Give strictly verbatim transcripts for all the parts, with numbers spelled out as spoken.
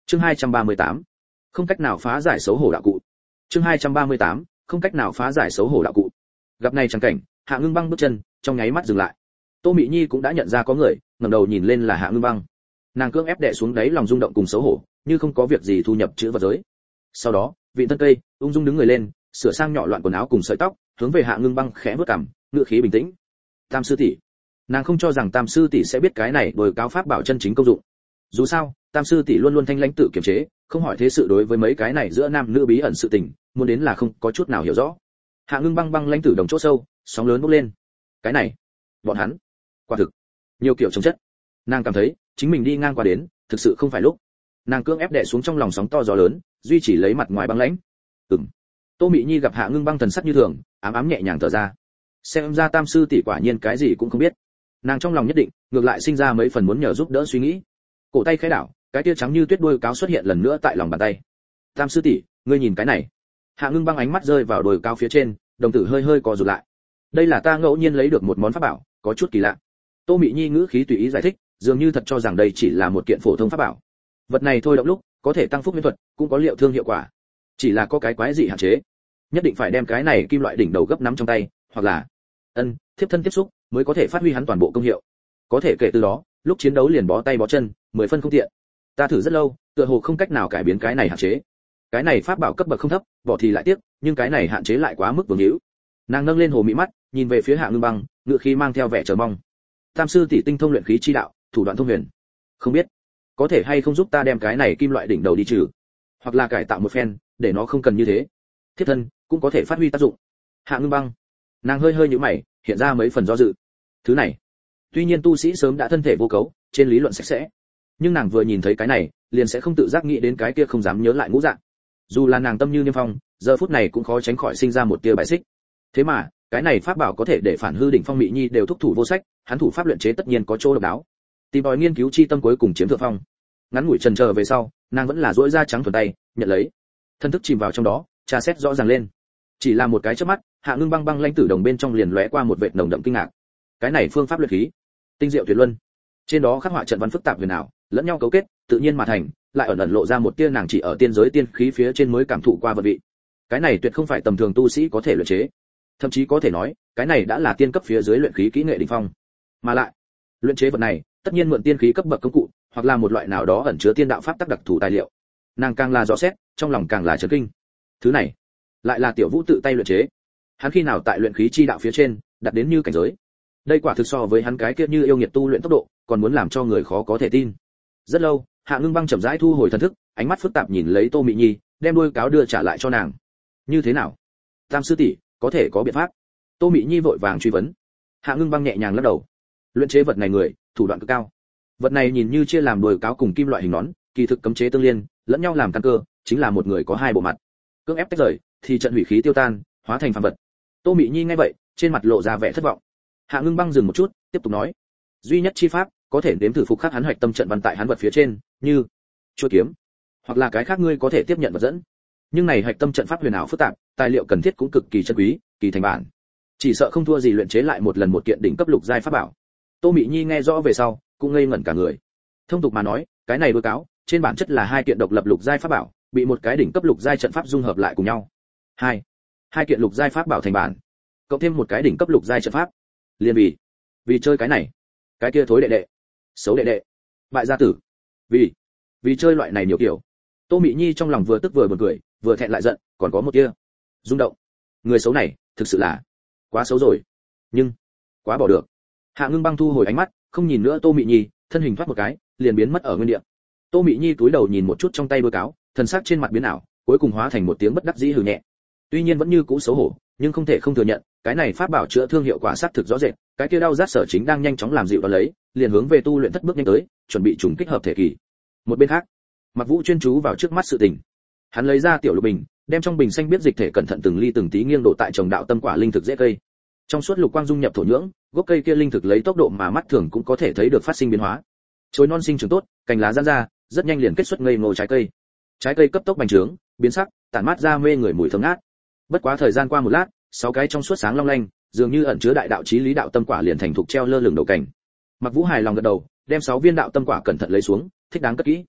Chương hai trăm ba mươi tám, không cách nào phá giải xấu hổ đạo cụ. Chương hai trăm ba mươi tám, không cách nào phá giải xấu hổ đạo cụ. Gặp này chẳng cảnh, Hạ Ngưng Băng bước chân, trong nháy mắt dừng lại. Tô Mị Nhi cũng đã nhận ra có người, ngẩng đầu nhìn lên là Hạ Ngưng Băng. Nàng cưỡng ép đè xuống đáy lòng rung động cùng xấu hổ, như không có việc gì thu nhập chữ vật giới. Sau đó, vị thân cây, ung dung đứng người lên, sửa sang nhỏ loạn quần áo cùng sợi tóc, hướng về Hạ Ngưng Băng khẽ bước cằm, ngữ khí bình tĩnh. Tam sư tỷ. Nàng không cho rằng Tam sư tỷ sẽ biết cái này đồi cáo pháp bảo chân chính công dụng. Dù sao, Tam sư tỷ luôn luôn thanh lãnh tự kiềm chế, không hỏi thế sự đối với mấy cái này giữa nam nữ bí ẩn sự tình, muốn đến là không có chút nào hiểu rõ. Hạ Ngưng Băng băng lãnh tử đồng chỗ sâu, sóng lớn bốc lên. Cái này, bọn hắn, quả thực, nhiều kiểu chống chất. Nàng cảm thấy, chính mình đi ngang qua đến, thực sự không phải lúc. Nàng cưỡng ép đè xuống trong lòng sóng to gió lớn, duy trì lấy mặt ngoài băng lãnh. Ừm. Tô Mị Nhi gặp Hạ Ngưng Băng thần sắc như thường, ám ám nhẹ nhàng thở ra. Xem ra Tam sư tỷ quả nhiên cái gì cũng không biết. Nàng trong lòng nhất định, ngược lại sinh ra mấy phần muốn nhờ giúp đỡ suy nghĩ. Cổ tay khẽ đảo, cái tia trắng như tuyết đuôi cáo xuất hiện lần nữa tại lòng bàn tay. Tam sư tỷ, ngươi nhìn cái này. Hạ Ngưng Băng ánh mắt rơi vào đuôi cáo phía trên, đồng tử hơi hơi co rụt lại. Đây là ta ngẫu nhiên lấy được một món pháp bảo, có chút kỳ lạ. Tô Mị Nhi ngữ khí tùy ý giải thích, dường như thật cho rằng đây chỉ là một kiện phổ thông pháp bảo. Vật này thôi động lúc, có thể tăng phúc miễn thuật, cũng có liệu thương hiệu quả. Chỉ là có cái quái dị hạn chế, nhất định phải đem cái này kim loại đỉnh đầu gấp nắm trong tay, hoặc là ân thiếp thân tiếp xúc mới có thể phát huy hắn toàn bộ công hiệu. Có thể kể từ đó, lúc chiến đấu liền bó tay bó chân, mười phân không tiện. Ta thử rất lâu, tựa hồ không cách nào cải biến cái này hạn chế. Cái này pháp bảo cấp bậc không thấp, bỏ thì lại tiếc, nhưng cái này hạn chế lại quá mức vương hữu. Nàng nâng lên hồ mỹ mắt, nhìn về phía Hạ Ngưng Băng, ngựa khí mang theo vẻ chờ mong. Tam sư tỷ tinh thông luyện khí chi đạo, thủ đoạn thông huyền, không biết có thể hay không giúp ta đem cái này kim loại đỉnh đầu đi trừ, hoặc là cải tạo một phen, để nó không cần như thế. Thiết thân cũng có thể phát huy tác dụng. Hạ Ngưng Băng, nàng hơi hơi nhíu mày, hiện ra mấy phần do dự. Thứ này, tuy nhiên tu sĩ sớm đã thân thể vô cấu, trên lý luận sạch sẽ, nhưng nàng vừa nhìn thấy cái này, liền sẽ không tự giác nghĩ đến cái kia không dám nhớ lại ngũ dạng. Dù là nàng tâm như niêm phong, giờ phút này cũng khó tránh khỏi sinh ra một tia bài xích. Thế mà, cái này pháp bảo có thể để phản hư đỉnh phong Mị Nhi đều thúc thủ vô sách, hắn thủ pháp luyện chế tất nhiên có chỗ độc đáo. Tìm tòi nghiên cứu chi tâm cuối cùng chiếm thượng phong. Ngắn ngủi chần chờ về sau, nàng vẫn là duỗi ra trắng thuần tay, nhận lấy. Thân thức chìm vào trong đó, tra xét rõ ràng lên. Chỉ là một cái chớp mắt, Hạ Ngưng Băng băng lãnh tử đồng bên trong liền lóe qua một vệt nồng đậm kinh ngạc. Cái này phương pháp luyện khí, tinh diệu tuyệt luân. Trên đó khắc họa trận văn phức tạp huyền ảo, lẫn nhau cấu kết, tự nhiên mà thành, lại ẩn ẩn lộ ra một tia nàng chỉ ở tiên giới tiên khí phía trên mới cảm thụ qua vật vị. Cái này tuyệt không phải tầm thường tu sĩ có thể luyện chế. Thậm chí có thể nói, cái này đã là tiên cấp phía dưới luyện khí kỹ nghệ đỉnh phong. Mà lại, luyện chế vật này, tất nhiên mượn tiên khí cấp bậc công cụ, hoặc là một loại nào đó ẩn chứa tiên đạo pháp tắc đặc thù tài liệu. Nàng càng là rõ xét, trong lòng càng là chấn kinh. Thứ này, lại là Tiểu Vũ tự tay luyện chế. Hắn khi nào tại luyện khí chi đạo phía trên, đạt đến như cảnh giới. Đây quả thực so với hắn cái kia như yêu nghiệt tu luyện tốc độ, còn muốn làm cho người khó có thể tin. Rất lâu, Hạ Ngưng Băng chậm rãi thu hồi thần thức, ánh mắt phức tạp nhìn lấy Tô Mị Nhi, đem đuôi cáo đưa trả lại cho nàng. Như thế nào? Tam sư tỷ, có thể có biện pháp? Tô Mị Nhi vội vàng truy vấn. Hạ Ngưng Băng nhẹ nhàng lắc đầu. Luyện chế vật này người, thủ đoạn cực cao. Vật này nhìn như chia làm đuôi cáo cùng kim loại hình nón, kỳ thực cấm chế tương liên, lẫn nhau làm căn cơ, chính là một người có hai bộ mặt. Cưỡng ép tách rời, thì trận hủy khí tiêu tan, hóa thành phàm vật. Tô Mị Nhi nghe vậy, trên mặt lộ ra vẻ thất vọng. Hạ Ngưng Băng dừng một chút, tiếp tục nói: duy nhất chi pháp, có thể nếm thử phục khắc hắn hoạch tâm trận văn tại hắn vật phía trên, như chuôi kiếm, hoặc là cái khác ngươi có thể tiếp nhận vật dẫn. Nhưng này hoạch tâm trận pháp huyền ảo phức tạp, tài liệu cần thiết cũng cực kỳ chân quý, kỳ thành bản. Chỉ sợ không thua gì luyện chế lại một lần một kiện đỉnh cấp lục giai pháp bảo. Tô Mị Nhi nghe rõ về sau, cũng ngây ngẩn cả người. Thông tục mà nói, cái này đôi cáo, trên bản chất là hai kiện độc lập lục giai pháp bảo, bị một cái đỉnh cấp lục giai trận pháp dung hợp lại cùng nhau. Hai, hai kiện lục giai pháp bảo thành bản, cộng thêm một cái đỉnh cấp lục giai trận pháp. Liên vì, vì chơi cái này, cái kia thối đệ đệ, xấu đệ đệ, bại gia tử. Vì, vì chơi loại này nhiều kiểu. Tô Mị Nhi trong lòng vừa tức vừa buồn cười, vừa thẹn lại giận, còn có một kia rung động. Người xấu này, thực sự là quá xấu rồi, nhưng quá bỏ được. Hạ Ngưng Băng thu hồi ánh mắt, không nhìn nữa Tô Mị Nhi, thân hình thoát một cái, liền biến mất ở nguyên địa. Tô Mị Nhi cúi đầu nhìn một chút trong tay đôi cáo, thần sắc trên mặt biến ảo, cuối cùng hóa thành một tiếng bất đắc dĩ hừ nhẹ. Tuy nhiên vẫn như cũ xấu hổ, nhưng không thể không thừa nhận, cái này pháp bảo chữa thương hiệu quả sát thực rõ rệt, cái kia đau rát sở chính đang nhanh chóng làm dịu đó lấy, liền hướng về tu luyện thất bước nhanh tới, chuẩn bị trùng kích hợp thể kỳ. Một bên khác, Mặc Vũ chuyên chú vào trước mắt sự tình. Hắn lấy ra tiểu lục bình, đem trong bình xanh biết dịch thể cẩn thận từng ly từng tí nghiêng đổ tại trồng đạo tâm quả linh thực dễ cây. Trong suốt lục quang dung nhập thổ nhưỡng, gốc cây kia linh thực lấy tốc độ mà mắt thường cũng có thể thấy được phát sinh biến hóa. Chồi non sinh trưởng tốt, cành lá giãn ra, rất nhanh liền kết xuất ngây ngô trái cây. Trái cây cấp tốc bành trướng, biến sắc, tản mát ra mê người mùi thơm ngát. Bất quá thời gian qua một lát, sáu cái trong suốt sáng long lanh, dường như ẩn chứa đại đạo chí lý đạo tâm quả liền thành thục treo lơ lửng đầu cảnh. Mặc Vũ hài lòng gật đầu, đem sáu viên đạo tâm quả cẩn thận lấy xuống, thích đáng cất kỹ.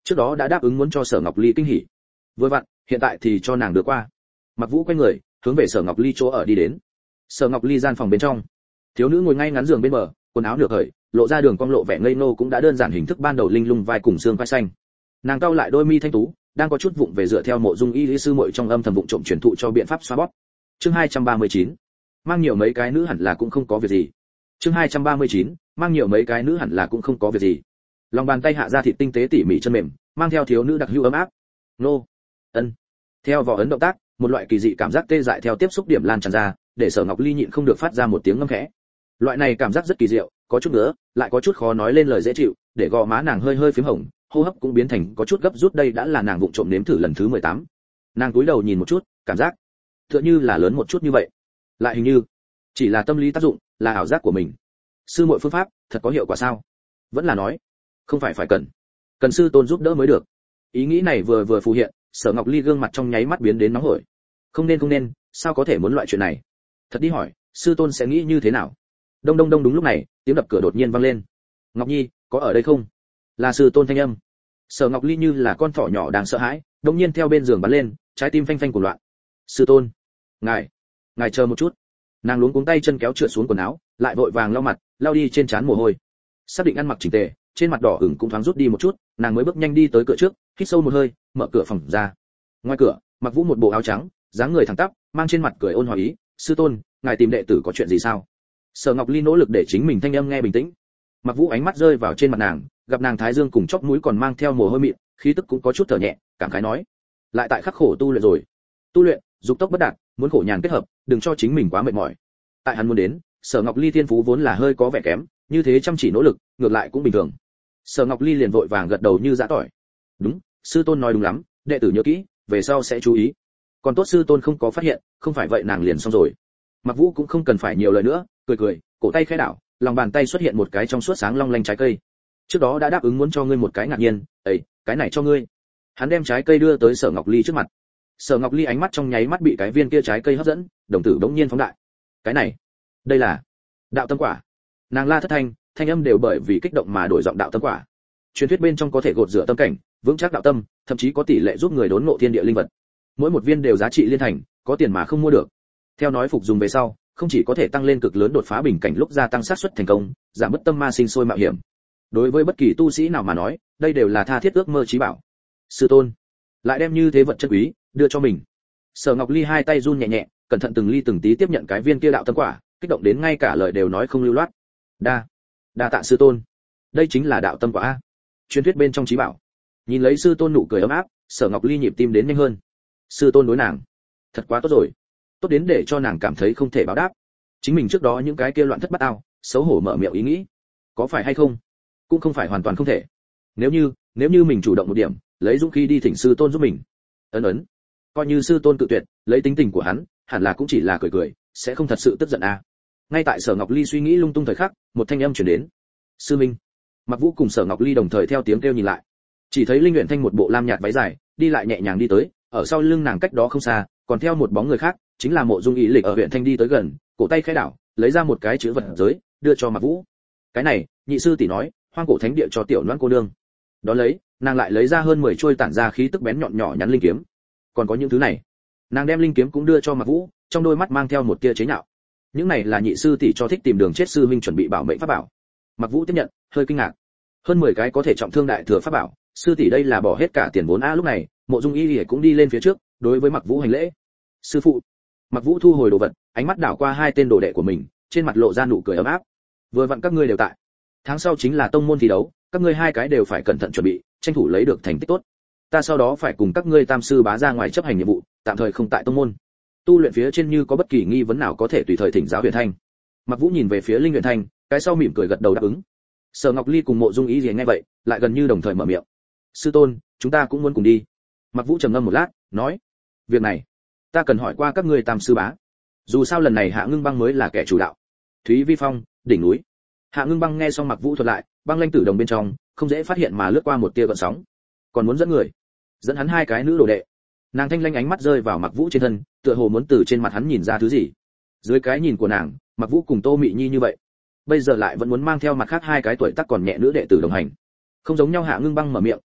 trước đó đã đáp ứng muốn cho Sở Ngọc Ly kinh hỉ. Vừa vặn, hiện tại thì cho nàng đưa qua. Mặc Vũ quay người, hướng về Sở Ngọc Ly chỗ ở đi đến. Sở Ngọc Ly gian phòng bên trong, thiếu nữ ngồi ngay ngắn giường bên bờ, quần áo nửa cởi, lộ ra đường cong lộ vẻ ngây ngô cũng đã đơn giản hình thức ban đầu linh lung vai cùng xương vai xanh. Nàng cau lại đôi mi thanh tú, đang có chút vụng về dựa theo Mộ Dung y lý sư muội trong âm thầm vụng trộm truyền thụ cho biện pháp xoa bóp. Chương hai trăm ba mươi chín, mang nhiều mấy cái nữ hẳn là cũng không có việc gì. Chương hai trăm ba mươi chín, mang nhiều mấy cái nữ hẳn là cũng không có việc gì. Lòng bàn tay hạ ra thịt tinh tế tỉ mỉ chân mềm, mang theo thiếu nữ đặc hữu ấm áp. Nô, ân. Theo vỏ ấn động tác, một loại kỳ dị cảm giác tê dại theo tiếp xúc điểm lan tràn ra, để Sở Ngọc Ly nhịn không được phát ra một tiếng ngâm khẽ. Loại này cảm giác rất kỳ diệu, có chút nữa, lại có chút khó nói lên lời dễ chịu, để gò má nàng hơi hơi phím hồng, hô hấp cũng biến thành có chút gấp rút. Đây đã là nàng vụng trộm nếm thử lần thứ mười tám. Nàng cúi đầu nhìn một chút, cảm giác tựa như là lớn một chút như vậy, lại hình như chỉ là tâm lý tác dụng, là ảo giác của mình. Sư muội phương pháp thật có hiệu quả sao? Vẫn là nói không phải phải cần cần sư tôn giúp đỡ mới được. Ý nghĩ này vừa vừa phù hiện, Sở Ngọc Ly gương mặt trong nháy mắt biến đến nóng hổi. Không nên không nên, sao có thể muốn loại chuyện này? Thật đi hỏi, sư tôn sẽ nghĩ như thế nào? Đông đông đông. Đúng lúc này, tiếng đập cửa đột nhiên vang lên. Ngọc Nhi, có ở đây không? Là sư tôn thanh âm. Sở Ngọc Ly như là con thỏ nhỏ đang sợ hãi, đột nhiên theo bên giường bắn lên, trái tim phanh phanh của loạn. Sư tôn, ngài, ngài chờ một chút. Nàng luống cuống tay chân kéo trượt xuống quần áo, lại vội vàng lau mặt, lau đi trên trán mồ hôi. Xác định ăn mặc chỉnh tề, trên mặt đỏ ửng cũng thoáng rút đi một chút, nàng mới bước nhanh đi tới cửa trước, hít sâu một hơi, mở cửa phòng ra. Ngoài cửa, Mặc Vũ một bộ áo trắng, dáng người thẳng tắp, mang trên mặt cười ôn hòa ý, "Sư tôn, ngài tìm đệ tử có chuyện gì sao?" Sở Ngọc Ly nỗ lực để chính mình thanh âm nghe bình tĩnh. Mặc Vũ ánh mắt rơi vào trên mặt nàng, gặp nàng thái dương cùng chóp mũi còn mang theo mồ hôi mịn, khí tức cũng có chút thở nhẹ, cảm khái nói: "Lại tại khắc khổ tu luyện rồi." Tu luyện, dục tốc bất đạt, muốn khổ nhàn kết hợp, đừng cho chính mình quá mệt mỏi. Tại hắn muốn đến, Sở Ngọc Ly thiên phú vốn là hơi có vẻ kém, như thế chăm chỉ nỗ lực, ngược lại cũng bình thường. Sở Ngọc Ly liền vội vàng gật đầu như dã tỏi. "Đúng, sư tôn nói đúng lắm, đệ tử nhớ kỹ, về sau sẽ chú ý." Còn tốt sư tôn không có phát hiện, không phải vậy nàng liền xong rồi. Mặc Vũ cũng không cần phải nhiều lời nữa, cười cười, cổ tay khẽ đảo, lòng bàn tay xuất hiện một cái trong suốt sáng long lanh trái cây. "Trước đó đã đáp ứng muốn cho ngươi một cái ngạc nhiên, ấy, cái này cho ngươi." Hắn đem trái cây đưa tới Sở Ngọc Ly trước mặt. Sở Ngọc Ly ánh mắt trong nháy mắt bị cái viên kia trái cây hấp dẫn, đồng tử bỗng nhiên phóng đại. "Cái này, đây là đạo tâm quả." Nàng la thất thanh, thanh âm đều bởi vì kích động mà đổi giọng. Đạo tâm quả, truyền thuyết bên trong có thể gột rửa tâm cảnh, vững chắc đạo tâm, thậm chí có tỷ lệ giúp người đốn ngộ thiên địa linh vật. Mỗi một viên đều giá trị liên thành, có tiền mà không mua được. Theo nói phục dùng về sau, không chỉ có thể tăng lên cực lớn đột phá bình cảnh lúc gia tăng xác suất thành công, giảm bớt tâm ma sinh sôi mạo hiểm. Đối với bất kỳ tu sĩ nào mà nói, đây đều là tha thiết ước mơ chí bảo. Sư tôn lại đem như thế vật chân quý đưa cho mình. Sở Ngọc Ly hai tay run nhẹ nhẹ, cẩn thận từng ly từng tí tiếp nhận cái viên kia đạo tâm quả, kích động đến ngay cả lời đều nói không lưu loát. "Đa, đa tạ sư tôn." Đây chính là đạo tâm quả a, truyền thuyết bên trong chí bảo. Nhìn lấy sư tôn nụ cười ấm áp, Sở Ngọc Ly nhịp tim đến nhanh hơn. Sư tôn đối nàng thật quá tốt rồi, tốt đến để cho nàng cảm thấy không thể báo đáp. Chính mình trước đó những cái kia loạn thất bát ao, xấu hổ mở miệng ý nghĩ, có phải hay không, cũng không phải hoàn toàn không thể. Nếu như, nếu như mình chủ động một điểm, lấy dũng khí đi thỉnh sư tôn giúp mình. Ấn ấn, coi như sư tôn cự tuyệt, lấy tính tình của hắn, hẳn là cũng chỉ là cười cười, sẽ không thật sự tức giận à. Ngay tại Sở Ngọc Ly suy nghĩ lung tung thời khắc, một thanh âm truyền đến. "Sư minh." Mặc Vũ cùng Sở Ngọc Ly đồng thời theo tiếng kêu nhìn lại, chỉ thấy Linh Uyển Thanh một bộ lam nhạt váy dài, đi lại nhẹ nhàng đi tới, ở sau lưng nàng cách đó không xa, còn theo một bóng người khác, chính là Mộ Dung Ý Lịch. Ở Uyển Thanh đi tới gần, cổ tay khẽ đảo, lấy ra một cái chữ vật giới, đưa cho Mặc Vũ. "Cái này, nhị sư tỷ nói, hoang cổ thánh địa cho tiểu Loan cô nương." Đó lấy, nàng lại lấy ra hơn mười chuôi tản ra khí tức bén nhọn nhỏ nhắn linh kiếm. Còn có những thứ này, nàng đem linh kiếm cũng đưa cho Mặc Vũ, trong đôi mắt mang theo một tia chế nhạo. Những này là nhị sư tỷ cho thích tìm đường chết sư huynh chuẩn bị bảo mệnh pháp bảo. Mặc Vũ tiếp nhận, hơi kinh ngạc. Hơn mười cái có thể trọng thương đại thừa pháp bảo, sư tỷ đây là bỏ hết cả tiền vốn a. Lúc này, Mộ Dung Y Lìa cũng đi lên phía trước, đối với Mặc Vũ hành lễ. "Sư phụ." Mặc Vũ thu hồi đồ vật, ánh mắt đảo qua hai tên đồ đệ của mình, trên mặt lộ ra nụ cười ấm áp. "Vừa vặn các ngươi đều tại, tháng sau chính là tông môn thi đấu, các ngươi hai cái đều phải cẩn thận chuẩn bị, tranh thủ lấy được thành tích tốt. Ta sau đó phải cùng các ngươi tam sư bá ra ngoài chấp hành nhiệm vụ, tạm thời không tại tông môn. Tu luyện phía trên như có bất kỳ nghi vấn nào có thể tùy thời thỉnh giáo Huyền Thanh." Mặc Vũ nhìn về phía Linh Huyền Thanh, cái sau mỉm cười gật đầu đáp ứng. Sở Ngọc Ly cùng Mộ Dung Ý Liễu nghe vậy, lại gần như đồng thời mở miệng. "Sư tôn, chúng ta cũng muốn cùng đi." Mặc Vũ trầm ngâm một lát, nói: "Việc này, ta cần hỏi qua các ngươi tam sư bá. Dù sao lần này Hạ Ngưng Băng mới là kẻ chủ đạo." Thúy Vi Phong, đỉnh núi. Hạ Ngưng Băng nghe xong Mặc Vũ thuật lại, băng lanh tử đồng bên trong, không dễ phát hiện mà lướt qua một tia gợn sóng. Còn muốn dẫn người, dẫn hắn hai cái nữ đồ đệ. Nàng thanh lanh ánh mắt rơi vào Mặc Vũ trên thân, tựa hồ muốn từ trên mặt hắn nhìn ra thứ gì. Dưới cái nhìn của nàng, Mặc Vũ cùng Tô Mị Nhi như vậy, bây giờ lại vẫn muốn mang theo mặt khác hai cái tuổi tác còn nhẹ nữ đệ tử đồng hành. Không giống nhau. Hạ Ngưng Băng mở miệng,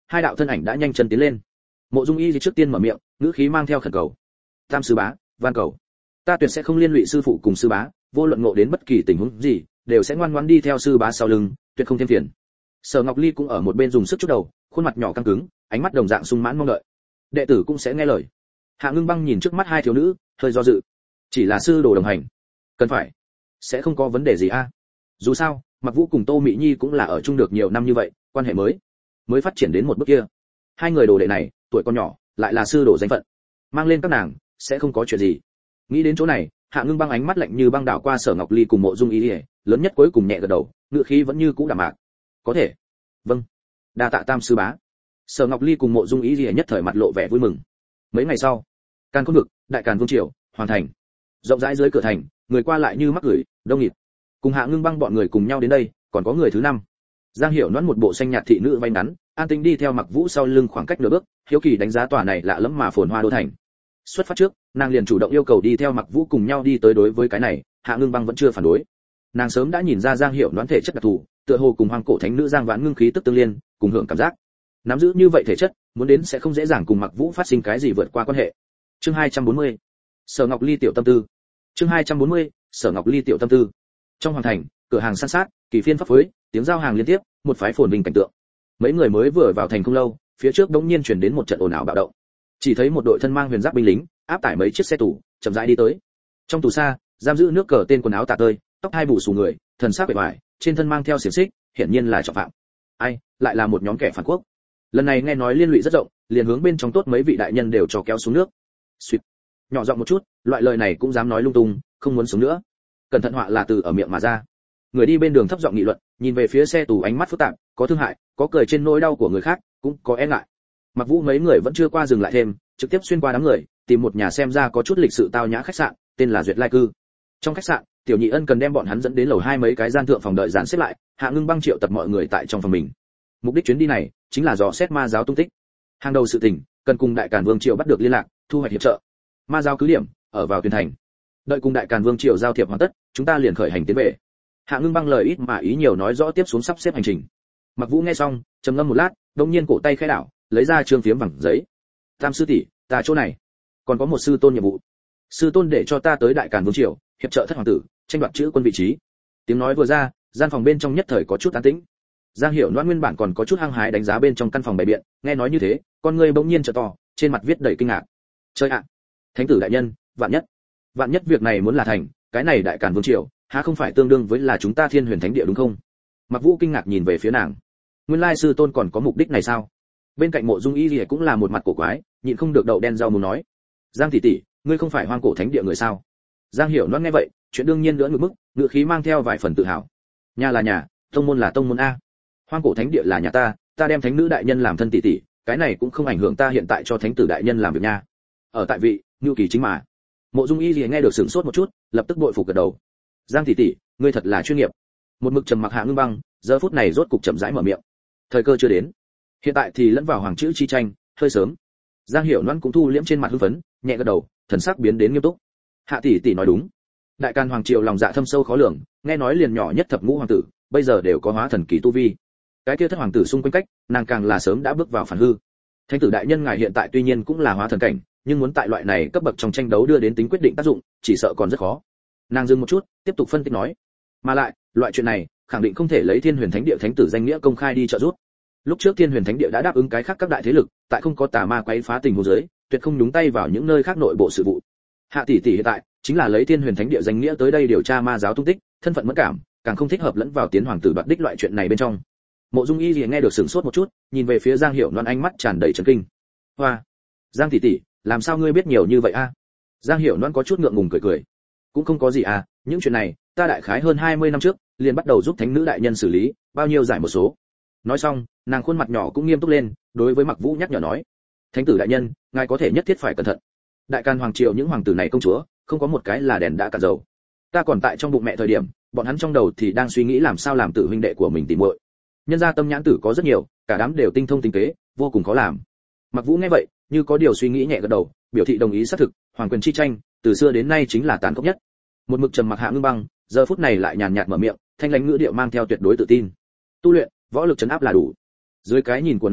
hai đạo thân ảnh đã nhanh chân tiến lên. Mộ Dung Y trước tiên mở miệng, ngữ khí mang theo khẩn cầu. Tam sư bá, van cầu, ta tuyệt sẽ không liên lụy sư phụ cùng sư bá, vô luận ngộ đến bất kỳ tình huống gì, đều sẽ ngoan ngoãn đi theo sư bá sau lưng, tuyệt không thêm phiền. Sở Ngọc Ly cũng ở một bên dùng sức chút đầu, khuôn mặt nhỏ căng cứng, ánh mắt đồng dạng sung mãn mong đợi. Đệ tử cũng sẽ nghe lời. Hạ Ngưng Băng nhìn trước mắt hai thiếu nữ, hơi do dự. Chỉ là sư đồ đồng hành, cần phải sẽ không có vấn đề gì a. Dù sao, Mặc Vũ cùng Tô Mị Nhi cũng là ở chung được nhiều năm như vậy, quan hệ mới mới phát triển đến một bước kia. Hai người đồ đệ này, tuổi còn nhỏ, lại là sư đồ danh phận, mang lên các nàng sẽ không có chuyện gì. Nghĩ đến chỗ này, Hạ Ngưng Băng ánh mắt lạnh như băng đảo qua Sở Ngọc Ly cùng Mộ Dung Y, lớn nhất cuối cùng nhẹ gật đầu, ngữ khí vẫn như cũ đạm mạc. Có thể. Vâng. Đa tạ Tam sư bá. Sở Ngọc Ly cùng Mộ Dung Y nhất thời mặt lộ vẻ vui mừng. Mấy ngày sau, Càn Khôn vực, Đại Càn Vương triều, hoàn thành. Rộng rãi dưới cửa thành, người qua lại như mắc gửi, đông nghịt. Cùng Hạ Ngưng Băng bọn người cùng nhau đến đây, còn có người thứ năm. Giang Hiểu Noãn một bộ xanh nhạt thị nữ váy ngắn, an tĩnh đi theo Mặc Vũ sau lưng khoảng cách nửa bước, hiếu kỳ đánh giá tòa này lạ lẫm mà phồn hoa đô thành. Xuất phát trước, nàng liền chủ động yêu cầu đi theo Mặc Vũ cùng nhau đi tới, đối với cái này, Hạ Ngưng Băng vẫn chưa phản đối. Nàng sớm đã nhìn ra Giang Hiểu Noãn thể chất đặc thù, tựa hồ cùng Hoàng cổ thánh nữ Giang Vãn ngưng khí tức tương liên, cùng hưởng cảm giác. Nắm giữ như vậy thể chất, muốn đến sẽ không dễ dàng cùng Mặc Vũ phát sinh cái gì vượt qua quan hệ. Chương hai trăm bốn mươi. Sở Ngọc Ly tiểu tâm tư. Chương hai trăm bốn mươi. Sở Ngọc Ly tiểu tâm tư. Trong hoàng thành, cửa hàng san sát, kỳ phiên pháp phối, tiếng giao hàng liên tiếp, một phái phồn vinh cảnh tượng. Mấy người mới vừa vào thành không lâu, phía trước đống nhiên truyền đến một trận ồn ào bạo động. Chỉ thấy một đội thân mang huyền giáp binh lính, áp tải mấy chiếc xe tù, chậm rãi đi tới. Trong tù xa, giam giữ nước cờ tên quần áo tả tơi, tóc hai bù xù người, thần sắc bề ngoài, trên thân mang theo xiềng xích, hiển nhiên là trọng phạm. Ai, lại là một nhóm kẻ phản quốc. Lần này nghe nói liên lụy rất rộng, liền hướng bên trong tốt mấy vị đại nhân đều cho kéo xuống nước. Xuyệt. Nhỏ giọng một chút, loại lời này cũng dám nói lung tung, không muốn sống nữa. Cẩn thận họa là từ ở miệng mà ra. Người đi bên đường thấp giọng nghị luận, nhìn về phía xe tù ánh mắt phức tạp, có thương hại, có cười trên nỗi đau của người khác, cũng có e ngại. Mặc Vũ mấy người vẫn chưa qua dừng lại thêm, trực tiếp xuyên qua đám người, tìm một nhà xem ra có chút lịch sự tao nhã khách sạn, tên là Duyệt Lai cư. Trong khách sạn, Tiểu Nhị Ân cần đem bọn hắn dẫn đến lầu hai mấy cái gian thượng phòng đợi dàn xếp lại, Hạ Ngưng Băng triệu tập mọi người tại trong phòng mình. Mục đích chuyến đi này chính là dò xét ma giáo tung tích. Hàng đầu sự tình, cần cùng Đại Càn Vương triều bắt được liên lạc, thu hoạch hiệp trợ. Ma giáo cứ điểm ở vào Tuyền thành. Đợi cùng Đại Càn Vương triều giao thiệp hoàn tất, chúng ta liền khởi hành tiến về. Hạ Ngưng Băng lời ít mà ý nhiều nói rõ tiếp xuống sắp xếp hành trình. Mặc Vũ nghe xong, trầm ngâm một lát, đột nhiên cổ tay khẽ đảo, lấy ra trương phiếm vàng giấy. Tam sư tỷ, ta chỗ này còn có một sư tôn nhiệm vụ. Sư tôn để cho ta tới Đại Càn Vương triều, hiệp trợ thất hoàng tử, tranh đoạt chữ quân vị trí. Tiếng nói vừa ra, gian phòng bên trong nhất thời có chút an tĩnh. Giang Hiểu Noãn nguyên bản còn có chút hăng hái đánh giá bên trong căn phòng bày biện, nghe nói như thế, con người bỗng nhiên trợ to, trên mặt viết đầy kinh ngạc. Chơi ạ, thánh tử đại nhân, vạn nhất, vạn nhất việc này muốn là thành, cái này Đại Càn Vương triều, há không phải tương đương với là chúng ta Thiên Huyền Thánh địa đúng không? Mặc Vũ kinh ngạc nhìn về phía nàng. Nguyên lai sư tôn còn có mục đích này sao? Bên cạnh Mộ Dung Y Lìa cũng là một mặt cổ quái, nhịn không được đậu đen rau muốn nói. Giang tỷ tỷ, ngươi không phải Hoang cổ thánh địa người sao? Giang Hiểu Noãn nghe vậy, chuyện đương nhiên lưỡng ngược mức, ngữ khí mang theo vài phần tự hào. Nhà là nhà, tông môn là tông môn a. Hoang cổ thánh địa là nhà ta, ta đem thánh nữ đại nhân làm thân tỷ tỷ, cái này cũng không ảnh hưởng ta hiện tại cho thánh tử đại nhân làm việc nha. Ở tại vị, Nưu Kỳ chính mà. Mộ Dung Y Lìa nghe được sửng sốt một chút, lập tức bội phục gật đầu. Giang tỷ tỷ, ngươi thật là chuyên nghiệp. Một mực trầm mặc Hạ Ngưng Băng, giờ phút này rốt cục chậm rãi mở miệng. Thời cơ chưa đến, hiện tại thì lẫn vào hoàng chữ chi tranh, hơi sớm. Giang Hiểu Noãn cũng thu liễm trên mặt hưng phấn, nhẹ gật đầu, thần sắc biến đến nghiêm túc. Hạ tỷ tỷ nói đúng. Đại Càn hoàng triều lòng dạ thâm sâu khó lường, nghe nói liền nhỏ nhất thập ngũ hoàng tử, bây giờ đều có hóa thần kỳ tu vi. Cái kia thất hoàng tử xung quanh cách, nàng càng là sớm đã bước vào phản hư. Thánh tử đại nhân ngài hiện tại tuy nhiên cũng là hóa thần cảnh, nhưng muốn tại loại này cấp bậc trong tranh đấu đưa đến tính quyết định tác dụng, chỉ sợ còn rất khó. Nàng dừng một chút, tiếp tục phân tích nói, mà lại, loại chuyện này, khẳng định không thể lấy Thiên Huyền Thánh địa thánh tử danh nghĩa công khai đi trợ giúp. Lúc trước Thiên Huyền Thánh địa đã đáp ứng cái khác các đại thế lực, tại không có tà ma quấy phá tình huống dưới, tuyệt không nhúng tay vào những nơi khác nội bộ sự vụ. Hạ tỷ tỷ hiện tại chính là lấy Thiên Huyền Thánh địa danh nghĩa tới đây điều tra ma giáo tung tích, thân phận mẫn cảm, càng không thích hợp lẫn vào tiến hoàng tử đoạt đích loại chuyện này bên trong. Mộ Dung Y liền nghe được sửng sốt một chút, nhìn về phía Giang Hiểu Loan ánh mắt tràn đầy chấn kinh. Hoa, Giang tỷ tỷ, làm sao ngươi biết nhiều như vậy a? Giang Hiểu Loan có chút ngượng ngùng cười cười. Cũng không có gì à, những chuyện này, ta đại khái hơn hai mươi năm trước, liền bắt đầu giúp thánh nữ đại nhân xử lý, bao nhiêu giải một số. Nói xong, nàng khuôn mặt nhỏ cũng nghiêm túc lên, đối với Mặc Vũ nhắc nhở nói: "Thánh tử đại nhân, ngài có thể nhất thiết phải cẩn thận. Đại Càn hoàng triều những hoàng tử này công chúa, không có một cái là đèn đã cạn dầu. Ta còn tại trong bụng mẹ thời điểm, bọn hắn trong đầu thì đang suy nghĩ làm sao làm tử huynh đệ của mình tỉ muội. Nhân gia tâm nhãn tử có rất nhiều, cả đám đều tinh thông tinh kế, vô cùng khó làm." Mặc Vũ nghe vậy, như có điều suy nghĩ nhẹ gật đầu, biểu thị đồng ý xác thực, hoàng quyền chi tranh, từ xưa đến nay chính là tàn khốc nhất. Một mực trầm mặc Hạ Ngưng Băng, giờ phút này lại nhàn nhạt mở miệng, thanh lãnh ngữ điệu mang theo tuyệt đối tự tin. Tu luyện, võ lực trấn áp là đủ. Dưới cái nhìn của nàng,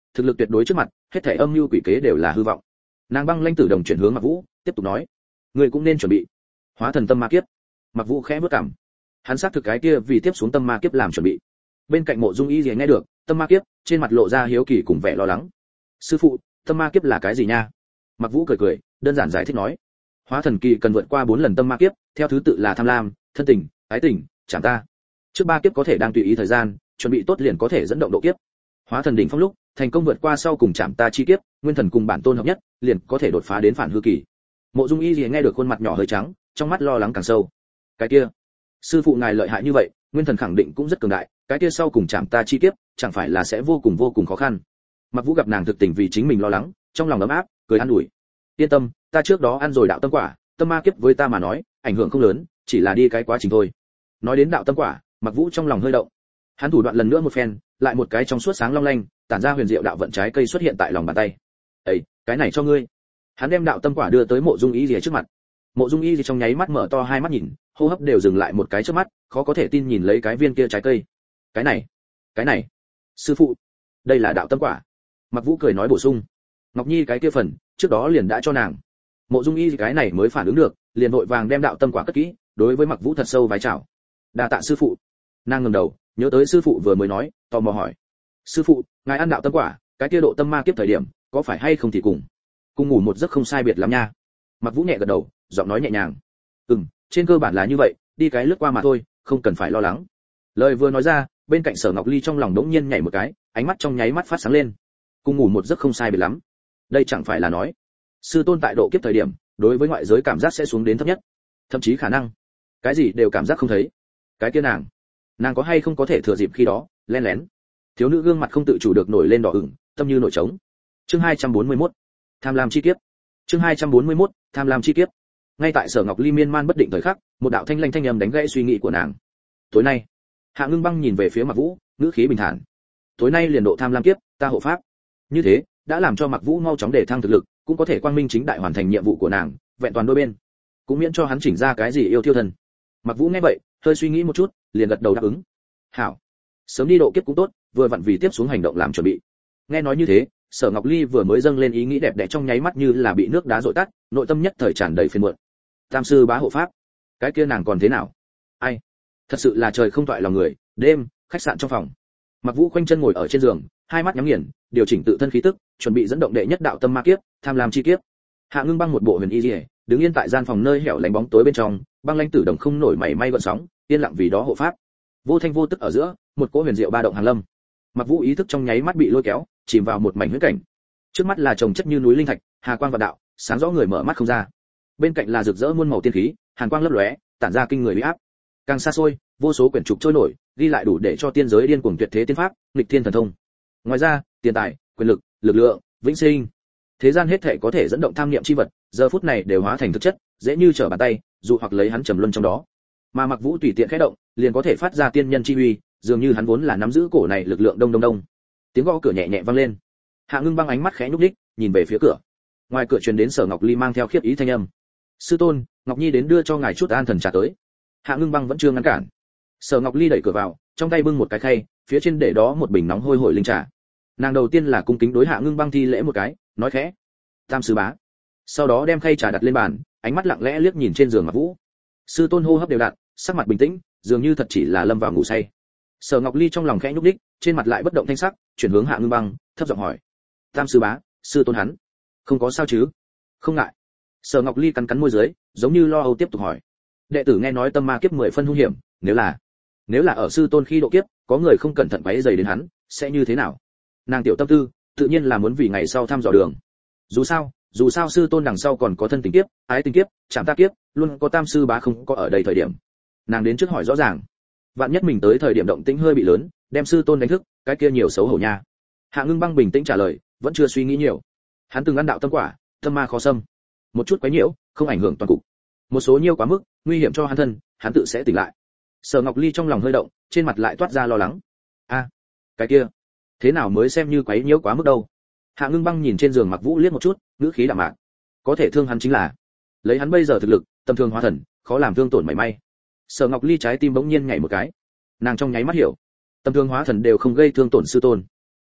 thực lực tuyệt đối trước mặt, hết thảy âm mưu quỷ kế đều là hư vọng. Nàng băng lãnh tử đồng chuyển hướng Mặc Vũ, tiếp tục nói, ngươi cũng nên chuẩn bị. Hóa thần tâm ma kiếp. Mặc Vũ khẽ bước cằm. Hắn xác thực cái kia vì tiếp xuống tâm ma kiếp làm chuẩn bị. Bên cạnh Mộ Dung Y Liễu nghe được, tâm ma kiếp, trên mặt lộ ra hiếu kỳ cùng vẻ lo lắng. Sư phụ, tâm ma kiếp là cái gì nha? Mặc Vũ cười cười, đơn giản giải thích nói, hóa thần kỳ cần vượt qua bốn lần tâm ma kiếp, theo thứ tự là tham lam, thân tình, ái tình, chạm ta. Trước ba kiếp có thể đang tùy ý thời gian, chuẩn bị tốt liền có thể dẫn động độ kiếp. Hóa thần đỉnh phong lúc, thành công vượt qua sau cùng chạm ta chi kiếp, nguyên thần cùng bản tôn hợp nhất, liền có thể đột phá đến phản hư kỳ. Mộ Dung Y Liễu nghe được khuôn mặt nhỏ hơi trắng, trong mắt lo lắng càng sâu. Cái kia, sư phụ ngài lợi hại như vậy, nguyên thần khẳng định cũng rất cường đại, cái kia sau cùng chạm ta chi kiếp, chẳng phải là sẽ vô cùng vô cùng khó khăn. Mặc Vũ gặp nàng thực tình vì chính mình lo lắng, trong lòng ấm áp, cười an ủi. Yên tâm, ta trước đó ăn rồi đạo tâm quả, tâm ma kiếp với ta mà nói, ảnh hưởng không lớn, chỉ là đi cái quá trình thôi. Nói đến đạo tâm quả, Mặc Vũ trong lòng hơi động. Hắn thủ đoạn lần nữa một phen, lại một cái trong suốt sáng long lanh, tản ra huyền diệu đạo vận trái cây xuất hiện tại lòng bàn tay. "Ấy, cái này cho ngươi." Hắn đem đạo tâm quả đưa tới Mộ Dung Y Liễu trước mặt. Mộ Dung Y Liễu trong nháy mắt mở to hai mắt nhìn, hô hấp đều dừng lại một cái trước mắt, khó có thể tin nhìn lấy cái viên kia trái cây. "Cái này, cái này, sư phụ, đây là đạo tâm quả." Mặc Vũ cười nói bổ sung, "Ngọc Nhi cái kia phần, trước đó liền đã cho nàng." Mộ Dung Y cái này mới phản ứng được, liền vội vàng đem đạo tâm quả cất kỹ, đối với Mặc Vũ thật sâu vái chào. "Đa tạ sư phụ." Nàng ngẩng đầu, nhớ tới sư phụ vừa mới nói, tò mò hỏi, "Sư phụ, ngài ăn đạo tâm quả, cái kia độ tâm ma kiếp thời điểm, có phải hay không thì cùng cùng ngủ một giấc không sai biệt lắm nha?" Mặc Vũ nhẹ gật đầu, giọng nói nhẹ nhàng, "Ừm, trên cơ bản là như vậy, đi cái lướt qua mà thôi, không cần phải lo lắng." Lời vừa nói ra, bên cạnh Sở Ngọc Ly trong lòng đống nhiên nhảy một cái, ánh mắt trong nháy mắt phát sáng lên. Cùng ngủ một giấc không sai biệt lắm. Đây chẳng phải là nói, sư tôn tại độ kiếp thời điểm, đối với ngoại giới cảm giác sẽ xuống đến thấp nhất, thậm chí khả năng cái gì đều cảm giác không thấy. Cái kia nàng, nàng có hay không có thể thừa dịp khi đó, lén lén. Thiếu nữ gương mặt không tự chủ được nổi lên đỏ ửng, tâm như nổi trống. Chương hai trăm bốn mươi mốt, tham lam chi kiếp. Chương hai trăm bốn mươi mốt, tham lam chi kiếp. Ngay tại Sở Ngọc Ly miên man bất định thời khắc, một đạo thanh lanh thanh âm đánh gãy suy nghĩ của nàng. Tối nay, Hạ Ngưng Băng nhìn về phía Mặc Vũ, ngữ khí bình thản. Tối nay liền độ tham lam kiếp, ta hộ pháp. Như thế, đã làm cho Mặc Vũ mau chóng để thăng thực lực, cũng có thể quang minh chính đại hoàn thành nhiệm vụ của nàng, vẹn toàn đôi bên. Cũng miễn cho hắn chỉnh ra cái gì yêu thiêu thần. Mặc Vũ nghe vậy, hơi suy nghĩ một chút, liền gật đầu đáp ứng. Hảo, sớm đi độ kiếp cũng tốt, vừa vặn vì tiếp xuống hành động làm chuẩn bị. Nghe nói như thế, Sở Ngọc Ly vừa mới dâng lên ý nghĩ đẹp đẽ trong nháy mắt như là bị nước đá dội tắt, nội tâm nhất thời tràn đầy phiền muộn. Tam sư bá hộ pháp, cái kia nàng còn thế nào? Ai? Thật sự là trời không toại lòng người. Đêm, khách sạn trong phòng. Mặc Vũ khoanh chân ngồi ở trên giường, hai mắt nhắm nghiền, điều chỉnh tự thân khí tức, chuẩn bị dẫn động đệ nhất đạo tâm ma kiếp, tham lam chi kiếp. Hạ Ngưng Băng một bộ huyền y liễu, đứng yên tại gian phòng nơi hẻo lánh bóng tối bên trong, băng lãnh tử đồng không nổi mảy may gợn sóng, yên lặng vì đó hộ pháp. Vô thanh vô tức ở giữa, một cỗ huyền diệu ba động hàn lâm. Mặc Vũ ý thức trong nháy mắt bị lôi kéo, chìm vào một mảnh huyễn cảnh. Trước mắt là chồng chất như núi linh thạch, hà quang vạn đạo, sáng rõ người mở mắt không ra. Bên cạnh là rực rỡ muôn màu tiên khí, hàn quang lấp lóe, tản ra kinh người uy áp. Càng xa xôi, vô số quyển trục trôi nổi, ghi lại đủ để cho tiên giới điên cuồng tuyệt thế tiên pháp, nghịch thiên thần thông. Ngoài ra, tiền tài, quyền lực, lực lượng, vĩnh sinh, thế gian hết thảy có thể dẫn động tham niệm chi vật, giờ phút này đều hóa thành thực chất, dễ như trở bàn tay, dụ hoặc lấy hắn trầm luân trong đó. Mà Mặc Vũ tùy tiện khẽ động, liền có thể phát ra tiên nhân chi uy, dường như hắn vốn là nắm giữ cổ này lực lượng đông đông đông. Tiếng gõ cửa nhẹ nhẹ vang lên. Hạ Ngưng Băng ánh mắt khẽ nhúc nhích, nhìn về phía cửa. Ngoài cửa truyền đến Sở Ngọc Ly mang theo khiếp ý thanh âm. "Sư tôn, Ngọc Nhi đến đưa cho ngài chút an thần trà tới." Hạ Ngưng Băng vẫn chưa ngăn cản. Sở Ngọc Ly đẩy cửa vào, trong tay bưng một cái khay, phía trên để đó một bình nóng hôi hổi linh trà. Nàng đầu tiên là cung kính đối Hạ Ngưng Băng thi lễ một cái, nói khẽ, "Tam sư bá." Sau đó đem khay trà đặt lên bàn, ánh mắt lặng lẽ liếc nhìn trên giường Mặc Vũ. Sư tôn hô hấp đều đặn, sắc mặt bình tĩnh, dường như thật chỉ là lâm vào ngủ say. Sở Ngọc Ly trong lòng khẽ nhúc nhích, trên mặt lại bất động thanh sắc, chuyển hướng Hạ Ngưng Băng, thấp giọng hỏi, "Tam sư bá, sư tôn hắn không có sao chứ?" "Không ngại." Sở Ngọc Ly cắn cắn môi dưới, giống như lo âu tiếp tục hỏi, "Đệ tử nghe nói tâm ma kiếp mười phân hung hiểm, nếu là nếu là ở sư tôn khi độ kiếp, có người không cẩn thận quấy rầy đến hắn, sẽ như thế nào?" Nàng tiểu tâm tư, tự nhiên là muốn vì ngày sau thăm dò đường. Dù sao, dù sao sư tôn đằng sau còn có thân tình kiếp, ái tình kiếp, chạm ta kiếp, luôn có tam sư bá không có ở đây thời điểm. Nàng đến trước hỏi rõ ràng, vạn nhất mình tới thời điểm động tĩnh hơi bị lớn, đem sư tôn đánh thức, cái kia nhiều xấu hổ nha. Hạ Ngưng Băng bình tĩnh trả lời, vẫn chưa suy nghĩ nhiều. Hắn từng ăn đạo tâm quả, tâm ma khó xâm, một chút quấy nhiễu, không ảnh hưởng toàn cục. Một số nhiễu quá mức, nguy hiểm cho hắn thân, hắn tự sẽ tỉnh lại. Sở Ngọc Ly trong lòng hơi động, trên mặt lại toát ra lo lắng. A, cái kia, thế nào mới xem như quấy nhiễu quá mức đâu? Hạ Ngưng Băng nhìn trên giường Mặc Vũ liếc một chút, ngữ khí đạm mạc. Có thể thương hắn chính là, lấy hắn bây giờ thực lực, tầm thường hóa thần, khó làm thương tổn mảy may. Sở Ngọc Ly trái tim bỗng nhiên nhảy một cái. Nàng trong nháy mắt hiểu, tầm thường hóa thần đều không gây thương tổn sư tôn.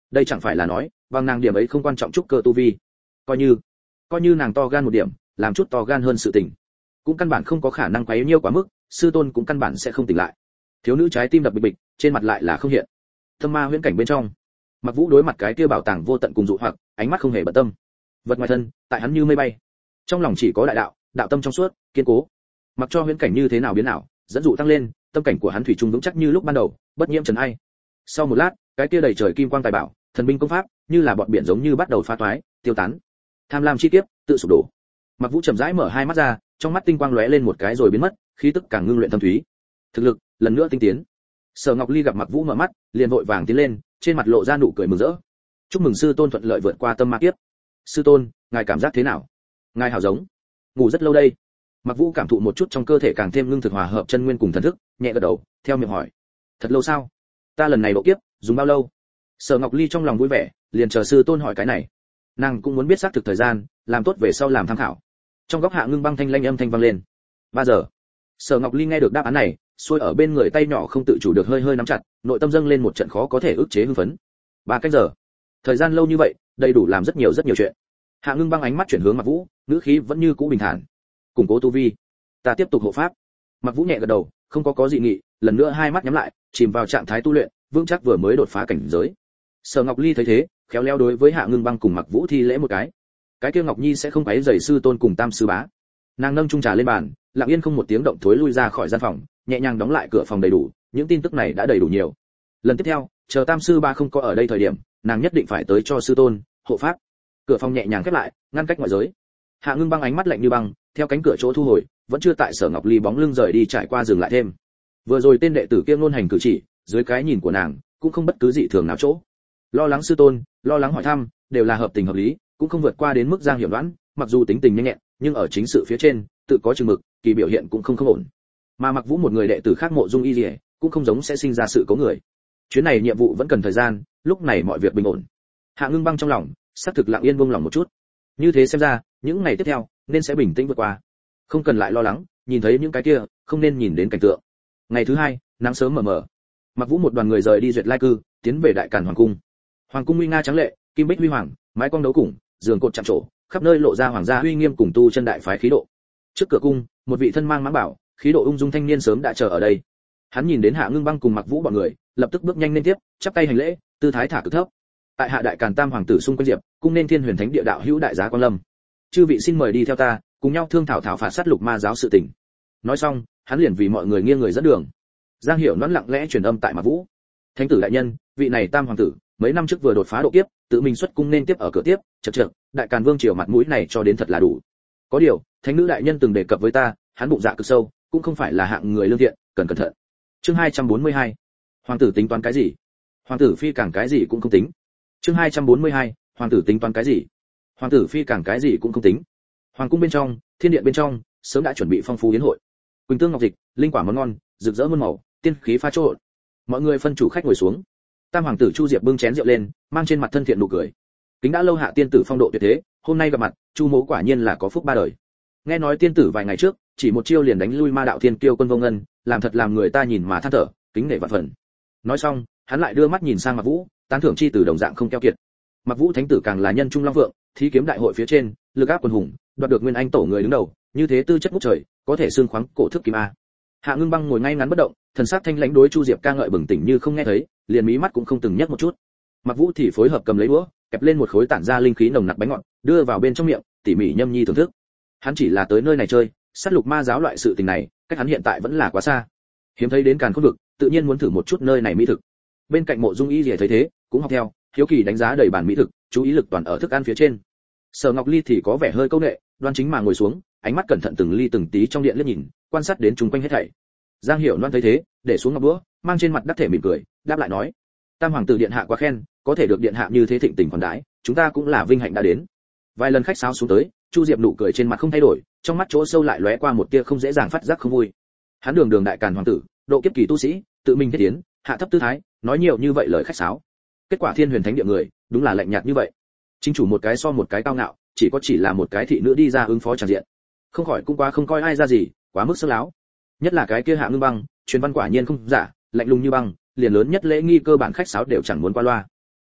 Đây chẳng phải là nói bằng nàng điểm ấy không quan trọng trúc cơ tu vi, coi như coi như nàng to gan một điểm, làm chút to gan hơn sự tình, cũng căn bản không có khả năng quấy nhiêu quá mức, sư tôn cũng căn bản sẽ không tỉnh lại. Thiếu nữ trái tim đập bịch bịch, trên mặt lại là không hiện. Thâm ma huyễn cảnh bên trong, Mặc Vũ đối mặt cái kia bảo tàng vô tận cùng dụ hoặc, ánh mắt không hề bận tâm. Vật ngoài thân, tại hắn như mây bay. Trong lòng chỉ có đại đạo, đạo tâm trong suốt, kiên cố. Mặc cho huyễn cảnh như thế nào biến nào, dẫn dụ tăng lên, tâm cảnh của hắn thủy chung vững chắc như lúc ban đầu, bất nhiễm trần ai. Sau một lát, cái kia đầy trời kim quang tài bảo, thần binh công pháp, như là bọn biển giống như bắt đầu phá toái, tiêu tán. Tham lam chi kiếp, tự sụp đổ. Mặc Vũ chậm rãi mở hai mắt ra, trong mắt tinh quang lóe lên một cái rồi biến mất, khí tức càng ngưng luyện thâm thúy. Thực lực lần nữa tinh tiến. Sở Ngọc Ly gặp Mặc Vũ mở mắt, liền vội vàng tiến lên, trên mặt lộ ra nụ cười mừng rỡ. Chúc mừng sư tôn thuận lợi vượt qua tâm ma kiếp. Sư tôn, ngài cảm giác thế nào? Ngài hảo giống ngủ rất lâu đây. Mặc Vũ cảm thụ một chút trong cơ thể càng thêm ngưng thực hòa hợp chân nguyên cùng thần thức, nhẹ gật đầu, theo miệng hỏi: thật lâu sao? Ta lần này độ kiếp dùng bao lâu? Sở Ngọc Ly trong lòng vui vẻ, liền chờ sư tôn hỏi cái này. Nàng cũng muốn biết xác thực thời gian, làm tốt về sau làm tham khảo. Trong góc Hạ Ngưng Băng thanh lanh âm thanh vang lên. ba giờ. Sở Ngọc Ly nghe được đáp án này, xuôi ở bên người tay nhỏ không tự chủ được hơi hơi nắm chặt, nội tâm dâng lên một trận khó có thể ức chế hưng phấn. ba canh giờ. Thời gian lâu như vậy, đầy đủ làm rất nhiều rất nhiều chuyện. Hạ Ngưng Băng ánh mắt chuyển hướng Mặc Vũ, ngữ khí vẫn như cũ bình thản. Củng cố tu vi, ta tiếp tục hộ pháp. Mặc Vũ nhẹ gật đầu, không có có dị nghị, lần nữa hai mắt nhắm lại, chìm vào trạng thái tu luyện, vững chắc vừa mới đột phá cảnh giới. Sở Ngọc Ly thấy thế, khéo léo đối với Hạ Ngưng Băng cùng Mặc Vũ thi lễ một cái. Cái kia Ngọc Nhi sẽ không quấy rầy sư tôn cùng Tam sư bá. Nàng nâng chung trà lên bàn, lặng yên không một tiếng động thối lui ra khỏi gian phòng, nhẹ nhàng đóng lại cửa phòng đầy đủ, những tin tức này đã đầy đủ nhiều. Lần tiếp theo, chờ Tam sư ba không có ở đây thời điểm, nàng nhất định phải tới cho sư tôn hộ pháp. Cửa phòng nhẹ nhàng khép lại, ngăn cách ngoại giới. Hạ Ngưng Băng ánh mắt lạnh như băng, theo cánh cửa chỗ thu hồi, vẫn chưa tại Sở Ngọc Ly bóng lưng rời đi trải qua dừng lại thêm. Vừa rồi tên đệ tử kia ngôn hành cử chỉ, dưới cái nhìn của nàng, cũng không bất cứ dị thường nào chỗ. Lo lắng sư tôn, lo lắng hỏi thăm, đều là hợp tình hợp lý, cũng không vượt qua đến mức giang hiểm đoán, mặc dù tính tình nhanh nhẹn, nhưng ở chính sự phía trên, tự có chừng mực, kỳ biểu hiện cũng không không ổn. Mà Mặc Vũ một người đệ tử khác Mộ Dung Y Liễu, cũng không giống sẽ sinh ra sự cố người. Chuyến này nhiệm vụ vẫn cần thời gian, lúc này mọi việc bình ổn. Hạ Ngưng Băng trong lòng, xác thực lặng yên buông lòng một chút. Như thế xem ra, những ngày tiếp theo nên sẽ bình tĩnh vượt qua. Không cần lại lo lắng, nhìn thấy những cái kia, không nên nhìn đến cảnh tượng. Ngày thứ hai, nắng sớm mờ mờ. Mặc Vũ một đoàn người rời đi Duyệt Lai cư, tiến về Đại Càn Hoàng cung. Hoàng cung nguy nga trắng lệ, kim bích huy hoàng, mái cong đấu củng, giường cột chạm trổ, khắp nơi lộ ra hoàng gia uy nghiêm cùng tu chân đại phái khí độ. Trước cửa cung, một vị thân mang mãng bảo, khí độ ung dung thanh niên sớm đã chờ ở đây. Hắn nhìn đến Hạ Ngưng Băng cùng Mặc Vũ bọn người, lập tức bước nhanh lên tiếp, chắp tay hành lễ, tư thái thả cực thấp. Tại Hạ Đại Càn Tam hoàng tử xung quanh diệp, cung nên Thiên Huyền Thánh Địa đạo hữu đại giá quan lâm. Chư vị xin mời đi theo ta, cùng nhau thương thảo thảo phạt sát lục ma giáo sự tình. Nói xong, hắn liền vì mọi người nghiêng người dẫn đường. Giang Hiểu Noãn lặng lẽ truyền âm tại Mặc Vũ. Thánh tử đại nhân, vị này Tam hoàng tử, mấy năm trước vừa đột phá độ kiếp, tự mình xuất cung nên tiếp ở cửa tiếp, chậc chậc, Đại Càn Vương triều mặt mũi này cho đến thật là đủ. Có điều, thánh nữ đại nhân từng đề cập với ta, hắn bụng dạ cực sâu, cũng không phải là hạng người lương thiện, cần cẩn thận. Chương hai trăm bốn mươi hai. Hoàng tử tính toán cái gì? Hoàng tử phi càng cái gì cũng không tính. Chương hai trăm bốn mươi hai. Hoàng tử tính toán cái gì? Hoàng tử phi càng cái gì cũng không tính. Hoàng cung bên trong, thiên điện bên trong, sớm đã chuẩn bị phong phú yến hội. Quỳnh tương ngọc dịch, linh quả món ngon, rực rỡ muôn màu, tiên khí pha trộn. Mọi người phân chủ khách ngồi xuống. Tam hoàng tử Chu Diệp bưng chén rượu lên, mang trên mặt thân thiện nụ cười. Kính đã lâu hạ tiên tử phong độ tuyệt thế, hôm nay gặp mặt, Chu mỗ quả nhiên là có phúc ba đời. Nghe nói tiên tử vài ngày trước, chỉ một chiêu liền đánh lui ma đạo thiên kiêu quân vô ngân, làm thật làm người ta nhìn mà than thở, kính nể vạn phần. Nói xong, hắn lại đưa mắt nhìn sang Mặc Vũ, tán thưởng chi từ đồng dạng không keo kiệt. Mặc Vũ thánh tử càng là nhân trung long vượng, thí kiếm đại hội phía trên, lực áp quần hùng, đoạt được nguyên anh tổ người đứng đầu, như thế tư chất ngút trời, có thể xương khoáng cổ thức kim a. Hạ Ngưng Băng ngồi ngay ngắn bất động, thần sắc thanh lãnh đối Chu Diệp ca ngợi bừng tỉnh như không nghe thấy, liền mí mắt cũng không từng nhấc một chút. Mặc Vũ thì phối hợp cầm lấy đũa, kẹp lên một khối tản ra linh khí nồng nặc bánh ngọt, đưa vào bên trong miệng, tỉ mỉ nhâm nhi thưởng thức. Hắn chỉ là tới nơi này chơi, sát lục ma giáo loại sự tình này, cách hắn hiện tại vẫn là quá xa. Hiếm thấy đến Càn Khôn vực, tự nhiên muốn thử một chút nơi này mỹ thực. Bên cạnh Mộ Dung Y Liễu thấy thế, cũng học theo, hiếu kỳ đánh giá đầy bàn mỹ thực, chú ý lực toàn ở thức ăn phía trên. Sở Ngọc Ly thì có vẻ hơi câu nệ, đoan chính mà ngồi xuống, ánh mắt cẩn thận từng ly từng tí trong điện liếc nhìn, quan sát đến chung quanh hết thảy. Giang Hiểu Loan thấy thế, để xuống ngọc đũa, mang trên mặt đắc thể mỉm cười, đáp lại nói: Tam hoàng tử điện hạ quá khen, có thể được điện hạ như thế thịnh tình khoản đãi, chúng ta cũng là vinh hạnh đã đến. Vài lần khách sáo xuống tới, Chu Diệp nụ cười trên mặt không thay đổi, trong mắt chỗ sâu lại lóe qua một tia không dễ dàng phát giác không vui. Hắn đường đường Đại Càn hoàng tử, độ kiếp kỳ tu sĩ, tự mình thiết tiến, hạ thấp tư thái, nói nhiều như vậy lời khách sáo. Kết quả Thiên Huyền Thánh Địa người, đúng là lạnh nhạt như vậy. Chính chủ một cái so một cái cao ngạo, chỉ có chỉ là một cái thị nữ đi ra ứng phó tràn diện. Không khỏi cũng quá không coi ai ra gì, quá mức sơ láo. Nhất là cái kia Hạ Ngưng Băng, truyền văn quả nhiên không giả, lạnh lùng như băng, liền lớn nhất lễ nghi cơ bản khách sáo đều chẳng muốn qua loa.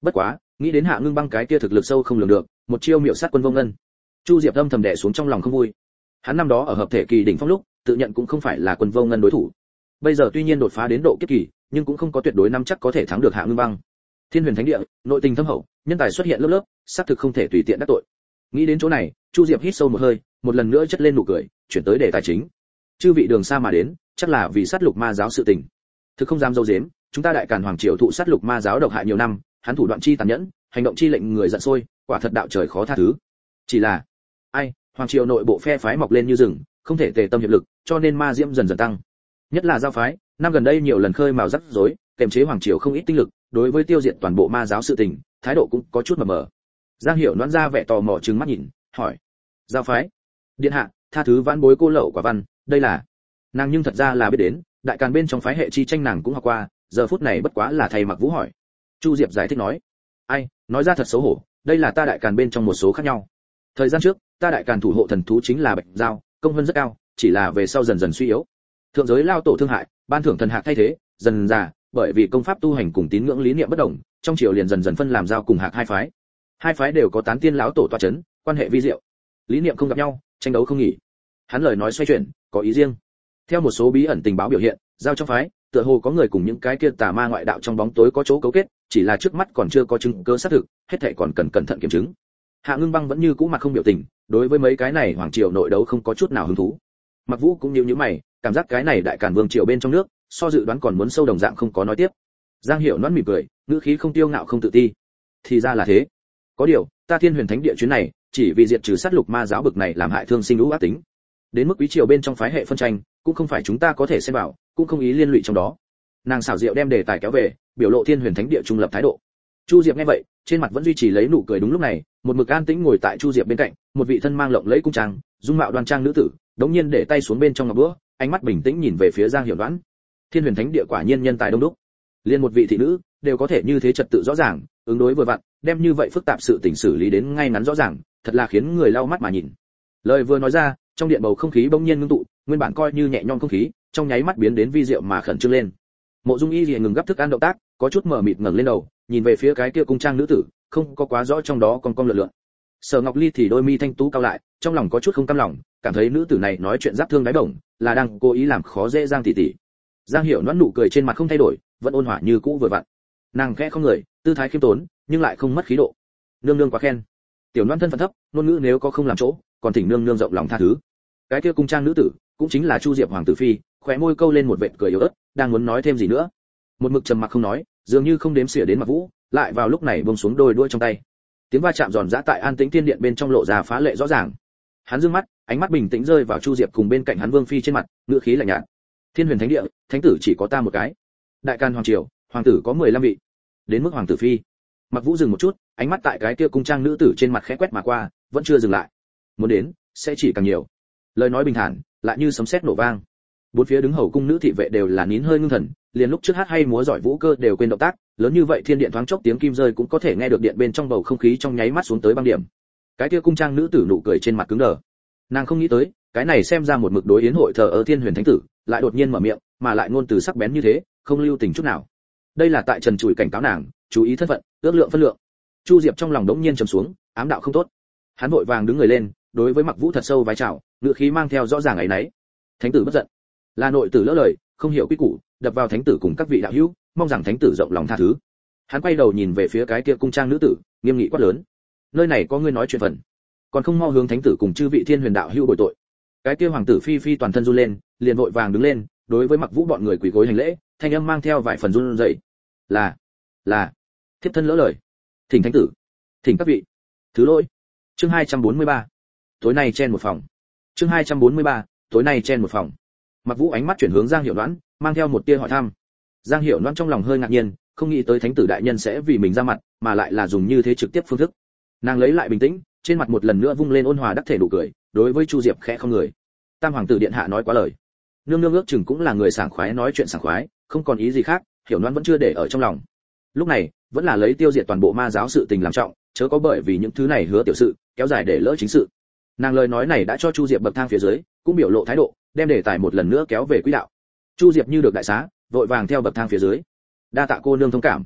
Bất quá, nghĩ đến Hạ Ngưng Băng cái kia thực lực sâu không lường được, một chiêu miểu sát Quân Vô Ngân, Chu Diệp âm thầm đè xuống trong lòng không vui. Hắn năm đó ở hợp thể kỳ đỉnh phong lúc, tự nhận cũng không phải là Quân Vô Ngân đối thủ. Bây giờ tuy nhiên đột phá đến độ kiếp kỳ, nhưng cũng không có tuyệt đối nắm chắc có thể thắng được Hạ Ngưng Băng. Thiên Huyền Thánh Địa, nội tình thâm hậu, nhân tài xuất hiện lớp lớp, xác thực không thể tùy tiện đắc tội. Nghĩ đến chỗ này, Chu Diệp hít sâu một hơi, một lần nữa chất lên nụ cười, chuyển tới đề tài chính. Chư vị đường xa mà đến, chắc là vì sát lục ma giáo sự tình. Thực không dám dâu dếm, chúng ta Đại Càn hoàng triều thụ sát lục ma giáo độc hại nhiều năm, hắn thủ đoạn chi tàn nhẫn, hành động chi lệnh người giận sôi, quả thật đạo trời khó tha thứ. Chỉ là, ai, hoàng triều nội bộ phe phái mọc lên như rừng, không thể tề tâm hiệp lực, cho nên ma diễm dần dần tăng. Nhất là Giao phái, năm gần đây nhiều lần khơi mào rắc rối, kềm chế hoàng triều không ít tinh lực, đối với tiêu diệt toàn bộ ma giáo sự tình, thái độ cũng có chút mờ mờ. Giang Hiểu đoán ra vẻ tò mò trừng mắt nhìn, hỏi: Giao phái? Điện hạ, tha thứ vãn bối cô lậu quả văn, đây là... Nàng nhưng thật ra là biết đến, Đại Càn bên trong phái hệ chi tranh nàng cũng học qua, giờ phút này bất quá là thầy Mặc Vũ hỏi. Chu Diệp giải thích nói: Ai, nói ra thật xấu hổ, đây là ta Đại Càn bên trong một số khác nhau. Thời gian trước, ta Đại Càn thủ hộ thần thú chính là Bạch Giao, công vân rất cao, chỉ là về sau dần dần suy yếu. Thượng giới lao tổ thương hại, ban thưởng thần hạc thay thế, dần dà, bởi vì công pháp tu hành cùng tín ngưỡng lý niệm bất đồng, trong triều liền dần dần phân làm Giao cùng Hạc hai phái. Hai phái đều có tán tiên lão tổ tọa chấn, quan hệ vi diệu. Lý niệm không gặp nhau, tranh đấu không nghỉ. Hắn lời nói xoay chuyển, có ý riêng. Theo một số bí ẩn tình báo biểu hiện, Giao trong phái, tựa hồ có người cùng những cái kia tà ma ngoại đạo trong bóng tối có chỗ cấu kết, chỉ là trước mắt còn chưa có chứng cứ xác thực, hết thảy còn cần cẩn thận kiểm chứng. Hạ Ngưng Băng vẫn như cũ mặt không biểu tình, đối với mấy cái này hoàng triều nội đấu không có chút nào hứng thú. Mặc Vũ cũng nhíu nhíu mày, cảm giác cái này Đại Càn vương triều bên trong nước, so dự đoán còn muốn sâu đồng dạng không có nói tiếp. Giang Hiểu noãn mỉm cười, ngữ khí không tiêu ngạo không tự ti. Thì ra là thế. Có điều, ta Thiên Huyền Thánh Địa chuyến này, chỉ vì diệt trừ sát lục ma giáo bực này làm hại thương sinh lũ ác tính. Đến mức quý triều bên trong phái hệ phân tranh, cũng không phải chúng ta có thể xem vào, cũng không ý liên lụy trong đó. Nàng xảo diệu đem đề tài kéo về, biểu lộ Thiên Huyền Thánh Địa trung lập thái độ. Chu Diệp nghe vậy, trên mặt vẫn duy trì lấy nụ cười. Đúng lúc này, một mực an tĩnh ngồi tại Chu Diệp bên cạnh, một vị thân mang lộng lẫy cung trang, dung mạo đoan trang nữ tử, đống nhiên để tay xuống bên trong ngọc búa, ánh mắt bình tĩnh nhìn về phía Giang Hiểu Đoán. Thiên Huyền Thánh Địa quả nhiên nhân tài đông đúc, liên một vị thị nữ đều có thể như thế trật tự rõ ràng, ứng đối vừa vặn, đem như vậy phức tạp sự tình xử lý đến ngay ngắn rõ ràng, thật là khiến người lau mắt mà nhìn. Lời vừa nói ra, trong điện bầu không khí bỗng nhiên ngưng tụ, nguyên bản coi như nhẹ nhõm không khí, trong nháy mắt biến đến vi diệu mà khẩn trương lên. Mộ Dung Y liền ngừng gấp thức ăn động tác, có chút mờ mịt ngẩng lên đầu, nhìn về phía cái kia cung trang nữ tử, không có quá rõ trong đó còn con lượn lượn. Sở Ngọc Ly thì đôi mi thanh tú cao lại, trong lòng có chút không cam lòng, cảm thấy nữ tử này nói chuyện giáp thương đáy bổng, là đang cố ý làm khó dễ Giang tỷ tỷ. Giang Hiểu noãn nụ cười trên mặt không thay đổi, vẫn ôn hòa như cũ vừa vặn. Nàng khẽ không người, tư thái khiêm tốn, nhưng lại không mất khí độ. Nương nương quá khen. Tiểu noãn thân phận thấp, ngôn ngữ nếu có không làm chỗ, còn thỉnh nương nương rộng lòng tha thứ. Cái kia cung trang nữ tử, cũng chính là Chu Diệp hoàng tử phi, khóe môi câu lên một vệt cười yếu ớt, đang muốn nói thêm gì nữa. Một mực trầm mặc không nói, dường như không đếm xỉa đến Mặc Vũ, lại vào lúc này buông xuống đôi đuôi trong tay. Tiếng va chạm giòn giã tại an tĩnh thiên điện bên trong lộ ra phá lệ rõ ràng. Hắn dương mắt, ánh mắt bình tĩnh rơi vào Chu Diệp cùng bên cạnh hắn Vương phi trên mặt, ngữ khí lạnh nhạt. Thiên Huyền Thánh Địa, thánh tử chỉ có ta một cái. Đại Càn hoàng triều, hoàng tử có mười lăm vị. Đến mức hoàng tử phi. Mặc Vũ dừng một chút, ánh mắt tại cái kia cung trang nữ tử trên mặt khẽ quét mà qua, vẫn chưa dừng lại. Muốn đến, sẽ chỉ càng nhiều. Lời nói bình thản, lại như sấm sét nổ vang. Bốn phía đứng hầu cung nữ thị vệ đều là nín hơi ngưng thần, liền lúc trước hát hay múa giỏi vũ cơ đều quên động tác, lớn như vậy thiên điện thoáng chốc tiếng kim rơi cũng có thể nghe được điện bên trong bầu không khí trong nháy mắt xuống tới băng điểm. Cái kia cung trang nữ tử nụ cười trên mặt cứng đờ. Nàng không nghĩ tới, cái này xem ra một mực đối yến hội thờ ở Thiên Huyền Thánh tử, lại đột nhiên mở miệng, mà lại ngôn từ sắc bén như thế, không lưu tình chút nào. Đây là tại trần trụi cảnh cáo nàng, chú ý thân phận, ước lượng phân lượng. Chu Diệp trong lòng đống nhiên trầm xuống, ám đạo không tốt. Hắn vội vàng đứng người lên, đối với Mặc Vũ thật sâu vái chào, ngữ khí mang theo rõ ràng ấy nấy. Thánh tử bất giận, là nội tử lỡ lời, không hiểu quy củ, đập vào thánh tử cùng các vị đạo hữu, mong rằng thánh tử rộng lòng tha thứ. Hắn quay đầu nhìn về phía cái kia cung trang nữ tử, nghiêm nghị quát lớn: nơi này có ngươi nói chuyện phần, còn không mau hướng thánh tử cùng chư vị Thiên Huyền đạo hữu bồi tội. Cái kia hoàng tử phi phi toàn thân run lên, liền vội vàng đứng lên, đối với Mặc Vũ bọn người quỳ gối hành lễ, thanh âm mang theo vài phần run rẩy. Là, là, thiếp thân lỡ lời, thỉnh thánh tử, thỉnh các vị thứ lỗi. Chương hai trăm bốn mươi ba, tối nay chen một phòng. Chương hai trăm bốn mươi ba, tối nay chen một phòng. Mặc Vũ ánh mắt chuyển hướng Giang Hiểu Đoán, mang theo một tia hỏi thăm. Giang Hiểu Đoán trong lòng hơi ngạc nhiên, không nghĩ tới thánh tử đại nhân sẽ vì mình ra mặt, mà lại là dùng như thế trực tiếp phương thức. Nàng lấy lại bình tĩnh, trên mặt một lần nữa vung lên ôn hòa đắc thể nụ cười, đối với Chu Diệp khẽ không người. Tam hoàng tử điện hạ nói quá lời. Nương nương ước chừng cũng là người sảng khoái nói chuyện sảng khoái, không còn ý gì khác, Hiểu Đoán vẫn chưa để ở trong lòng. Lúc này, vẫn là lấy tiêu diệt toàn bộ ma giáo sự tình làm trọng, chớ có bởi vì những thứ này hứa tiểu sự, kéo dài để lỡ chính sự. Nàng lời nói này đã cho Chu Diệp bậc thang phía dưới, cũng biểu lộ thái độ, đem đề tài một lần nữa kéo về quỹ đạo. Chu Diệp như được đại xá, vội vàng theo bậc thang phía dưới. Đa tạ cô nương thông cảm.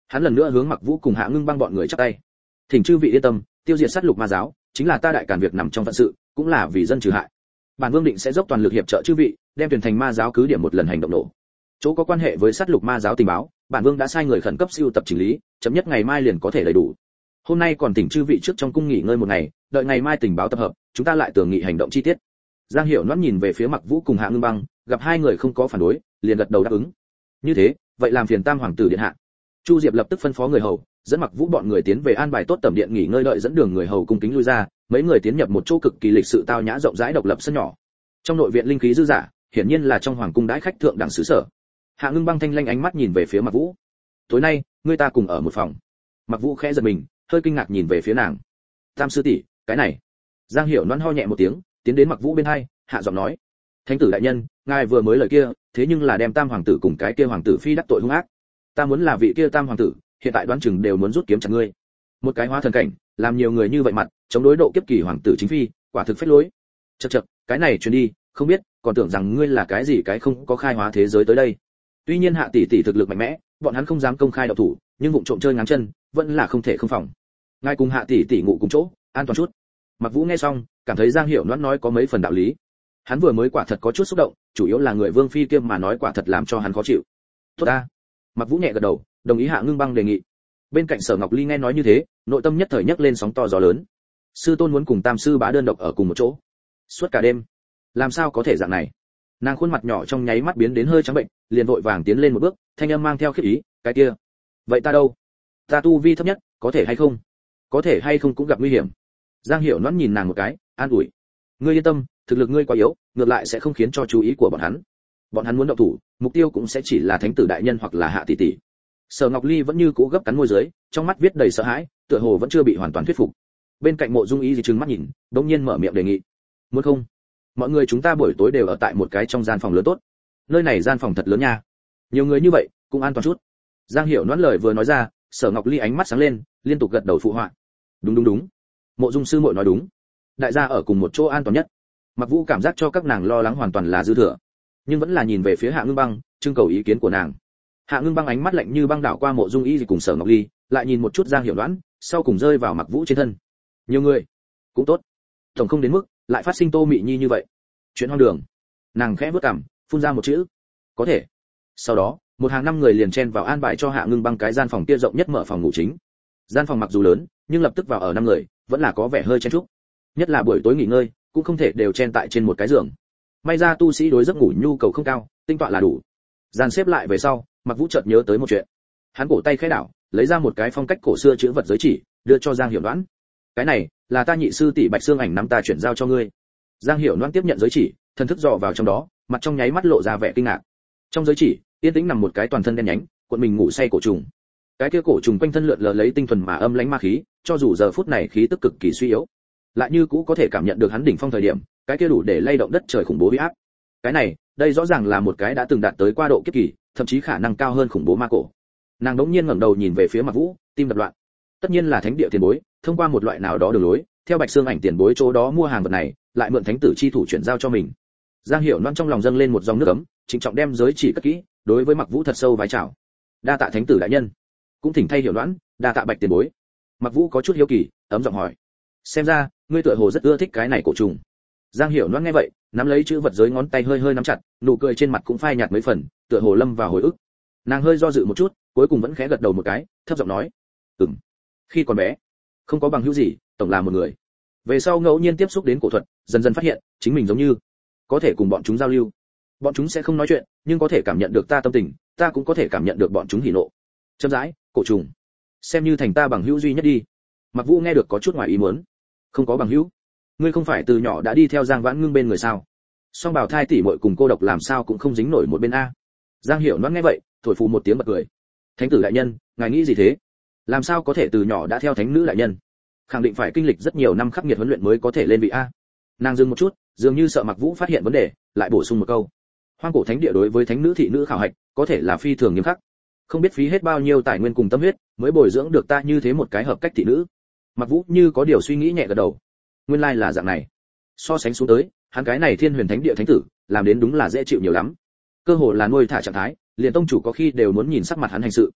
Hắn lần nữa hướng Mặc Vũ cùng Hạ Ngưng Băng bọn người chắp tay. Thỉnh chư vị yên tâm, tiêu diệt sát lục ma giáo, chính là ta đại càn việc nằm trong phận sự, cũng là vì dân trừ hại. Bản vương định sẽ dốc toàn lực hiệp trợ chư vị, đem tuyển thành ma giáo cứ điểm một lần hành động nổ. Chỗ có quan hệ với sát lục ma giáo tình báo, bản vương đã sai người khẩn cấp siêu tập chỉnh lý, chấm nhất ngày mai liền có thể đầy đủ. Hôm nay còn thỉnh chư vị trước trong cung nghỉ ngơi một ngày, đợi ngày mai tình báo tập hợp, chúng ta lại tường nghị hành động chi tiết. Giang Hiểu Noãn nhìn về phía Mặc Vũ cùng Hạ Ngưng Băng, gặp hai người không có phản đối, liền gật đầu đáp ứng. Như thế, vậy làm phiền Tam hoàng tử điện hạ. Chu Diệp lập tức phân phó người hầu, dẫn Mặc Vũ bọn người tiến về an bài tốt tẩm điện nghỉ ngơi, đợi dẫn đường người hầu cung kính lui ra, mấy người tiến nhập một chỗ cực kỳ lịch sự tao nhã rộng rãi độc lập sân nhỏ. Trong nội viện linh khí dư dả, hiển nhiên là trong hoàng cung đãi khách thượng đẳng xứ sở. Hạ Ngưng Băng thanh lanh ánh mắt nhìn về phía Mặc Vũ. Tối nay, ngươi ta cùng ở một phòng. Mặc Vũ khẽ giật mình, hơi kinh ngạc nhìn về phía nàng. Tam sư tỷ, cái này. Giang Hiểu Noãn ho nhẹ một tiếng, tiến đến Mặc Vũ bên hai, hạ giọng nói: Thánh tử đại nhân, ngài vừa mới lời kia, thế nhưng là đem Tam hoàng tử cùng cái kia hoàng tử phi đắc tội hung ác. Ta muốn là vị kia Tam hoàng tử, hiện tại đoán chừng đều muốn rút kiếm chặt ngươi. Một cái hóa thần cảnh, làm nhiều người như vậy mặt, chống đối độ kiếp kỳ hoàng tử chính phi, quả thực phế lối. Chậc chậc, cái này truyền đi, không biết, còn tưởng rằng ngươi là cái gì cái không có khai hóa thế giới tới đây. Tuy nhiên Hạ tỷ tỷ thực lực mạnh mẽ, bọn hắn không dám công khai động thủ, nhưng vụng trộm chơi ngáng chân, vẫn là không thể không phòng. Ngài cùng Hạ tỷ tỷ ngủ cùng chỗ, an toàn chút. Mặc Vũ nghe xong, cảm thấy Giang Hiểu Noãn nói có mấy phần đạo lý. Hắn vừa mới quả thật có chút xúc động, chủ yếu là người Vương phi kia mà nói quả thật làm cho hắn khó chịu. Tốt ta. Mặc Vũ nhẹ gật đầu, đồng ý Hạ Ngưng Băng đề nghị. Bên cạnh Sở Ngọc Ly nghe nói như thế, nội tâm nhất thời nhấc lên sóng to gió lớn. Sư tôn muốn cùng Tam sư bá đơn độc ở cùng một chỗ, suốt cả đêm, làm sao có thể dạng này? Nàng khuôn mặt nhỏ trong nháy mắt biến đến hơi trắng bệnh, liền vội vàng tiến lên một bước, thanh âm mang theo khiếp ý, cái kia, vậy ta đâu? Ta tu vi thấp nhất, có thể hay không? Có thể hay không cũng gặp nguy hiểm. Giang Hiểu Noãn nhìn nàng một cái, an ủi: ngươi yên tâm, thực lực ngươi quá yếu, ngược lại sẽ không khiến cho chú ý của bọn hắn. Bọn hắn muốn động thủ, mục tiêu cũng sẽ chỉ là thánh tử đại nhân hoặc là Hạ tỷ tỷ. Sở Ngọc Ly vẫn như cũ gấp cắn môi dưới, trong mắt viết đầy sợ hãi, tựa hồ vẫn chưa bị hoàn toàn thuyết phục. Bên cạnh Mộ Dung Ý gì trừng mắt nhìn, đột nhiên mở miệng đề nghị: muốn không, mọi người chúng ta buổi tối đều ở tại một cái trong gian phòng lớn tốt. Nơi này gian phòng thật lớn nha, nhiều người như vậy cũng an toàn chút. Giang Hiểu Noãn lời vừa nói ra, Sở Ngọc Ly ánh mắt sáng lên, liên tục gật đầu phụ họa. Đúng đúng đúng, Mộ Dung sư muội nói đúng, đại gia ở cùng một chỗ an toàn nhất. Mặc Vũ cảm giác cho các nàng lo lắng hoàn toàn là dư thừa, nhưng vẫn là nhìn về phía Hạ Ngưng Băng, trưng cầu ý kiến của nàng. Hạ Ngưng Băng ánh mắt lạnh như băng đảo qua Mộ Dung Y gì cùng Sở Ngọc Ly, lại nhìn một chút Giang Hiểu Noãn, sau cùng rơi vào Mặc Vũ trên thân. Nhiều người, cũng tốt, tổng không đến mức lại phát sinh Tô Mị Nhi như vậy. Chuyện hoang đường. Nàng khẽ bước cằm, phun ra một chữ: có thể. Sau đó, một hàng năm người liền chen vào an bài cho Hạ Ngưng Băng cái gian phòng kia rộng nhất mở phòng ngủ chính. Gian phòng mặc dù lớn, nhưng lập tức vào ở năm người, vẫn là có vẻ hơi chen chúc. Nhất là buổi tối nghỉ ngơi, cũng không thể đều chen tại trên một cái giường. May ra tu sĩ đối giấc ngủ nhu cầu không cao, tinh tọa là đủ. Dàn xếp lại về sau, Mặc Vũ chợt nhớ tới một chuyện. Hắn cổ tay khẽ đảo, lấy ra một cái phong cách cổ xưa chữ vật giới chỉ, đưa cho Giang Hiểu Noãn. Cái này là ta nhị sư tỷ Bạch Xương Ảnh nắm ta chuyển giao cho ngươi. Giang Hiểu Noãn tiếp nhận giới chỉ, thần thức dò vào trong đó, mặt trong nháy mắt lộ ra vẻ kinh ngạc. Trong giới chỉ, yên tĩnh nằm một cái toàn thân đen nhánh, cuộn mình ngủ say cổ trùng. Cái kia cổ trùng quanh thân lượn lờ lấy tinh thuần mà âm lãnh ma khí, cho dù giờ phút này khí tức cực kỳ suy yếu, lại như cũ có thể cảm nhận được hắn đỉnh phong thời điểm, cái kia đủ để lay động đất trời khủng bố uy áp. Cái này, đây rõ ràng là một cái đã từng đạt tới qua độ kiếp kỳ, thậm chí khả năng cao hơn khủng bố ma cổ. Nàng đống nhiên ngẩng đầu nhìn về phía Mặc Vũ, tim đập loạn. Tất nhiên là thánh địa tiền bối, thông qua một loại nào đó đường lối, theo Bạch Xương Ảnh tiền bối chỗ đó mua hàng vật này, lại mượn thánh tử chi thủ chuyển giao cho mình. Giang Hiểu Noãn trong lòng dâng lên một dòng nước ấm, trịnh trọng đem giới chỉ cất kỹ, đối với Mặc Vũ thật sâu vái chào. Đa tạ thánh tử đại nhân. Cũng thỉnh thay Hiểu Noãn, đa tạ Bạch tiền bối. Mặc Vũ có chút hiếu kỳ, ấm giọng hỏi: xem ra ngươi tựa hồ rất ưa thích cái này cổ trùng. Giang Hiểu Noãn nghe vậy, nắm lấy chữ vật giới ngón tay hơi hơi nắm chặt, nụ cười trên mặt cũng phai nhạt mấy phần, tựa hồ lâm vào hồi ức. Nàng hơi do dự một chút, cuối cùng vẫn khẽ gật đầu một cái, thấp giọng nói: ừm. Khi còn bé, không có bằng hữu gì, tổng là một người. Về sau ngẫu nhiên tiếp xúc đến cổ thuật, dần dần phát hiện chính mình giống như có thể cùng bọn chúng giao lưu. Bọn chúng sẽ không nói chuyện, nhưng có thể cảm nhận được ta tâm tình, ta cũng có thể cảm nhận được bọn chúng hỉ nộ. Chậm rãi, cổ trùng xem như thành ta bằng hữu duy nhất đi. Mặc Vũ nghe được có chút ngoài ý muốn. Không có bằng hữu? Ngươi không phải từ nhỏ đã đi theo Giang Vãn Ngưng bên người sao? Song Bảo Thai tỷ muội cùng cô độc làm sao cũng không dính nổi một bên a. Giang Hiểu Noãn nghe vậy, thổi phù một tiếng bật cười. Thánh tử đại nhân, ngài nghĩ gì thế? Làm sao có thể từ nhỏ đã theo thánh nữ đại nhân? Khẳng định phải kinh lịch rất nhiều năm khắc nghiệt huấn luyện mới có thể lên vị a. Nàng dừng một chút, dường như sợ Mặc Vũ phát hiện vấn đề, lại bổ sung một câu: Hoang cổ thánh địa đối với thánh nữ thị nữ khảo hạch, có thể là phi thường nghiêm khắc. Không biết phí hết bao nhiêu tài nguyên cùng tâm huyết, mới bồi dưỡng được ta như thế một cái hợp cách thị nữ. Mặc Vũ như có điều suy nghĩ nhẹ gật đầu. Nguyên lai là dạng này. So sánh xuống tới, hắn cái này Thiên Huyền Thánh địa thánh tử, làm đến đúng là dễ chịu nhiều lắm. Cơ hồ là nuôi thả trạng thái, liền tông chủ có khi đều muốn nhìn sắc mặt hắn hành sự.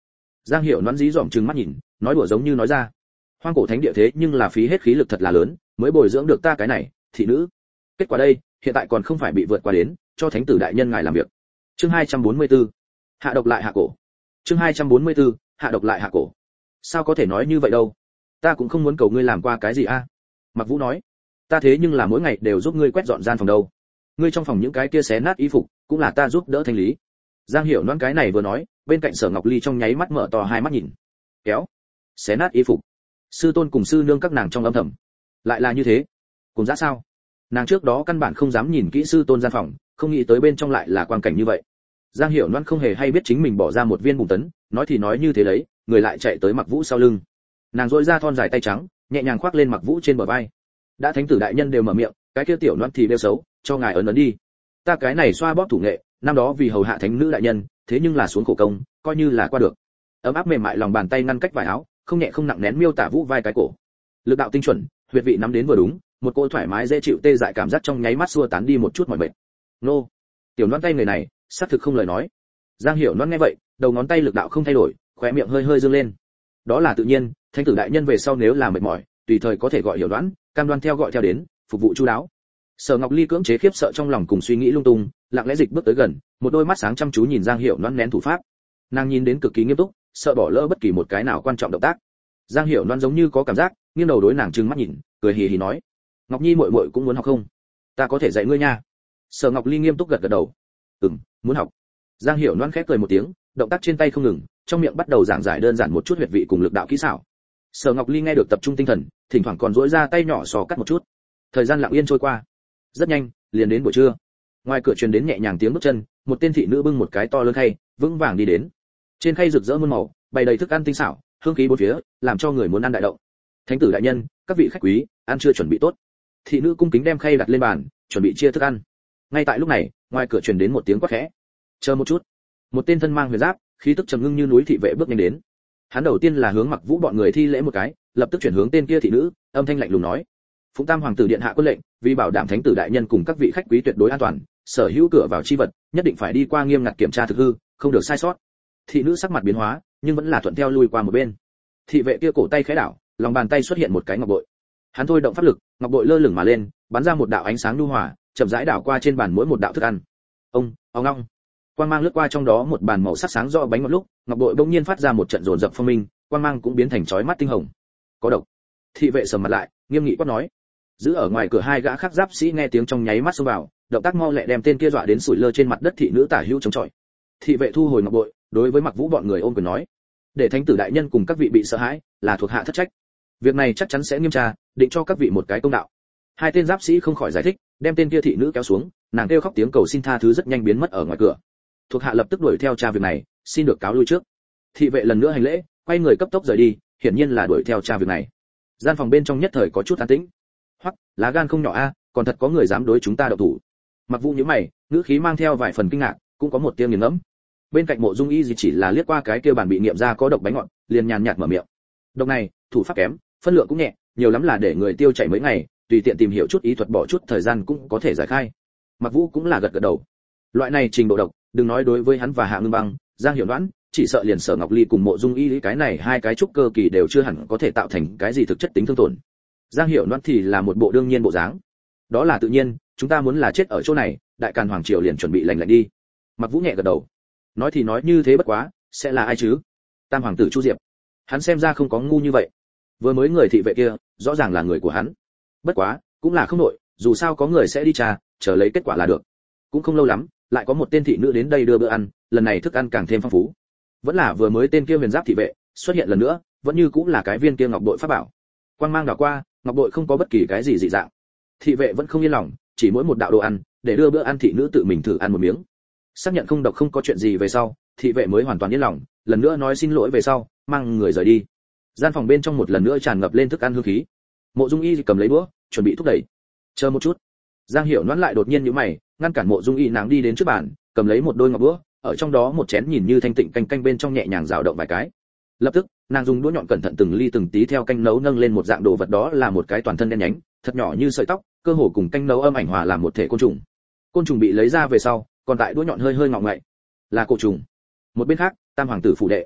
Giang Hiểu Noãn dí dỏm trừng mắt nhìn, nói đùa giống như nói ra. Hoang cổ thánh địa thế nhưng là phí hết khí lực thật là lớn, mới bồi dưỡng được ta cái này thị nữ. Kết quả đây, hiện tại còn không phải bị vượt qua đến, cho thánh tử đại nhân ngài làm việc. Chương hai trăm bốn mươi tư. Hạ độc lại hạ cổ. Chương hai trăm bốn mươi tư. Hạ độc lại hạ cổ. Sao có thể nói như vậy đâu? Ta cũng không muốn cầu ngươi làm qua cái gì a. Mặc Vũ nói. Ta thế nhưng là mỗi ngày đều giúp ngươi quét dọn gian phòng đâu. Ngươi trong phòng những cái kia xé nát y phục, cũng là ta giúp đỡ thanh lý. Giang Hiểu Noãn cái này vừa nói, bên cạnh Sở Ngọc Ly trong nháy mắt mở to hai mắt nhìn. Kéo, xé nát y phục. Sư tôn cùng sư nương các nàng trong âm thầm. Lại là như thế. Cùng dã sao? Nàng trước đó căn bản không dám nhìn kỹ sư tôn gian phòng, không nghĩ tới bên trong lại là quang cảnh như vậy. Giang Hiểu Noãn không hề hay biết chính mình bỏ ra một viên bùn tấn, nói thì nói như thế đấy, người lại chạy tới Mặc Vũ sau lưng. Nàng duỗi ra thon dài tay trắng, nhẹ nhàng khoác lên Mặc Vũ trên bờ vai. Đã thánh tử đại nhân đều mở miệng, cái kia tiểu Noãn thì đều xấu, cho ngài ấn ấn đi. Ta cái này xoa bóp thủ nghệ, năm đó vì hầu hạ thánh nữ đại nhân, thế nhưng là xuống khổ công, coi như là qua được. Ấm áp mềm mại lòng bàn tay ngăn cách vải áo, không nhẹ không nặng nén miêu tả Vũ vai cái cổ. Lực đạo tinh chuẩn, huyệt vị nắm đến vừa đúng, một cô thoải mái dễ chịu tê dại cảm giác trong nháy mắt xua tán đi một chút mỏi mệt. Nô, tiểu Noãn tay người này, xác thực không lời nói. Giang Hiểu Noãn nghe vậy, đầu ngón tay lực đạo không thay đổi, khóe miệng hơi hơi dương lên. Đó là tự nhiên, thánh tử đại nhân về sau nếu là mệt mỏi, tùy thời có thể gọi Hiểu Noãn, cam đoan theo gọi theo đến, phục vụ chu đáo. Sở Ngọc Ly cưỡng chế khiếp sợ trong lòng cùng suy nghĩ lung tung, lặng lẽ dịch bước tới gần, một đôi mắt sáng chăm chú nhìn Giang Hiểu Noãn nén thủ pháp. Nàng nhìn đến cực kỳ nghiêm túc, sợ bỏ lỡ bất kỳ một cái nào quan trọng động tác. Giang Hiểu Noãn giống như có cảm giác, nghiêng đầu đối nàng trừng mắt nhìn, cười hì hì nói: "Ngọc Nhi muội muội cũng muốn học không? Ta có thể dạy ngươi nha." Sở Ngọc Ly nghiêm túc gật gật đầu. "Ừm, muốn học." Giang Hiểu Noãn khép cười một tiếng, động tác trên tay không ngừng, trong miệng bắt đầu giảng giải đơn giản một chút huyệt vị cùng lực đạo kỹ xảo. Sở Ngọc Ly nghe được tập trung tinh thần, thỉnh thoảng còn duỗi ra tay nhỏ xò cắt một chút. Thời gian lặng yên trôi qua. Rất nhanh, liền đến buổi trưa. Ngoài cửa truyền đến nhẹ nhàng tiếng bước chân, một tên thị nữ bưng một cái to lớn khay, vững vàng đi đến. Trên khay rực rỡ muôn màu, bày đầy thức ăn tinh xảo, hương khí bốn phía, làm cho người muốn ăn đại động. Thánh tử đại nhân, các vị khách quý, ăn chưa chuẩn bị tốt. Thị nữ cung kính đem khay đặt lên bàn, chuẩn bị chia thức ăn. Ngay tại lúc này, ngoài cửa truyền đến một tiếng quát khẽ. Chờ một chút. Một tên thân mang huyền giáp, khí tức trầm ngưng như núi thị vệ bước nhanh đến. Hắn đầu tiên là hướng Mặc Vũ bọn người thi lễ một cái, lập tức chuyển hướng tên kia thị nữ, âm thanh lạnh lùng nói: "Phụng Tam hoàng tử điện hạ quân lệnh, vì bảo đảm thánh tử đại nhân cùng các vị khách quý tuyệt đối an toàn, sở hữu cửa vào chi vật, nhất định phải đi qua nghiêm ngặt kiểm tra thực hư, không được sai sót." Thị nữ sắc mặt biến hóa, nhưng vẫn là thuận theo lui qua một bên. Thị vệ kia cổ tay khẽ đảo, lòng bàn tay xuất hiện một cái ngọc bội. Hắn thôi động pháp lực, ngọc bội lơ lửng mà lên, bắn ra một đạo ánh sáng nhu hòa, chậm rãi đảo qua trên bàn mỗi một đạo thức ăn. Ông, ong ong. Quang mang lướt qua trong đó một bàn màu sắc sáng rõ bánh ngọt lúc, ngọc bội bỗng nhiên phát ra một trận rồn rập phong minh, quang mang cũng biến thành chói mắt tinh hồng. Có độc. Thị vệ sầm mặt lại, nghiêm nghị quát nói. Giữ ở ngoài cửa hai gã khác giáp sĩ nghe tiếng trong nháy mắt xông vào, động tác mau lẹ đem tên kia dọa đến sủi lơ trên mặt đất thị nữ tả hữu chống chọi. Thị vệ thu hồi ngọc bội, đối với Mặc Vũ bọn người ôm quyền nói: "Để thánh tử đại nhân cùng các vị bị sợ hãi, là thuộc hạ thất trách. Việc này chắc chắn sẽ nghiêm tra, định cho các vị một cái công đạo." Hai tên giáp sĩ không khỏi giải thích, đem tên kia thị nữ kéo xuống, nàng kêu khóc tiếng cầu xin tha thứ rất nhanh biến mất ở ngoài cửa. Thuộc hạ lập tức đuổi theo tra việc này, xin được cáo lui trước. Thị vệ lần nữa hành lễ, quay người cấp tốc rời đi, hiển nhiên là đuổi theo tra việc này. Gian phòng bên trong nhất thời có chút an tĩnh. Hoặc, lá gan không nhỏ a, còn thật có người dám đối chúng ta động thủ. Mặc Vũ nhíu mày, ngữ khí mang theo vài phần kinh ngạc, cũng có một tia nghiền ngẫm. Bên cạnh Mộ Dung Y chỉ là liếc qua cái kia bàn bị nghiệm ra có độc bánh ngọt, liền nhàn nhạt mở miệng. Độc này, thủ pháp kém, phân lượng cũng nhẹ, nhiều lắm là để người tiêu chảy mấy ngày, tùy tiện tìm hiểu chút ý thuật bỏ chút thời gian cũng có thể giải khai. Mặc Vũ cũng là gật gật đầu. Loại này trình độ độc, đừng nói đối với hắn và Hạ Ngưng Băng, Giang Hiểu Đoán, chỉ sợ liền Sở Ngọc Ly cùng Mộ Dung Y cái này hai cái trúc cơ kỳ đều chưa hẳn có thể tạo thành cái gì thực chất tính thương tổn. Giang Hiểu Đoán thì là một bộ đương nhiên bộ dáng. Đó là tự nhiên, chúng ta muốn là chết ở chỗ này, đại càn hoàng triều liền chuẩn bị lành lạnh đi. Mặc Vũ nhẹ gật đầu. Nói thì nói như thế bất quá, sẽ là ai chứ? Tam hoàng tử Chu Diệp. Hắn xem ra không có ngu như vậy. Vừa mới người thị vệ kia, rõ ràng là người của hắn. Bất quá, cũng là không nội, dù sao có người sẽ đi tra, chờ lấy kết quả là được. Cũng không lâu lắm, lại có một tên thị nữ đến đây đưa bữa ăn, lần này thức ăn càng thêm phong phú. Vẫn là vừa mới tên kia huyền giáp thị vệ xuất hiện lần nữa, vẫn như cũng là cái viên kia ngọc bội pháp bảo. Quang mang đảo qua, ngọc bội không có bất kỳ cái gì dị dạng. Thị vệ vẫn không yên lòng, chỉ mỗi một đạo đồ ăn, để đưa bữa ăn thị nữ tự mình thử ăn một miếng. Xác nhận không độc không có chuyện gì về sau, thị vệ mới hoàn toàn yên lòng, lần nữa nói xin lỗi về sau, mang người rời đi. Gian phòng bên trong một lần nữa tràn ngập lên thức ăn hương khí. Mộ Dung Y cầm lấy đũa, chuẩn bị thúc đẩy. Chờ một chút. Giang Hiểu Noãn lại đột nhiên nhíu mày, ngăn cản Mộ Dung Y nàng đi đến trước bàn, cầm lấy một đôi ngọc đũa, ở trong đó một chén nhìn như thanh tịnh canh canh bên trong nhẹ nhàng rào động vài cái. Lập tức, nàng dùng đũa nhọn cẩn thận từng ly từng tí theo canh nấu nâng lên một dạng đồ vật, đó là một cái toàn thân đen nhánh, thật nhỏ như sợi tóc, cơ hồ cùng canh nấu âm ảnh hòa làm một thể côn trùng. Côn trùng bị lấy ra về sau, còn tại đũa nhọn hơi hơi ngọ ngậy, là cổ trùng. Một bên khác, Tam hoàng tử phủ đệ.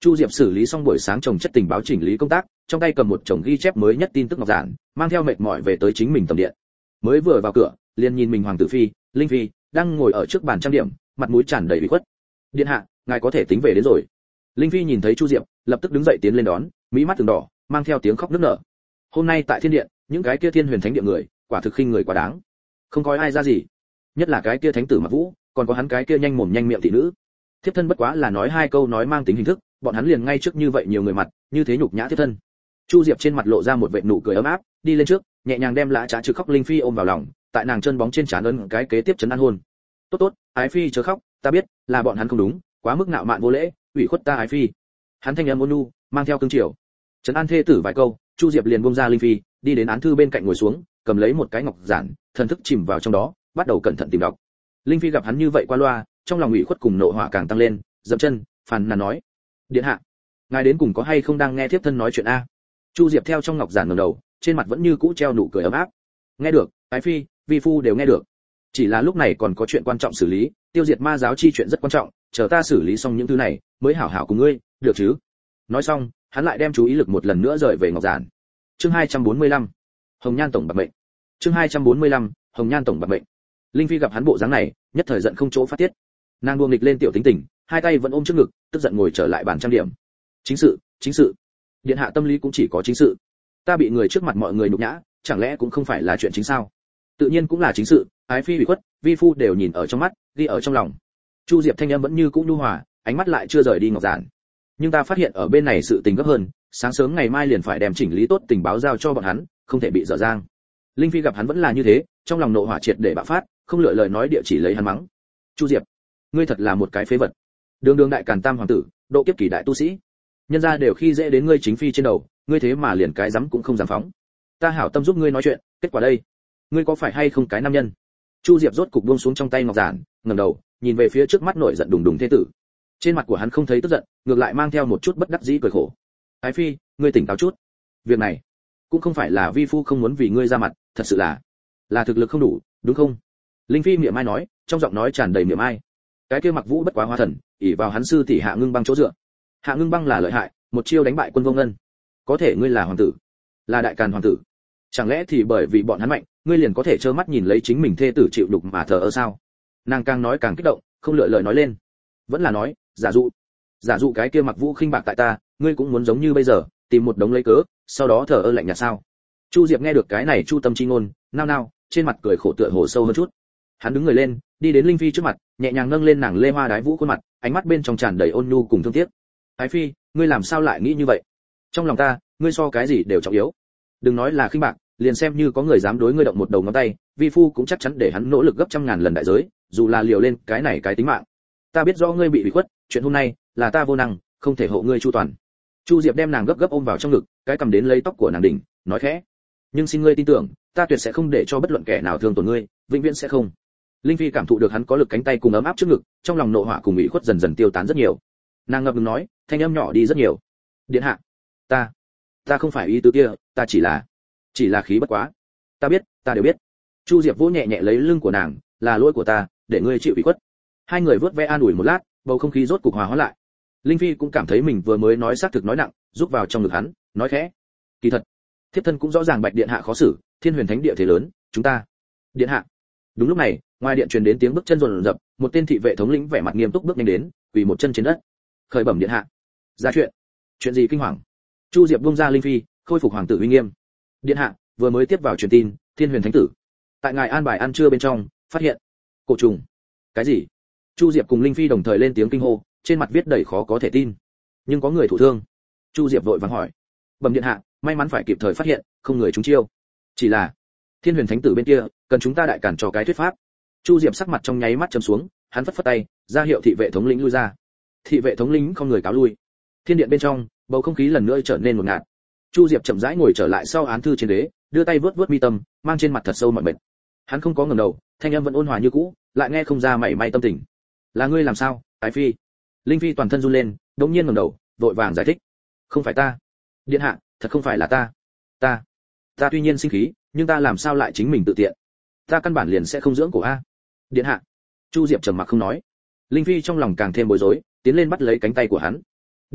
Chu Diệp xử lý xong buổi sáng chồng chất tình báo chỉnh lý công tác, trong tay cầm một chồng ghi chép mới nhất tin tức ngọc giản, mang theo mệt mỏi về tới chính mình tầm điện. Mới vừa vào cửa, liền nhìn mình hoàng tử phi, Linh phi đang ngồi ở trước bàn trang điểm, mặt mũi tràn đầy ủy khuất. Điện hạ, ngài có thể tính về đến rồi. Linh phi nhìn thấy Chu Diệp, lập tức đứng dậy tiến lên đón, mỹ mắt từng đỏ, mang theo tiếng khóc nức nở. Hôm nay tại thiên điện, những cái kia thiên huyền thánh địa người, quả thực khinh người quá đáng. Không coi ai ra gì, nhất là cái kia thánh tử Mặc Vũ, còn có hắn cái kia nhanh mồm nhanh miệng thị nữ. Thiếp thân bất quá là nói hai câu nói mang tính hình thức, bọn hắn liền ngay trước như vậy nhiều người mặt, như thế nhục nhã thiếp thân. Chu Diệp trên mặt lộ ra một vệt nụ cười ấm áp, đi lên trước, nhẹ nhàng đem lã trá trừ khóc Linh phi ôm vào lòng, tại nàng chân bóng trên trán ấn cái kế tiếp chấn an hôn. Tốt tốt, ái phi chớ khóc, ta biết là bọn hắn không đúng, quá mức ngạo mạn vô lễ, ủy khuất ta ái phi. Hắn thanh âm ôn nhu, mang theo cương triều. Trấn an thê tử vài câu, Chu Diệp liền buông ra Linh phi, đi đến án thư bên cạnh ngồi xuống, cầm lấy một cái ngọc giản, thần thức chìm vào trong đó, bắt đầu cẩn thận tìm đọc. Linh phi gặp hắn như vậy qua loa, trong lòng ủy khuất cùng nộ hỏa càng tăng lên, dậm chân, phàn nàn nói: "Điện hạ, ngài đến cùng có hay không đang nghe thiếp thân nói chuyện a?" Chu Diệp theo trong ngọc giản ngẩng đầu, trên mặt vẫn như cũ treo nụ cười ấm áp. "Nghe được, ái phi, vi phu đều nghe được. Chỉ là lúc này còn có chuyện quan trọng xử lý, tiêu diệt ma giáo chi chuyện rất quan trọng, chờ ta xử lý xong những thứ này, mới hảo hảo cùng ngươi, được chứ?" Nói xong, hắn lại đem chú ý lực một lần nữa rời về ngọc giản. Chương hai trăm bốn mươi lăm, Hồng Nhan tổng bạc mệnh. Chương hai trăm bốn mươi lăm, Hồng Nhan tổng bạc mệnh. Linh phi gặp hắn bộ dáng này, nhất thời giận không chỗ phát tiết. Nàng đuông nghịch lên tiểu tính tình, hai tay vẫn ôm trước ngực, tức giận ngồi trở lại bàn trang điểm. "Chính sự, chính sự. Điện hạ tâm lý cũng chỉ có chính sự. Ta bị người trước mặt mọi người nhục nhã, chẳng lẽ cũng không phải là chuyện chính sao?" "Tự nhiên cũng là chính sự, ái phi ủy khuất, vi phu đều nhìn ở trong mắt, ghi ở trong lòng." Chu Diệp thanh âm vẫn như cũ nhu hòa, ánh mắt lại chưa rời đi ngọc giản. "Nhưng ta phát hiện ở bên này sự tình gấp hơn, sáng sớm ngày mai liền phải đem chỉnh lý tốt tình báo giao cho bọn hắn, không thể bị dở dang." Linh phi gặp hắn vẫn là như thế, trong lòng nộ hỏa triệt để bạo phát, không lựa lời nói địa chỉ lấy hắn mắng: "Chu Diệp, ngươi thật là một cái phế vật. Đường đường đại càn tam hoàng tử, độ kiếp kỳ đại tu sĩ, nhân gia đều khi dễ đến ngươi chính phi trên đầu, ngươi thế mà liền cái dám cũng không dám phóng. Ta hảo tâm giúp ngươi nói chuyện, kết quả đây, ngươi có phải hay không cái nam nhân?" Chu Diệp rốt cục buông xuống trong tay ngọc giản, ngẩng đầu, nhìn về phía trước mắt nổi giận đùng đùng thế tử. Trên mặt của hắn không thấy tức giận, ngược lại mang theo một chút bất đắc dĩ cười khổ. "Ái phi, ngươi tỉnh táo chút. Việc này cũng không phải là vi phu không muốn vì ngươi ra mặt, thật sự là là thực lực không đủ, đúng không?" Linh phi mỉa mai nói, trong giọng nói tràn đầy mỉa mai. Cái kia Mặc Vũ bất quá hóa thần, ỷ vào hắn sư tỷ Hạ Ngưng Băng chỗ dựa. Hạ Ngưng Băng là lợi hại, một chiêu đánh bại Quân Vô Ngân. Có thể ngươi là hoàng tử, là đại càn hoàng tử, chẳng lẽ thì bởi vì bọn hắn mạnh, ngươi liền có thể trơ mắt nhìn lấy chính mình thê tử chịu nhục mà thờ ơ sao? Nàng càng nói càng kích động, không lựa lời nói lên. Vẫn là nói, giả dụ, giả dụ cái kia Mặc Vũ khinh bạc tại ta, ngươi cũng muốn giống như bây giờ, tìm một đống lấy cớ, sau đó thờ ơ lạnh nhạt sao? Chu Diệp nghe được cái này chu tâm chi ngôn, nao nao, trên mặt cười khổ tựa hồ sâu hơn chút. Hắn đứng người lên, đi đến Linh phi trước mặt, nhẹ nhàng nâng lên nàng lê hoa đái vũ khuôn mặt, ánh mắt bên trong tràn đầy ôn nhu cùng thương tiếc. "Ái phi, ngươi làm sao lại nghĩ như vậy? Trong lòng ta, ngươi so cái gì đều trọng yếu. Đừng nói là khinh bạc, liền xem như có người dám đối ngươi động một đầu ngón tay, vi phu cũng chắc chắn để hắn nỗ lực gấp trăm ngàn lần đại giới, dù là liều lên cái này cái tính mạng. Ta biết rõ ngươi bị ủy khuất, chuyện hôm nay là ta vô năng, không thể hộ ngươi chu toàn." Chu Diệp đem nàng gấp gấp ôm vào trong ngực, cái cầm đến lấy tóc của nàng đỉnh, nói khẽ: "Nhưng xin ngươi tin tưởng, ta tuyệt sẽ không để cho bất luận kẻ nào thương tổn ngươi, vĩnh viễn sẽ không." Linh phi cảm thụ được hắn có lực cánh tay cùng ấm áp trước ngực, trong lòng nộ hỏa cùng ủy khuất dần dần tiêu tán rất nhiều. Nàng ngập ngừng nói, thanh âm nhỏ đi rất nhiều: "Điện hạ, ta, ta không phải ý tứ kia, ta chỉ là, chỉ là khí bất quá. Ta biết, ta đều biết." Chu Diệp vỗ nhẹ nhẹ lấy lưng của nàng, "Là lỗi của ta, để ngươi chịu ủy khuất." Hai người vớt ve an ủi một lát, bầu không khí rốt cục hòa hóa lại. Linh phi cũng cảm thấy mình vừa mới nói xác thực nói nặng, rút vào trong ngực hắn, nói khẽ: "Kỳ thật, thiếp thân cũng rõ ràng Bạch điện hạ khó xử, thiên huyền thánh địa thế lớn, chúng ta." "Điện hạ." Đúng lúc này, ngoài điện truyền đến tiếng bước chân rồn rập, một tên thị vệ thống lĩnh vẻ mặt nghiêm túc bước nhanh đến, quỳ một chân trên đất. "Khởi bẩm điện hạ." "Ra chuyện." "Chuyện gì kinh hoàng?" Chu Diệp buông ra Linh phi, khôi phục hoàng tử uy nghiêm. "Điện hạ, vừa mới tiếp vào truyền tin, thiên huyền thánh tử tại ngài an bài ăn trưa bên trong, phát hiện cổ trùng." "Cái gì?" Chu Diệp cùng Linh phi đồng thời lên tiếng kinh hô, trên mặt viết đầy khó có thể tin. "Nhưng có người thụ thương." Chu Diệp vội vàng hỏi. "Bẩm điện hạ, may mắn phải kịp thời phát hiện, không người trúng chiêu. Chỉ là thiên huyền thánh tử bên kia, cần chúng ta đại cản cho cái thuyết pháp." Chu Diệp sắc mặt trong nháy mắt trầm xuống, hắn phất phất tay, ra hiệu thị vệ thống lĩnh lui ra. Thị vệ thống lĩnh không người cáo lui. Thiên điện bên trong, bầu không khí lần nữa trở nên ngột ngạt. Chu Diệp chậm rãi ngồi trở lại sau án thư trên ghế, đưa tay vớt vớt mi tâm, mang trên mặt thật sâu mỏi mệt. Hắn không có ngẩng đầu, thanh âm vẫn ôn hòa như cũ, lại nghe không ra mảy may tâm tình. "Là ngươi làm sao, Ái phi?" Linh phi toàn thân run lên, đột nhiên ngẩng đầu, vội vàng giải thích: "Không phải ta, điện hạ, thật không phải là ta. Ta, ta tuy nhiên sinh khí, nhưng ta làm sao lại chính mình tự tiện? Ta căn bản liền sẽ không dưỡng cổ a." "Điện hạ." Chu Diệp trầm mặc không nói. Linh phi trong lòng càng thêm bối rối, tiến lên bắt lấy cánh tay của hắn. "Điện hạ,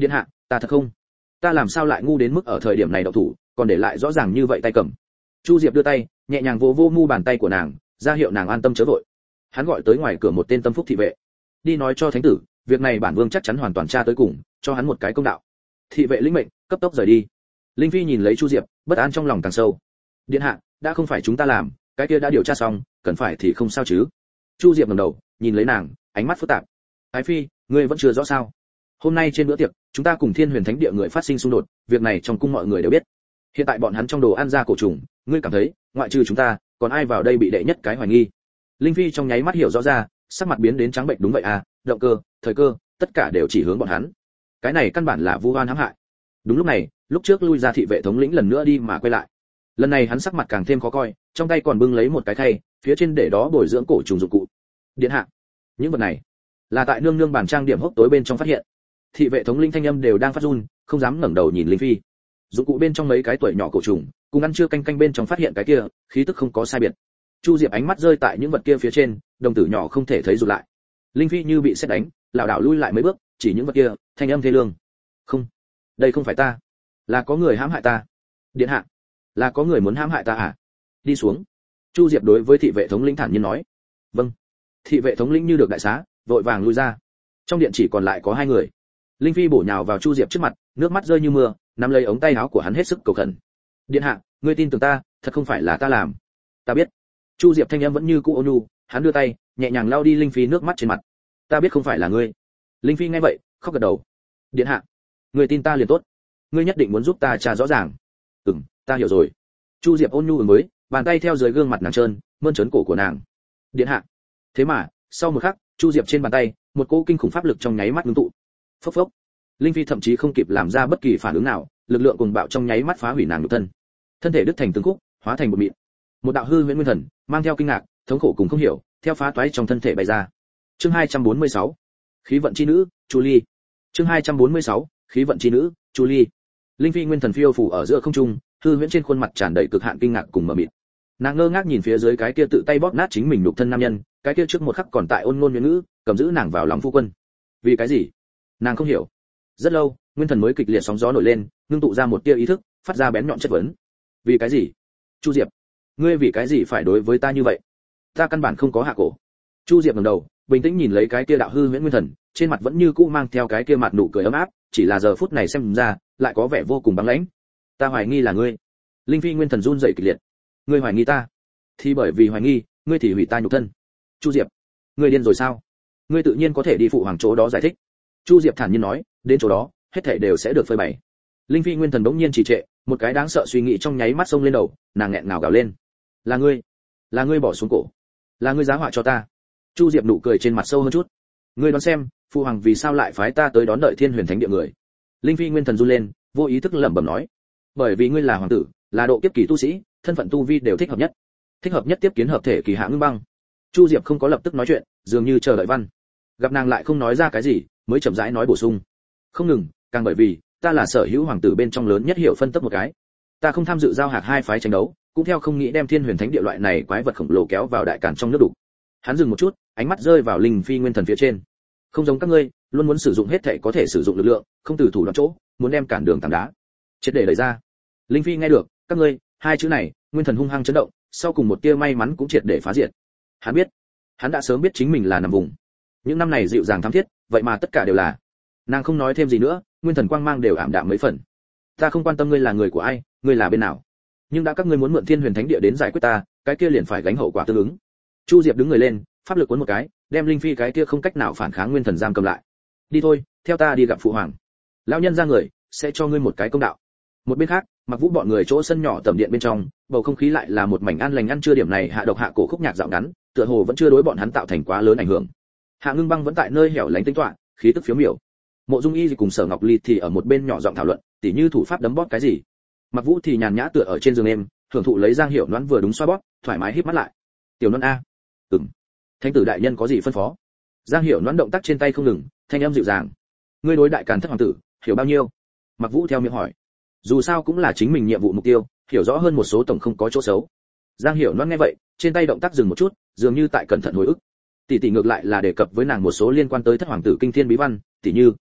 ta thật không, ta làm sao lại ngu đến mức ở thời điểm này động thủ, còn để lại rõ ràng như vậy tay cầm. Chu Diệp đưa tay nhẹ nhàng vỗ vỗ mu bàn tay của nàng, ra hiệu nàng an tâm chớ vội. Hắn gọi tới ngoài cửa một tên tâm phúc thị vệ, đi nói cho thánh tử, việc này bản vương chắc chắn hoàn toàn tra tới cùng, cho hắn một cái công đạo. Thị vệ lĩnh mệnh, cấp tốc rời đi. Linh Phi nhìn lấy Chu Diệp, bất an trong lòng càng sâu. Điện hạ, đã không phải chúng ta làm, cái kia đã điều tra xong, cần phải thì không sao chứ? Chu Diệp ngẩng đầu, nhìn lấy nàng, ánh mắt phức tạp. Ái phi, ngươi vẫn chưa rõ sao? Hôm nay trên bữa tiệc, chúng ta cùng Thiên Huyền Thánh Địa người phát sinh xung đột, việc này trong cung mọi người đều biết. Hiện tại bọn hắn trong đồ ăn ra cổ trùng, ngươi cảm thấy, ngoại trừ chúng ta, còn ai vào đây bị đệ nhất cái hoài nghi? Linh Phi trong nháy mắt hiểu rõ ra, sắc mặt biến đến trắng bệnh. Đúng vậy à, động cơ, thời cơ, tất cả đều chỉ hướng bọn hắn. Cái này căn bản là vu oan hãm hại. Đúng lúc này, lúc trước lui ra thị vệ thống lĩnh lần nữa đi mà quay lại. Lần này hắn sắc mặt càng thêm khó coi, trong tay còn bưng lấy một cái khay, phía trên để đó bồi dưỡng cổ trùng dụng cụ. Điện hạ, những vật này là tại nương nương bàn trang điểm hốc tối bên trong phát hiện. Thị vệ thống lĩnh thanh âm đều đang phát run, không dám ngẩng đầu nhìn Linh Phi. Dụng cụ bên trong mấy cái tuổi nhỏ cổ trùng, cùng ăn chưa canh canh bên trong phát hiện cái kia, khí tức không có sai biệt. Chu Diệp ánh mắt rơi tại những vật kia phía trên, đồng tử nhỏ không thể thấy rụt lại. Linh Phi như bị sét đánh, lảo đảo lui lại mấy bước, chỉ những vật kia, thanh âm thê lương. Không, đây không phải ta, là có người hãm hại ta. Điện hạ, là có người muốn hãm hại ta à? Đi xuống. Chu Diệp đối với thị vệ thống lĩnh thản nhiên nói. Vâng. Thị vệ thống lĩnh như được đại xá, vội vàng lui ra. Trong điện chỉ còn lại có hai người. Linh Phi bổ nhào vào Chu Diệp trước mặt, nước mắt rơi như mưa, nắm lấy ống tay áo của hắn hết sức cầu khẩn. Điện hạ, ngươi tin tưởng ta, thật không phải là ta làm. Ta biết. Chu Diệp thanh âm vẫn như cũ ôn nhu, hắn đưa tay nhẹ nhàng lau đi Linh Phi nước mắt trên mặt. Ta biết không phải là ngươi. Linh Phi nghe vậy, khóc gật đầu. Điện hạ, ngươi tin ta liền tốt. Ngươi nhất định muốn giúp ta tra rõ ràng. Ừm, ta hiểu rồi. Chu Diệp ôn nhu ứng với, bàn tay theo dưới gương mặt nàng trơn, mơn trớn cổ của nàng. Điện hạ. Thế mà, sau một khắc, Chu Diệp trên bàn tay, một cỗ kinh khủng pháp lực trong nháy mắt ngưng tụ. Phốc phốc. Linh Phi thậm chí không kịp làm ra bất kỳ phản ứng nào, lực lượng cuồng bạo trong nháy mắt phá hủy nàng nhục thân. Thân thể đứt thành từng khúc, hóa thành một mịn. Một đạo hư huyễn nguyên thần, mang theo kinh ngạc, thống khổ cùng không hiểu, theo phá toái trong thân thể bay ra. Chương hai trăm bốn mươi sáu, khí vận chi nữ, Chu Ly. Chương hai trăm bốn mươi sáu, khí vận chi nữ, Chu Ly. Linh Phi nguyên thần phiêu phù ở giữa không trung, hư huyễn trên khuôn mặt tràn đầy cực hạn kinh ngạc cùng mờ mịt. Nàng ngơ ngác nhìn phía dưới cái kia tự tay bóp nát chính mình nhục thân nam nhân, cái kia trước một khắc còn tại ôn ngôn ngữ ngữ, cầm giữ nàng vào lòng phu quân. Vì cái gì? Nàng không hiểu. Rất lâu, nguyên thần mới kịch liệt sóng gió nổi lên, ngưng tụ ra một tia ý thức, phát ra bén nhọn chất vấn. Vì cái gì? Chu Diệp, ngươi vì cái gì phải đối với ta như vậy? Ta căn bản không có hạ cổ. Chu Diệp ngẩng đầu, bình tĩnh nhìn lấy cái kia đạo hư huyễn nguyên thần, trên mặt vẫn như cũ mang theo cái kia mặt nụ cười ấm áp, chỉ là giờ phút này xem ra, lại có vẻ vô cùng băng lãnh. Ta hoài nghi là ngươi. Linh Phi nguyên thần run rẩy kịch liệt. Ngươi hoài nghi ta? Thì bởi vì hoài nghi, ngươi thì hủy ta nhục thân. Chu Diệp, ngươi điên rồi sao? Ngươi tự nhiên có thể đi phụ hoàng chỗ đó giải thích. Chu Diệp thản nhiên nói, đến chỗ đó, hết thảy đều sẽ được phơi bày. Linh Phi nguyên thần bỗng nhiên trì trệ, một cái đáng sợ suy nghĩ trong nháy mắt xông lên đầu, nàng nghẹn ngào gào lên. Là ngươi, là ngươi bỏ xuống cổ, là ngươi giá họa cho ta. Chu Diệp nụ cười trên mặt sâu hơn chút. Ngươi đoán xem, phụ hoàng vì sao lại phái ta tới đón đợi Thiên Huyền Thánh Địa người? Linh Phi nguyên thần run lên, vô ý thức lẩm bẩm nói. Bởi vì ngươi là hoàng tử, là độ kiếp kỳ tu sĩ, thân phận tu vi đều thích hợp nhất. Thích hợp nhất tiếp kiến hợp thể kỳ Hạ Ngưng Băng. Chu Diệp không có lập tức nói chuyện, dường như chờ đợi văn. Gặp nàng lại không nói ra cái gì, mới chậm rãi nói bổ sung. Không ngừng, càng bởi vì ta là sở hữu hoàng tử bên trong lớn nhất hiểu phân tích một cái. Ta không tham dự giao hạt hai phái tranh đấu, cũng theo không nghĩ đem Thiên Huyền Thánh Địa loại này quái vật khổng lồ kéo vào đại càn trong nước đủ. Hắn dừng một chút, ánh mắt rơi vào Linh Phi nguyên thần phía trên. Không giống các ngươi, luôn muốn sử dụng hết thể có thể sử dụng lực lượng, không từ thủ đoạn chỗ, muốn đem cản đường tảng đá. Chết để đẩy ra. Linh Phi nghe được, các ngươi, hai chữ này, nguyên thần hung hăng chấn động, sau cùng một tia may mắn cũng triệt để phá diệt. Hắn biết, hắn đã sớm biết chính mình là nằm vùng. Những năm này dịu dàng thắm thiết, vậy mà tất cả đều là. Nàng không nói thêm gì nữa, nguyên thần quang mang đều ảm đạm mấy phần. Ta không quan tâm ngươi là người của ai, ngươi là bên nào, nhưng đã các ngươi muốn mượn Thiên Huyền Thánh Địa đến giải quyết ta, cái kia liền phải gánh hậu quả tương ứng. Chu Diệp đứng người lên, pháp lực cuốn một cái, đem Linh Phi cái kia không cách nào phản kháng nguyên thần giam cầm lại. Đi thôi, theo ta đi gặp phụ hoàng. Lão nhân ra người, sẽ cho ngươi một cái công đạo. Một bên khác, Mặc Vũ bọn người chỗ sân nhỏ tầm điện bên trong, bầu không khí lại là một mảnh an lành ăn trưa. Điểm này hạ độc hạ cổ khúc nhạc dạo ngắn, tựa hồ vẫn chưa đối bọn hắn tạo thành quá lớn ảnh hưởng. Hạ Ngưng Băng vẫn tại nơi hẻo lánh tĩnh tọa, khí tức phiếu miểu. Mộ Dung Y cùng Sở Ngọc Ly thì ở một bên nhỏ giọng thảo luận, tỉ như thủ pháp đấm bóp cái gì. Mặc Vũ thì nhàn nhã tựa ở trên giường em, hưởng thụ lấy Giang Hiểu Noãn vừa đúng xoa bóp, thoải mái híp mắt lại. Tiểu Noãn a. Ừm. Thánh tử đại nhân có gì phân phó? Giang Hiểu Noãn động tác trên tay không ngừng, thanh âm dịu dàng. Ngươi đối đại càn thất hoàng tử, hiểu bao nhiêu? Mặc Vũ theo miệng hỏi. Dù sao cũng là chính mình nhiệm vụ mục tiêu, hiểu rõ hơn một số tổng không có chỗ xấu. Giang Hiểu Noãn nghe vậy, trên tay động tác dừng một chút, dường như tại cẩn thận hồi ức. Tỷ tỷ ngược lại là đề cập với nàng một số liên quan tới thất hoàng tử kinh thiên bí văn, tỷ như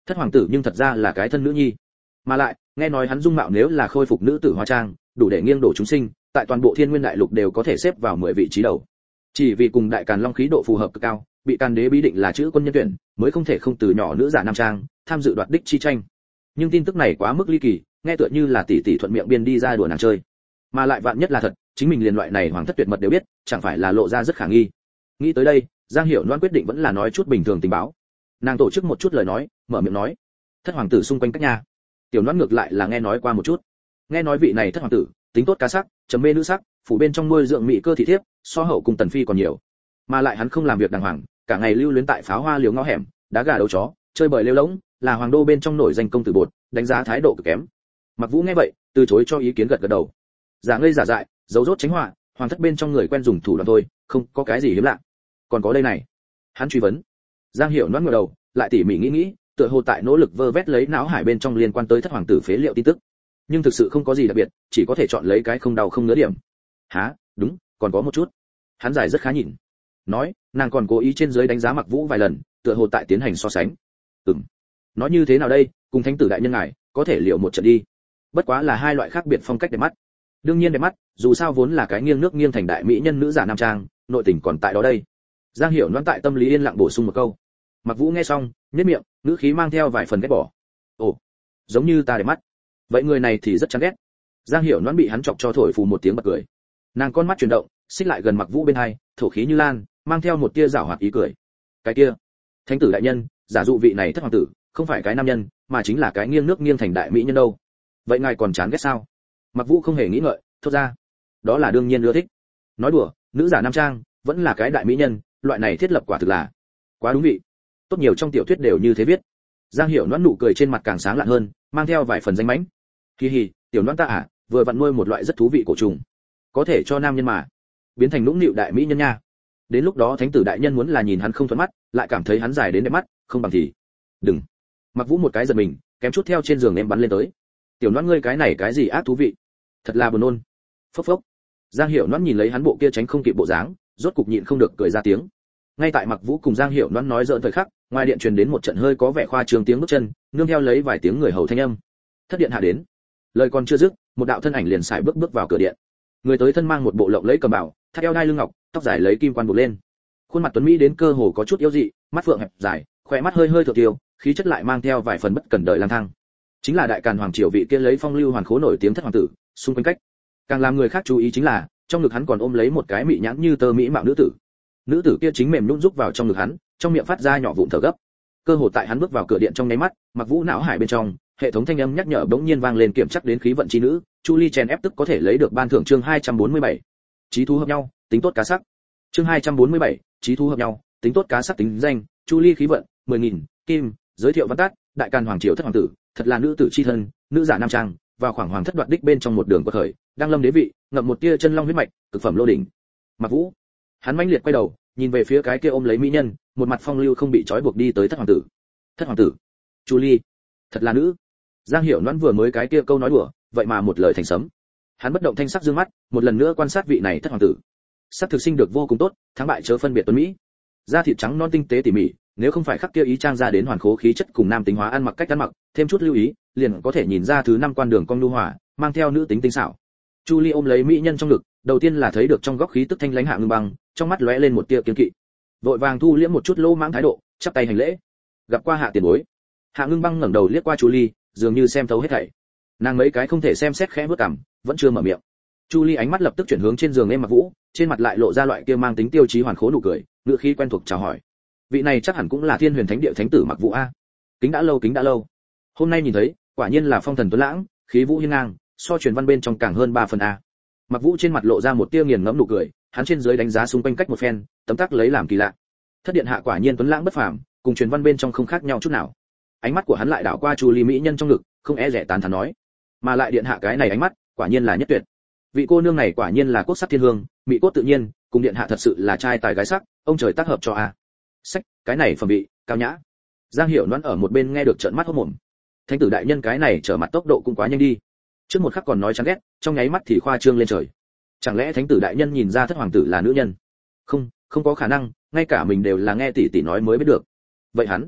Thất hoàng tử nhưng thật ra là cái thân nữ nhi, mà lại nghe nói hắn dung mạo nếu là khôi phục nữ tử hóa trang, đủ để nghiêng đổ chúng sinh, tại toàn bộ Thiên Nguyên đại lục đều có thể xếp vào mười vị trí đầu. Chỉ vì cùng đại càn long khí độ phù hợp cực cao, bị càn đế bí định là chữ quân nhân tuyển, mới không thể không từ nhỏ nữ giả nam trang tham dự đoạt đích chi tranh. Nhưng tin tức này quá mức ly kỳ, nghe tựa như là tỷ tỷ thuận miệng biên đi ra đùa nàng chơi, mà lại vạn nhất là thật, chính mình liền loại này hoàng thất tuyệt mật đều biết, chẳng phải là lộ ra rất khả nghi. Nghĩ tới đây, Giang Hiểu Loan quyết định vẫn là nói chút bình thường tình báo. Nàng tổ chức một chút lời nói, mở miệng nói: thất hoàng tử xung quanh các nhà. Tiểu Loan ngược lại là nghe nói qua một chút, nghe nói vị này thất hoàng tử tính tốt cá sắc, chấm mê nữ sắc, phủ bên trong nuôi dưỡng mỹ cơ thị thiếp, so hậu cùng tần phi còn nhiều, mà lại hắn không làm việc đàng hoàng, cả ngày lưu luyến tại pháo hoa liều ngõ hẻm, đá gà đấu chó, chơi bời lêu lỗng, là hoàng đô bên trong nổi danh công tử bột, đánh giá thái độ cực kém. Mặc Vũ nghe vậy, từ chối cho ý kiến gật gật đầu. Giả ngây giả dại, giấu rốt tránh họa, hoàng thất bên trong người quen dùng thủ đoạn thôi, không có cái gì hiếm lạ. Còn có đây này. Hắn truy vấn. Giang Hiểu Loan ngửa đầu, lại tỉ mỉ nghĩ nghĩ, tựa hồ tại nỗ lực vơ vét lấy não hải bên trong liên quan tới thất hoàng tử phế liệu tin tức. Nhưng thực sự không có gì đặc biệt, chỉ có thể chọn lấy cái không đau không ngứa điểm. Hả, đúng, còn có một chút. Hắn giải rất khá nhìn. Nói, nàng còn cố ý trên dưới đánh giá Mặc Vũ vài lần, tựa hồ tại tiến hành so sánh. Ừm. Nói như thế nào đây, cùng thánh tử đại nhân ngài, có thể liệu một trận đi. Bất quá là hai loại khác biệt phong cách đẹp mắt. Đương nhiên đẹp mắt, dù sao vốn là cái nghiêng nước nghiêng thành đại mỹ nhân nữ giả nam trang, nội tình còn tại đó đây. Giang Hiểu Loan tại tâm lý yên lặng bổ sung một câu. Mặc Vũ nghe xong, nhếch miệng, ngữ khí mang theo vài phần ghét bỏ. Ồ, giống như ta đẹp mắt. Vậy người này thì rất chán ghét. Giang Hiểu Loan bị hắn chọc cho thổi phù một tiếng bật cười. Nàng con mắt chuyển động, xích lại gần Mặc Vũ bên hai, thổ khí như lan, mang theo một tia giảo hoạt ý cười. Cái kia, thánh tử đại nhân, giả dụ vị này thất hoàng tử, không phải cái nam nhân, mà chính là cái nghiêng nước nghiêng thành đại mỹ nhân đâu. Vậy ngài còn chán ghét sao? Mặc Vũ không hề nghĩ ngợi, thốt ra. Đó là đương nhiên ưa thích. Nói đùa, nữ giả nam trang, vẫn là cái đại mỹ nhân, loại này thiết lập quả thực là quá đúng vị. Tốt nhiều trong tiểu thuyết đều như thế viết. Giang Hiểu Loan nụ cười trên mặt càng sáng lạn hơn, mang theo vài phần danh mãnh. Hi hi, tiểu Loan ta à, vừa vặn nuôi một loại rất thú vị cổ trùng, có thể cho nam nhân mà biến thành nũng nịu đại mỹ nhân nha. Đến lúc đó thánh tử đại nhân muốn là nhìn hắn không thuận mắt, lại cảm thấy hắn dài đến đẹp mắt, không bằng thì đừng. Mặc Vũ một cái giật mình, kém chút theo trên giường em bắn lên tới. Tiểu Loan ngươi cái này cái gì ác thú vị, thật là buồn nôn. Phốc phốc. Giang Hiểu Loan nhìn lấy hắn bộ kia tránh không kịp bộ dáng, rốt cục nhịn không được cười ra tiếng. Ngay tại Mặc Vũ cùng Giang Hiểu Loan nói giỡn thời khắc, ngoài điện truyền đến một trận hơi có vẻ khoa trương tiếng bước chân, nương theo lấy vài tiếng người hầu thanh âm. Thất điện hạ đến. Lời còn chưa dứt, một đạo thân ảnh liền xài bước bước vào cửa điện. Người tới thân mang một bộ lộng lẫy cầm bảo, thắt eo đai lưng ngọc, tóc dài lấy kim quan buộc lên. Khuôn mặt tuấn mỹ đến cơ hồ có chút yếu dị, mắt phượng hẹp dài, khóe mắt hơi hơi thượng tiêu, khí chất lại mang theo vài phần bất cẩn đời lang thang. Chính là đại càn hoàng triều vị kia lấy phong lưu hoàn khố nổi tiếng thất hoàng tử, xung quanh cách. Càng làm người khác chú ý chính là, trong ngực hắn còn ôm lấy một cái mỹ nhãn như tơ mỹ mạo nữ tử. Nữ tử kia chính mềm nhũn rúc vào trong ngực hắn, trong miệng phát ra nhỏ vụn thở gấp. Cơ hồ tại hắn bước vào cửa điện trong nháy mắt, Mặc Vũ não hải bên trong, hệ thống thanh âm nhắc nhở bỗng nhiên vang lên kiểm chắc đến khí vận chi nữ, Chu Ly chèn ép tức có thể lấy được ban thưởng chương hai trăm bốn mươi bảy. Chí thú hợp nhau, tính tốt cá sắc. Chương hai trăm bốn mươi bảy, chí thú hợp nhau, tính tốt cá sắc tính danh, Chu Ly khí vận, mười nghìn, kim, giới thiệu văn tát, đại càn hoàng triều thất hoàng tử, thật là nữ tử chi thân, nữ giả nam trang, vào khoảng hoàng thất đoạt đích bên trong một đường quật khởi, đang lâm đế vị, ngậm một tia chân long huyết mạch, cực phẩm lô đỉnh. Mặc Vũ, hắn mãnh liệt quay đầu, nhìn về phía cái kia ôm lấy mỹ nhân, một mặt phong lưu không bị trói buộc đi tới thất hoàng tử. Thất hoàng tử, Chu Ly, thật là nữ. Giang Hiểu Loan vừa mới cái kia câu nói đùa, vậy mà một lời thành sấm. Hắn bất động thanh sắc dương mắt, một lần nữa quan sát vị này thất hoàng tử. Sắc thực sinh được vô cùng tốt, thắng bại chớ phân biệt tuấn mỹ. Da thịt trắng non tinh tế tỉ mỉ, nếu không phải khắc kia ý trang ra đến hoàn khố khí chất cùng nam tính hóa ăn mặc cách ăn mặc, thêm chút lưu ý, liền có thể nhìn ra thứ năm quan đường cong nhu hòa, mang theo nữ tính tinh xảo. Chu Ly ôm lấy mỹ nhân trong ngực, đầu tiên là thấy được trong góc khí tức thanh lãnh Hạ Ngưng Băng, trong mắt lóe lên một tia kiên kỵ. Vội vàng thu liễm một chút lỗ mãng thái độ, chắp tay hành lễ. Gặp qua Hạ tiền bối. Hạ Ngưng Băng ngẩng đầu liếc qua Chu Ly, dường như xem thấu hết thảy. Nàng mấy cái không thể xem xét khẽ bước cằm, vẫn chưa mở miệng. Chu Ly ánh mắt lập tức chuyển hướng trên giường em Mặc Vũ, trên mặt lại lộ ra loại kia mang tính tiêu chí hoàn khố nụ cười, ngữ khí quen thuộc chào hỏi. Vị này chắc hẳn cũng là Thiên Huyền Thánh Địa thánh tử Mặc Vũ a. Kính đã lâu, kính đã lâu. Hôm nay nhìn thấy, quả nhiên là phong thần tuấn lãng, khí vũ hiên ngang, so truyền văn bên trong càng hơn ba phần a. Mặc Vũ trên mặt lộ ra một tia nghiền ngẫm nụ cười, hắn trên dưới đánh giá xung quanh cách một phen, tấm tắc lấy làm kỳ lạ. Thất điện hạ quả nhiên tuấn lãng bất phàm, cùng truyền văn bên trong không khác nhau chút nào. Ánh mắt của hắn lại đảo qua Chu Ly mỹ nhân trong ngực, không e dè tán thán nói, mà lại điện hạ cái này ánh mắt, quả nhiên là nhất tuyệt. Vị cô nương này quả nhiên là cốt sắc thiên hương, mỹ cốt tự nhiên, cùng điện hạ thật sự là trai tài gái sắc, ông trời tác hợp cho a. Sách, cái này phẩm vị cao nhã. Giang Hiểu Loan ở một bên nghe được trợn mắt hốt mồm. Thánh tử đại nhân cái này trở mặt tốc độ cũng quá nhanh đi. Trước một khắc còn nói chán ghét, trong nháy mắt thì khoa trương lên trời. Chẳng lẽ thánh tử đại nhân nhìn ra thất hoàng tử là nữ nhân? Không, không có khả năng, ngay cả mình đều là nghe tỷ tỷ nói mới biết được. Vậy hắn,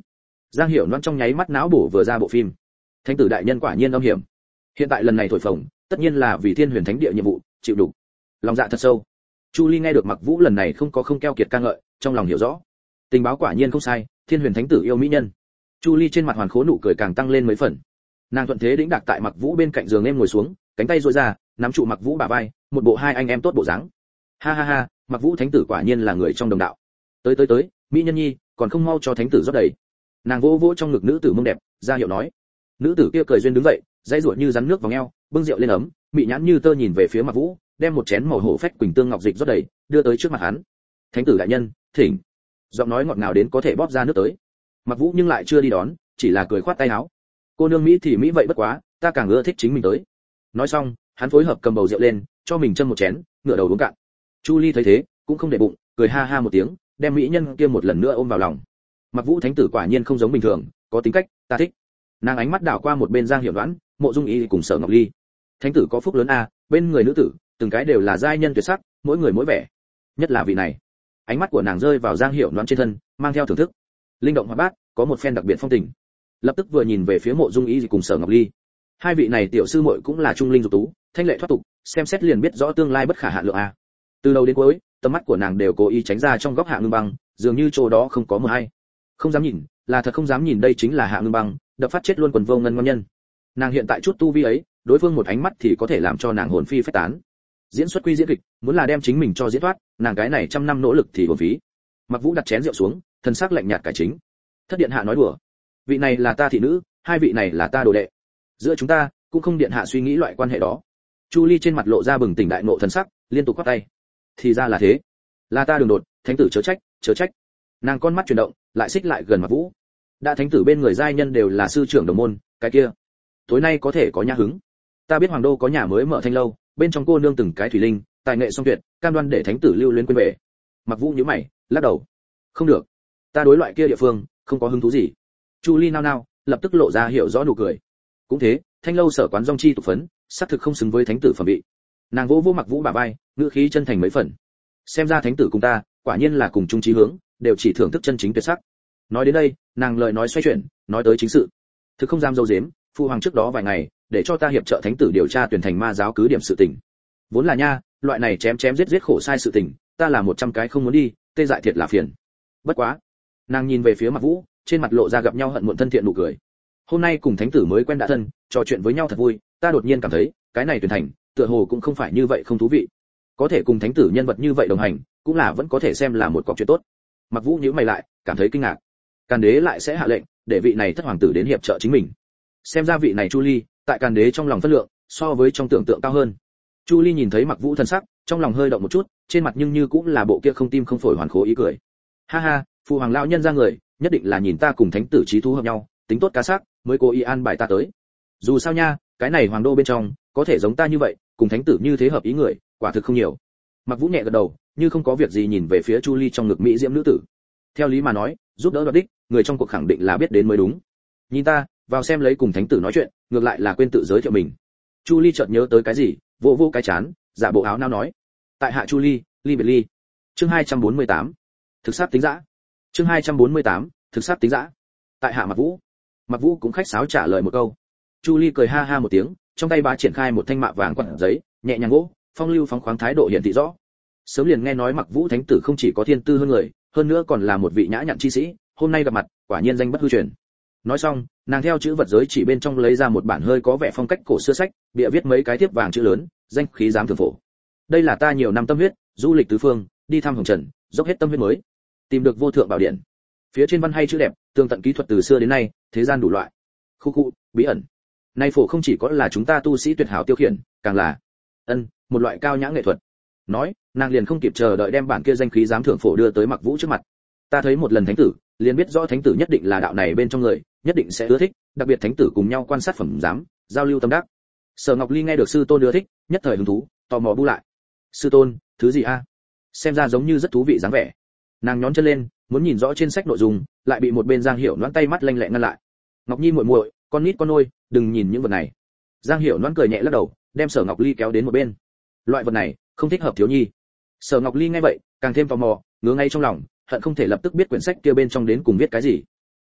Giang Hiểu Loan trong nháy mắt não bổ vừa ra bộ phim. Thánh tử đại nhân quả nhiên âm hiểm. Hiện tại lần này thổi phồng, tất nhiên là vì Thiên Huyền Thánh địa nhiệm vụ, chịu đủ. Lòng dạ thật sâu. Chu Ly nghe được Mặc Vũ lần này không có không keo kiệt ca ngợi, trong lòng hiểu rõ. Tình báo quả nhiên không sai, Thiên Huyền Thánh tử yêu mỹ nhân. Chu Ly trên mặt hoàn khố nụ cười càng tăng lên mấy phần. Nàng thuận thế đĩnh đạc tại Mặc Vũ bên cạnh giường em ngồi xuống, cánh tay duỗi ra, nắm trụ Mặc Vũ bả vai, một bộ hai anh em tốt bộ dáng. Ha ha ha, Mặc Vũ thánh tử quả nhiên là người trong đồng đạo. Tới tới tới, mỹ nhân nhi, còn không mau cho thánh tử rót đầy. Nàng vỗ vỗ trong ngực nữ tử mông đẹp, ra hiệu nói. Nữ tử kia cười duyên đứng dậy, dãy ruột như rắn nước vòng eo, bưng rượu lên ấm, mị nhãn như tơ nhìn về phía Mặc Vũ, đem một chén màu hổ phách quỳnh tương ngọc dịch rót đầy, đưa tới trước mặt hắn. Thánh tử đại nhân, thỉnh. Giọng nói ngọt ngào đến có thể bóp ra nước tới. Mặc Vũ nhưng lại chưa đi đón, chỉ là cười khoát tay áo. Cô nương mỹ thì mỹ vậy bất quá, ta càng ưa thích chính mình tới. Nói xong, hắn phối hợp cầm bầu rượu lên, cho mình châm một chén, ngửa đầu uống cạn. Chu Ly thấy thế, cũng không để bụng, cười ha ha một tiếng, đem mỹ nhân kia một lần nữa ôm vào lòng. Mặc Vũ thánh tử quả nhiên không giống bình thường, có tính cách, ta thích. Nàng ánh mắt đảo qua một bên Giang Hiểu Đoán, Mộ Dung Y cùng Sở Ngọc Ly. Thánh tử có phúc lớn a, bên người nữ tử, từng cái đều là giai nhân tuyệt sắc, mỗi người mỗi vẻ. Nhất là vị này. Ánh mắt của nàng rơi vào Giang Hiểu Đoán trên thân, mang theo thưởng thức. Linh động hoạt bát, có một phen đặc biệt phong tình. Lập tức vừa nhìn về phía Mộ Dung Y cùng Sở Ngọc Ly. Hai vị này tiểu sư muội cũng là trung linh dục tú, thanh lệ thoát tục, xem xét liền biết rõ tương lai bất khả hạn lượng a. Từ đầu đến cuối, tầm mắt của nàng đều cố ý tránh ra trong góc Hạ Ngưng Băng, dường như chỗ đó không có một ai. Không dám nhìn, là thật không dám nhìn, đây chính là Hạ Ngưng Băng, đập phát chết luôn quần vô ngân ngon nhân. Nàng hiện tại chút tu vi ấy, đối phương một ánh mắt thì có thể làm cho nàng hồn phi phách tán. Diễn xuất quy diễn kịch, muốn là đem chính mình cho diễn thoát, nàng cái này trăm năm nỗ lực thì uổng phí. Mặc Vũ đặt chén rượu xuống, thần sắc lạnh nhạt cải chính. Thất điện hạ nói đùa, vị này là ta thị nữ, hai vị này là ta đồ đệ. Giữa chúng ta cũng không điện hạ suy nghĩ loại quan hệ đó. Chu Ly trên mặt lộ ra bừng tỉnh đại ngộ thần sắc, liên tục quát tay. Thì ra là thế, là ta đường đột, thánh tử chớ trách, chớ trách. Nàng con mắt chuyển động, lại xích lại gần Mặc Vũ. Đã thánh tử bên người giai nhân đều là sư trưởng đồng môn, cái kia, tối nay có thể có nhã hứng. Ta biết hoàng đô có nhà mới mở thanh lâu, bên trong cô nương từng cái thủy linh, tài nghệ song tuyệt, cam đoan để thánh tử lưu luyến quên về. Mặc Vũ nhíu mày, lắc đầu. Không được, ta đối loại kia địa phương không có hứng thú gì. Chu Ly nao nao, lập tức lộ ra hiểu rõ nụ cười. Cũng thế, thanh lâu sở quán rong chi tục phấn, xác thực không xứng với thánh tử phẩm vị. Nàng vỗ vỗ Mặc Vũ bả vai, ngữ khí chân thành mấy phần. Xem ra thánh tử cùng ta, quả nhiên là cùng chung chí hướng, đều chỉ thưởng thức chân chính tuyệt sắc. Nói đến đây, nàng lời nói xoay chuyển, nói tới chính sự. Thực không dám dâu dếm, phụ hoàng trước đó vài ngày, để cho ta hiệp trợ thánh tử điều tra tuyển thành ma giáo cứ điểm sự tình. Vốn là nha, loại này chém chém giết giết khổ sai sự tình, ta là một trăm cái không muốn đi, tê dại thiệt là phiền. Bất quá, nàng nhìn về phía Mặc Vũ, trên mặt lộ ra gặp nhau hận muộn thân thiện nụ cười. Hôm nay cùng thánh tử mới quen đã thân, trò chuyện với nhau thật vui, ta đột nhiên cảm thấy, cái này tuyển thành, tựa hồ cũng không phải như vậy không thú vị. Có thể cùng thánh tử nhân vật như vậy đồng hành, cũng là vẫn có thể xem là một cọc chuyện tốt. Mặc Vũ nhíu mày lại, cảm thấy kinh ngạc. Càn đế lại sẽ hạ lệnh, để vị này thất hoàng tử đến hiệp trợ chính mình. Xem ra vị này Chu Ly, tại Càn đế trong lòng phân lượng, so với trong tưởng tượng cao hơn. Chu Ly nhìn thấy Mặc Vũ thân sắc, trong lòng hơi động một chút, trên mặt nhưng như cũng là bộ kia không tim không phổi hoàn khố ý cười. Ha ha, phụ hoàng lão nhân ra người, nhất định là nhìn ta cùng thánh tử chí thú hợp nhau, tính tốt cá sắc, mới cố ý an bài ta tới. Dù sao nha, cái này hoàng đô bên trong, có thể giống ta như vậy, cùng thánh tử như thế hợp ý người, quả thực không nhiều. Mặc Vũ nhẹ gật đầu, như không có việc gì nhìn về phía Chu Ly trong ngực mỹ diễm nữ tử. Theo lý mà nói, giúp đỡ đoạt đích, người trong cuộc khẳng định là biết đến mới đúng. Nhìn ta, vào xem lấy cùng thánh tử nói chuyện, ngược lại là quên tự giới thiệu mình. Chu Ly chợt nhớ tới cái gì, vỗ vỗ cái chán, giả bộ áo nao nói: tại hạ Chu Ly, Ly biệt ly. Chương hai trăm bốn mươi tám, thực sát tính dã. Chương hai trăm bốn mươi tám, thực sát tính dã. Tại hạ Mặc Vũ. Mặc Vũ cũng khách sáo trả lời một câu. Chu Ly cười ha ha một tiếng, trong tay bá triển khai một thanh mạ vàng quặng giấy, nhẹ nhàng gỗ, phong lưu phóng khoáng thái độ hiển thị rõ. Sớm liền nghe nói Mặc Vũ thánh tử không chỉ có thiên tư hơn người, hơn nữa còn là một vị nhã nhặn chi sĩ, hôm nay gặp mặt, quả nhiên danh bất hư truyền. Nói xong, nàng theo chữ vật giới chỉ bên trong lấy ra một bản hơi có vẻ phong cách cổ xưa sách, bìa viết mấy cái thiếp vàng chữ lớn, danh khí giám thường phổ. Đây là ta nhiều năm tâm huyết, du lịch tứ phương, đi thăm hồng trần, dốc hết tâm huyết mới, tìm được vô thượng bảo điển. Phía trên văn hay chữ đẹp, tường tận kỹ thuật từ xưa đến nay, thế gian đủ loại. Khu khu, bí ẩn. Nay phổ không chỉ có là chúng ta tu sĩ tuyệt hảo tiêu khiển, càng là ân, một loại cao nhã nghệ thuật. Nói, nàng liền không kịp chờ đợi đem bản kia danh khí giám thưởng phổ đưa tới Mặc Vũ trước mặt. Ta thấy một lần thánh tử, liền biết rõ thánh tử nhất định là đạo này bên trong người, nhất định sẽ ưa thích, đặc biệt thánh tử cùng nhau quan sát phẩm giám, giao lưu tâm đắc. Sở Ngọc Ly nghe được sư tôn ưa thích, nhất thời hứng thú, tò mò bu lại. Sư tôn, thứ gì a? Xem ra giống như rất thú vị dáng vẻ. Nàng nhón chân lên, muốn nhìn rõ trên sách nội dung, lại bị một bên Giang Hiểu Noãn tay mắt lanh lẹ ngăn lại. Ngọc Nhi muội muội, con nít con nôi, đừng nhìn những vật này. Giang Hiểu Noãn cười nhẹ lắc đầu, đem Sở Ngọc Ly kéo đến một bên. Loại vật này, không thích hợp thiếu nhi. Sở Ngọc Ly nghe vậy, càng thêm tò mò, ngứa ngay trong lòng, hận không thể lập tức biết quyển sách kia bên trong đến cùng viết cái gì.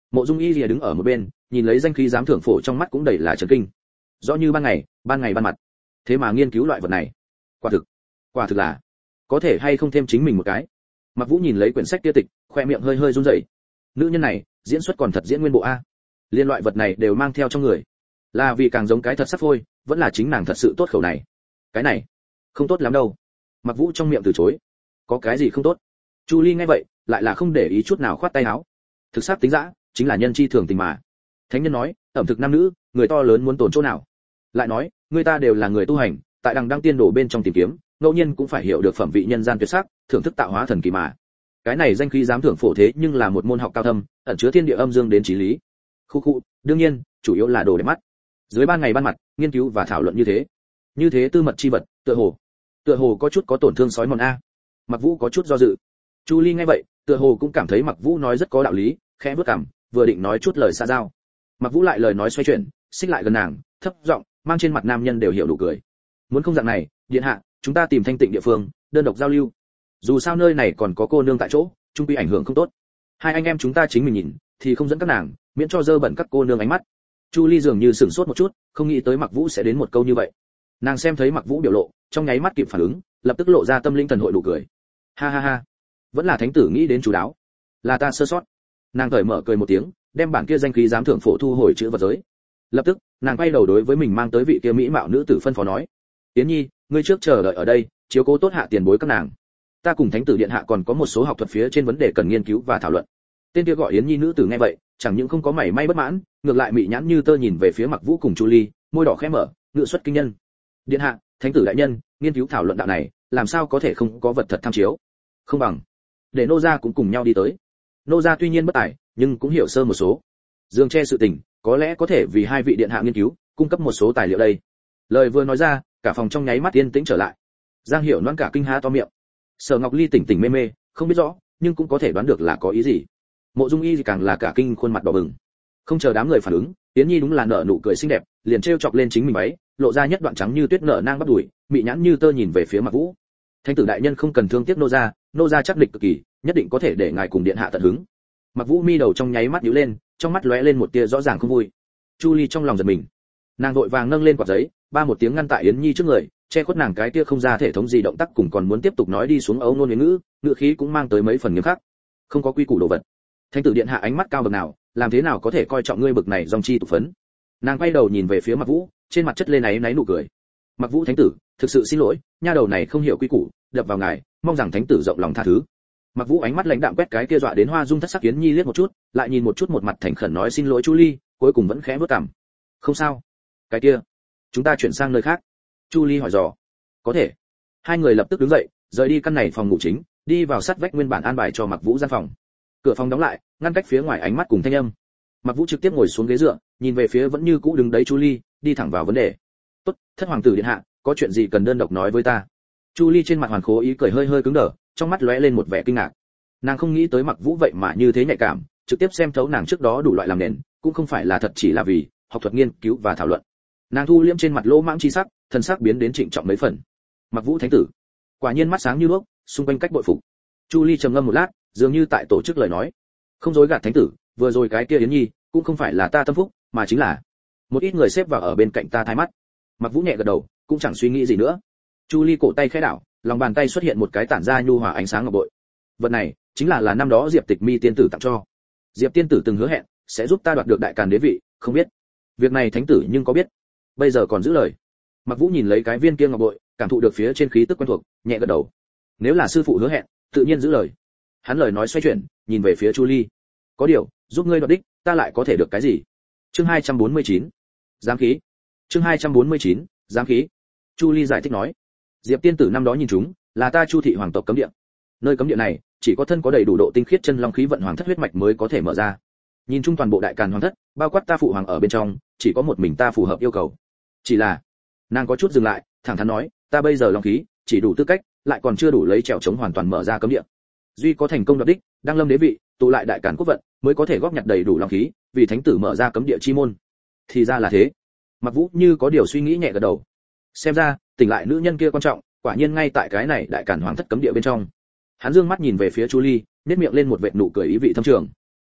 Mộ Dung Y Lìa đứng ở một bên, nhìn lấy danh khí giám thưởng phổ trong mắt cũng đầy là chấn kinh. Rõ như ban ngày, ban ngày ban mặt. Thế mà nghiên cứu loại vật này, quả thực, quả thực là có thể hay không thêm chính mình một cái. Mặc Vũ nhìn lấy quyển sách kia tịch, khoe miệng hơi hơi run rẩy. Nữ nhân này, diễn xuất còn thật diễn nguyên bộ a. Liên loại vật này đều mang theo trong người. Là vì càng giống cái thật sắc phôi, vẫn là chính nàng thật sự tốt khẩu này. Cái này, không tốt lắm đâu. Mặc Vũ trong miệng từ chối. Có cái gì không tốt? Chu Ly nghe vậy, lại là không để ý chút nào khoát tay áo. Thực sát tính dã, chính là nhân chi thường tình mà. Thánh nhân nói, ẩm thực nam nữ, người to lớn muốn tổn chỗ nào? Lại nói, người ta đều là người tu hành, tại đằng đăng tiên đồ bên trong tìm kiếm, ngẫu nhiên cũng phải hiểu được phẩm vị nhân gian tuyệt sắc, thưởng thức tạo hóa thần kỳ mà. Cái này danh khí giám thưởng phổ thế nhưng là một môn học cao thâm, ẩn chứa thiên địa âm dương đến chí lý. Khu khu, đương nhiên, chủ yếu là đồ đẹp mắt. Dưới ban ngày ban mặt, nghiên cứu và thảo luận như thế. Như thế tư mật chi vật, tựa hồ, tựa hồ có chút có tổn thương sói mòn a. Mặc Vũ có chút do dự. Chu Ly nghe vậy, tựa hồ cũng cảm thấy Mặc Vũ nói rất có đạo lý, khẽ bước cằm, vừa định nói chút lời xa giao. Mặc Vũ lại lời nói xoay chuyển, xích lại gần nàng, thấp giọng, mang trên mặt nam nhân đều hiểu đủ cười. Muốn không dạng này, điện hạ, chúng ta tìm thanh tịnh địa phương, đơn độc giao lưu. Dù sao nơi này còn có cô nương tại chỗ, chung quy ảnh hưởng không tốt. Hai anh em chúng ta chính mình nhìn, thì không dẫn các nàng, miễn cho dơ bẩn các cô nương ánh mắt. Chu Ly dường như sửng sốt một chút, không nghĩ tới Mặc Vũ sẽ đến một câu như vậy. Nàng xem thấy Mặc Vũ biểu lộ, trong nháy mắt kịp phản ứng, lập tức lộ ra tâm linh thần hội đủ cười. Ha ha ha, vẫn là thánh tử nghĩ đến chú đáo, là ta sơ sót. Nàng cởi mở cười một tiếng, đem bản kia danh khí giám thưởng phổ thu hồi chữ vật giới. Lập tức, nàng quay đầu đối với mình mang tới vị kia mỹ mạo nữ tử phân phó nói: "Yến Nhi, ngươi trước chờ đợi ở đây, chiếu cố tốt hạ tiền bối các nàng. Ta cùng thánh tử điện hạ còn có một số học thuật phía trên vấn đề cần nghiên cứu và thảo luận." Tên kia gọi Yến Nhi nữ tử nghe vậy, chẳng những không có mảy may bất mãn, ngược lại mị nhãn như tơ nhìn về phía Mặc Vũ cùng Chu Ly, môi đỏ khẽ mở, ngự xuất kinh nhân. "Điện hạ, thánh tử đại nhân, nghiên cứu thảo luận đạo này, làm sao có thể không có vật thật tham chiếu? Không bằng để nô gia cũng cùng nhau đi tới." Nô gia tuy nhiên bất tài, nhưng cũng hiểu sơ một số. Dương che sự tình, có lẽ có thể vì hai vị điện hạ nghiên cứu, cung cấp một số tài liệu đây. Lời vừa nói ra, cả phòng trong nháy mắt yên tĩnh trở lại. Giang Hiểu Loan cả kinh há to miệng. Sở Ngọc Ly tỉnh tỉnh mê mê, không biết rõ, nhưng cũng có thể đoán được là có ý gì. Mộ Dung Y thì càng là cả kinh khuôn mặt đỏ bừng. Không chờ đám người phản ứng, Yến Nhi đúng là nở nụ cười xinh đẹp, liền trêu chọc lên chính mình váy, lộ ra nhất đoạn trắng như tuyết nở nang bắt đuổi, mị nhãn như tơ nhìn về phía Mặc Vũ. "Thánh tử đại nhân không cần thương tiếc nô gia, nô gia chắc địch cực kỳ, nhất định có thể để ngài cùng điện hạ tận hứng." Mặc Vũ mi đầu trong nháy mắt nhíu lên, trong mắt lóe lên một tia rõ ràng không vui. Chu Ly trong lòng giật mình, nàng vội vàng nâng lên quạt giấy, ba một tiếng ngăn tại Yến Nhi trước người, che khuất nàng cái tia không ra thể thống gì động tác cùng còn muốn tiếp tục nói đi xuống ấu ngôn ngữ, ngữ khí cũng mang tới mấy phần nghiêm khắc. "Không có quy củ đồ vật. Thánh tử điện hạ ánh mắt cao bậc nào, làm thế nào có thể coi trọng ngươi bậc này dòng chi tục phấn?" Nàng quay đầu nhìn về phía Mặc Vũ, trên mặt chất lên áy náy nụ cười. "Mặc Vũ thánh tử, thực sự xin lỗi, nha đầu này không hiểu quy củ, đập vào ngài, mong rằng thánh tử rộng lòng tha thứ." Mặc Vũ ánh mắt lãnh đạm quét cái kia dọa đến hoa dung thất sắc Yến Nhi liếc một chút, lại nhìn một chút một mặt thành khẩn nói xin lỗi Chu Ly, cuối cùng vẫn khẽ bước cằm. "Không sao. Cái kia, chúng ta chuyển sang nơi khác." Chu Ly hỏi dò. "Có thể." Hai người lập tức đứng dậy, rời đi căn này phòng ngủ chính, đi vào sát vách nguyên bản an bài cho Mặc Vũ gian phòng. Cửa phòng đóng lại, ngăn cách phía ngoài ánh mắt cùng thanh âm. Mặc Vũ trực tiếp ngồi xuống ghế dựa, nhìn về phía vẫn như cũ đứng đấy Chu Ly, đi thẳng vào vấn đề. "Tốt, thất hoàng tử điện hạ, có chuyện gì cần đơn độc nói với ta?" Chu Ly trên mặt hoàn khố ý cười hơi hơi cứng đờ, trong mắt lóe lên một vẻ kinh ngạc. Nàng không nghĩ tới Mặc Vũ vậy mà như thế nhạy cảm, trực tiếp xem thấu nàng trước đó đủ loại làm nền, cũng không phải là thật chỉ là vì học thuật nghiên cứu và thảo luận. Nàng thu liễm trên mặt lỗ mãng chi sắc, thần sắc biến đến trịnh trọng mấy phần. Mặc Vũ thánh tử, quả nhiên mắt sáng như đuốc, xung quanh cách bội phục. Chu Ly trầm ngâm một lát, dường như tại tổ chức lời nói. "Không dối gạt thánh tử, vừa rồi cái kia Yến Nhi, cũng không phải là ta tâm phúc, mà chính là một ít người xếp vào ở bên cạnh ta thái mắt." Mặc Vũ nhẹ gật đầu, cũng chẳng suy nghĩ gì nữa. Chu Ly cổ tay khẽ đảo, lòng bàn tay xuất hiện một cái tản ra nhu hòa ánh sáng ngọc bội. Vật này chính là là năm đó Diệp Tịch Mi tiên tử tặng cho. Diệp tiên tử từng hứa hẹn sẽ giúp ta đoạt được đại càn đế vị, không biết việc này thánh tử nhưng có biết, bây giờ còn giữ lời. Mặc Vũ nhìn lấy cái viên kia ngọc bội, cảm thụ được phía trên khí tức quen thuộc, nhẹ gật đầu. Nếu là sư phụ hứa hẹn, tự nhiên giữ lời. Hắn lời nói xoay chuyển, nhìn về phía Chu Ly. "Có điều, giúp ngươi đoạt đích, ta lại có thể được cái gì?" Chương hai trăm bốn mươi chín, giám khí. Chương hai trăm bốn mươi chín, giám khí. Chu Ly giải thích nói, Diệp tiên tử năm đó nhìn chúng, là ta Chu thị hoàng tộc cấm địa. Nơi cấm địa này, chỉ có thân có đầy đủ độ tinh khiết chân long khí vận hoàng thất huyết mạch mới có thể mở ra. Nhìn chung toàn bộ đại càn hoàng thất, bao quát ta phụ hoàng ở bên trong, chỉ có một mình ta phù hợp yêu cầu. Chỉ là, nàng có chút dừng lại, thẳng thắn nói, ta bây giờ long khí chỉ đủ tư cách, lại còn chưa đủ lấy trèo chống hoàn toàn mở ra cấm địa. Duy có thành công đoạt đích, đăng lâm đế vị, tụ lại đại càn quốc vận, mới có thể góp nhặt đầy đủ long khí, vì thánh tử mở ra cấm địa chi môn. Thì ra là thế. Mặc Vũ như có điều suy nghĩ nhẹ gật đầu. Xem ra, tỉnh lại nữ nhân kia quan trọng, quả nhiên ngay tại cái này đại càn hoàng thất cấm địa bên trong. Hắn dương mắt nhìn về phía Chu Ly, nét miệng lên một vệt nụ cười ý vị thâm trường.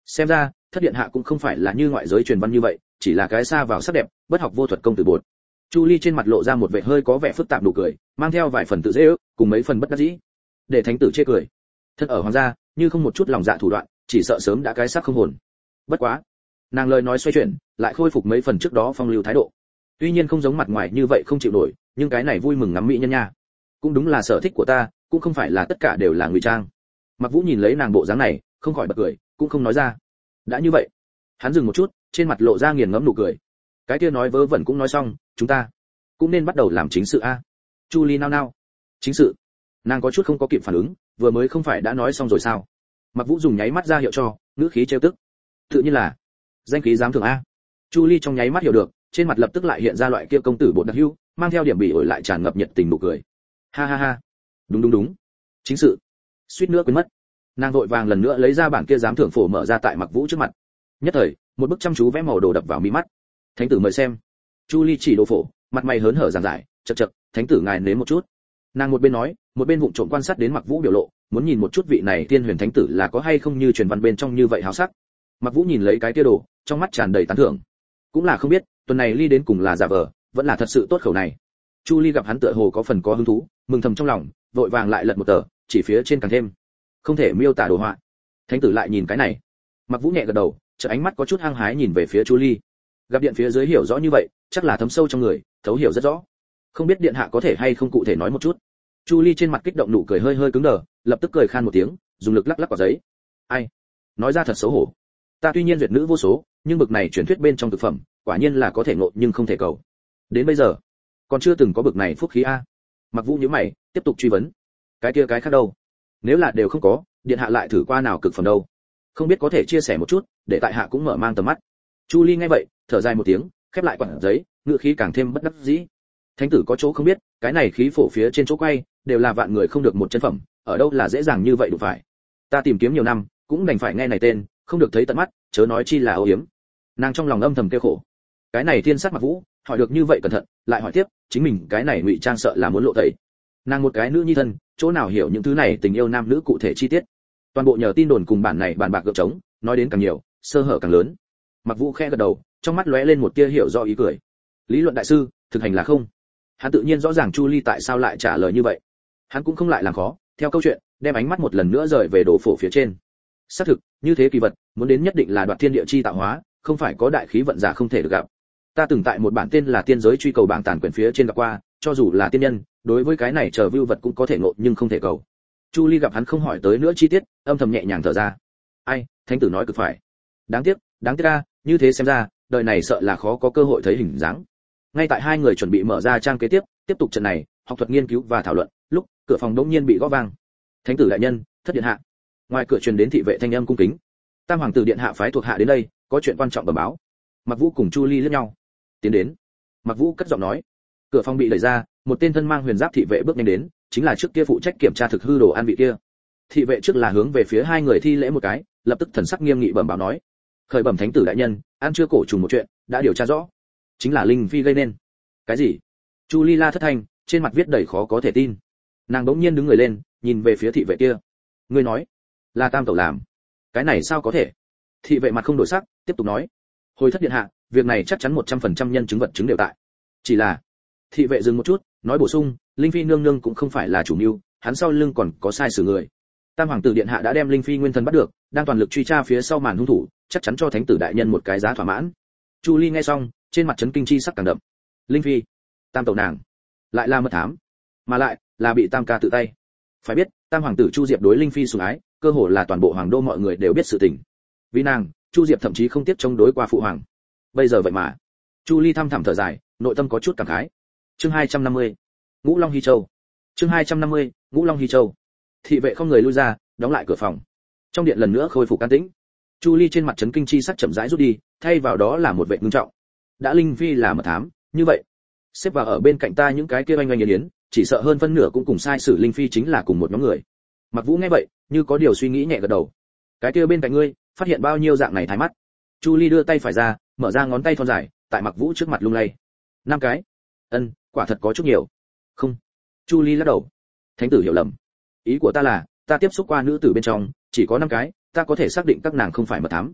Xem ra thất điện hạ cũng không phải là như ngoại giới truyền văn như vậy, chỉ là cái xa vào sắc đẹp, bất học vô thuật công tử bột. Chu Ly trên mặt lộ ra một vẻ hơi có vẻ phức tạp nụ cười, mang theo vài phần tự dễ ước, cùng mấy phần bất đắc dĩ. Để thánh tử chê cười. Thân ở hoàng gia, như không một chút lòng dạ thủ đoạn, chỉ sợ sớm đã cái xác không hồn. Bất quá, nàng lời nói xoay chuyển, lại khôi phục mấy phần trước đó phong lưu thái độ. Tuy nhiên không giống mặt ngoài như vậy không chịu nổi, nhưng cái này vui mừng ngắm mỹ nhân nha. Cũng đúng là sở thích của ta, cũng không phải là tất cả đều là ngụy trang. Mặc Vũ nhìn lấy nàng bộ dáng này, không khỏi bật cười, cũng không nói ra. Đã như vậy, hắn dừng một chút, trên mặt lộ ra nghiền ngẫm nụ cười. Cái kia nói vớ vẩn cũng nói xong, chúng ta cũng nên bắt đầu làm chính sự a. Chu Ly nao nao. Chính sự? Nàng có chút không có kịp phản ứng, vừa mới không phải đã nói xong rồi sao? Mặc Vũ dùng nháy mắt ra hiệu cho, ngữ khí trêu tức. Tự nhiên là danh khí giám thưởng a. Chu Ly trong nháy mắt hiểu được, trên mặt lập tức lại hiện ra loại kia công tử bột đặc hữu, mang theo điểm bỉ ổi lại tràn ngập nhiệt tình nụ cười. Ha ha ha. Đúng đúng đúng. Chính sự. Suýt nữa quên mất. Nàng vội vàng lần nữa lấy ra bản kia giám thưởng phổ mở ra tại Mặc Vũ trước mặt. Nhất thời, một bức chăm chú vẽ màu đồ đập vào mi mắt. Thánh tử mời xem. Chu Ly chỉ đồ phổ, mặt mày hớn hở giảng giải, chậc chậc, thánh tử ngài nếm một chút. Nàng một bên nói, một bên vụng trộm quan sát đến Mặc Vũ biểu lộ, muốn nhìn một chút vị này tiên huyền thánh tử là có hay không như truyền văn bên trong như vậy háo sắc. Mặc Vũ nhìn lấy cái kia đồ, trong mắt tràn đầy tán thưởng. Cũng là không biết, tuần này ly đến cùng là giả vờ, vẫn là thật sự tốt khẩu này. Chu Ly gặp hắn tựa hồ có phần có hứng thú, mừng thầm trong lòng, vội vàng lại lật một tờ, chỉ phía trên càng thêm. Không thể miêu tả đồ họa. Thánh tử lại nhìn cái này. Mặc Vũ nhẹ gật đầu, chợt ánh mắt có chút hăng hái nhìn về phía Chu Ly. Gặp điện phía dưới hiểu rõ như vậy, chắc là thấm sâu trong người, thấu hiểu rất rõ. Không biết điện hạ có thể hay không cụ thể nói một chút. Chu Ly trên mặt kích động nụ cười hơi hơi cứng đờ, lập tức cười khan một tiếng, dùng lực lắc lắc quả giấy. Ai? Nói ra thật xấu hổ. Ta tuy nhiên duyệt nữ vô số, nhưng bực này truyền thuyết bên trong thực phẩm, quả nhiên là có thể ngộ nhưng không thể cầu. Đến bây giờ, còn chưa từng có bực này phúc khí a. Mặc Vũ nhíu mày, tiếp tục truy vấn. Cái kia cái khác đâu? Nếu là đều không có, điện hạ lại thử qua nào cực phẩm đâu? Không biết có thể chia sẻ một chút, để tại hạ cũng mở mang tầm mắt. Chu Ly nghe vậy, thở dài một tiếng, khép lại quả giấy, ngữ khí càng thêm bất đắc dĩ. Thánh tử có chỗ không biết, cái này khí phổ phía trên chỗ quay, đều là vạn người không được một chân phẩm, ở đâu là dễ dàng như vậy đủ phải. Ta tìm kiếm nhiều năm, cũng đành phải nghe này tên, không được thấy tận mắt, chớ nói chi là âu yếm. Nàng trong lòng âm thầm kêu khổ. Cái này thiên sát Mặc Vũ, hỏi được như vậy cẩn thận, lại hỏi tiếp, chính mình cái này ngụy trang sợ là muốn lộ tẩy. Nàng một cái nữ nhi thân, chỗ nào hiểu những thứ này tình yêu nam nữ cụ thể chi tiết. Toàn bộ nhờ tin đồn cùng bản này bàn bạc gượng trống, nói đến càng nhiều, sơ hở càng lớn. Mặc Vũ khẽ gật đầu, trong mắt lóe lên một tia hiểu rõ ý cười. Lý luận đại sư, thực hành là không. Hắn tự nhiên rõ ràng Chu Ly tại sao lại trả lời như vậy. Hắn cũng không lại làm khó, theo câu chuyện, đem ánh mắt một lần nữa rời về đồ phổ phía trên. Xác thực, như thế kỳ vật, muốn đến nhất định là đoạt thiên địa chi tạo hóa, không phải có đại khí vận giả không thể được gặp. Ta từng tại một bản tên là Tiên giới truy cầu bảng tản quyển phía trên gặp qua, cho dù là tiên nhân, đối với cái này chờ vưu vật cũng có thể ngộ nhưng không thể cầu. Chu Ly gặp hắn không hỏi tới nữa chi tiết, âm thầm nhẹ nhàng thở ra. Ai, thánh tử nói cực phải. Đáng tiếc, đáng tiếc a, như thế xem ra, đời này sợ là khó có cơ hội thấy hình dáng. Ngay tại hai người chuẩn bị mở ra trang kế tiếp, tiếp tục trận này, học thuật nghiên cứu và thảo luận, lúc cửa phòng đột nhiên bị gõ vang. Thánh tử đại nhân, thất điện hạ. Ngoài cửa truyền đến thị vệ thanh âm cung kính. Tam hoàng tử điện hạ phái thuộc hạ đến đây, có chuyện quan trọng bẩm báo. Mặc Vũ cùng Chu Ly liếc nhau, tiến đến. Mặc Vũ cất giọng nói. Cửa phòng bị đẩy ra, một tên thân mang huyền giáp thị vệ bước nhanh đến, chính là trước kia phụ trách kiểm tra thực hư đồ ăn vị kia. Thị vệ trước là hướng về phía hai người thi lễ một cái, lập tức thần sắc nghiêm nghị bẩm báo nói: khởi bẩm thánh tử đại nhân, ăn chưa cổ trùng một chuyện đã điều tra rõ, chính là linh phi gây nên. Cái gì? Chu Ly la thất thanh, trên mặt viết đầy khó có thể tin. Nàng bỗng nhiên đứng người lên, nhìn về phía thị vệ kia. Ngươi nói là tam tẩu làm? Cái này sao có thể? Thị vệ mặt không đổi sắc, tiếp tục nói: hồi thất điện hạ, việc này chắc chắn một trăm phần trăm nhân chứng vật chứng đều tại. Chỉ là... Thị vệ dừng một chút, nói bổ sung: linh phi nương nương cũng không phải là chủ mưu, hắn sau lưng còn có sai sử người. Tam hoàng tử điện hạ đã đem linh phi nguyên thần bắt được, đang toàn lực truy tra phía sau màn hung thủ, chắc chắn cho thánh tử đại nhân một cái giá thỏa mãn. Chu Ly nghe xong, trên mặt chấn kinh chi sắc càng đậm. Linh phi, tam tẩu nàng, lại là mật thám, mà lại là bị tam ca tự tay. Phải biết, tam hoàng tử Chu Diệp đối linh phi sủng ái, cơ hồ là toàn bộ hoàng đô mọi người đều biết sự tình. Vì nàng, Chu Diệp thậm chí không tiếc chống đối qua phụ hoàng. Bây giờ vậy mà, Chu Ly thăm thẳm thở dài, nội tâm có chút cảm khái. Chương hai trăm năm mươi, Ngũ Long Hy Châu. Chương hai trăm năm mươi, Ngũ Long Hy Châu. Thị vệ không người lui ra, đóng lại cửa phòng. Trong điện lần nữa khôi phục an tĩnh. Chu Ly trên mặt chấn kinh chi sắc chậm rãi rút đi, thay vào đó là một vẻ ngưng trọng. Đã linh phi là mật thám, như vậy, xếp vào ở bên cạnh ta những cái kia oanh oanh yến yến, chỉ sợ hơn phân nửa cũng cùng sai sử linh phi chính là cùng một nhóm người. Mặc Vũ nghe vậy, như có điều suy nghĩ nhẹ gật đầu. Cái kia bên cạnh ngươi, phát hiện bao nhiêu dạng này thái mắt? Chu Ly đưa tay phải ra, mở ra ngón tay thon dài, tại Mặc Vũ trước mặt lung lay. Năm cái. Ân, quả thật có chút nhiều. Không. Chu Ly lắc đầu. Thánh tử hiểu lầm. Ý của ta là, ta tiếp xúc qua nữ tử bên trong, chỉ có năm cái, ta có thể xác định các nàng không phải mật thám,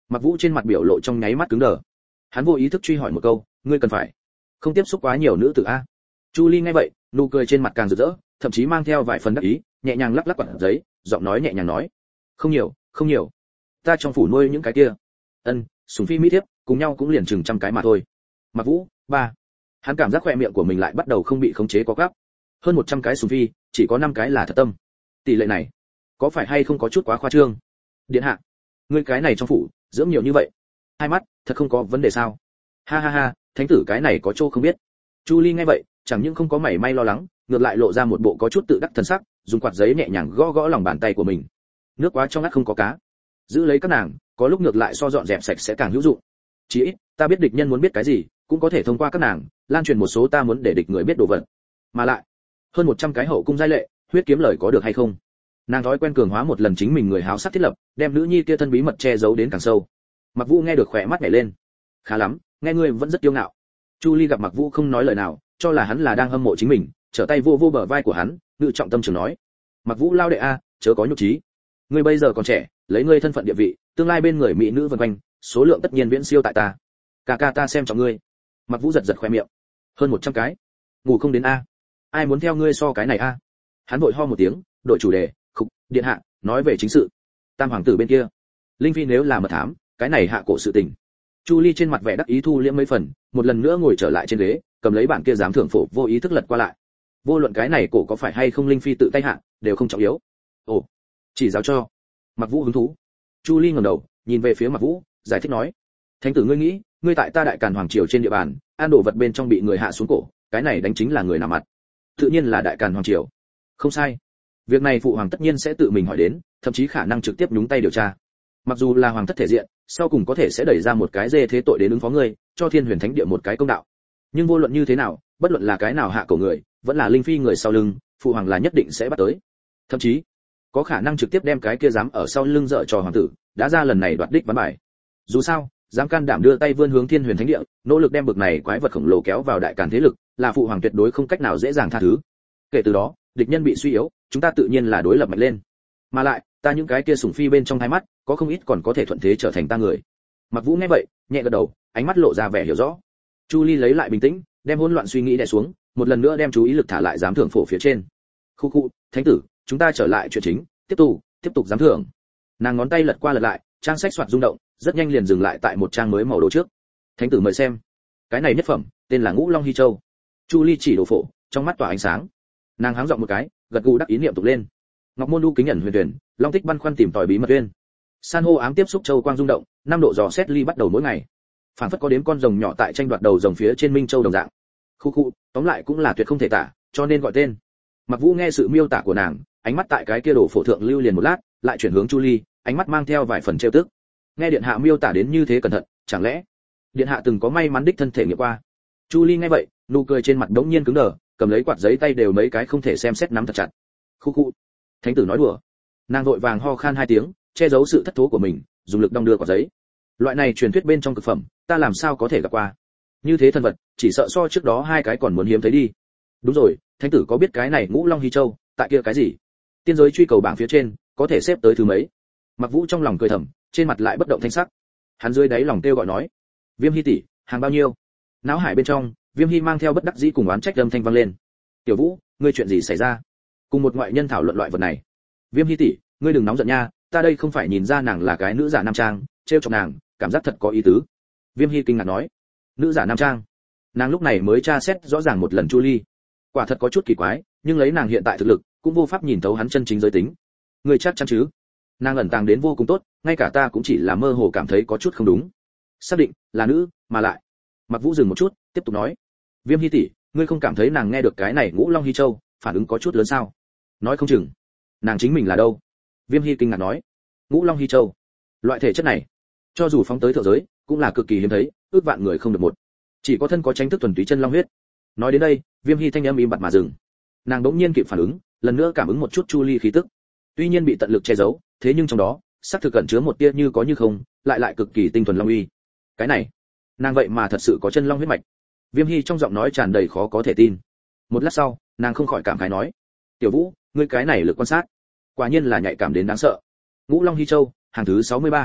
Mặc Vũ trên mặt biểu lộ trong nháy mắt cứng đờ. Hắn vô ý thức truy hỏi một câu, ngươi cần phải không tiếp xúc quá nhiều nữ tử a? Chu Ly nghe vậy, nụ cười trên mặt càng rực rỡ, thậm chí mang theo vài phần đắc ý, nhẹ nhàng lắc lắc quạt giấy, giọng nói nhẹ nhàng nói, không nhiều, không nhiều. Ta trong phủ nuôi những cái kia, ân, sủng phi mỹ thiếp, cùng nhau cũng liền chừng trăm cái mà thôi. Mặc Vũ, ba. Hắn cảm giác khóe miệng của mình lại bắt đầu không bị khống chế có gắp. Hơn một trăm cái sủng phi, chỉ có năm cái là thật tâm. Tỷ lệ này, có phải hay không có chút quá khoa trương? Điện hạ, ngươi cái này trong phủ, dưỡng nhiều như vậy, hai mắt, thật không có vấn đề sao? Ha ha ha, thánh tử cái này có chỗ không biết. Chu Ly nghe vậy, chẳng những không có mảy may lo lắng, ngược lại lộ ra một bộ có chút tự đắc thần sắc, dùng quạt giấy nhẹ nhàng gõ gõ lòng bàn tay của mình. Nước quá trong ngắt không có cá, giữ lấy các nàng, có lúc ngược lại so dọn dẹp sạch sẽ càng hữu dụng. Chỉ ít, ta biết địch nhân muốn biết cái gì, cũng có thể thông qua các nàng, lan truyền một số ta muốn để địch người biết đồ vật. Mà lại, hơn một trăm cái hậu cung giai lệ, huyết kiếm lời có được hay không? Nàng thói quen cường hóa một lần chính mình người háo sắc thiết lập, đem nữ nhi kia thân bí mật che giấu đến càng sâu. Mặc Vũ nghe được khỏe mắt nhảy lên. Khá lắm, nghe ngươi vẫn rất kiêu ngạo. Chu Ly gặp Mặc Vũ không nói lời nào, cho là hắn là đang hâm mộ chính mình, trở tay vô vô bờ vai của hắn, ngự trọng tâm trường nói: Mặc Vũ lao đệ a, chớ có nhục trí. Ngươi bây giờ còn trẻ, lấy ngươi thân phận địa vị, tương lai bên người mỹ nữ vần quanh, số lượng tất nhiên viễn siêu tại ta. Ca ca ta xem trọng ngươi. Mặc Vũ giật giật khoe miệng. Hơn một trăm cái, ngủ không đến a. Ai muốn theo ngươi so cái này a? Hắn vội ho một tiếng, đổi chủ đề, khục, điện hạ, nói về chính sự. Tam hoàng tử bên kia, Linh phi nếu là mật thám, cái này hạ cổ sự tình. Chu Ly trên mặt vẻ đắc ý thu liễm mấy phần, một lần nữa ngồi trở lại trên ghế, cầm lấy bản kia giám thưởng phổ vô ý thức lật qua lại. Vô luận cái này cổ có phải hay không Linh phi tự tay hạ, đều không trọng yếu. Ồ, chỉ giáo cho. Mặc Vũ hứng thú. Chu Ly ngẩng đầu, nhìn về phía Mặc Vũ, giải thích nói: Thánh tử ngươi nghĩ, ngươi tại ta Đại Càn hoàng triều trên địa bàn, an đồ vật bên trong bị người hạ xuống cổ, cái này đánh chính là người nào mặt? Tự nhiên là Đại Càn hoàng triều. Không sai. Việc này phụ hoàng tất nhiên sẽ tự mình hỏi đến, thậm chí khả năng trực tiếp nhúng tay điều tra. Mặc dù là hoàng thất thể diện, sau cùng có thể sẽ đẩy ra một cái dê thế tội đến ứng phó ngươi, cho Thiên Huyền Thánh Địa một cái công đạo. Nhưng vô luận như thế nào, bất luận là cái nào hạ cổ người, vẫn là Linh phi người sau lưng, phụ hoàng là nhất định sẽ bắt tới. Thậm chí, có khả năng trực tiếp đem cái kia dám ở sau lưng dở trò hoàng tử, đã ra lần này đoạt đích ván bài. Dù sao, dám can đảm đưa tay vươn hướng Thiên Huyền Thánh Địa, nỗ lực đem bực này quái vật khổng lồ kéo vào Đại Càn thế lực, là phụ hoàng tuyệt đối không cách nào dễ dàng tha thứ. Kể từ đó, địch nhân bị suy yếu, chúng ta tự nhiên là đối lập mạnh lên. Mà lại, ta những cái kia sủng phi bên trong hai mắt, có không ít còn có thể thuận thế trở thành ta người. Mặc Vũ nghe vậy, nhẹ gật đầu, ánh mắt lộ ra vẻ hiểu rõ. Chu Ly lấy lại bình tĩnh, đem hỗn loạn suy nghĩ đè xuống, một lần nữa đem chú ý lực thả lại giám thưởng phổ phía trên. Khu khu, thánh tử, chúng ta trở lại chuyện chính, tiếp tục, tiếp tục giám thưởng. Nàng ngón tay lật qua lật lại, trang sách soạt rung động, rất nhanh liền dừng lại tại một trang mới màu đồ trước. Thánh tử mời xem. Cái này nhất phẩm, tên là Ngũ Long Hy Châu. Chu Ly chỉ đồ phổ, trong mắt tỏa ánh sáng. Nàng háng giọng một cái, gật gù đắc ý niệm tục lên. Ngọc môn đu kính ẩn huyền tuyển, long tích băn khoăn tìm tòi bí mật uyên. San hô ám tiếp xúc châu quang rung động, năm độ dò xét ly bắt đầu mỗi ngày. Phản phất có đếm con rồng nhỏ tại tranh đoạt đầu rồng phía trên minh châu đồng dạng. Khu khu, tóm lại cũng là tuyệt không thể tả, cho nên gọi tên. Mặc Vũ nghe sự miêu tả của nàng, ánh mắt tại cái kia đồ phổ thượng lưu liền một lát, lại chuyển hướng Chu Ly, ánh mắt mang theo vài phần trêu tức. Nghe điện hạ miêu tả đến như thế cẩn thận, chẳng lẽ điện hạ từng có may mắn đích thân thể nghiệm qua? Chu Ly nghe vậy, nụ cười trên mặt đống nhiên cứng đờ, cầm lấy quạt giấy tay đều mấy cái không thể xem xét nắm thật chặt. Khu khu, thánh tử nói đùa. Nàng vội vàng ho khan hai tiếng, che giấu sự thất thố của mình, dùng lực đong đưa quạt giấy. Loại này truyền thuyết bên trong cực phẩm, ta làm sao có thể gặp qua? Như thế thân vật, chỉ sợ so trước đó hai cái còn muốn hiếm thấy đi. Đúng rồi, thánh tử có biết cái này Ngũ Long Hy Châu, tại kia cái gì? Tiên giới truy cầu bảng phía trên, có thể xếp tới thứ mấy? Mặc Vũ trong lòng cười thầm, trên mặt lại bất động thanh sắc. Hắn dưới đáy lòng kêu gọi nói: Viêm Hy tỷ, hàng bao nhiêu? Náo hải bên trong, Viêm Hy mang theo bất đắc dĩ cùng oán trách âm thanh vang lên. Tiểu Vũ, ngươi chuyện gì xảy ra? Cùng một ngoại nhân thảo luận loại vật này. Viêm Hy tỷ, ngươi đừng nóng giận nha, ta đây không phải nhìn ra nàng là cái nữ giả nam trang, trêu chọc nàng, cảm giác thật có ý tứ. Viêm Hy kinh ngạc nói: Nữ giả nam trang? Nàng lúc này mới tra xét rõ ràng một lần Chu Ly, quả thật có chút kỳ quái, nhưng lấy nàng hiện tại thực lực, cũng vô pháp nhìn thấu hắn chân chính giới tính. Ngươi chắc chắn chứ? Nàng ẩn tàng đến vô cùng tốt, ngay cả ta cũng chỉ là mơ hồ cảm thấy có chút không đúng. Xác định là nữ, mà lại. Mặc Vũ dừng một chút, tiếp tục nói: Viêm Hy tỷ, ngươi không cảm thấy nàng nghe được cái này Ngũ Long Hy Châu, phản ứng có chút lớn sao? Nói không chừng, nàng chính mình là đâu? Viêm Hy kinh ngạc nói: Ngũ Long Hy Châu, loại thể chất này, cho dù phóng tới thượng giới, cũng là cực kỳ hiếm thấy, ước vạn người không được một. Chỉ có thân có tranh thức thuần túy chân long huyết. Nói đến đây, Viêm Hy thanh âm im bặt mà dừng. Nàng đống nhiên kịp phản ứng, lần nữa cảm ứng một chút Chu Ly khí tức. Tuy nhiên bị tận lực che giấu, thế nhưng trong đó, xác thực cẩn chứa một tia như có như không, lại lại cực kỳ tinh thuần long uy. Cái này, nàng vậy mà thật sự có chân long huyết mạch. Viêm Hy trong giọng nói tràn đầy khó có thể tin. Một lát sau, nàng không khỏi cảm khái nói: Tiểu Vũ, ngươi cái này lực quan sát, quả nhiên là nhạy cảm đến đáng sợ. Ngũ Long Hy Châu, hàng thứ sáu mươi ba.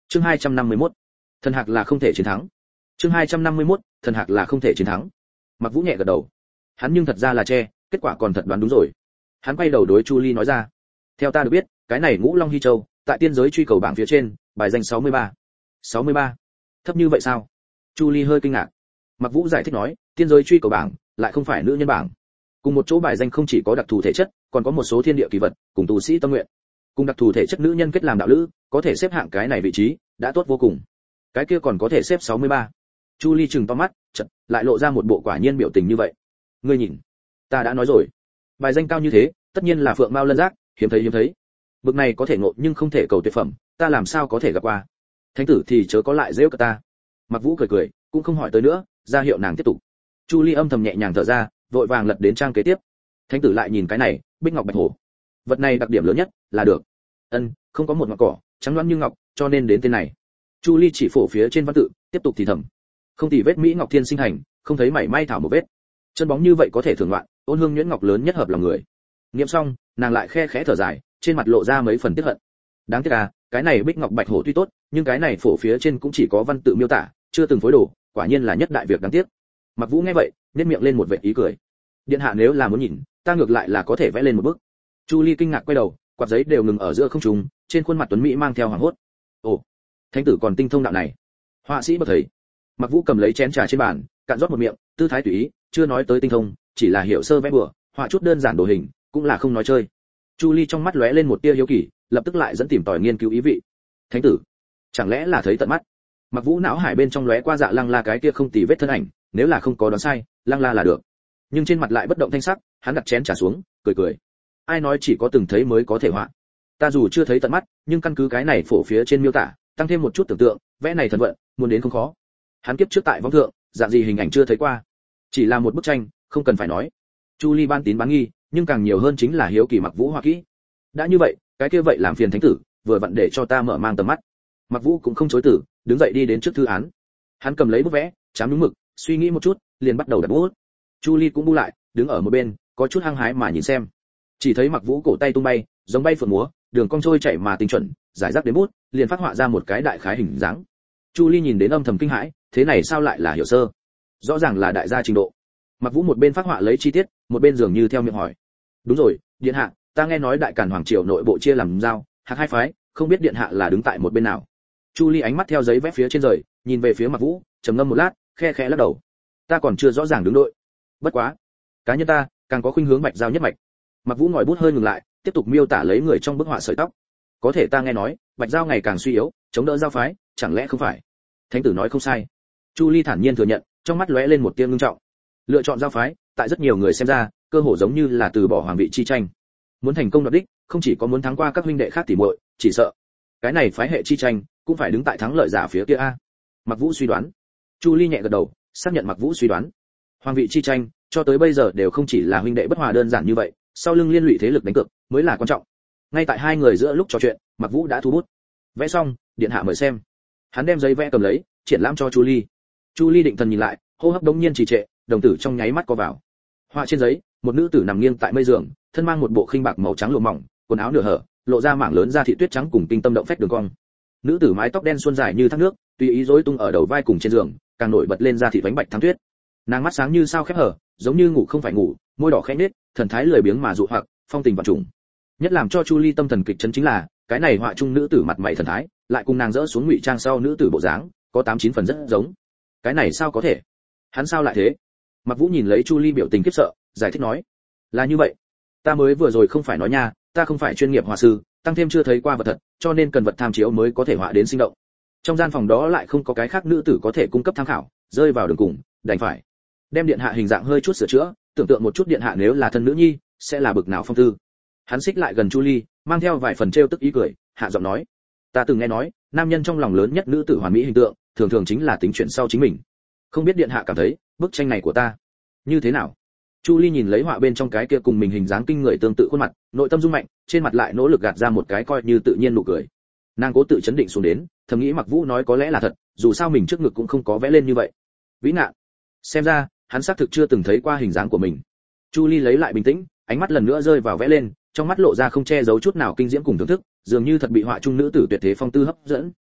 Chương hai trăm năm mươi mốt. Thần hạc là không thể chiến thắng. Chương hai trăm năm mươi mốt. Thần hạc là không thể chiến thắng. Mặc Vũ nhẹ gật đầu. Hắn nhưng thật ra là che, kết quả còn thật đoán đúng rồi. Hắn quay đầu đối Chu Ly nói ra, theo ta được biết, cái này Ngũ Long Hy Châu, tại tiên giới truy cầu bảng phía trên, bài danh sáu mươi ba. sáu mươi ba? Thấp như vậy sao? Chu Ly hơi kinh ngạc. Mặc Vũ giải thích nói, tiên giới truy cầu bảng, lại không phải nữ nhân bảng. Cùng một chỗ bài danh không chỉ có đặc thù thể chất, còn có một số thiên địa kỳ vật, cùng tu sĩ tâm nguyện. Cùng đặc thù thể chất nữ nhân kết làm đạo lữ, có thể xếp hạng cái này vị trí, đã tốt vô cùng. Cái kia còn có thể xếp sáu mươi ba. Chu Ly trừng to mắt, chợt lại lộ ra một bộ quả nhiên biểu tình như vậy. Ngươi nhìn, ta đã nói rồi, bài danh cao như thế, tất nhiên là phượng mao lân giác, hiếm thấy hiếm thấy. Bực này có thể ngộ nhưng không thể cầu tuyệt phẩm, ta làm sao có thể gặp qua. Thánh tử thì chớ có lại giễu cả ta. Mặc Vũ cười cười, cũng không hỏi tới nữa, ra hiệu nàng tiếp tục. Chu Ly âm thầm nhẹ nhàng thở ra, vội vàng lật đến trang kế tiếp. Thánh tử lại nhìn cái này, bích ngọc bạch hổ. Vật này đặc điểm lớn nhất là được. Ân, không có một ngọn cỏ, trắng loáng như ngọc, cho nên đến tên này. Chu Ly chỉ phổ phía trên văn tự, tiếp tục thì thầm. Không tì vết mỹ ngọc thiên sinh hành, không thấy mảy may thảo một vết. Chân bóng như vậy có thể thưởng loạn, ôn hương nhuyễn ngọc lớn nhất hợp lòng người. Nghiệm xong, nàng lại khe khẽ thở dài, trên mặt lộ ra mấy phần tiếc hận. Đáng tiếc à, cái này bích ngọc bạch hổ tuy tốt, nhưng cái này phổ phía trên cũng chỉ có văn tự miêu tả, chưa từng phối đồ, quả nhiên là nhất đại việc đáng tiếc. Mặc Vũ nghe vậy, nhếch miệng lên một vệt ý cười. Điện hạ nếu là muốn nhìn, ta ngược lại là có thể vẽ lên một bức. Chu Ly kinh ngạc quay đầu, quạt giấy đều ngừng ở giữa không trung, trên khuôn mặt tuấn mỹ mang theo hoảng hốt. Ồ, thánh tử còn tinh thông đạo này. Họa sĩ bậc thầy. Mặc Vũ cầm lấy chén trà trên bàn, cạn rót một miệng, tư thái tùy ý, chưa nói tới tinh thông, chỉ là hiểu sơ vẽ bừa, họa chút đơn giản đồ hình, cũng là không nói chơi. Chu Ly trong mắt lóe lên một tia hiếu kỳ, lập tức lại dẫn tìm tòi nghiên cứu ý vị. Thánh tử, chẳng lẽ là thấy tận mắt? Mặc Vũ não hải bên trong lóe qua Dạ Lăng La cái kia không tì vết thân ảnh, nếu là không có đoán sai, Lăng La là được. Nhưng trên mặt lại bất động thanh sắc, hắn đặt chén trà xuống, cười cười. Ai nói chỉ có từng thấy mới có thể họa? Ta dù chưa thấy tận mắt, nhưng căn cứ cái này phổ phía trên miêu tả, tăng thêm một chút tưởng tượng, vẽ này thần vận, muốn đến không khó. Hắn kiếp trước tại vong thượng, dạng gì hình ảnh chưa thấy qua. Chỉ là một bức tranh, không cần phải nói. Chu Ly ban tín bán nghi, nhưng càng nhiều hơn chính là hiếu kỳ Mặc Vũ họa kỹ. Đã như vậy, cái kia vậy làm phiền thánh tử, vừa vặn để cho ta mở mang tầm mắt. Mặc Vũ cũng không chối từ, đứng dậy đi đến trước thư án. Hắn cầm lấy bút vẽ, chám đúng mực, suy nghĩ một chút, liền bắt đầu đặt bút. Chu Ly cũng bu lại, đứng ở một bên, có chút hăng hái mà nhìn xem. Chỉ thấy Mặc Vũ cổ tay tung bay, giống bay phượng múa, đường cong trôi chảy mà tinh chuẩn, giải rác đến bút, liền phát họa ra một cái đại khái hình dáng. Chu Ly nhìn đến âm thầm kinh hãi, thế này sao lại là hiểu sơ? Rõ ràng là đại gia trình độ. Mặc Vũ một bên phát họa lấy chi tiết, một bên dường như theo miệng hỏi. Đúng rồi, điện hạ, ta nghe nói đại càn hoàng triều nội bộ chia làm giao, hạc hai phái, không biết điện hạ là đứng tại một bên nào. Chu Ly ánh mắt theo giấy vẽ phía trên rời, nhìn về phía Mặc Vũ, trầm ngâm một lát, khe khẽ lắc đầu. Ta còn chưa rõ ràng đứng đội. Bất quá, cá nhân ta càng có khuynh hướng bạch giao nhất mạch. Mặc Vũ ngòi bút hơi ngừng lại, tiếp tục miêu tả lấy người trong bức họa sợi tóc. Có thể ta nghe nói, bạch giao ngày càng suy yếu, chống đỡ giao phái, chẳng lẽ không phải? Thánh tử nói không sai. Chu Ly thản nhiên thừa nhận, trong mắt lóe lên một tia ngưng trọng. Lựa chọn giao phái, tại rất nhiều người xem ra, cơ hồ giống như là từ bỏ hoàng vị chi tranh. Muốn thành công đoạt đích, không chỉ có muốn thắng qua các huynh đệ khác tỉ muội, chỉ sợ cái này phái hệ chi tranh cũng phải đứng tại thắng lợi giả phía kia a. Mặc Vũ suy đoán. Chu Ly nhẹ gật đầu, xác nhận Mặc Vũ suy đoán. Hoàng vị chi tranh, cho tới bây giờ đều không chỉ là huynh đệ bất hòa đơn giản như vậy, sau lưng liên lụy thế lực đánh cược mới là quan trọng. Ngay tại hai người giữa lúc trò chuyện, Mặc Vũ đã thu bút. Vẽ xong, điện hạ mời xem. Hắn đem giấy vẽ cầm lấy, triển lãm cho Chu Ly. Chu Ly định thần nhìn lại, hô hấp đống nhiên trì trệ, đồng tử trong nháy mắt co vào. Họa trên giấy, một nữ tử nằm nghiêng tại mây giường, thân mang một bộ khinh bạc màu trắng lụa mỏng, quần áo nửa hở, lộ ra mảng lớn da thịt tuyết trắng cùng kinh tâm động phách đường cong. Nữ tử mái tóc đen suôn dài như thác nước, tùy ý rối tung ở đầu vai cùng trên giường, càng nổi bật lên da thịt vánh bạch thắng tuyết. Nàng mắt sáng như sao khép hở, giống như ngủ không phải ngủ, môi đỏ khẽ nhếch, thần thái lười biếng mà dụ hoặc, phong tình vạn trùng. Nhất làm cho Chu Ly tâm thần kịch chấn chính là, cái này họa trung nữ tử mặt mày thần thái, lại cùng nàng dỡ xuống ngụy trang sau nữ tử bộ dáng, có tám chín phần rất giống. Cái này sao có thể? Hắn sao lại thế? Mặc Vũ nhìn lấy Chu Ly biểu tình khiếp sợ, giải thích nói, là như vậy, ta mới vừa rồi không phải nói nha, ta không phải chuyên nghiệp họa sư, tăng thêm chưa thấy qua vật thật, cho nên cần vật tham chiếu mới có thể họa đến sinh động. Trong gian phòng đó lại không có cái khác nữ tử có thể cung cấp tham khảo, rơi vào đường cùng, đành phải đem điện hạ hình dạng hơi chút sửa chữa, tưởng tượng một chút điện hạ nếu là thân nữ nhi, sẽ là bực nào phong tư. Hắn xích lại gần Chu Ly, mang theo vài phần trêu tức ý cười, hạ giọng nói, ta từng nghe nói, nam nhân trong lòng lớn nhất nữ tử hoàn mỹ hình tượng, thường thường chính là tính chuyện sau chính mình. Không biết điện hạ cảm thấy, bức tranh này của ta như thế nào? Chu Ly nhìn lấy họa bên trong cái kia cùng mình hình dáng kinh người tương tự khuôn mặt, nội tâm rung mạnh, trên mặt lại nỗ lực gạt ra một cái coi như tự nhiên nụ cười. Nàng cố tự chấn định xuống đến, thầm nghĩ Mặc Vũ nói có lẽ là thật, dù sao mình trước ngực cũng không có vẽ lên như vậy. Vĩ ngạn. Xem ra, hắn xác thực chưa từng thấy qua hình dáng của mình. Chu Ly lấy lại bình tĩnh, ánh mắt lần nữa rơi vào vẽ lên, trong mắt lộ ra không che giấu chút nào kinh diễm cùng thưởng thức, dường như thật bị họa trung nữ tử tuyệt thế phong tư hấp dẫn.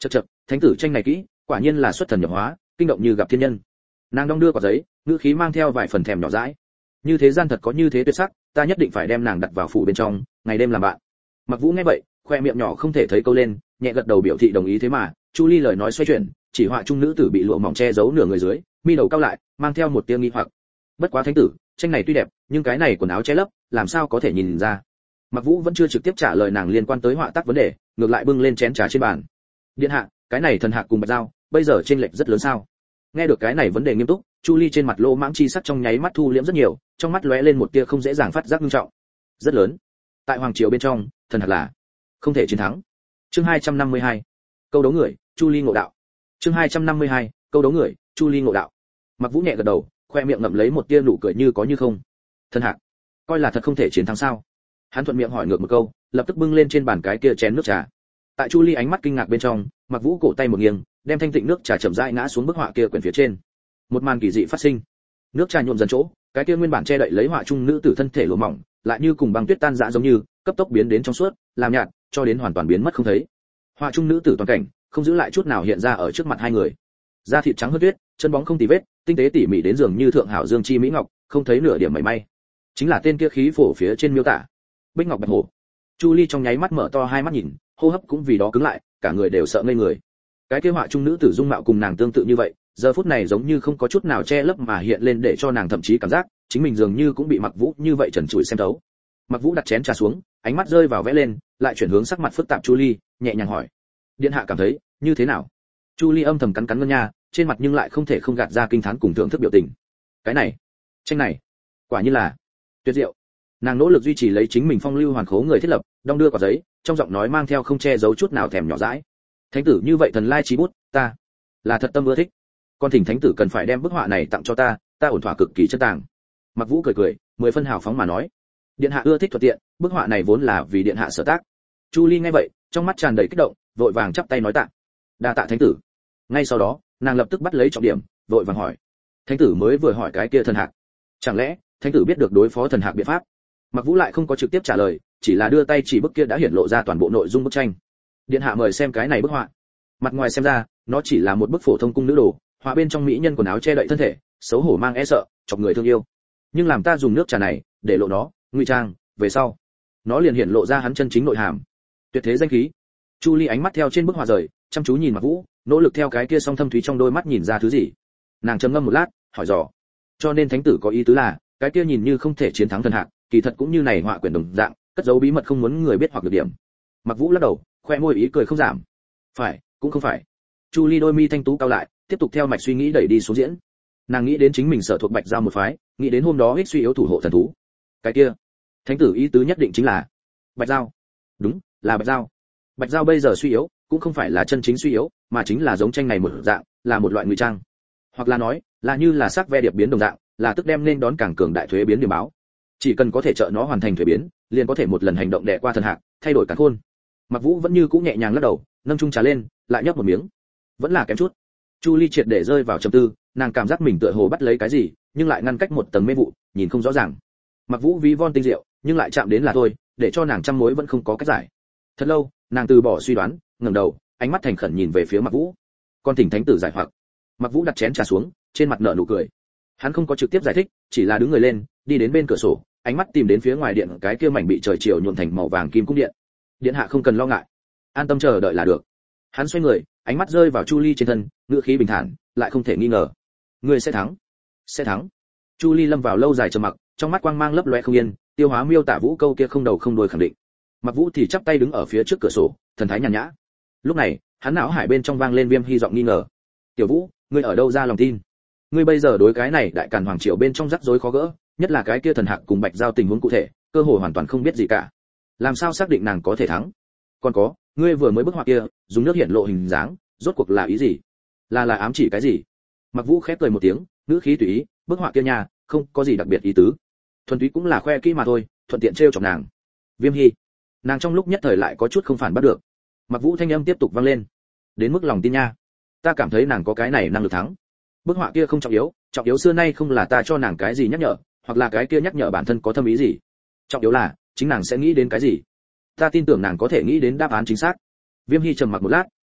Chậc chậc, thánh tử tranh này kỹ, quả nhiên là xuất thần nhập hóa, kinh động như gặp thiên nhân. Nàng đong đưa quả giấy, ngữ khí mang theo vài phần thèm nhỏ dãi. Như thế gian thật có như thế tuyệt sắc, ta nhất định phải đem nàng đặt vào phủ bên trong, ngày đêm làm bạn. Mặc Vũ nghe vậy, khoe miệng nhỏ không thể thấy câu lên, nhẹ gật đầu biểu thị đồng ý. Thế mà Chu Ly lời nói xoay chuyển, chỉ họa trung nữ tử bị lụa mỏng che giấu nửa người dưới, mi đầu cao lại, mang theo một tia nghi hoặc. Bất quá thánh tử, tranh này tuy đẹp, nhưng cái này quần áo che lấp, làm sao có thể nhìn ra? Mặc Vũ vẫn chưa trực tiếp trả lời nàng liên quan tới họa tác vấn đề, ngược lại bưng lên chén trà trên bàn. Điện hạ, cái này thần hạc cùng bạch dao, bây giờ trên lệch rất lớn sao? Nghe được cái này vấn đề nghiêm túc, Chu Ly trên mặt lỗ mãng chi sắc trong nháy mắt thu liễm rất nhiều, trong mắt lóe lên một tia không dễ dàng phát giác nghiêm trọng. Rất lớn. Tại hoàng triều bên trong, thần hạc là không thể chiến thắng. Chương hai trăm năm mươi hai, câu đấu người, Chu Ly ngộ đạo. Chương hai trăm năm mươi hai, câu đấu người, Chu Ly ngộ đạo. Mặc Vũ nhẹ gật đầu, khoe miệng ngậm lấy một tia nụ cười như có như không. Thần hạc, coi là thật không thể chiến thắng sao? Hắn thuận miệng hỏi ngược một câu, lập tức bưng lên trên bàn cái kia chén nước trà. Tại Chu Ly ánh mắt kinh ngạc bên trong, Mặc Vũ cổ tay một nghiêng, đem thanh tịnh nước trà chậm rãi ngã xuống bức họa kia quyển phía trên. Một màn kỳ dị phát sinh. Nước trà nhuộm dần chỗ, cái kia nguyên bản che đậy lấy họa trung nữ tử thân thể lỗ mỏng, lại như cùng băng tuyết tan rã giống như, cấp tốc biến đến trong suốt, làm nhạt, cho đến hoàn toàn biến mất không thấy. Họa trung nữ tử toàn cảnh, không giữ lại chút nào hiện ra ở trước mặt hai người. Da thịt trắng hơn tuyết, chân bóng không tì vết, tinh tế tỉ mỉ đến dường như thượng hảo dương chi mỹ ngọc, không thấy nửa điểm mảy may. Chính là tên kia khí phổ phía trên miêu tả. Bích ngọc bạch hổ. Chu Ly trong nháy mắt mở to hai mắt nhìn, hô hấp cũng vì đó cứng lại, cả người đều sợ ngây người. Cái kia họa trung nữ tử dung mạo cùng nàng tương tự như vậy, giờ phút này giống như không có chút nào che lấp mà hiện lên để cho nàng thậm chí cảm giác chính mình dường như cũng bị Mặc Vũ như vậy trần trụi xem thấu. Mặc Vũ đặt chén trà xuống, ánh mắt rơi vào vẽ lên, lại chuyển hướng sắc mặt phức tạp Chu Ly, nhẹ nhàng hỏi: điện hạ cảm thấy như thế nào? Chu Ly âm thầm cắn cắn ngân nha, trên mặt nhưng lại không thể không gạt ra kinh thán cùng thưởng thức biểu tình. Cái này, tranh này, quả nhiên là tuyệt diệu. Nàng nỗ lực duy trì lấy chính mình phong lưu hoàn khố người thiết lập, đong đưa quả giấy, trong giọng nói mang theo không che giấu chút nào thèm nhỏ dãi. Thánh tử như vậy thần lai chí bút, ta là thật tâm ưa thích. Con thỉnh thánh tử cần phải đem bức họa này tặng cho ta, ta ổn thỏa cực kỳ chân tàng. Mặc Vũ cười cười, mười phân hào phóng mà nói: điện hạ ưa thích thuận tiện, bức họa này vốn là vì điện hạ sở tác. Chu Ly nghe vậy, trong mắt tràn đầy kích động, vội vàng chắp tay nói tạ. Đa tạ thánh tử. Ngay sau đó, nàng lập tức bắt lấy trọng điểm, vội vàng hỏi: thánh tử mới vừa hỏi cái kia thần hạc, chẳng lẽ thánh tử biết được đối phó thần hạc biện pháp? Mặc Vũ lại không có trực tiếp trả lời, chỉ là đưa tay chỉ bức kia đã hiển lộ ra toàn bộ nội dung bức tranh. Điện hạ mời xem cái này bức họa. Mặt ngoài xem ra, nó chỉ là một bức phổ thông cung nữ đồ, họa bên trong mỹ nhân quần áo che đậy thân thể, xấu hổ mang e sợ, chọc người thương yêu. Nhưng làm ta dùng nước trà này để lộ nó, ngụy trang, về sau, nó liền hiển lộ ra hắn chân chính nội hàm. Tuyệt thế danh khí. Chu Ly ánh mắt theo trên bức họa rời, chăm chú nhìn Mặc Vũ, nỗ lực theo cái kia song thâm thúy trong đôi mắt nhìn ra thứ gì. Nàng trầm ngâm một lát, hỏi dò: cho nên thánh tử có ý tứ là, cái kia nhìn như không thể chiến thắng thần hạc, kỳ thật cũng như này họa quyển đồng dạng, cất giấu bí mật không muốn người biết hoặc được điểm. Mặc Vũ lắc đầu, khoe môi ý cười không giảm. Phải, cũng không phải. Chu Ly đôi mi thanh tú cao lại, tiếp tục theo mạch suy nghĩ đẩy đi xuống diễn. Nàng nghĩ đến chính mình sở thuộc Bạch Giao một phái, nghĩ đến hôm đó ích suy yếu thủ hộ thần thú. Cái kia, thánh tử ý tứ nhất định chính là Bạch Giao. Đúng, là Bạch Giao. Bạch Giao bây giờ suy yếu, cũng không phải là chân chính suy yếu, mà chính là giống tranh này một dạng, là một loại ngụy trang. Hoặc là nói, là như là sắc ve điệp biến đồng dạng, là tức đem nên đón càng cường đại thuế biến điểm báo. Chỉ cần có thể trợ nó hoàn thành thuế biến, liền có thể một lần hành động đè qua thần hạc, thay đổi cả khôn. Mặc Vũ vẫn như cũ nhẹ nhàng lắc đầu, nâng chung trà lên, lại nhấp một miếng. Vẫn là kém chút. Chu Ly triệt để rơi vào trầm tư, nàng cảm giác mình tựa hồ bắt lấy cái gì, nhưng lại ngăn cách một tầng mê vụ, nhìn không rõ ràng. Mặc Vũ ví von tinh diệu, nhưng lại chạm đến là thôi, để cho nàng trăm mối vẫn không có cách giải. Thật lâu, nàng từ bỏ suy đoán, ngẩng đầu, ánh mắt thành khẩn nhìn về phía Mặc Vũ. Con thỉnh thánh tử giải hoặc. Mặc Vũ đặt chén trà xuống, trên mặt nở nụ cười. Hắn không có trực tiếp giải thích, chỉ là đứng người lên, đi đến bên cửa sổ, ánh mắt tìm đến phía ngoài điện cái kia mảnh bị trời chiều nhuộm thành màu vàng kim cung điện. Điện hạ không cần lo ngại, an tâm chờ đợi là được. Hắn xoay người, ánh mắt rơi vào Chu Ly trên thân, ngữ khí bình thản, lại không thể nghi ngờ. Ngươi sẽ thắng, sẽ thắng. Chu Ly lâm vào lâu dài trầm mặc, trong mắt quang mang lấp loé không yên, tiêu hóa miêu tả Vũ câu kia không đầu không đuôi khẳng định. Mặc Vũ thì chắp tay đứng ở phía trước cửa sổ, thần thái nhàn nhã. Lúc này, hắn não hải bên trong vang lên Viêm Hy giọng nghi ngờ. Tiểu Vũ, ngươi ở đâu ra lòng tin? Ngươi bây giờ đối cái này đại càn hoàng triều bên trong rắc rối khó gỡ, nhất là cái kia thần hạc cùng Bạch Giao tình huống cụ thể, cơ hội hoàn toàn không biết gì cả. Làm sao xác định nàng có thể thắng? Còn có, ngươi vừa mới bức họa kia, dùng nước hiện lộ hình dáng, rốt cuộc là ý gì? Là là ám chỉ cái gì? Mặc Vũ khép cười một tiếng, ngữ khí tùy ý, bức họa kia nha, không có gì đặc biệt ý tứ. Thuần túy cũng là khoe kỹ mà thôi, thuận tiện trêu chọc nàng. Viêm Hy, nàng trong lúc nhất thời lại có chút không phản bắt được. Mặc Vũ thanh âm tiếp tục vang lên. Đến mức lòng tin nha, ta cảm thấy nàng có cái này năng lực thắng. Bức họa kia không trọng yếu, trọng yếu xưa nay không là ta cho nàng cái gì nhắc nhở, hoặc là cái kia nhắc nhở bản thân có thâm ý gì. Trọng yếu là chính nàng sẽ nghĩ đến cái gì. Ta tin tưởng nàng có thể nghĩ đến đáp án chính xác. Viêm Hy trầm mặc một lát,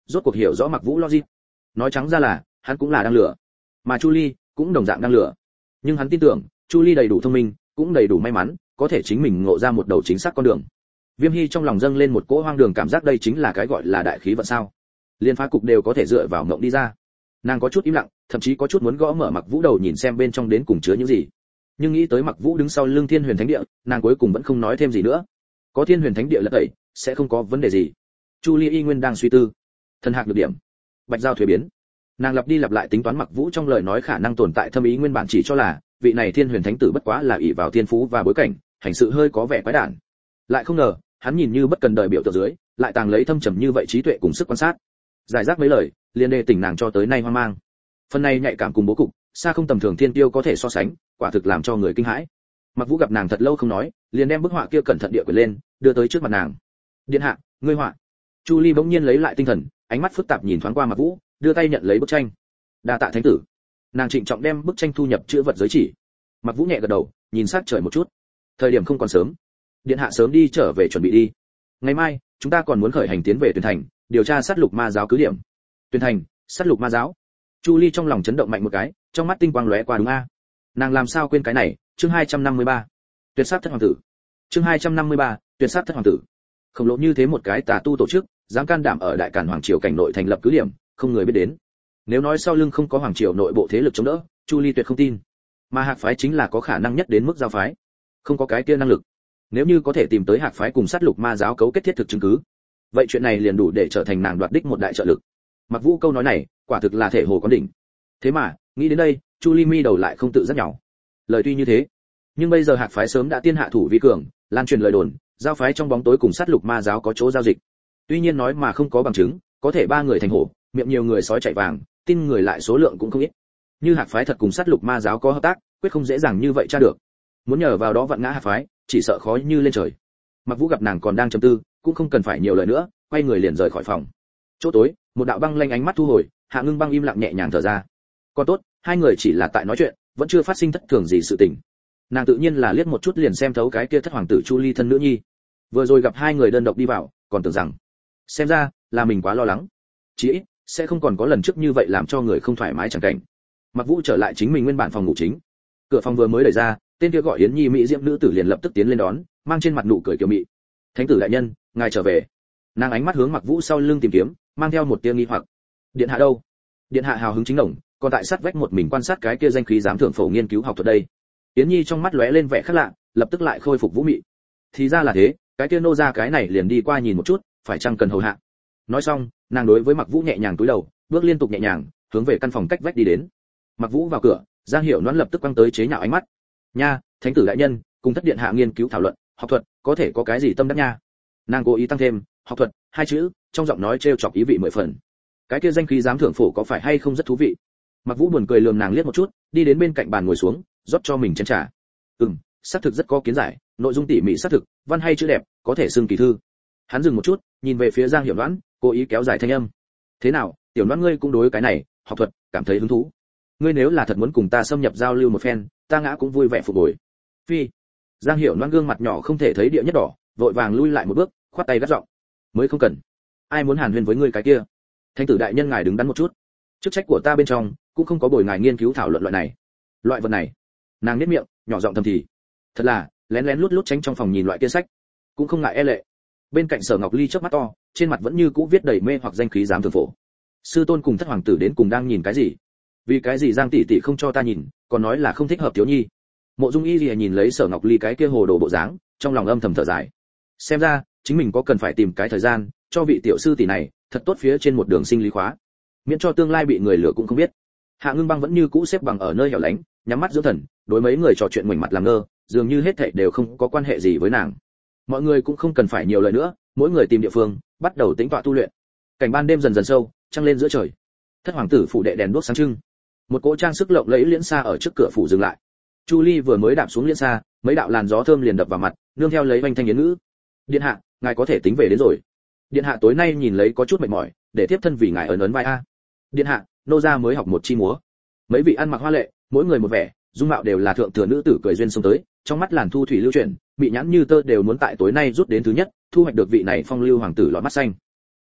rốt cuộc hiểu rõ Mặc Vũ logic. Nói trắng ra là, hắn cũng là đang lừa. Mà Chu Ly cũng đồng dạng đang lừa. Nhưng hắn tin tưởng, Chu Ly đầy đủ thông minh, cũng đầy đủ may mắn, có thể chính mình ngộ ra một đầu chính xác con đường. Viêm Hy trong lòng dâng lên một cỗ hoang đường cảm giác, đây chính là cái gọi là đại khí vận sao? Liên phá cục đều có thể dựa vào ngộng đi ra. Nàng có chút im lặng, thậm chí có chút muốn gõ mở Mặc Vũ đầu nhìn xem bên trong đến cùng chứa những gì. Nhưng nghĩ tới Mặc Vũ đứng sau lưng Thiên Huyền Thánh Địa, nàng cuối cùng vẫn không nói thêm gì nữa. Có Thiên Huyền Thánh Địa lật tẩy, sẽ không có vấn đề gì. Chu Ly y nguyên đang suy tư. Thần hạc được điểm. Bạch giao thuế biến. Nàng lặp đi lặp lại tính toán Mặc Vũ trong lời nói khả năng tồn tại thâm ý, nguyên bản chỉ cho là vị này Thiên Huyền Thánh tử bất quá là ỷ vào thiên phú và bối cảnh, hành sự hơi có vẻ quái đản. Lại không ngờ, hắn nhìn như bất cần đời biểu tượng dưới, lại tàng lấy thâm trầm như vậy trí tuệ cùng sức quan sát. Giải rác mấy lời, liền đề tỉnh nàng cho tới nay hoang mang. Phần này nhạy cảm cùng bố cục, xa không tầm thường thiên tiêu có thể so sánh, quả thực làm cho người kinh hãi. Mặc Vũ gặp nàng thật lâu không nói, liền đem bức họa kia cẩn thận địa quyển lên, đưa tới trước mặt nàng. Điện hạ, ngươi họa. Chu Ly bỗng nhiên lấy lại tinh thần, ánh mắt phức tạp nhìn thoáng qua Mặc Vũ, đưa tay nhận lấy bức tranh. Đa tạ thánh tử. Nàng trịnh trọng đem bức tranh thu nhập chữ vật giới chỉ. Mặc Vũ nhẹ gật đầu, nhìn sát trời một chút. Thời điểm không còn sớm, điện hạ sớm đi trở về chuẩn bị đi. Ngày mai, chúng ta còn muốn khởi hành tiến về Tuyền Thành, điều tra sát lục ma giáo cứ điểm. Tuyền Thành, sát lục ma giáo. Chu Ly trong lòng chấn động mạnh một cái, trong mắt tinh quang lóe qua, đúng a. Nàng làm sao quên cái này, chương hai trăm năm mươi ba. Tuyệt sát thất hoàng tử. Chương hai trăm năm mươi ba, tuyệt sát thất hoàng tử. Khổng lồ như thế một cái tà tu tổ chức, dám can đảm ở Đại Càn hoàng triều cảnh nội thành lập cứ điểm, không người biết đến. Nếu nói sau lưng không có hoàng triều nội bộ thế lực chống đỡ, Chu Ly tuyệt không tin. Mà Hạc phái chính là có khả năng nhất đến mức giao phái, không có cái kia năng lực. Nếu như có thể tìm tới Hạc phái cùng sát lục ma giáo cấu kết thiết thực chứng cứ, vậy chuyện này liền đủ để trở thành nàng đoạt đích một đại trợ lực. Mặc Vũ câu nói này, quả thực là thể hồ quán đỉnh. Thế mà, nghĩ đến đây, Chu Ly mi đầu lại không tự giác nhỏ. Lời tuy như thế, nhưng bây giờ Hạc phái sớm đã tiên hạ thủ vi cường, lan truyền lời đồn, giao phái trong bóng tối cùng sát lục ma giáo có chỗ giao dịch. Tuy nhiên nói mà không có bằng chứng, có thể ba người thành hổ, miệng nhiều người sói chạy vàng, tin người lại số lượng cũng không ít. Như Hạc phái thật cùng sát lục ma giáo có hợp tác, quyết không dễ dàng như vậy tra được. Muốn nhờ vào đó vặn ngã Hạc phái, chỉ sợ khó như lên trời. Mặc Vũ gặp nàng còn đang trầm tư, cũng không cần phải nhiều lời nữa, quay người liền rời khỏi phòng. Chỗ tối, một đạo băng lanh ánh mắt thu hồi, Hạ Ngưng Băng im lặng nhẹ nhàng thở ra. Còn tốt, hai người chỉ là tại nói chuyện, vẫn chưa phát sinh thất thường gì sự tình. Nàng tự nhiên là liếc một chút liền xem thấu cái kia thất hoàng tử Chu Ly thân nữ nhi. Vừa rồi gặp hai người đơn độc đi vào, còn tưởng rằng xem ra là mình quá lo lắng, chỉ ít sẽ không còn có lần trước như vậy làm cho người không thoải mái chẳng cảnh. Mặc Vũ trở lại chính mình nguyên bản phòng ngủ chính. Cửa phòng vừa mới đẩy ra, tên kia gọi Yến Nhi mỹ diễm nữ tử liền lập tức tiến lên đón, mang trên mặt nụ cười kiều mị. Thánh tử đại nhân, ngài trở về. Nàng ánh mắt hướng Mặc Vũ sau lưng tìm kiếm, mang theo một tia nghi hoặc. Điện hạ đâu? Điện hạ hào hứng chính đồng, còn tại sát vách một mình quan sát cái kia danh khí giám thưởng phổ nghiên cứu học thuật đây. Yến Nhi trong mắt lóe lên vẻ khác lạ, lập tức lại khôi phục vũ mị. Thì ra là thế, cái kia nô ra cái này liền đi qua nhìn một chút, phải chăng cần hầu hạ. Nói xong, nàng đối với Mặc Vũ nhẹ nhàng cúi đầu, bước liên tục nhẹ nhàng, hướng về căn phòng cách vách đi đến. Mặc Vũ vào cửa, Giang Hiểu Noãn lập tức quăng tới chế nhạo ánh mắt. Nha, thánh tử đại nhân, cùng thất điện hạ nghiên cứu thảo luận, học thuật, có thể có cái gì tâm đắc nha? Nàng cố ý tăng thêm, học thuật, hai chữ, trong giọng nói trêu chọc ý vị mười phần. Cái kia danh khí giám thưởng phổ có phải hay không rất thú vị? Mặc Vũ buồn cười lườm nàng liếc một chút, đi đến bên cạnh bàn ngồi xuống, rót cho mình chén trà. Ừm, xác thực rất có kiến giải, nội dung tỉ mỉ xác thực, văn hay chữ đẹp, có thể xưng kỳ thư. Hắn dừng một chút, nhìn về phía Giang Hiểu Noãn, cố ý kéo dài thanh âm. Thế nào, Tiểu Noãn ngươi cũng đối cái này, học thuật, cảm thấy hứng thú? Ngươi nếu là thật muốn cùng ta xâm nhập giao lưu một phen, ta ngã cũng vui vẻ phục hồi. Phi. Giang Hiểu Noãn gương mặt nhỏ không thể thấy địa nhất đỏ, vội vàng lui lại một bước, khoát tay gắt giọng. Mới không cần. Ai muốn hàn huyên với ngươi cái kia? Thánh tử đại nhân ngài đứng đắn một chút. Chức trách của ta bên trong cũng không có bồi ngài nghiên cứu thảo luận loại này. Loại vật này. Nàng nhếch miệng, nhỏ giọng thầm thì. Thật là, lén lén lút lút tránh trong phòng nhìn loại kia sách, cũng không ngại e lệ. Bên cạnh Sở Ngọc Ly chớp mắt to, trên mặt vẫn như cũ viết đầy mê hoặc danh khí giám thưởng phổ. Sư tôn cùng thất hoàng tử đến cùng đang nhìn cái gì? Vì cái gì Giang tỷ tỷ không cho ta nhìn, còn nói là không thích hợp thiếu nhi. Mộ Dung Y Lìa nhìn lấy Sở Ngọc Ly cái kia hồ đồ bộ dáng, trong lòng âm thầm thở dài. Xem ra, chính mình có cần phải tìm cái thời gian, cho vị tiểu sư tỷ này, thật tốt phía trên một đường sinh lý khóa, miễn cho tương lai bị người lừa cũng không biết. Hạ Ngưng Băng vẫn như cũ xếp bằng ở nơi hẻo lánh, nhắm mắt dưỡng thần, đối mấy người trò chuyện ngoảnh mặt làm ngơ, dường như hết thảy đều không có quan hệ gì với nàng. Mọi người cũng không cần phải nhiều lời nữa, mỗi người tìm địa phương, bắt đầu tĩnh tọa tu luyện. Cảnh ban đêm dần dần sâu, trăng lên giữa trời. Thất hoàng tử phủ đệ đèn đuốc sáng trưng. Một cỗ trang sức lộng lẫy liễn xa ở trước cửa phủ dừng lại. Chu Ly vừa mới đạp xuống liễn xa, mấy đạo làn gió thơm liền đập vào mặt, nương theo lấy vành thanh yến ngữ. Điện hạ, ngài có thể tính về đến rồi. Điện hạ tối nay nhìn lấy có chút mệt mỏi, để tiếp thân vì ngài ấn ấn vai a. Điện hạ, nô gia mới học một chi múa. Mấy vị ăn mặc hoa lệ, mỗi người một vẻ, dung mạo đều là thượng thừa nữ tử cười duyên xông tới, trong mắt làn thu thủy lưu chuyển, bị nhãn như tơ đều muốn tại tối nay rút đến thứ nhất, thu hoạch được vị này phong lưu hoàng tử lọt mắt xanh.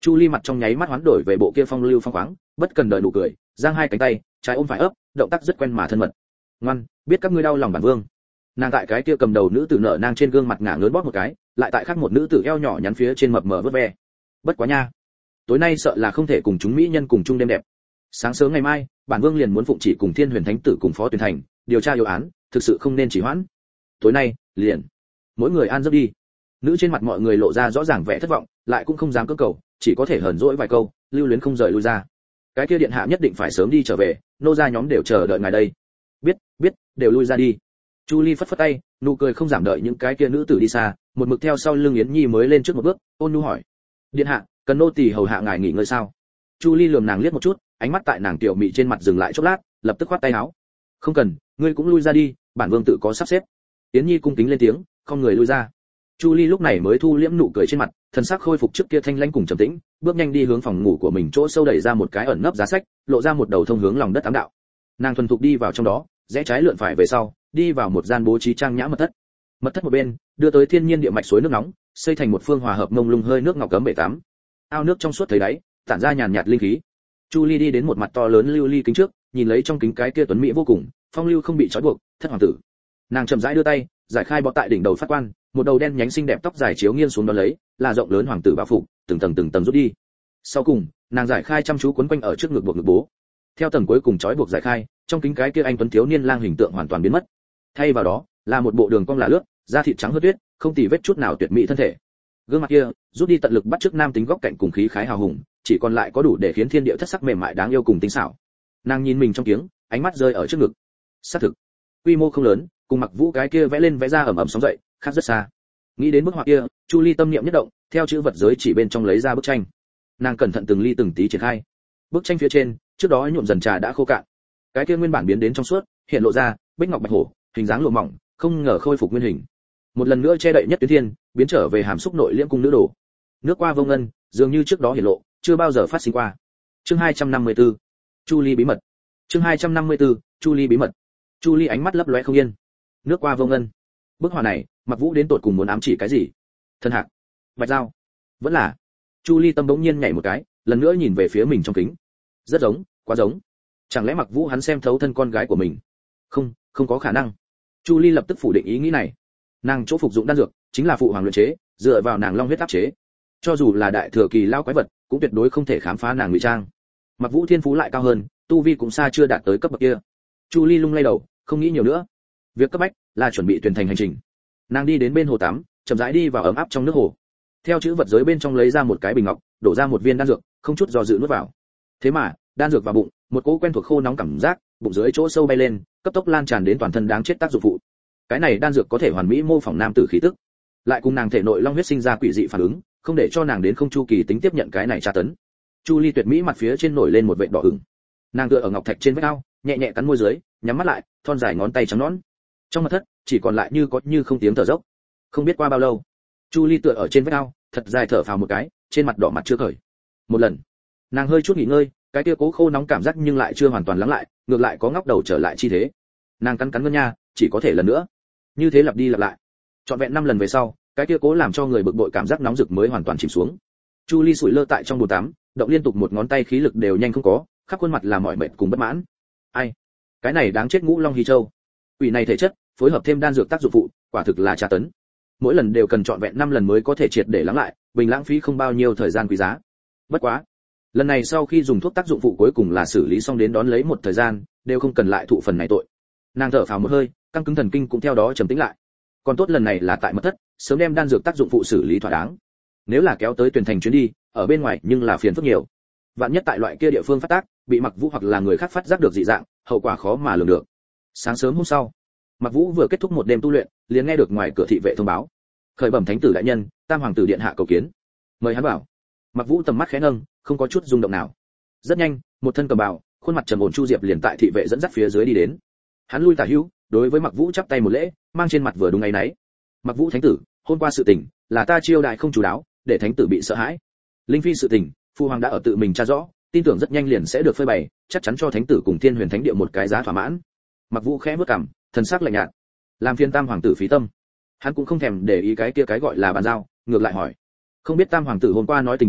Chu Ly mặt trong nháy mắt hoán đổi về bộ kia phong lưu phong khoáng, bất cần đợi nụ cười, giang hai cánh tay, trái ôm phải ấp, động tác rất quen mà thân mật. Ngoan, biết các ngươi đau lòng bản vương. Nàng tại cái kia cầm đầu nữ tử nở nang trên gương mặt ngả ngớn bóp một cái, lại tại khác một nữ tử eo nhỏ nhắn phía trên mập mờ vớt ve. Bất quá nha, tối nay sợ là không thể cùng chúng mỹ nhân cùng chung đêm đẹp. Sáng sớm ngày mai, bản vương liền muốn phụng chỉ cùng Thiên Huyền Thánh tử cùng Phó Tuyền Thành điều tra yêu án, thực sự không nên trì hoãn. Tối nay, liền mỗi người an giấc đi. Nữ trên mặt mọi người lộ ra rõ ràng vẻ thất vọng, lại cũng không dám cưỡng cầu, chỉ có thể hờn dỗi vài câu, lưu luyến không rời lui ra. Cái kia điện hạ nhất định phải sớm đi trở về, nô gia nhóm đều chờ đợi ngài đây. Biết, biết, đều lui ra đi. Chu Ly phất phất tay, nụ cười không giảm đợi những cái kia nữ tử đi xa, một mực theo sau lưng Yến Nhi mới lên trước một bước, ôn nhu hỏi: điện hạ, cần nô tỳ hầu hạ ngài nghỉ ngơi sao? Chu Ly lườm nàng liếc một chút, ánh mắt tại nàng tiểu mị trên mặt dừng lại chốc lát, lập tức khoát tay áo: không cần, ngươi cũng lui ra đi, bản vương tự có sắp xếp. Yến Nhi cung kính lên tiếng, không người lui ra. Chu Ly lúc này mới thu liễm nụ cười trên mặt, thần sắc khôi phục trước kia thanh lãnh cùng trầm tĩnh, bước nhanh đi hướng phòng ngủ của mình chỗ sâu đẩy ra một cái ẩn nấp giá sách, lộ ra một đầu thông hướng lòng đất ám đạo. Nàng thuần thục đi vào trong đó, rẽ trái lượn phải về sau, đi vào một gian bố trí trang nhã mật thất. Mật thất một bên, đưa tới thiên nhiên địa mạch suối nước nóng, xây thành một phương hòa hợp mông lung hơi nước ngọc cấm bể tắm. Ao nước trong suốt thấy đáy, tản ra nhàn nhạt linh khí. Chu Ly đi đến một mặt to lớn lưu ly kính trước, nhìn lấy trong kính cái kia tuấn mỹ vô cùng, phong lưu không bị trói buộc, thất hoàng tử. Nàng chậm rãi đưa tay, giải khai bó tại đỉnh đầu phát quan, một đầu đen nhánh xinh đẹp tóc dài chiếu nghiêng xuống đó lấy, là rộng lớn hoàng tử bao phủ, từng tầng từng tầng rút đi. Sau cùng, nàng giải khai chăm chú quấn quanh ở trước ngực buộc ngực bố. Theo tầng cuối cùng trói buộc giải khai, trong kính cái kia anh tuấn thiếu niên lang hình tượng hoàn toàn biến mất. Thay vào đó, là một bộ đường cong là lướt, da thịt trắng hớt tuyết, không tì vết chút nào tuyệt mỹ thân thể. Gương mặt kia, rút đi tận lực bắt chước nam tính góc cạnh cùng khí khái hào hùng, chỉ còn lại có đủ để khiến thiên địa thất sắc mềm mại đáng yêu cùng tinh xảo. Nàng nhìn mình trong kiếng, ánh mắt rơi ở trước ngực. Xác thực, quy mô không lớn, cùng Mặc Vũ cái kia vẽ lên vẽ ra ẩm ẩm sóng dậy, khác rất xa. Nghĩ đến bức họa kia, Chu Ly tâm niệm nhất động, theo chữ vật giới chỉ bên trong lấy ra bức tranh. Nàng cẩn thận từng ly từng tí triển khai. Bức tranh phía trên, trước đó nhuộm dần trà đã khô cạn. Cái kia nguyên bản biến đến trong suốt, hiện lộ ra bích ngọc bạch hổ, hình dáng lụa mỏng, không ngờ khôi phục nguyên hình. Một lần nữa che đậy nhất tuyến thiên, biến trở về hàm xúc nội liễm cung nữ đồ. Nước qua vô ngân, dường như trước đó hiển lộ, chưa bao giờ phát sinh qua. Chương hai trăm năm mươi tư, Chu Ly bí mật. Chương hai trăm năm mươi tư, Chu Ly bí mật. Chu Ly ánh mắt lấp lóe không yên. Nước qua vô ngân. Bức họa này, Mặc Vũ đến tột cùng muốn ám chỉ cái gì? Thân hạc, bạch dao, vẫn là. Chu Ly tâm bỗng nhiên nhảy một cái, lần nữa nhìn về phía mình trong kính. Rất giống, quá giống. Chẳng lẽ Mặc Vũ hắn xem thấu thân con gái của mình? Không, không có khả năng. Chu Ly lập tức phủ định ý nghĩ này. Nàng chỗ phục dụng đan dược chính là phụ hoàng luyện chế, dựa vào nàng long huyết áp chế. Cho dù là đại thừa kỳ lao quái vật, cũng tuyệt đối không thể khám phá nàng ngụy trang. Mặc Vũ thiên phú lại cao hơn, tu vi cũng xa chưa đạt tới cấp bậc kia. Chu Ly lung lay đầu, không nghĩ nhiều nữa. Việc cấp bách là chuẩn bị tuyển thành hành trình. Nàng đi đến bên hồ tắm, chậm rãi đi vào ấm áp trong nước hồ. Theo chữ vật giới bên trong lấy ra một cái bình ngọc, đổ ra một viên đan dược, không chút do dự nuốt vào. Thế mà, đan dược vào bụng, một cỗ quen thuộc khô nóng cảm giác, bụng dưới chỗ sâu bay lên, cấp tốc lan tràn đến toàn thân đáng chết tác dụng phụ. Cái này đan dược có thể hoàn mỹ mô phỏng nam tử khí tức, lại cùng nàng thể nội long huyết sinh ra quỷ dị phản ứng, không để cho nàng đến không chu kỳ tính tiếp nhận cái này tra tấn. Chu Ly tuyệt mỹ mặt phía trên nổi lên một vệt đỏ ửng. Nàng tựa ở ngọc thạch trên vách ao, nhẹ nhẹ cắn môi dưới, nhắm mắt lại, thon dài ngón tay trắng nõn. Trong mật thất, chỉ còn lại như có như không tiếng thở dốc. Không biết qua bao lâu, Chu Ly tựa ở trên vách ao, thật dài thở phào một cái, trên mặt đỏ mặt chưa khởi. Một lần, nàng hơi chút nghỉ ngơi, cái kia cố khô nóng cảm giác nhưng lại chưa hoàn toàn lắng lại, ngược lại có ngóc đầu trở lại chi thế. Nàng cắn cắn ngân nha, chỉ có thể lần nữa. Như thế lặp đi lặp lại. Trọn vẹn năm lần về sau, cái kia cố làm cho người bực bội cảm giác nóng rực mới hoàn toàn chìm xuống. Chu Ly sủi lơ tại trong bồn tắm, động liên tục một ngón tay khí lực đều nhanh không có, khắp khuôn mặt là mỏi mệt cùng bất mãn. Ai, cái này đáng chết Ngũ Long Hy Châu. Quỷ này thể chất, phối hợp thêm đan dược tác dụng phụ, quả thực là tra tấn. Mỗi lần đều cần trọn vẹn năm lần mới có thể triệt để lắng lại, bình lãng phí không bao nhiêu thời gian quý giá. Bất quá, lần này sau khi dùng thuốc tác dụng phụ cuối cùng là xử lý xong đến đón lấy một thời gian, đều không cần lại thụ phần này tội. Nàng thở phào một hơi, căng cứng thần kinh cũng theo đó trầm tĩnh lại. Còn tốt lần này là tại mật thất, sớm đem đan dược tác dụng phụ xử lý thỏa đáng. Nếu là kéo tới Tuyền Thành chuyến đi, ở bên ngoài nhưng là phiền phức nhiều. Vạn nhất tại loại kia địa phương phát tác, bị Mặc Vũ hoặc là người khác phát giác được dị dạng, hậu quả khó mà lường được. Sáng sớm hôm sau, Mặc Vũ vừa kết thúc một đêm tu luyện, liền nghe được ngoài cửa thị vệ thông báo. Khởi bẩm thánh tử đại nhân, Tam hoàng tử điện hạ cầu kiến. Mời hắn vào. Mặc Vũ tầm mắt khẽ nâng, không có chút rung động nào. Rất nhanh, một thân cầm bào, khuôn mặt trầm ổn Chu Diệp liền tại thị vệ dẫn dắt phía dưới đi đến. Hắn lui tả hữu, đối với Mặc Vũ chắp tay một lễ, mang trên mặt vừa đúng áy náy. Mặc Vũ thánh tử, hôm qua sự tình là ta chiêu đại không chú đáo, để thánh tử bị sợ hãi. Linh phi sự tình, phu hoàng đã ở tự mình tra rõ, tin tưởng rất nhanh liền sẽ được phơi bày, chắc chắn cho thánh tử cùng Thiên Huyền Thánh địa một cái giá thỏa mãn. Mặc Vũ khẽ bước cằm, thần sắc lạnh nhạt. Làm phiền Tam hoàng tử phí tâm. Hắn cũng không thèm để ý cái kia cái gọi là bàn giao, ngược lại hỏi: không biết Tam hoàng tử hôm qua nói tình báo,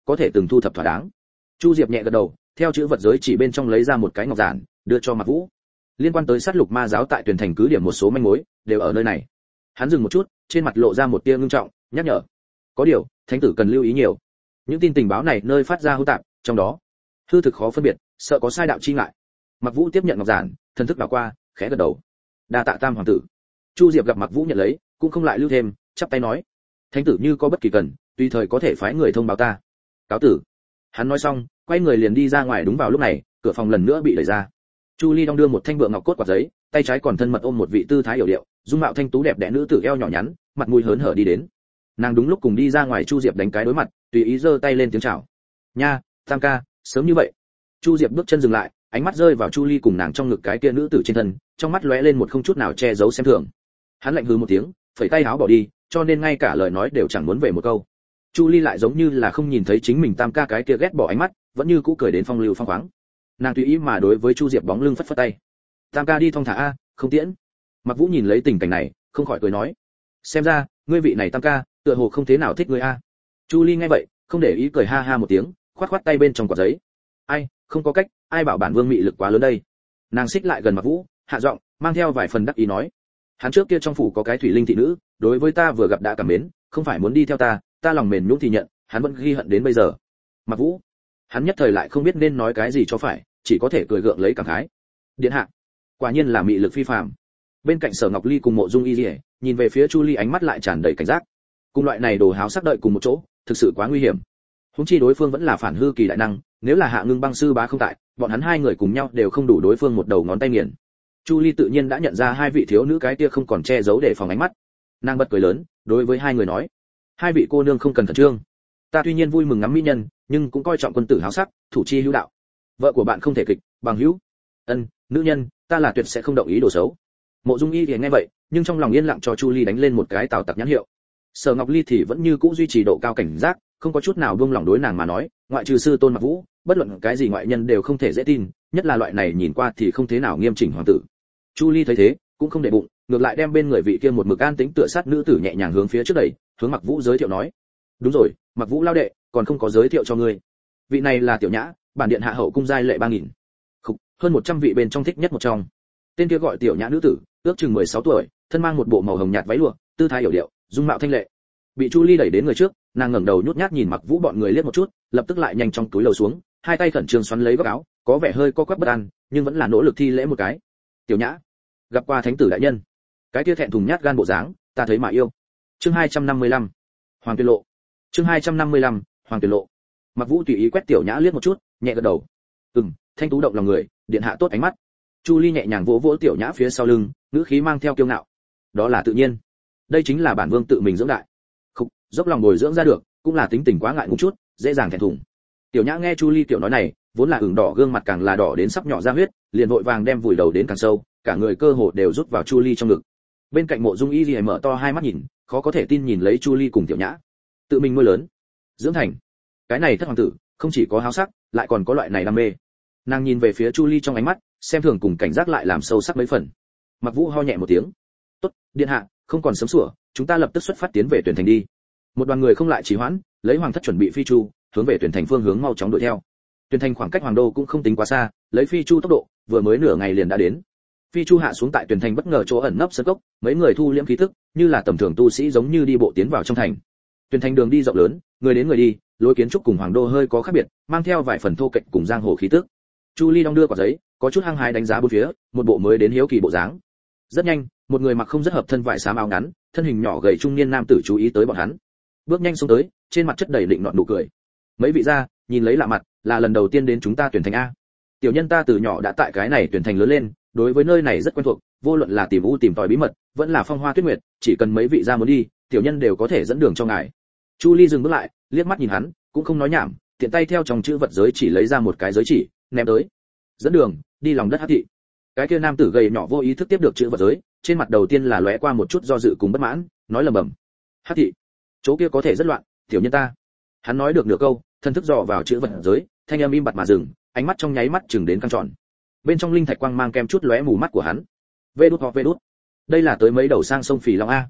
có thể từng thu thập thỏa đáng. Chu Diệp nhẹ gật đầu, theo chữ vật giới chỉ bên trong lấy ra một cái ngọc giản, đưa cho Mạc Vũ. Liên quan tới sát lục ma giáo tại Tuyền Thành cứ điểm một số manh mối, đều ở nơi này. Hắn dừng một chút, trên mặt lộ ra một tia ngưng trọng, nhắc nhở. Có điều, thánh tử cần lưu ý nhiều. Những tin tình báo này nơi phát ra hỗn tạp, trong đó hư thực khó phân biệt, sợ có sai đạo chi ngại. Mạc Vũ tiếp nhận ngọc giản, thần thức đảo qua, khẽ gật đầu. Đa tạ Tam hoàng tử. Chu Diệp gặp Mạc Vũ nhận lấy, cũng không lại lưu thêm, chắp tay nói: thánh tử như có bất kỳ cần, tùy thời có thể phái người thông báo ta. Cáo tử. Hắn nói xong, quay người liền đi ra ngoài. Đúng vào lúc này, cửa phòng lần nữa bị đẩy ra. Chu Ly đong đưa một thanh vượng ngọc cốt quạt giấy, tay trái còn thân mật ôm một vị tư thái hiểu điệu, dung mạo thanh tú đẹp đẽ nữ tử eo nhỏ nhắn, mặt mũi hớn hở đi đến. Nàng đúng lúc cùng đi ra ngoài. Chu Diệp đánh cái đối mặt, tùy ý giơ tay lên tiếng chào. Nha, Tam ca, sớm như vậy. Chu Diệp bước chân dừng lại, ánh mắt rơi vào Chu Ly cùng nàng trong ngực cái kia nữ tử trên thân, trong mắt lóe lên một không chút nào che giấu xem thường. Hắn lạnh hừ một tiếng, phẩy tay áo bỏ đi, cho nên ngay cả lời nói đều chẳng muốn về một câu. Chu Ly lại giống như là không nhìn thấy chính mình Tam ca cái kia ghét bỏ ánh mắt, vẫn như cũ cười đến phong lưu phong khoáng. Nàng tùy ý mà đối với Chu Diệp bóng lưng phất phất tay. Tam ca đi thong thả a, không tiễn. Mặc Vũ nhìn lấy tình cảnh này, không khỏi cười nói: xem ra ngươi vị này Tam ca, tựa hồ không thế nào thích ngươi a. Chu Ly nghe vậy, không để ý cười ha ha một tiếng, khoát khoát tay bên trong quạt giấy. Ai, không có cách, ai bảo bản vương mị lực quá lớn đây. Nàng xích lại gần Mặc Vũ, hạ giọng, mang theo vài phần đắc ý nói: hắn trước kia trong phủ có cái thủy linh thị nữ, đối với ta vừa gặp đã cảm mến, không phải muốn đi theo ta, ta lòng mềm nhũn thì nhận, hắn vẫn ghi hận đến bây giờ. Mặc Vũ, hắn nhất thời lại không biết nên nói cái gì cho phải, chỉ có thể cười gượng lấy cảm khái. Điện hạ, quả nhiên là mị lực phi phàm. Bên cạnh Sở Ngọc Ly cùng Mộ Dung Y Liễu, nhìn về phía Chu Ly ánh mắt lại tràn đầy cảnh giác. Cùng loại này đồ háo sắc đợi cùng một chỗ, thực sự quá nguy hiểm. Huống chi đối phương vẫn là phản hư kỳ đại năng, nếu là Hạ Ngưng Băng sư bá không tại, bọn hắn hai người cùng nhau đều không đủ đối phương một đầu ngón tay nghiền. Chu Ly tự nhiên đã nhận ra hai vị thiếu nữ cái kia không còn che giấu để phòng ánh mắt. Nàng bật cười lớn, đối với hai người nói: hai vị cô nương không cần khẩn trương, ta tuy nhiên vui mừng ngắm mỹ nhân, nhưng cũng coi trọng quân tử háo sắc, thủ chi hữu đạo. Vợ của bạn không thể kịch, bằng hữu. Ân, nữ nhân, ta là tuyệt sẽ không động ý đồ xấu. Mộ Dung Y thì nghe vậy, nhưng trong lòng yên lặng cho Chu Ly đánh lên một cái tào tặc nhãn hiệu. Sở Ngọc Ly thì vẫn như cũ duy trì độ cao cảnh giác, không có chút nào buông lỏng đối nàng mà nói, ngoại trừ sư tôn Mặc Vũ, bất luận cái gì ngoại nhân đều không thể dễ tin, nhất là loại này nhìn qua thì không thế nào nghiêm chỉnh hoàng tử. Chu Ly thấy thế, cũng không để bụng, ngược lại đem bên người vị kia một mực an tĩnh tựa sát nữ tử nhẹ nhàng hướng phía trước đẩy, hướng Mặc Vũ giới thiệu nói: đúng rồi, Mặc Vũ lao đệ, còn không có giới thiệu cho ngươi. Vị này là Tiểu Nhã, bản điện hạ hậu cung giai lệ ba nghìn. Khục, hơn một trăm vị bên trong thích nhất một trong. Tên kia gọi Tiểu Nhã nữ tử, ước chừng mười sáu tuổi, thân mang một bộ màu hồng nhạt váy lụa, tư thái hiểu điệu, dung mạo thanh lệ. Bị Chu Ly đẩy đến người trước, nàng ngẩng đầu nhút nhát nhìn Mặc Vũ bọn người liếc một chút, lập tức lại nhanh chóng túi lầu xuống, hai tay khẩn trương xoắn lấy góc áo, có vẻ hơi co quắp bất an, nhưng vẫn là nỗ lực thi lễ một cái. Tiểu Nhã, gặp qua thánh tử đại nhân. Cái kia thẹn thùng nhát gan bộ dáng, ta thấy mà yêu. Chương hai trăm năm mươi lăm, Hoàng Tuyên Lộ. Chương hai trăm năm mươi lăm, Hoàng Tuyên Lộ. Mặc Vũ tùy ý quét Tiểu Nhã liếc một chút, nhẹ gật đầu. Ừm, thanh tú động lòng người, điện hạ tốt ánh mắt. Chu Ly nhẹ nhàng vỗ vỗ Tiểu Nhã phía sau lưng, ngữ khí mang theo kiêu ngạo. Đó là tự nhiên. Đây chính là bản vương tự mình dưỡng đại. Khục, dốc lòng bồi dưỡng ra được, cũng là tính tình quá ngại ngùng chút, dễ dàng thẹn thùng. Tiểu Nhã nghe Chu Ly tiểu nói này, vốn là ửng đỏ gương mặt càng là đỏ đến sắp nhỏ ra huyết, liền vội vàng đem vùi đầu đến càng sâu, cả người cơ hồ đều rút vào Chu Ly trong ngực. Bên cạnh Mộ Dung Y Liễu mở to hai mắt nhìn, khó có thể tin nhìn lấy Chu Ly cùng Tiểu Nhã. Tự mình nuôi lớn, dưỡng thành. Cái này thất hoàng tử, không chỉ có háo sắc, lại còn có loại này đam mê. Nàng nhìn về phía Chu Ly trong ánh mắt, xem thường cùng cảnh giác lại làm sâu sắc mấy phần. Mặc Vũ ho nhẹ một tiếng. "Tốt, điện hạ, không còn sớm sủa, chúng ta lập tức xuất phát tiến về Tuyển Thành đi." Một đoàn người không lại trì hoãn, lấy hoàng thất chuẩn bị phi chu, hướng về Tuyển Thành phương hướng mau chóng đuổi theo. Tuyển Thành khoảng cách Hoàng đô cũng không tính quá xa, lấy phi chu tốc độ, vừa mới nửa ngày liền đã đến. Phi chu hạ xuống tại Tuyển Thành bất ngờ chỗ ẩn nấp sơn cốc, mấy người thu liễm khí tức, như là tầm thường tu sĩ giống như đi bộ tiến vào trong thành. Tuyển Thành đường đi rộng lớn, người đến người đi, lối kiến trúc cùng Hoàng đô hơi có khác biệt, mang theo vài phần thô kệch cùng giang hồ khí tức. Chu Ly đong đưa quả giấy, có chút hăng hái đánh giá bốn phía, một bộ mới đến hiếu kỳ bộ dáng. Rất nhanh, một người mặc không rất hợp thân vải xám áo ngắn, thân hình nhỏ gầy trung niên nam tử chú ý tới bọn hắn. Bước nhanh xuống tới, trên mặt chất đầy định nọt nụ cười. "Mấy vị gia, nhìn lấy lạ mặt, là lần đầu tiên đến chúng ta Tuyển Thành a. Tiểu nhân ta từ nhỏ đã tại cái này Tuyển Thành lớn lên, đối với nơi này rất quen thuộc, vô luận là tìm u tìm tòi bí mật, vẫn là phong hoa tuyết nguyệt, chỉ cần mấy vị gia muốn đi, tiểu nhân đều có thể dẫn đường cho ngài." Chu Ly dừng bước lại, liếc mắt nhìn hắn, cũng không nói nhảm, tiện tay theo trong chữ vật giới chỉ lấy ra một cái giới chỉ, ném tới. "Dẫn đường, đi lòng đất Hắc thị." Cái kia nam tử gầy nhỏ vô ý thức tiếp được chữ vật giới, trên mặt đầu tiên là lóe qua một chút do dự cùng bất mãn, nói lẩm bẩm: "Hắc thị, chỗ kia có thể rất loạn, tiểu nhân ta." Hắn nói được nửa câu, thân thức dò vào chữ vật giới, thanh âm im bặt mà dừng, ánh mắt trong nháy mắt chừng đến căng tròn. Bên trong linh thạch quang mang kem chút lóe mù mắt của hắn. Vê đút hoặc vê đút. Đây là tới mấy đầu sang sông Phì Long a.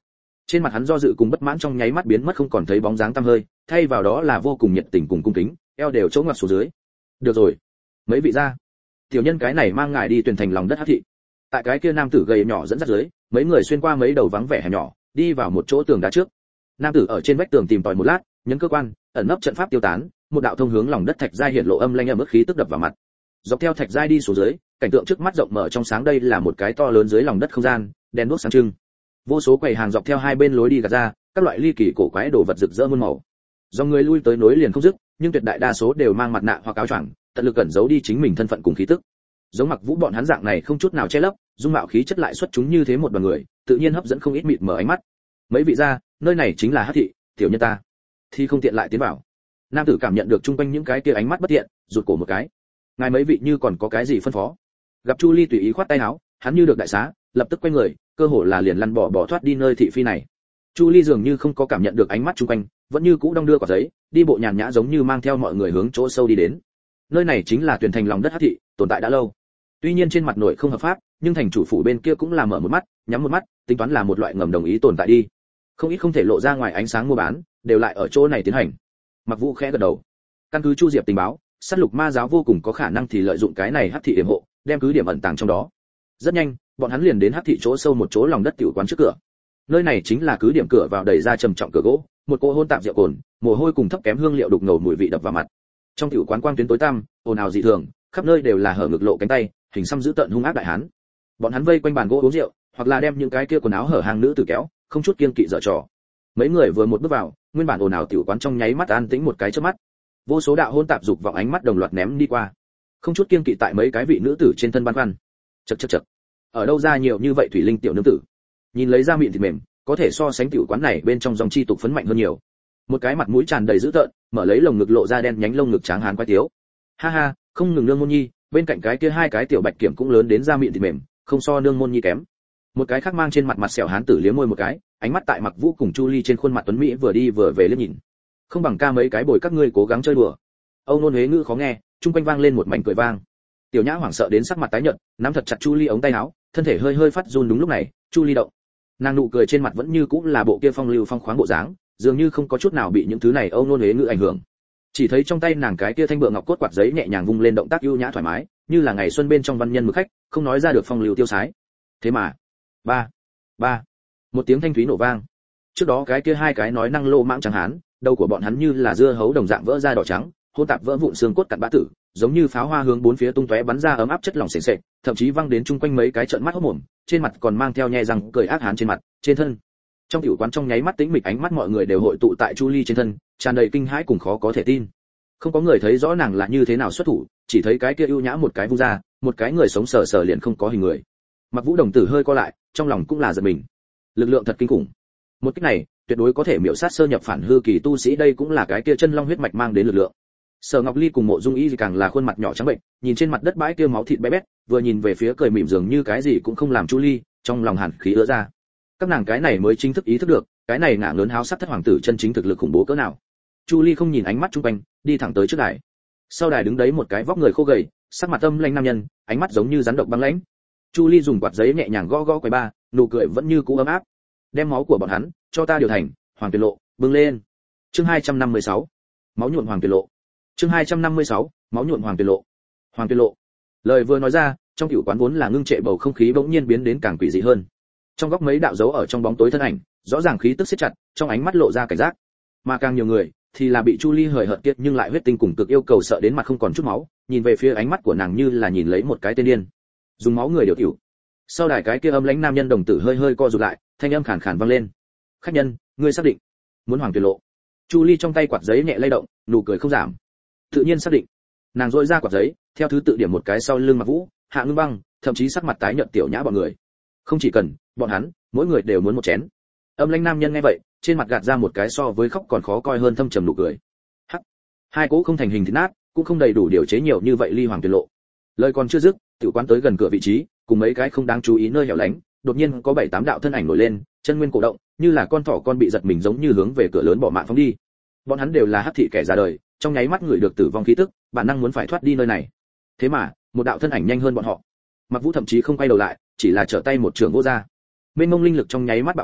Trên mặt hắn do dự cùng bất mãn trong nháy mắt biến mất không còn thấy bóng dáng tăm hơi, thay vào đó là vô cùng nhiệt tình cùng cung kính, eo đều chỗ ngoặt xuống dưới. Được rồi, mấy vị gia, tiểu nhân cái này mang ngài đi tuyển thành lòng đất hắc thị. Tại cái kia nam tử gầy nhỏ dẫn dắt dưới, mấy người xuyên qua mấy đầu vắng vẻ hẻm nhỏ, đi vào một chỗ tường đá trước. Nam tử ở trên vách tường tìm tòi một lát, nhấn cơ quan, ẩn nấp trận pháp tiêu tán, một đạo thông hướng lòng đất thạch giai hiện lộ âm lanh ẩm ướt khí tức đập vào mặt. Dọc theo thạch giai đi xuống dưới, cảnh tượng trước mắt rộng mở trong sáng, đây là một cái to lớn dưới lòng đất không gian, đèn đuốc sáng trưng. Vô số quầy hàng dọc theo hai bên lối đi gạt ra, các loại ly kỳ cổ quái đồ vật rực rỡ muôn màu. Do người lui tới nối liền không dứt, nhưng tuyệt đại đa số đều mang mặt nạ hoặc áo choàng, tận lực cẩn giấu đi chính mình thân phận cùng khí tức. Giống Mặc Vũ bọn hắn dạng này không chút nào che lấp, dung mạo khí chất lại xuất chúng như thế một đoàn người, tự nhiên hấp dẫn không ít mịt mở ánh mắt. Mấy vị gia, nơi này chính là Hắc thị, tiểu nhân ta thì không tiện lại tiến vào. Nam tử cảm nhận được chung quanh những cái kia ánh mắt bất thiện, rụt cổ một cái. Ngài mấy vị như còn có cái gì phân phó? Gặp Chu Ly tùy ý khoát tay áo, hắn như được đại xá, lập tức quay người, cơ hồ là liền lăn bỏ bỏ thoát đi nơi thị phi này. Chu Ly dường như không có cảm nhận được ánh mắt chung quanh, vẫn như cũ đong đưa quả giấy, đi bộ nhàn nhã giống như mang theo mọi người hướng chỗ sâu đi đến. Nơi này chính là tuyển thành lòng đất Hắc thị, tồn tại đã lâu. Tuy nhiên trên mặt nội không hợp pháp, nhưng thành chủ phủ bên kia cũng là mở một mắt, nhắm một mắt, tính toán là một loại ngầm đồng ý tồn tại đi. Không ít không thể lộ ra ngoài ánh sáng mua bán, đều lại ở chỗ này tiến hành. Mặc Vũ khẽ gật đầu. Căn cứ Chu Diệp tình báo, sát lục ma giáo vô cùng có khả năng thì lợi dụng cái này Hắc thị điểm hộ, đem cứ điểm ẩn tàng trong đó. Rất nhanh, bọn hắn liền đến Hắc thị chỗ sâu một chỗ lòng đất tiểu quán trước cửa. Nơi này chính là cứ điểm cửa vào đẩy ra trầm trọng cửa gỗ, một cỗ hôn tạp rượu cồn, mồ hôi cùng thấp kém hương liệu đục ngầu mùi vị đập vào mặt. Trong tiểu quán quang tuyến tối tăm, ồn ào dị thường, khắp nơi đều là hở ngực lộ cánh tay, hình xăm dữ tợn hung ác đại hán. Bọn hắn vây quanh bàn gỗ uống rượu, hoặc là đem những cái kia quần áo hở hàng nữ tử kéo, không chút kiêng kỵ dở trò. Mấy người vừa một bước vào, nguyên bản ồn ào tiểu quán trong nháy mắt an tĩnh một cái chớp mắt. Vô số đạo hôn tạp dục vọng ánh mắt đồng loạt ném đi qua, không chút kiêng kỵ tại mấy cái vị nữ tử trên thân băn khoăn. Chậc chậc chậc, ở đâu ra nhiều như vậy thủy linh tiểu nương tử? Nhìn lấy da miệng thịt mềm, có thể so sánh tiểu quán này bên trong dòng chi tục phấn mạnh hơn nhiều. Một cái mặt mũi tràn đầy dữ tợn, mở lấy lồng ngực lộ ra đen nhánh lông ngực tráng hán quái tiếu. Ha ha, không ngừng nương môn nhi, bên cạnh cái kia hai cái tiểu bạch kiểm cũng lớn đến da miệng thịt mềm, không so nương môn nhi kém. Một cái khác mang trên mặt mặt sẹo hán tử liếm môi một cái, ánh mắt tại Mặc Vũ cùng Chu Ly trên khuôn mặt tuấn mỹ vừa đi vừa về liếc nhìn. Không bằng ca mấy cái bồi các ngươi cố gắng chơi đùa. Âu nôn huế ngữ khó nghe, trung quanh vang lên một mảnh cười vang. Tiểu Nhã hoảng sợ đến sắc mặt tái nhợt, nắm thật chặt Chu Ly ống tay áo, thân thể hơi hơi phát run. Đúng lúc này, Chu Ly động. Nàng nụ cười trên mặt vẫn như cũ là bộ kia phong lưu phong khoáng bộ dáng, dường như không có chút nào bị những thứ này Âu nôn huế ngữ ảnh hưởng. Chỉ thấy trong tay nàng cái kia thanh bượng ngọc cốt quạt giấy nhẹ nhàng vung lên, động tác ưu nhã thoải mái, như là ngày xuân bên trong văn nhân mực khách, không nói ra được phong lưu tiêu sái. Thế mà, ba, ba, một tiếng thanh thúy nổ vang. Trước đó cái kia hai cái nói năng lô mãng chẳng hán, đầu của bọn hắn như là dưa hấu đồng dạng vỡ ra đỏ trắng, hỗn tạp vỡ vụn xương cốt cặn bã tử, giống như pháo hoa hướng bốn phía tung tóe bắn ra ấm áp chất lỏng sền sệt, thậm chí văng đến chung quanh mấy cái trợn mắt hốt mồm, trên mặt còn mang theo nhe răng cười ác hán trên mặt, trên thân. Trong tiểu quán trong nháy mắt tĩnh mịch, ánh mắt mọi người đều hội tụ tại Chu Ly trên thân, tràn đầy kinh hãi cùng khó có thể tin. Không có người thấy rõ nàng là như thế nào xuất thủ, chỉ thấy cái kia ưu nhã một cái vung ra, một cái người sống sờ sờ liền không có hình người. Mặc Vũ đồng tử hơi co lại, trong lòng cũng là giật mình. Lực lượng thật kinh khủng. Một kích này, tuyệt đối có thể miểu sát sơ nhập phản hư kỳ tu sĩ, đây cũng là cái kia chân long huyết mạch mang đến lực lượng. Sở Ngọc Ly cùng Mộ Dung Y càng là khuôn mặt nhỏ trắng bệnh, nhìn trên mặt đất bãi kia máu thịt bé bét, vừa nhìn về phía cười mỉm dường như cái gì cũng không làm Chu Ly, trong lòng hàn khí ứa ra. Các nàng cái này mới chính thức ý thức được, cái này ngả lớn háo sắc thất hoàng tử chân chính thực lực khủng bố cỡ nào. Chu Ly không nhìn ánh mắt chung quanh, đi thẳng tới trước đài. Sau đài đứng đấy một cái vóc người khô gầy, sắc mặt âm lãnh nam nhân, ánh mắt giống như rắn độc băng lãnh. Chu Ly dùng quạt giấy nhẹ nhàng gõ gõ quầy ba, nụ cười vẫn như cũ ấm áp. Đem máu của bọn hắn cho ta điều thành Hoàng Tuyệt Lộ, bưng lên. Chương hai trăm năm mươi sáu, máu nhuộm Hoàng Tuyệt Lộ. Chương hai trăm năm mươi sáu, máu nhuộm Hoàng Tuyệt Lộ. Hoàng Tuyệt Lộ. Lời vừa nói ra, trong tiểu quán vốn là ngưng trệ bầu không khí bỗng nhiên biến đến càng quỷ dị hơn. Trong góc mấy đạo dấu ở trong bóng tối thân ảnh, rõ ràng khí tức siết chặt, trong ánh mắt lộ ra cảnh giác. Mà càng nhiều người thì là bị Chu Ly hời hợt kiệt nhưng lại huyết tinh cùng cực yêu cầu sợ đến mặt không còn chút máu, nhìn về phía ánh mắt của nàng như là nhìn lấy một cái tên điên. Dùng máu người điều tiểu. Sau đài cái kia âm lãnh nam nhân đồng tử hơi hơi co rụt lại, thanh âm khàn khàn vang lên. Khách nhân, ngươi xác định muốn Hoàng Tuyệt Lộ? Chu Ly trong tay quạt giấy nhẹ lay động, nụ cười không giảm. Tự nhiên xác định. Nàng rỗi ra quạt giấy, theo thứ tự điểm một cái sau lưng Mặc Vũ, Hạ Ngưng Băng, thậm chí sắc mặt tái nhợt Tiểu Nhã bọn người. Không chỉ cần, bọn hắn, mỗi người đều muốn một chén. Âm lãnh nam nhân nghe vậy, trên mặt gạt ra một cái so với khóc còn khó coi hơn thâm trầm nụ cười. Hắc. Hai cỗ không thành hình thịt nát, cũng không đầy đủ điều chế nhiều như vậy ly Hoàng Tuyệt Lộ. Lời còn chưa dứt, tiểu quán tới gần cửa vị trí, cùng mấy cái không đáng chú ý nơi hẻo lánh, đột nhiên có bảy tám đạo thân ảnh nổi lên, chân nguyên cổ động, như là con thỏ con bị giật mình giống như hướng về cửa lớn bỏ mạng phóng đi. Bọn hắn đều là hắc thị kẻ già đời, trong nháy mắt người được tử vong khí tức, bản năng muốn phải thoát đi nơi này. Thế mà, một đạo thân ảnh nhanh hơn bọn họ. Mặc Vũ thậm chí không quay đầu lại, chỉ là trở tay một trường vỗ ra. Mênh mông linh lực trong nháy mắt bạo phát,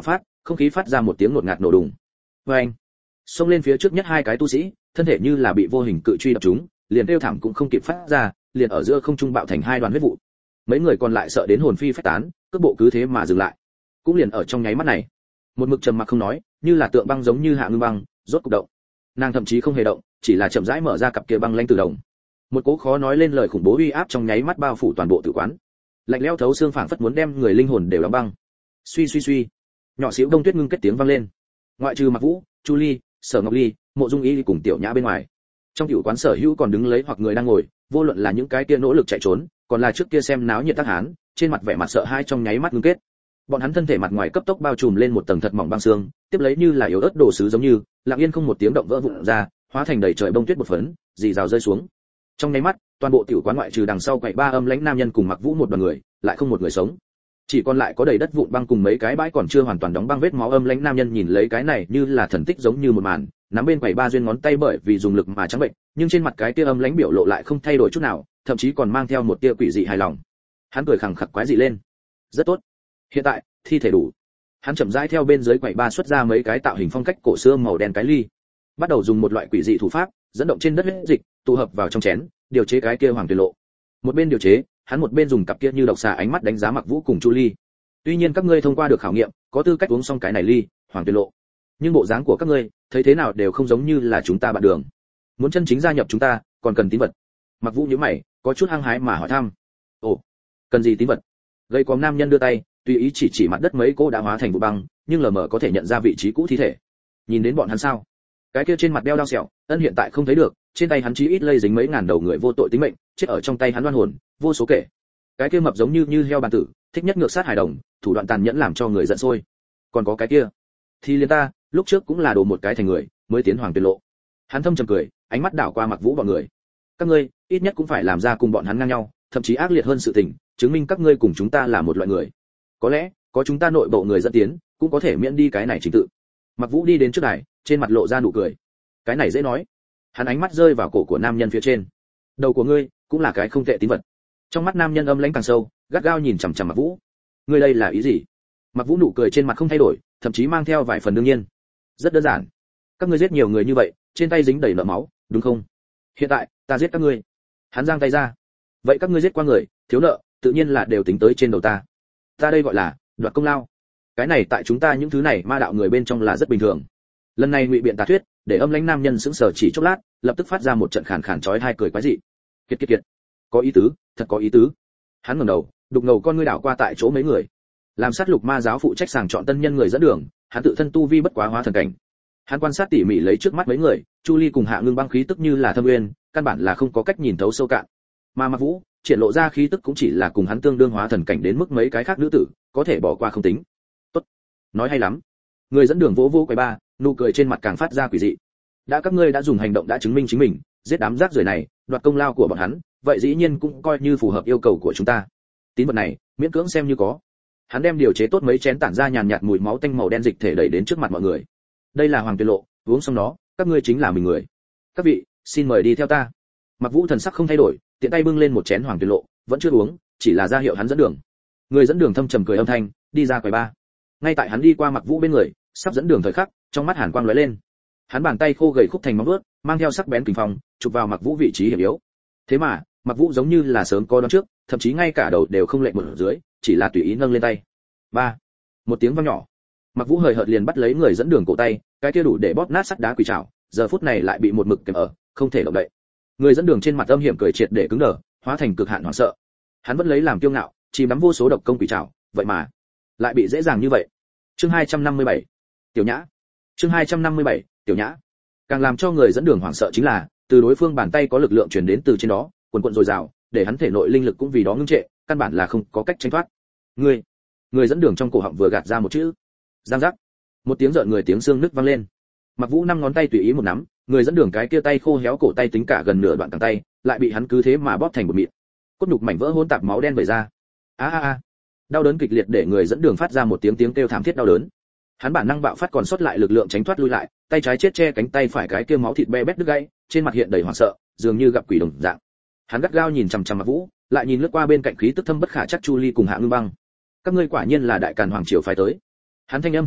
không khí phát ra một tiếng ngột ngạt nổ đùng. Và anh xông lên phía trước nhất hai cái tu sĩ, thân thể như là bị vô hình cự truy đập trúng, liền kêu thảm cũng không kịp phát ra, liền ở giữa không trung bạo thành hai đoàn huyết vụ. Mấy người còn lại sợ đến hồn phi phách tán, cước bộ cứ thế mà dừng lại. Cũng liền ở trong nháy mắt này, một mực trầm mặc không nói, như là tượng băng giống như Hạ Ngưng Băng, rốt cục động. Nàng thậm chí không hề động, chỉ là chậm rãi mở ra cặp kia băng lanh từ đồng. Một cỗ khó nói lên lời khủng bố uy áp trong nháy mắt bao phủ toàn bộ tử quán. Lạnh lẽo thấu xương phảng phất muốn đem người linh hồn đều đóng băng. Suy suy suy, nhỏ xíu đông tuyết ngưng kết tiếng vang lên. Ngoại trừ Mặc Vũ, Chu Ly, Sở Ngọc Ly, Mộ Dung Y cùng Tiểu Nhã bên ngoài, trong tiểu quán sở hữu còn đứng lấy hoặc người đang ngồi, vô luận là những cái kia nỗ lực chạy trốn, còn là trước kia xem náo nhiệt tác hán, trên mặt vẻ mặt sợ hãi trong nháy mắt ngưng kết. Bọn hắn thân thể mặt ngoài cấp tốc bao trùm lên một tầng thật mỏng băng xương, tiếp lấy như là yếu ớt đồ sứ giống như, lặng yên không một tiếng động vỡ vụn ra, hóa thành đầy trời bông tuyết bột phấn, rì rào rơi xuống. Trong nháy mắt, toàn bộ tiểu quán ngoại trừ đằng sau quậy ba âm lãnh nam nhân cùng Mặc Vũ một đoàn người, lại không một người sống. Chỉ còn lại có đầy đất vụn băng cùng mấy cái bãi còn chưa hoàn toàn đóng băng vết máu âm lãnh nam nhân nhìn lấy cái này như là thần tích giống như một màn, nắm bên quầy ba duyên ngón tay bởi vì dùng lực mà trắng bệnh, nhưng trên mặt cái kia âm lãnh biểu lộ lại không thay đổi chút nào, thậm chí còn mang theo một tia quỷ dị hài lòng. Hắn cười khẳng khặc quái dị lên. Rất tốt. Hiện tại, thi thể đủ. Hắn chậm rãi theo bên dưới quầy ba xuất ra mấy cái tạo hình phong cách cổ xưa màu đen cái ly, bắt đầu dùng một loại quỷ dị thủ pháp, dẫn động trên đất huyết dịch, tụ hợp vào trong chén, điều chế cái kia hoàng tuyệt lộ. Một bên điều chế, hắn một bên dùng cặp kia như độc xà ánh mắt đánh giá Mặc Vũ cùng Chu Ly. Tuy nhiên các ngươi thông qua được khảo nghiệm, có tư cách uống xong cái này ly hoàng tuyệt lộ, nhưng bộ dáng của các ngươi, thấy thế nào đều không giống như là chúng ta bạn đường. Muốn chân chính gia nhập chúng ta, còn cần tín vật. Mặc Vũ nhíu mày, có chút hăng hái mà hỏi thăm. Ồ, cần gì tín vật? Gây có nam nhân đưa tay, tùy ý chỉ chỉ mặt đất mấy cô đã hóa thành vụ băng, nhưng lờ mờ có thể nhận ra vị trí cũ thi thể. Nhìn đến bọn hắn sao? Cái kia trên mặt đeo đao sẹo, ân hiện tại không thấy được, trên tay hắn chí ít lây dính mấy ngàn đầu người vô tội tính mệnh, chết ở trong tay hắn oan hồn, vô số kể. Cái kia mập giống như như heo bàn tử, thích nhất ngược sát hài đồng, thủ đoạn tàn nhẫn làm cho người giận sôi. Còn có cái kia, thì liền ta, lúc trước cũng là đồ một cái thành người, mới tiến hoàng tuyệt lộ. Hắn thâm trầm cười, ánh mắt đảo qua Mặc Vũ bọn người. Các ngươi, ít nhất cũng phải làm ra cùng bọn hắn ngang nhau, thậm chí ác liệt hơn sự tình, chứng minh các ngươi cùng chúng ta là một loại người. Có lẽ, có chúng ta nội bộ người dẫn tiến, cũng có thể miễn đi cái này trình tự. Mặc Vũ đi đến trước đài, trên mặt lộ ra nụ cười. Cái này dễ nói. Hắn ánh mắt rơi vào cổ của nam nhân phía trên. Đầu của ngươi, cũng là cái không tệ tín vật. Trong mắt nam nhân âm lãnh càng sâu, gắt gao nhìn chằm chằm Mặc Vũ. Ngươi đây là ý gì? Mặc Vũ nụ cười trên mặt không thay đổi, thậm chí mang theo vài phần đương nhiên. Rất đơn giản. Các ngươi giết nhiều người như vậy, trên tay dính đầy nợ máu, đúng không? Hiện tại, ta giết các ngươi. Hắn giang tay ra. Vậy các ngươi giết qua người, thiếu nợ, tự nhiên là đều tính tới trên đầu ta. Ta đây gọi là đoạt công lao. Cái này tại chúng ta những thứ này ma đạo người bên trong là rất bình thường. Lần này ngụy biện tà thuyết, để âm lãnh nam nhân sững sờ chỉ chốc lát, lập tức phát ra một trận khàn khàn chói tai cười quái dị. Kiệt kiệt kiệt, có ý tứ, thật có ý tứ. Hắn ngẩng đầu, đục ngầu con ngươi đảo qua tại chỗ mấy người. Làm sát lục ma giáo phụ trách sàng chọn tân nhân người dẫn đường, hắn tự thân tu vi bất quá hóa thần cảnh. Hắn quan sát tỉ mỉ lấy trước mắt mấy người, Chu Ly cùng Hạ Ngưng Băng khí tức như là thâm uyên, căn bản là không có cách nhìn thấu sâu cạn. Mà Mặc Vũ, triển lộ ra khí tức cũng chỉ là cùng hắn tương đương hóa thần cảnh đến mức mấy cái khác nữ tử, có thể bỏ qua không tính. Tốt, nói hay lắm. Người dẫn đường vỗ vỗ quầy ba, nụ cười trên mặt càng phát ra quỷ dị. Đã các ngươi đã dùng hành động đã chứng minh chính mình, giết đám rác rưởi này, đoạt công lao của bọn hắn, vậy dĩ nhiên cũng coi như phù hợp yêu cầu của chúng ta. Tín vật này, miễn cưỡng xem như có. Hắn đem điều chế tốt mấy chén tản ra nhàn nhạt mùi máu tanh màu đen dịch thể đẩy đến trước mặt mọi người. Đây là hoàng tuyệt lộ, uống xong nó, các ngươi chính là mình người. Các vị, xin mời đi theo ta. Mặc Vũ thần sắc không thay đổi, tiện tay bưng lên một chén hoàng tuyệt lộ, vẫn chưa uống, chỉ là ra hiệu hắn dẫn đường. Người dẫn đường thâm trầm cười âm thanh, đi ra quầy ba. Ngay tại hắn đi qua Mặc Vũ bên người, sắp dẫn đường thời khắc, trong mắt hàn quang lóe lên. Hắn bàn tay khô gầy khúc thành móng vuốt, mang theo sắc bén kình phong, chụp vào Mặc Vũ vị trí hiểm yếu. Thế mà, Mặc Vũ giống như là sớm có đoán trước, thậm chí ngay cả đầu đều không lệnh một dưới, chỉ là tùy ý nâng lên tay. Ba, một tiếng vang nhỏ. Mặc Vũ hời hợt liền bắt lấy người dẫn đường cổ tay, cái kia đủ để bóp nát sắt đá quỷ trảo, giờ phút này lại bị một mực kềm ở, không thể động đậy. Người dẫn đường trên mặt âm hiểm cười triệt để cứng đờ, hóa thành cực hạn hoảng sợ. Hắn vẫn lấy làm kiêu ngạo, chìm đắm vô số độc công quỷ trảo, vậy mà lại bị dễ dàng như vậy. Chương hai trăm năm mươi bảy, Tiểu Nhã. Chương hai trăm năm mươi bảy, Tiểu Nhã. Càng làm cho người dẫn đường hoảng sợ chính là, từ đối phương bàn tay có lực lượng truyền đến từ trên đó, cuồn cuộn dồi dào, để hắn thể nội linh lực cũng vì đó ngưng trệ, căn bản là không có cách tránh thoát. Người, người dẫn đường trong cổ họng vừa gạt ra một chữ. Giang giác. Một tiếng rợn người tiếng xương nứt vang lên. Mặc Vũ năm ngón tay tùy ý một nắm, người dẫn đường cái kia tay khô héo cổ tay tính cả gần nửa đoạn cẳng tay, lại bị hắn cứ thế mà bóp thành một mịn. Cốt nhục mảnh vỡ hỗn tạp máu đen vẩy ra. A a a. Đau đớn kịch liệt để người dẫn đường phát ra một tiếng tiếng kêu thảm thiết đau đớn. Hắn bản năng bạo phát còn sót lại lực lượng tránh thoát lui lại, tay trái chết che cánh tay phải cái kia máu thịt be bét đứt gãy, trên mặt hiện đầy hoảng sợ, dường như gặp quỷ đồng dạng. Hắn gắt gao nhìn chằm chằm Mặc Vũ, lại nhìn lướt qua bên cạnh khí tức thâm bất khả chắc Chu Ly cùng Hạ Ngưng Băng. Các ngươi quả nhiên là đại càn hoàng triều phái tới. Hắn thanh âm khàn giọng,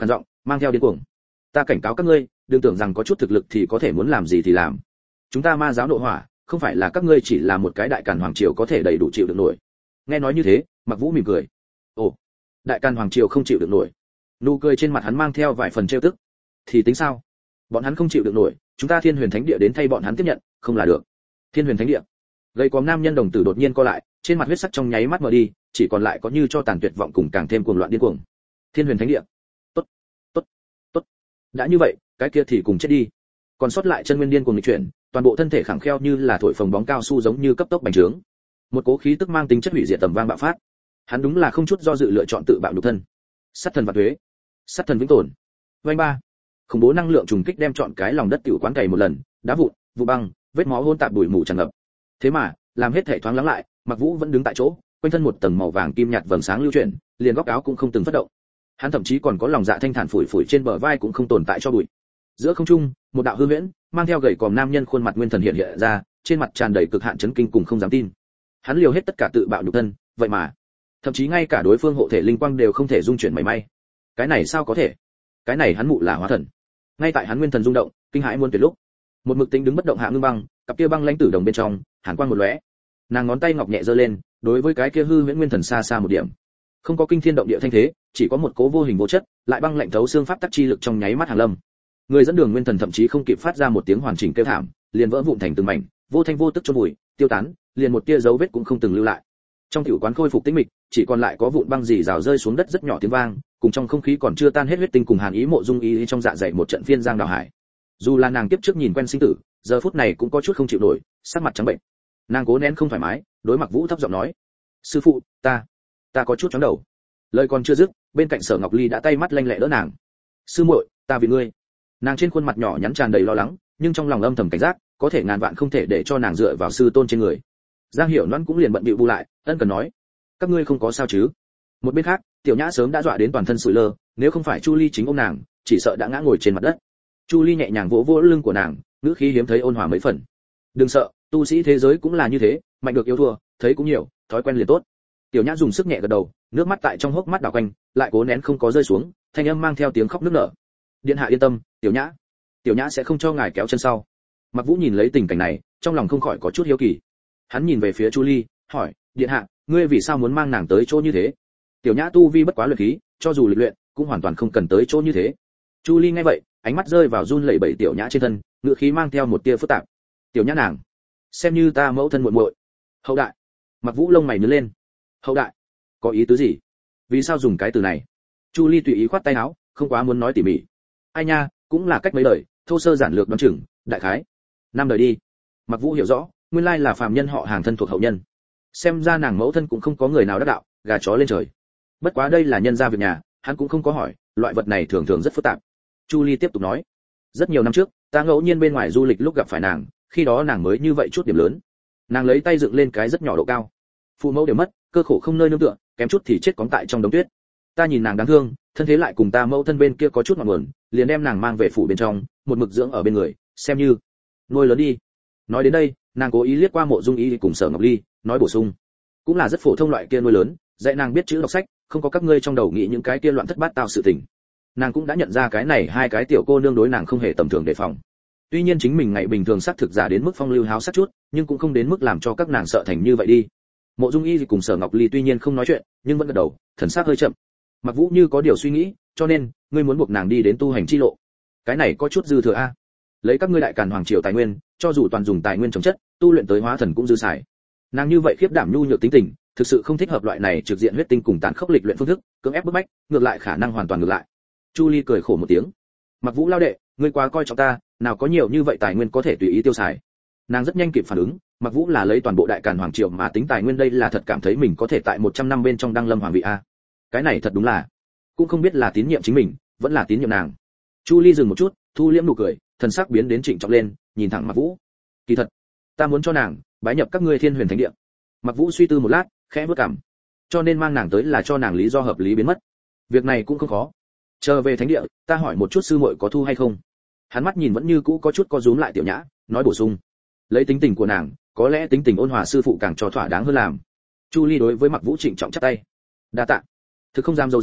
mang theo điên cuồng. Ta cảnh cáo các ngươi, đừng tưởng rằng có chút thực lực thì có thể muốn làm gì thì làm. Chúng ta ma giáo nội hỏa, không phải là các ngươi chỉ là một cái đại càn hoàng triều có thể đầy đủ chịu được nổi. Nghe nói như thế, Mặc Vũ mỉm cười. Ồ, đại càn hoàng triều không chịu được nổi. Nụ cười trên mặt hắn mang theo vài phần trêu tức. Thì tính sao? Bọn hắn không chịu được nổi, chúng ta Thiên Huyền Thánh Địa đến thay bọn hắn tiếp nhận, không là được. Thiên Huyền Thánh Địa. Gầy còm nam nhân đồng tử đột nhiên co lại, trên mặt huyết sắc trong nháy mắt mờ đi, chỉ còn lại có như cho tàn tuyệt vọng cùng càng thêm cuồng loạn điên cuồng. Thiên Huyền Thánh Địa. Tốt, tốt, tốt. Đã như vậy, cái kia thì cùng chết đi. Còn sót lại chân nguyên điên cuồng nghịch chuyển, toàn bộ thân thể khẳng kheo như là thổi phồng bóng cao su giống như cấp tốc bành trướng. Một cố khí tức mang tính chất hủy diệt tầm vang bạo phát. Hắn đúng là không chút do dự lựa chọn tự bạo nhục thân. Sát thần và thuế, sát thần vĩnh tồn. Vành ba. Khủng bố năng lượng trùng kích đem trọn cái lòng đất tiểu quán cày một lần, đá vụn, vụ băng, vết máu hỗn tạp bụi mù tràn ngập. Thế mà, làm hết thể thoáng lắng lại, Mặc Vũ vẫn đứng tại chỗ, quanh thân một tầng màu vàng kim nhạt vầng sáng lưu chuyển, liền góc áo cũng không từng phất động. Hắn thậm chí còn có lòng dạ thanh thản phủi phủi trên bờ vai cũng không tồn tại cho bụi. Giữa không trung, một đạo hư huyễn, mang theo gầy còm nam nhân khuôn mặt nguyên thần hiện hiện ra, trên mặt tràn đầy cực hạn chấn kinh cùng không dám tin. Hắn liều hết tất cả tự bạo nhục thân, vậy mà, thậm chí ngay cả đối phương hộ thể linh quang đều không thể dung chuyển mảy may. Cái này sao có thể? Cái này hắn mụ là hóa thần. Ngay tại hắn nguyên thần rung động, kinh hãi muôn tuyệt lúc, một mực tính đứng bất động Hạ Ngưng Băng, cặp kia băng lãnh tử đồng bên trong, hàn quang một lóe. Nàng ngón tay ngọc nhẹ giơ lên, đối với cái kia hư huyễn nguyên thần xa xa một điểm. Không có kinh thiên động địa thanh thế, chỉ có một cố vô hình vô chất, lại băng lạnh thấu xương pháp tắc chi lực trong nháy mắt hàng lâm. Người dẫn đường nguyên thần thậm chí không kịp phát ra một tiếng hoàn chỉnh kêu thảm, liền vỡ vụn thành từng mảnh, vô thanh vô tức chôn vùi, tiêu tán, liền một tia dấu vết cũng không từng lưu lại. Trong tiểu quán khôi phục tĩnh mịch, chỉ còn lại có vụn băng rỉ rào rơi xuống đất rất nhỏ tiếng vang, cùng trong không khí còn chưa tan hết huyết tinh cùng hàn ý mộ dung ý trong dạ dày một trận phiên giang đào hải. Dù là nàng tiếp trước nhìn quen sinh tử, giờ phút này cũng có chút không chịu nổi, sắc mặt trắng bệnh. Nàng cố nén không thoải mái, đối Mặc Vũ thấp giọng nói: "Sư phụ, ta, ta có chút chóng đầu." Lời còn chưa dứt, bên cạnh Sở Ngọc Ly đã tay mắt lanh lẹ đỡ nàng. "Sư muội, ta vì ngươi." Nàng trên khuôn mặt nhỏ nhắn tràn đầy lo lắng, nhưng trong lòng âm thầm cảnh giác, có thể ngàn vạn không thể để cho nàng dựa vào sư tôn trên người. Giang Hiểu Loan cũng liền bận bịu bu lại, ân cần nói: "Các ngươi không có sao chứ?" Một bên khác, Tiểu Nhã sớm đã dọa đến toàn thân sụi lơ, nếu không phải Chu Ly chính ôm nàng, chỉ sợ đã ngã ngồi trên mặt đất. Chu Ly nhẹ nhàng vỗ vỗ lưng của nàng, ngữ khí hiếm thấy ôn hòa mấy phần. "Đừng sợ, tu sĩ thế giới cũng là như thế, mạnh được yếu thua, thấy cũng nhiều, thói quen liền tốt." Tiểu Nhã dùng sức nhẹ gật đầu, nước mắt tại trong hốc mắt đảo quanh, lại cố nén không có rơi xuống, thanh âm mang theo tiếng khóc nức nở. "Điện hạ yên tâm, Tiểu Nhã, Tiểu Nhã sẽ không cho ngài kéo chân sau." Mặc Vũ nhìn lấy tình cảnh này, trong lòng không khỏi có chút hiếu kỳ. Hắn nhìn về phía Chu Ly, hỏi: "Điện hạ, ngươi vì sao muốn mang nàng tới chỗ như thế?" Tiểu Nhã tu vi bất quá luyện khí, cho dù lịch luyện, cũng hoàn toàn không cần tới chỗ như thế. Chu Ly nghe vậy, ánh mắt rơi vào run lẩy bẩy Tiểu Nhã trên thân, ngữ khí mang theo một tia phức tạp. "Tiểu Nhã nàng, xem như ta mẫu thân muội muội." "Hậu đại." Mặc Vũ lông mày nhướng lên. "Hậu đại? Có ý tứ gì? Vì sao dùng cái từ này?" Chu Ly tùy ý khoát tay áo, không quá muốn nói tỉ mỉ. "Ai nha, cũng là cách mấy lời, thô sơ giản lược đoán chừng, đại khái năm đời đi." Mặc Vũ hiểu rõ, nguyên lai là phàm nhân họ hàng thân thuộc hậu nhân. Xem ra nàng mẫu thân cũng không có người nào đắc đạo, gà chó lên trời. Bất quá đây là nhân gia việc nhà, hắn cũng không có hỏi, loại vật này thường thường rất phức tạp. Chu Ly tiếp tục nói: "Rất nhiều năm trước, ta ngẫu nhiên bên ngoài du lịch lúc gặp phải nàng, khi đó nàng mới như vậy chút điểm lớn." Nàng lấy tay dựng lên cái rất nhỏ độ cao. "Phụ mẫu đều mất, cơ khổ không nơi nương tựa, kém chút thì chết cóng tại trong đống tuyết. Ta nhìn nàng đáng thương, thân thế lại cùng ta mẫu thân bên kia có chút ngọn nguồn, liền đem nàng mang về phủ bên trong, một mực dưỡng ở bên người, xem như nuôi lớn đi." Nói đến đây, nàng cố ý liếc qua Mộ Dung Ý cùng Sở Ngọc Ly, nói bổ sung: "Cũng là rất phổ thông loại kia nuôi lớn, dạy nàng biết chữ đọc sách, không có các ngươi trong đầu nghĩ những cái kia loạn thất bát tao sự tình." Nàng cũng đã nhận ra cái này hai cái tiểu cô nương đối nàng không hề tầm thường đề phòng. Tuy nhiên chính mình ngày bình thường xác thực giả đến mức phong lưu háo sắc chút, nhưng cũng không đến mức làm cho các nàng sợ thành như vậy đi. Mộ Dung Y cùng Sở Ngọc Ly tuy nhiên không nói chuyện, nhưng vẫn gật đầu, thần sắc hơi chậm. Mặc Vũ như có điều suy nghĩ, cho nên ngươi muốn buộc nàng đi đến tu hành chi lộ. Cái này có chút dư thừa a. Lấy các ngươi đại càn hoàng triều tài nguyên, cho dù toàn dùng tài nguyên trồng chất, tu luyện tới hóa thần cũng dư xài. Nàng như vậy khiếp đảm nhu nhược tính tình, thực sự không thích hợp loại này trực diện huyết tinh cùng tàn khốc lịch luyện phương thức, cưỡng ép bức bách, ngược lại khả năng hoàn toàn ngược lại. Chu Ly cười khổ một tiếng. Mặc Vũ lao đệ, ngươi quá coi trọng ta, nào có nhiều như vậy tài nguyên có thể tùy ý tiêu xài. Nàng rất nhanh kịp phản ứng, Mặc Vũ là lấy toàn bộ đại càn hoàng triều mà tính tài nguyên, đây là thật cảm thấy mình có thể tại một trăm năm bên trong đăng lâm hoàng vị a. Cái này thật đúng là, cũng không biết là tín nhiệm chính mình, vẫn là tín nhiệm nàng. Chu Ly dừng một chút, thu liễm nụ cười, thần sắc biến đến trịnh trọng lên, nhìn thẳng Mặc Vũ. Kỳ thật, ta muốn cho nàng bái nhập các ngươi Thiên Huyền Thánh Địa. Mặc Vũ suy tư một lát, khẽ bước cằm. Cho nên mang nàng tới là cho nàng lý do hợp lý biến mất. Việc này cũng không khó. Chờ về thánh địa, ta hỏi một chút sư muội có thu hay không. Hắn mắt nhìn vẫn như cũ có chút co rúm lại Tiểu Nhã, nói bổ sung: lấy tính tình của nàng, có lẽ tính tình ôn hòa sư phụ càng cho thỏa đáng hơn làm. Chu Ly đối với Mặc Vũ trịnh trọng chắp tay. Đa tạ. Thực không dám dâu dếm,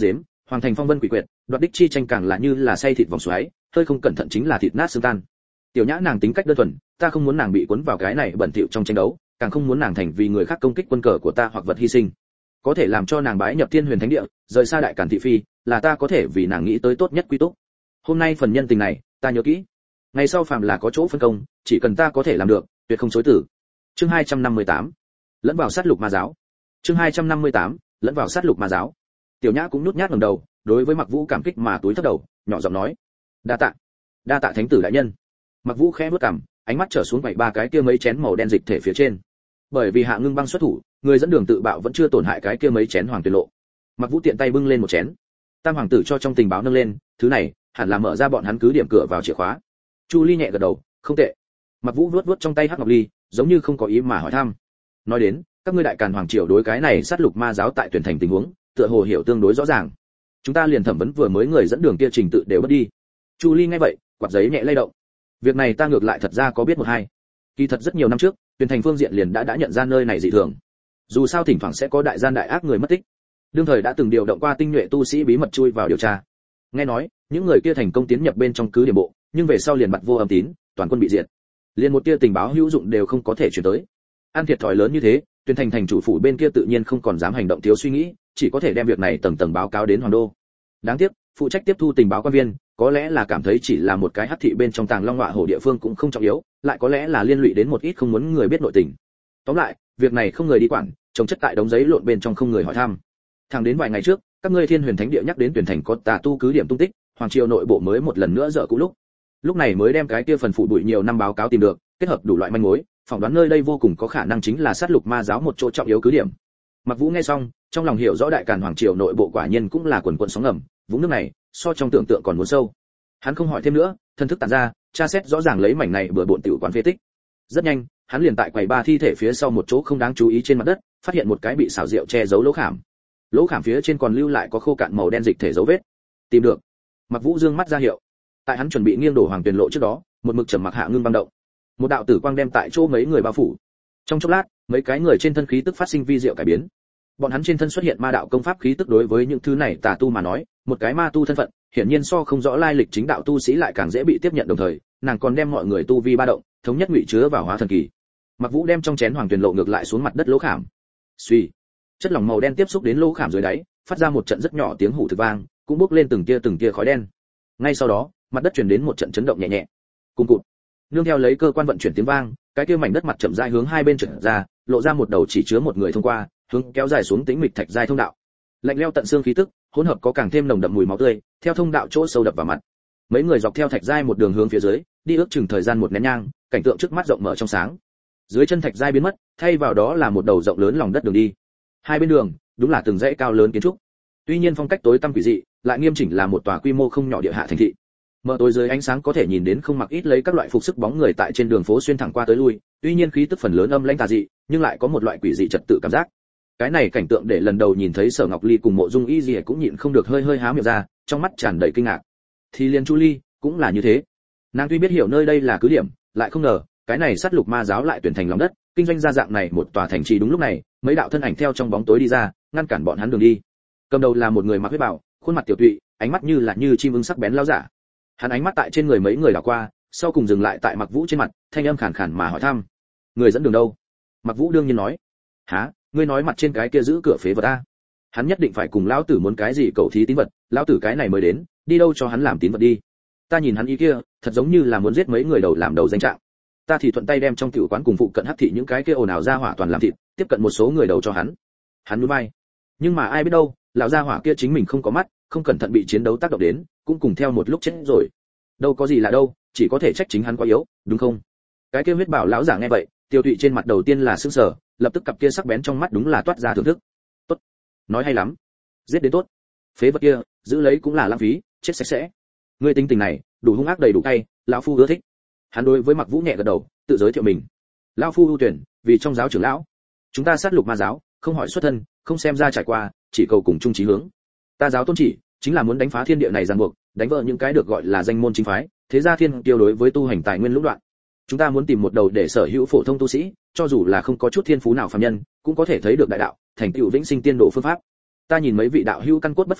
hoàng thành phong vân quỷ quyệt, đoạt đích chi tranh càng là như là xay thịt vòng xoáy, hơi không cẩn thận chính là thịt nát xương tan. Tiểu Nhã nàng tính cách đơn thuần, ta không muốn nàng bị cuốn vào cái này bẩn thỉu trong tranh đấu, càng không muốn nàng thành vì người khác công kích quân cờ của ta hoặc vật hy sinh. Có thể làm cho nàng bái nhập Thiên Huyền Thánh Địa, rời xa đại càn thị phi, là ta có thể vì nàng nghĩ tới tốt nhất quy túc. Hôm nay phần nhân tình này, ta nhớ kỹ. Ngày sau phàm là có chỗ phân công, chỉ cần ta có thể làm được, tuyệt không chối từ. Chương hai trăm năm mươi tám, lẫn vào sát lục ma giáo. Chương hai trăm năm mươi tám, lẫn vào sát lục ma giáo. Tiểu Nhã cũng nhút nhát ngẩng đầu, đối với Mặc Vũ cảm kích mà túi thấp đầu, nhỏ giọng nói: "Đa tạ, đa tạ thánh tử đại nhân." Mặc Vũ khẽ bước cằm, ánh mắt trở xuống bảy ba cái kia mấy chén màu đen dịch thể phía trên. Bởi vì Hạ Ngưng Băng xuất thủ, người dẫn đường tự bạo vẫn chưa tổn hại cái kia mấy chén hoàng tuyệt lộ. Mặc Vũ tiện tay bưng lên một chén. Tam hoàng tử cho trong tình báo nâng lên, thứ này hẳn là mở ra bọn hắn cứ điểm cửa vào chìa khóa. Chu Ly nhẹ gật đầu, không tệ. Mặc Vũ vuốt vuốt trong tay hắc ngọc ly, giống như không có ý mà hỏi thăm. Nói đến, các ngươi đại càn hoàng triều đối cái này sát lục ma giáo tại tuyển thành tình huống, tựa hồ hiểu tương đối rõ ràng. Chúng ta liền thẩm vấn vừa mới người dẫn đường kia trình tự đều bất đi. Chu Ly nghe vậy, quạt giấy nhẹ lay động. Việc này ta ngược lại thật ra có biết một hai. Kỳ thật rất nhiều năm trước, tuyển thành phương diện liền đã đã nhận ra nơi này dị thường. Dù sao thỉnh thoảng sẽ có đại gian đại ác người mất tích. Đương thời đã từng điều động qua tinh nhuệ tu sĩ bí mật chui vào điều tra. Nghe nói, những người kia thành công tiến nhập bên trong cứ điểm bộ, nhưng về sau liền bặt vô âm tín, toàn quân bị diệt. Liên một tia tình báo hữu dụng đều không có thể truyền tới. An thiệt thòi lớn như thế, tuyển thành thành chủ phủ bên kia tự nhiên không còn dám hành động thiếu suy nghĩ, chỉ có thể đem việc này tầng tầng báo cáo đến hoàng đô. Đáng tiếc, phụ trách tiếp thu tình báo quan viên, có lẽ là cảm thấy chỉ là một cái hắc thị bên trong tàng long ngọa hổ địa phương cũng không trọng yếu, lại có lẽ là liên lụy đến một ít không muốn người biết nội tình. Tóm lại, việc này không người đi quản, trồng chất tại đống giấy lộn bên trong không người hỏi thăm. Thẳng đến vài ngày trước, các ngươi Thiên Huyền Thánh Địa nhắc đến tuyển thành có tà tu cứ điểm tung tích, hoàng triều nội bộ mới một lần nữa dở cũ lúc. Lúc này mới đem cái kia phần phụ bụi nhiều năm báo cáo tìm được, kết hợp đủ loại manh mối, phỏng đoán nơi đây vô cùng có khả năng chính là sát lục ma giáo một chỗ trọng yếu cứ điểm. Mặc Vũ nghe xong, trong lòng hiểu rõ đại càn hoàng triều nội bộ quả nhiên cũng là quần quần sóng ngầm, vũng nước này so trong tưởng tượng còn muốn sâu. Hắn không hỏi thêm nữa, thân thức tản ra, tra xét rõ ràng lấy mảnh này bừa bộn tiểu quán phế tích. Rất nhanh, hắn liền tại quầy ba thi thể phía sau một chỗ không đáng chú ý trên mặt đất, phát hiện một cái bị xảo diệu che giấu lỗ khảm. Lỗ khảm phía trên còn lưu lại có khô cạn màu đen dịch thể dấu vết. Tìm được. Mặc Vũ dương mắt ra hiệu. Tại hắn chuẩn bị nghiêng đổ hoàng tuyền lộ trước đó, một mực trầm mặc Hạ Ngưng băng động. Một đạo tử quang đem tại chỗ mấy người bao phủ. Trong chốc lát, mấy cái người trên thân khí tức phát sinh vi diệu cải biến. Bọn hắn trên thân xuất hiện ma đạo công pháp khí tức, đối với những thứ này tà tu mà nói, một cái ma tu thân phận, hiển nhiên so không rõ lai lịch chính đạo tu sĩ lại càng dễ bị tiếp nhận, đồng thời, nàng còn đem mọi người tu vi ba động, thống nhất ngụy chứa vào hóa thần kỳ. Mặc Vũ đem trong chén hoàng tuyền lộ ngược lại xuống mặt đất lỗ khảm. Suy, chất lỏng màu đen tiếp xúc đến lỗ khảm dưới đáy, phát ra một trận rất nhỏ tiếng hủ thực vang, cũng bốc lên từng tia từng tia khói đen. Ngay sau đó, mặt đất truyền đến một trận chấn động nhẹ nhẹ. Cùng cụt. Nương theo lấy cơ quan vận chuyển tiếng vang, cái kia mảnh đất mặt chậm rãi hướng hai bên trở ra, lộ ra một đầu chỉ chứa một người thông qua, hướng kéo dài xuống tĩnh mịch thạch giai thông đạo. Lạnh lẽo tận xương khí tức, hỗn hợp có càng thêm nồng đậm mùi máu tươi, theo thông đạo chỗ sâu đập vào mặt. Mấy người dọc theo thạch giai một đường hướng phía dưới, đi ước chừng thời gian một nén nhang, cảnh tượng trước mắt rộng mở trong sáng. Dưới chân thạch giai biến mất, thay vào đó là một đầu rộng lớn lòng đất đường đi. Hai bên đường, đúng là từng dãy cao lớn kiến trúc. Tuy nhiên phong cách tối tăm quỷ dị, lại nghiêm chỉnh là một tòa quy mô không nhỏ địa hạ thành thị. Mở tối dưới ánh sáng có thể nhìn đến không mặc ít lấy các loại phục sức bóng người tại trên đường phố xuyên thẳng qua tới lui, tuy nhiên khí tức phần lớn âm lãnh tà dị, nhưng lại có một loại quỷ dị trật tự cảm giác. Cái này cảnh tượng để lần đầu nhìn thấy Sở Ngọc Ly cùng Mộ Dung Y Dì cũng nhịn không được hơi hơi há miệng ra, trong mắt tràn đầy kinh ngạc. Thì liên Chu Ly cũng là như thế. Nàng tuy biết hiểu nơi đây là cứ điểm, lại không ngờ cái này sát lục ma giáo lại tuyển thành lòng đất, kinh doanh ra dạng này một tòa thành trì. Đúng lúc này, mấy đạo thân ảnh theo trong bóng tối đi ra, ngăn cản bọn hắn đường đi. Cầm đầu là một người mặc huyết bào, khuôn mặt tiểu tụy, ánh mắt như là như chim ưng sắc bén lão giả. Hắn ánh mắt tại trên người mấy người đảo qua, sau cùng dừng lại tại Mặc Vũ trên mặt, thanh âm khàn khàn mà hỏi thăm: người dẫn đường đâu? Mặc Vũ đương nhiên nói: hả, ngươi nói mặt trên cái kia giữ cửa phế vật a? Hắn nhất định phải cùng lão tử muốn cái gì cầu thí tín vật, lão tử cái này mới đến, đi đâu cho hắn làm tín vật đi. Ta nhìn hắn ý kia, thật giống như là muốn giết mấy người đầu làm đầu danh trạng. Ta thì thuận tay đem trong tiểu quán cùng phụ cận hắc thị những cái kia ồn ào ra hỏa toàn làm thịt, tiếp cận một số người đầu cho hắn. Hắn núi bay. Nhưng mà ai biết đâu, lão gia hỏa kia chính mình không có mắt, không cẩn thận bị chiến đấu tác động đến, cũng cùng theo một lúc chết rồi. Đâu có gì là đâu, chỉ có thể trách chính hắn quá yếu, đúng không? Cái kia huyết bảo lão giả nghe vậy, tiêu tụy trên mặt đầu tiên là sững sờ, lập tức cặp kia sắc bén trong mắt đúng là toát ra thưởng thức. Tốt, nói hay lắm, giết đến tốt. Phế vật kia, giữ lấy cũng là lãng phí, chết sạch sẽ. Ngươi tính tình này, đủ hung ác đầy đủ cay, lão phu ưa thích. Hắn đối với Mặc Vũ nhẹ gật đầu, tự giới thiệu mình. Lão phu ưu tuyển, vì trong giáo trưởng lão, chúng ta sát lục ma giáo, không hỏi xuất thân, không xem ra trải qua, chỉ cầu cùng chung chí hướng. Ta giáo tôn chỉ, chính là muốn đánh phá thiên địa này ràng buộc, đánh vỡ những cái được gọi là danh môn chính phái, thế gia thiên tiêu đối với tu hành tài nguyên lũng đoạn. Chúng ta muốn tìm một đầu để sở hữu phổ thông tu sĩ, cho dù là không có chút thiên phú nào phàm nhân, cũng có thể thấy được đại đạo, thành tựu vĩnh sinh tiên độ phương pháp. Ta nhìn mấy vị đạo hữu căn cốt bất phàm,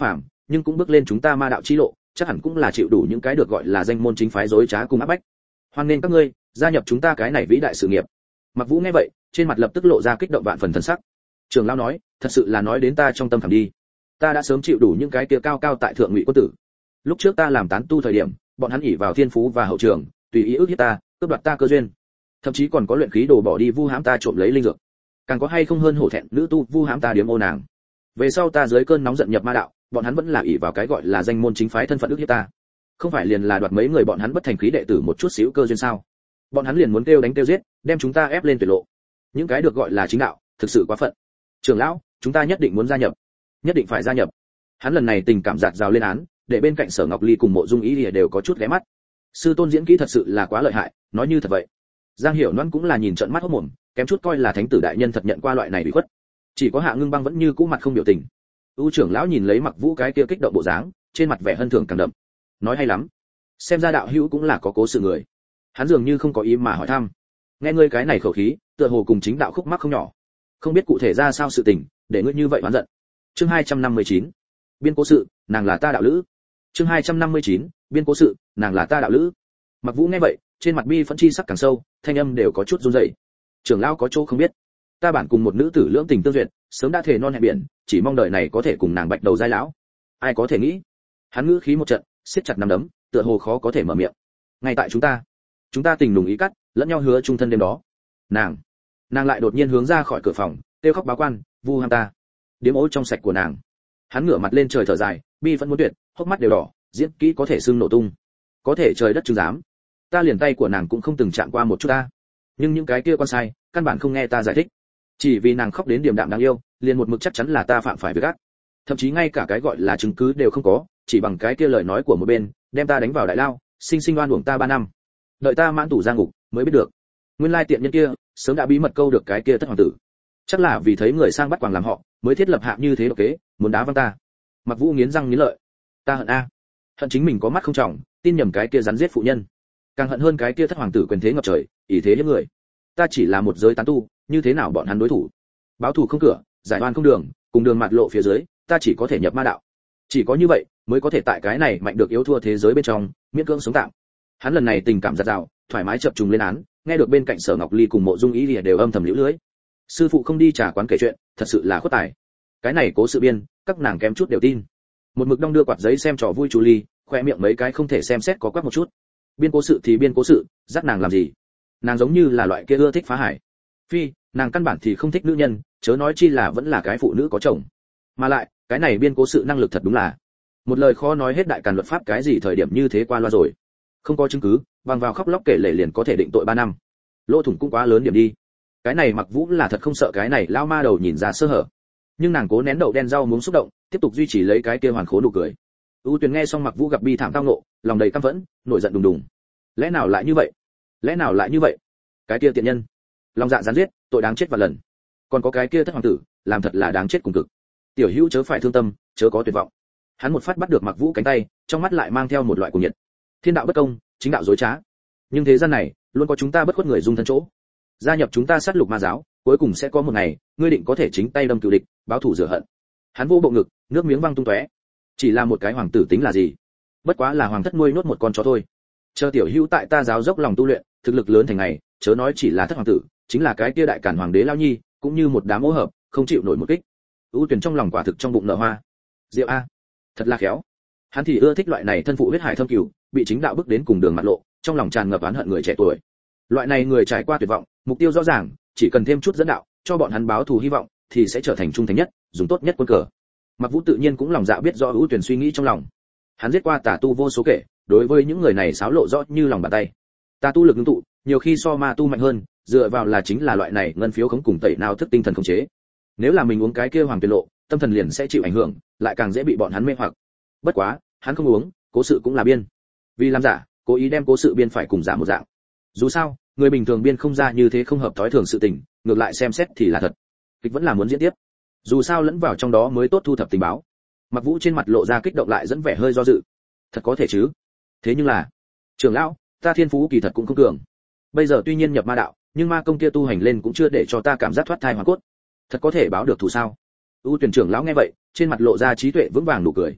nhưng cũng bước lên chúng ta ma đạo chi lộ, chắc hẳn cũng là chịu đủ những cái được gọi là danh môn chính phái dối trá cùng áp bách. Hoan nên các ngươi gia nhập chúng ta cái này vĩ đại sự nghiệp. Mặc Vũ nghe vậy, trên mặt lập tức lộ ra kích động vạn phần thần sắc. Trưởng lão nói, thật sự là nói đến ta trong tâm khảm đi. Ta đã sớm chịu đủ những cái kia cao cao tại thượng ngụy quân tử. Lúc trước ta làm tán tu thời điểm, bọn hắn ỷ vào thiên phú và hậu trường, tùy ý ức hiếp ta, cướp đoạt ta cơ duyên. Thậm chí còn có luyện khí đồ bỏ đi vu hãm ta trộm lấy linh dược. Càng có hay không hơn hổ thẹn nữ tu vu hãm ta điếm ô nàng. Về sau ta dưới cơn nóng giận nhập ma đạo, bọn hắn vẫn là ỷ vào cái gọi là danh môn chính phái thân phận ức hiếp ta. Không phải liền là đoạt mấy người bọn hắn bất thành khí đệ tử một chút xíu cơ duyên sao? Bọn hắn liền muốn kêu đánh kêu giết, đem chúng ta ép lên tuyệt lộ. Những cái được gọi là chính đạo, thực sự quá phận. Trưởng lão, chúng ta nhất định muốn gia nhập, nhất định phải gia nhập. Hắn lần này tình cảm giạt rào lên án, để bên cạnh Sở Ngọc Ly cùng Mộ Dung Ý Lìa đều có chút ghé mắt. Sư tôn diễn kỹ thật sự là quá lợi hại, nói như thật vậy. Giang Hiểu Loan cũng là nhìn trợn mắt hốt mồm, kém chút coi là thánh tử đại nhân thật nhận qua loại này bị khuất. Chỉ có Hạ Ngưng Băng vẫn như cũ mặt không biểu tình. U trưởng lão nhìn lấy Mặc Vũ cái kia kích động bộ dáng, trên mặt vẻ hân thưởng càng đậm. Nói hay lắm, xem ra đạo hữu cũng là có cố sự người. Hắn dường như không có ý mà hỏi thăm. Nghe ngươi cái này khẩu khí, tựa hồ cùng chính đạo khúc mắc không nhỏ. Không biết cụ thể ra sao sự tình, để ngươi như vậy oán giận. Chương hai trăm năm mươi chín. Biên cố sự, nàng là ta đạo lữ. Chương hai trăm năm mươi chín. Biên cố sự, nàng là ta đạo lữ. Mặc Vũ nghe vậy, trên mặt bi phẫn chi sắc càng sâu, thanh âm đều có chút run rẩy. Trưởng lão có chỗ không biết, ta bản cùng một nữ tử lưỡng tình tương duyệt, sớm đã thề non hẹn biển, chỉ mong đời này có thể cùng nàng bạch đầu giai lão. Ai có thể nghĩ? Hắn ngữ khí một trận, siết chặt nắm đấm, tựa hồ khó có thể mở miệng. Ngay tại chúng ta, chúng ta tình nùng ý cắt, lẫn nhau hứa chung thân đêm đó. Nàng, nàng lại đột nhiên hướng ra khỏi cửa phòng, kêu khóc báo quan, vu ham ta. Điếm ố trong sạch của nàng. Hắn ngửa mặt lên trời thở dài, bi vẫn muốn tuyệt, hốc mắt đều đỏ, diễn kỹ có thể xưng nổ tung. Có thể trời đất chứng giám, ta liền tay của nàng cũng không từng chạm qua một chút ta. Nhưng những cái kia con sai, căn bản không nghe ta giải thích. Chỉ vì nàng khóc đến điềm đạm đáng yêu, liền một mực chắc chắn là ta phạm phải việc ác. Thậm chí ngay cả cái gọi là chứng cứ đều không có, chỉ bằng cái kia lời nói của một bên, đem ta đánh vào đại lao, sinh sinh oan uổng ta ba năm. Đợi ta mãn tù ra ngục, mới biết được, nguyên lai tiện nhân kia sớm đã bí mật câu được cái kia thất hoàng tử. Chắc là vì thấy người sang bắt quàng làm họ, mới thiết lập hạ như thế độc kế, muốn đá văng ta. Mặc Vũ nghiến răng nghiến lợi, ta hận a, hận chính mình có mắt không trọng, tin nhầm cái kia rắn giết phụ nhân. Càng hận hơn cái kia thất hoàng tử quyền thế ngập trời, ỷ thế hiếp người. Ta chỉ là một giới tán tu, như thế nào bọn hắn đối thủ? Báo thù không cửa, giải oan không đường, cùng đường mặt lộ phía dưới, ta chỉ có thể nhập ma đạo. Chỉ có như vậy, mới có thể tại cái này mạnh được yếu thua thế giới bên trong, miễn cưỡng sống tạm. Hắn lần này tình cảm giạt rào, thoải mái chập trùng lên án, nghe được bên cạnh Sở Ngọc Ly cùng Mộ Dung Ý Lìa đều âm thầm liễu lưới. Sư phụ không đi trà quán kể chuyện, thật sự là khuất tài. Cái này cố sự biên, các nàng kém chút đều tin. Một mực đong đưa quạt giấy xem trò vui chú Ly, khoe miệng mấy cái không thể xem xét có quắc một chút. Biên cố sự thì biên cố sự, dắt nàng làm gì? Nàng giống như là loại kia ưa thích phá hải. Phi, nàng căn bản thì không thích nữ nhân, chớ nói chi là vẫn là cái phụ nữ có chồng. Mà lại, cái này biên cố sự năng lực thật đúng là một lời khó nói hết đại càn luật pháp cái gì thời điểm như thế qua loa rồi. Không có chứng cứ, bằng vào khóc lóc kể lể liền có thể định tội ba năm. Lỗ thủng cũng quá lớn điểm đi. Cái này Mặc Vũ là thật không sợ cái này lao ma đầu nhìn ra sơ hở. Nhưng nàng cố nén đậu đen rau muốn xúc động, tiếp tục duy trì lấy cái kia hoàn khố nụ cười. U Tuyền nghe xong Mặc Vũ gặp bi thảm tao ngộ, lòng đầy căm phẫn, nổi giận đùng đùng. Lẽ nào lại như vậy? Lẽ nào lại như vậy? Cái kia tiện nhân, lòng dạ gián giết, tội đáng chết vạn lần. Còn có cái kia thất hoàng tử, làm thật là đáng chết cùng cực. Tiểu Hữu chớ phải thương tâm, chớ có tuyệt vọng. Hắn một phát bắt được Mặc Vũ cánh tay, trong mắt lại mang theo một loại cuồng nhiệt. Thiên đạo bất công, chính đạo dối trá. Nhưng thế gian này, luôn có chúng ta bất khuất người dung thân chỗ. Gia nhập chúng ta sát lục ma giáo, cuối cùng sẽ có một ngày, ngươi định có thể chính tay đâm cừu địch, báo thù rửa hận. Hắn vô bộ ngực, nước miếng văng tung tóe. Chỉ là một cái hoàng tử tính là gì? Bất quá là hoàng thất nuôi nốt một con chó thôi. Chờ Tiểu Hữu tại ta giáo dốc lòng tu luyện, thực lực lớn thành ngày, chớ nói chỉ là thất hoàng tử, chính là cái kia đại cản hoàng đế lao nhi, cũng như một đám ô hợp, không chịu nổi một kích. U Tuyền trong lòng quả thực trong bụng nở hoa. Diệu a, thật là khéo. Hắn thì ưa thích loại này thân phụ huyết hải thâm cừu, bị chính đạo bức đến cùng đường mặt lộ, trong lòng tràn ngập oán hận người trẻ tuổi. Loại này người trải qua tuyệt vọng, mục tiêu rõ ràng, chỉ cần thêm chút dẫn đạo, cho bọn hắn báo thù hy vọng, thì sẽ trở thành trung thành nhất, dùng tốt nhất quân cờ. Mặc Vũ tự nhiên cũng lòng dạ biết rõ U Tuyền suy nghĩ trong lòng. Hắn giết qua tà tu vô số kể, đối với những người này xáo lộ rõ như lòng bàn tay. Tà tu lực ngưng tụ, nhiều khi so ma tu mạnh hơn, dựa vào là chính là loại này ngân phiếu khống cùng tẩy nào thức tinh thần khống chế. Nếu là mình uống cái kia hoàng tuyệt lộ, tâm thần liền sẽ chịu ảnh hưởng, lại càng dễ bị bọn hắn mê hoặc. Bất quá, hắn không uống, cố sự cũng là biên. Vì làm giả, cố ý đem cố sự biên phải cùng giả một dạng. Dù sao, người bình thường biên không ra như thế không hợp thói thường sự tình, ngược lại xem xét thì là thật. Kịch vẫn là muốn diễn tiếp. Dù sao lẫn vào trong đó mới tốt thu thập tình báo. Mặc Vũ trên mặt lộ ra kích động lại dẫn vẻ hơi do dự. Thật có thể chứ? Thế nhưng là, trưởng lão, ta thiên phú kỳ thật cũng không cường. Bây giờ tuy nhiên nhập ma đạo, nhưng ma công kia tu hành lên cũng chưa để cho ta cảm giác thoát thai hoàn cốt. Thật có thể báo được thù sao? U Tuyển trưởng lão nghe vậy, trên mặt lộ ra trí tuệ vững vàng nụ cười.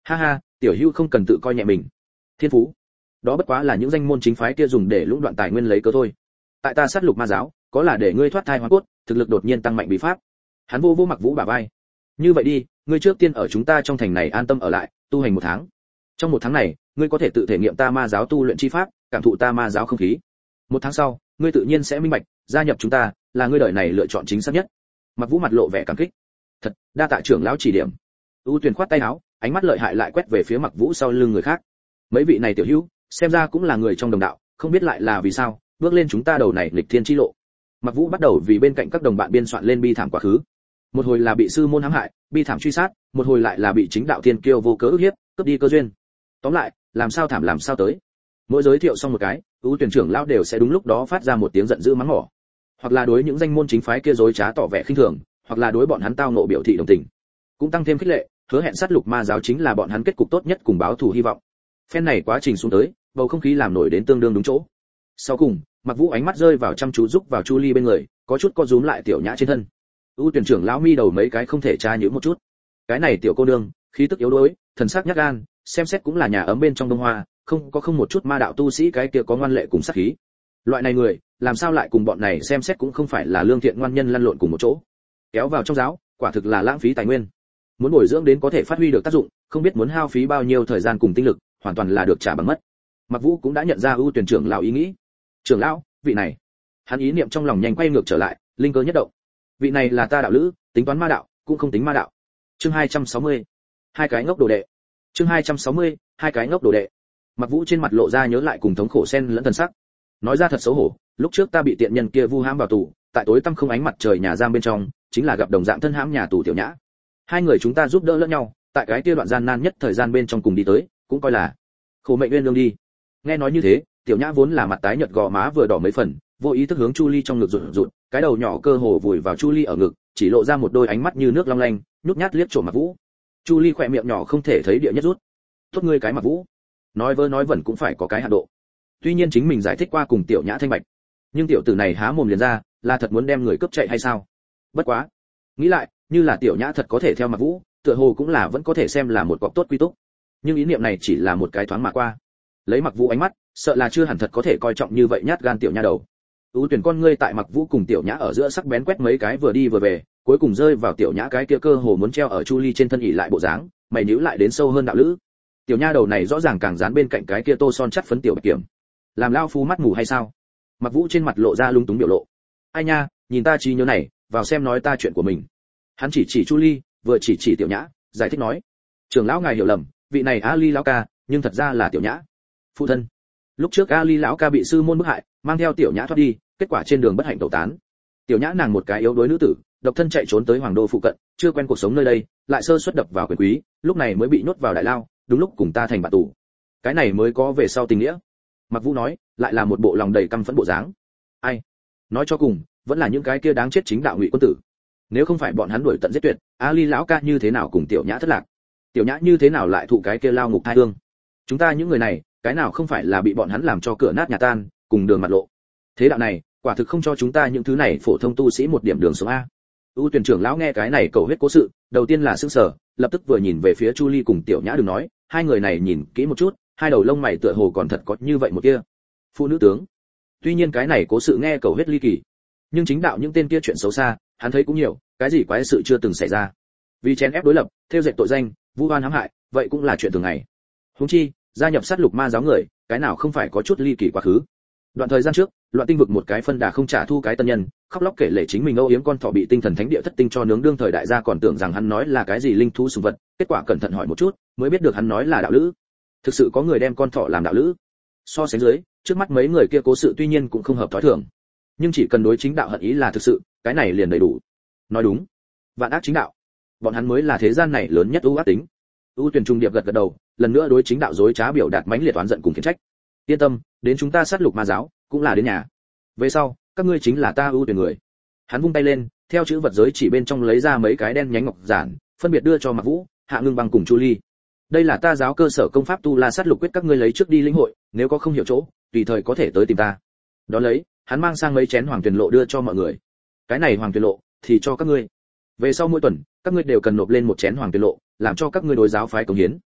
Ha ha, tiểu hữu không cần tự coi nhẹ mình. Thiên phú, đó bất quá là những danh môn chính phái kia dùng để lũng đoạn tài nguyên lấy cớ thôi. Tại ta sát lục ma giáo, có là để ngươi thoát thai hóa cốt, thực lực đột nhiên tăng mạnh bí pháp. Hắn vô vô Mặc Vũ bả vai. Như vậy đi, ngươi trước tiên ở chúng ta trong thành này an tâm ở lại, tu hành một tháng. Trong một tháng này, ngươi có thể tự thể nghiệm ta ma giáo tu luyện chi pháp, cảm thụ ta ma giáo không khí. Một tháng sau, ngươi tự nhiên sẽ minh bạch, gia nhập chúng ta là ngươi đời này lựa chọn chính xác nhất. Mặc Vũ mặt lộ vẻ cảm kích. Thật, đa tạ trưởng lão chỉ điểm. U Tuyền khoát tay áo, ánh mắt lợi hại lại quét về phía Mặc Vũ sau lưng người khác. Mấy vị này tiểu hữu, xem ra cũng là người trong đồng đạo, không biết lại là vì sao bước lên chúng ta đầu này nghịch thiên chi lộ. Mặc Vũ bắt đầu vì bên cạnh các đồng bạn biên soạn lên bi thảm quá khứ. Một hồi là bị sư môn hãm hại, bi thảm truy sát, một hồi lại là bị chính đạo thiên kiêu vô cớ ức hiếp, cướp đi cơ duyên. Tóm lại, làm sao thảm làm sao tới. Mỗi giới thiệu xong một cái, U Tuyền trưởng lão đều sẽ đúng lúc đó phát ra một tiếng giận dữ mắng mỏ, hoặc là đối những danh môn chính phái kia dối trá tỏ vẻ khinh thường, hoặc là đối bọn hắn tao nộ biểu thị đồng tình, cũng tăng thêm khích lệ, hứa hẹn sát lục ma giáo chính là bọn hắn kết cục tốt nhất cùng báo thù hy vọng. Phen này quá trình xuống tới, bầu không khí làm nổi đến tương đương đúng chỗ. Sau cùng, Mặc Vũ ánh mắt rơi vào chăm chú giúp vào Chu Ly bên người, có chút co rúm lại tiểu nhã trên thân. U Tuyển trưởng lão mi đầu mấy cái không thể tra nhữ một chút. Cái này tiểu cô nương, khí tức yếu đuối, thần sắc nhát gan, xem xét cũng là nhà ấm bên trong Đông Hoa, không có không một chút ma đạo tu sĩ cái kia có ngoan lệ cùng sát khí. Loại này người, làm sao lại cùng bọn này xem xét cũng không phải là lương thiện ngoan nhân lăn lộn cùng một chỗ. Kéo vào trong giáo, quả thực là lãng phí tài nguyên. Muốn bồi dưỡng đến có thể phát huy được tác dụng, không biết muốn hao phí bao nhiêu thời gian cùng tinh lực, hoàn toàn là được trả bằng mất. Mặc Vũ cũng đã nhận ra ưu tuyển trưởng lão ý nghĩ. Trưởng lão, vị này. Hắn ý niệm trong lòng nhanh quay ngược trở lại, linh cơ nhất động. Vị này là ta đạo lữ, tính toán ma đạo, cũng không tính ma đạo. Chương hai trăm sáu mươi. Hai cái ngốc đồ đệ. Chương hai trăm sáu mươi. Hai cái ngốc đồ đệ. Mặc Vũ trên mặt lộ ra nhớ lại cùng thống khổ xen lẫn thần sắc. Nói ra thật xấu hổ, lúc trước ta bị tiện nhân kia vu hãm vào tù, tại tối tăm không ánh mặt trời nhà giam bên trong, chính là gặp đồng dạng thân hãm nhà tù tiểu nhã. Hai người chúng ta giúp đỡ lẫn nhau, tại cái kia đoạn gian nan nhất thời gian bên trong cùng đi tới, cũng coi là khổ mệnh nguyên lương đi. Nghe nói như thế, tiểu nhã vốn là mặt tái nhợt gò má vừa đỏ mấy phần, vô ý thức hướng Chu Ly trong ngực rụt rụt, cái đầu nhỏ cơ hồ vùi vào Chu Ly ở ngực, chỉ lộ ra một đôi ánh mắt như nước long lanh, nhút nhát liếc trộm Mặc Vũ. Chu Ly khỏe miệng nhỏ không thể thấy địa nhất rút. Tốt ngươi cái Mặc Vũ, nói vơ nói vẩn cũng phải có cái hạn độ. Tuy nhiên chính mình giải thích qua cùng tiểu nhã thanh bạch, nhưng tiểu tử này há mồm liền ra, là thật muốn đem người cướp chạy hay sao? Bất quá, nghĩ lại, như là tiểu nhã thật có thể theo Mặc Vũ, tựa hồ cũng là vẫn có thể xem là một cọc tốt quy túc. Nhưng ý niệm này chỉ là một cái thoáng mà qua. Lấy Mặc Vũ ánh mắt, sợ là chưa hẳn thật có thể coi trọng như vậy nhát gan tiểu nha đầu. Ưu tuyển con ngươi tại Mặc Vũ cùng tiểu nhã ở giữa sắc bén quét mấy cái vừa đi vừa về, cuối cùng rơi vào tiểu nhã cái kia cơ hồ muốn treo ở Chu Ly trên thân ỉ lại bộ dáng, mày nhíu lại đến sâu hơn đạo lữ. Tiểu nha đầu này rõ ràng càng dán bên cạnh cái kia tô son chắt phấn tiểu bạch kiểm. Làm lao phu mắt mù hay sao? Mặc Vũ trên mặt lộ ra lung túng biểu lộ. Ai nha, nhìn ta trí nhớ này, vào xem nói ta chuyện của mình. Hắn chỉ chỉ Chu Ly, vừa chỉ chỉ tiểu nhã, giải thích nói: trưởng lão ngài hiểu lầm, vị này Ali lão ca, nhưng thật ra là tiểu nhã phụ thân. Lúc trước Ali lão ca bị sư môn bức hại, mang theo tiểu nhã thoát đi, kết quả trên đường bất hạnh tẩu tán. Tiểu nhã nàng một cái yếu đuối nữ tử, độc thân chạy trốn tới hoàng đô phụ cận, chưa quen cuộc sống nơi đây, lại sơ suất đập vào quyền quý, lúc này mới bị nhốt vào đại lao, đúng lúc cùng ta thành bạn tù. Cái này mới có về sau tình nghĩa. Mặc Vũ nói, lại là một bộ lòng đầy căm phẫn bộ dáng. Ai? Nói cho cùng, vẫn là những cái kia đáng chết chính đạo ngụy quân tử. Nếu không phải bọn hắn đuổi tận giết tuyệt, Ali lão ca như thế nào cùng tiểu nhã thất lạc? Tiểu nhã như thế nào lại thụ cái kia lao ngục thai hương? Chúng ta những người này, cái nào không phải là bị bọn hắn làm cho cửa nát nhà tan, cùng đường mặt lộ. Thế đạo này, quả thực không cho chúng ta những thứ này phổ thông tu sĩ một điểm đường sống a. U tuyển trưởng lão nghe cái này cầu huyết cố sự, đầu tiên là sững sờ, lập tức vừa nhìn về phía Chu Ly cùng tiểu nhã đừng nói, hai người này nhìn kỹ một chút, hai đầu lông mày tựa hồ còn thật có như vậy một kia. Phụ nữ tướng. Tuy nhiên cái này cố sự nghe cầu huyết ly kỳ, nhưng chính đạo những tên kia chuyện xấu xa, hắn thấy cũng nhiều, cái gì quái sự chưa từng xảy ra. Vì chèn ép đối lập, theo dệt tội danh, vu oan hãm hại, vậy cũng là chuyện thường ngày. Huống chi, gia nhập sát lục ma giáo người, cái nào không phải có chút ly kỳ quá khứ. Đoạn thời gian trước, Loạn Tinh vực một cái phân đà không trả thu cái tân nhân, khóc lóc kể lể chính mình âu yếm con thỏ bị tinh thần thánh địa thất tinh cho nướng, đương thời đại gia còn tưởng rằng hắn nói là cái gì linh thú sùng vật, kết quả cẩn thận hỏi một chút, mới biết được hắn nói là đạo lữ. Thực sự có người đem con thỏ làm đạo lữ. So sánh dưới, trước mắt mấy người kia cố sự tuy nhiên cũng không hợp thói thường, nhưng chỉ cần đối chính đạo hận ý là thực sự, cái này liền đầy đủ. Nói đúng, vạn ác chính đạo, bọn hắn mới là thế gian này lớn nhất ưu ác tính. ưu tuyển trung điệp gật gật đầu, lần nữa đối chính đạo dối trá biểu đạt mãnh liệt oán giận cùng khiển trách. Yên tâm, đến chúng ta sát lục ma giáo, cũng là đến nhà. Về sau, các ngươi chính là ta ưu tuyển người. Hắn vung tay lên, theo chữ vật giới chỉ bên trong lấy ra mấy cái đen nhánh ngọc giản, phân biệt đưa cho Mặc Vũ, Hạ Ngưng Băng cùng Chu Ly. Đây là ta giáo cơ sở công pháp tu la sát lục quyết, các ngươi lấy trước đi lĩnh hội, nếu có không hiểu chỗ, tùy thời có thể tới tìm ta. Đó lấy, hắn mang sang mấy chén hoàng tuyền lộ đưa cho mọi người. Cái này hoàng tuyền lộ thì cho các ngươi. Về sau mỗi tuần, các ngươi đều cần nộp lên một chén hoàng tuyền lộ, làm cho các ngươi đối giáo phái cống hiến.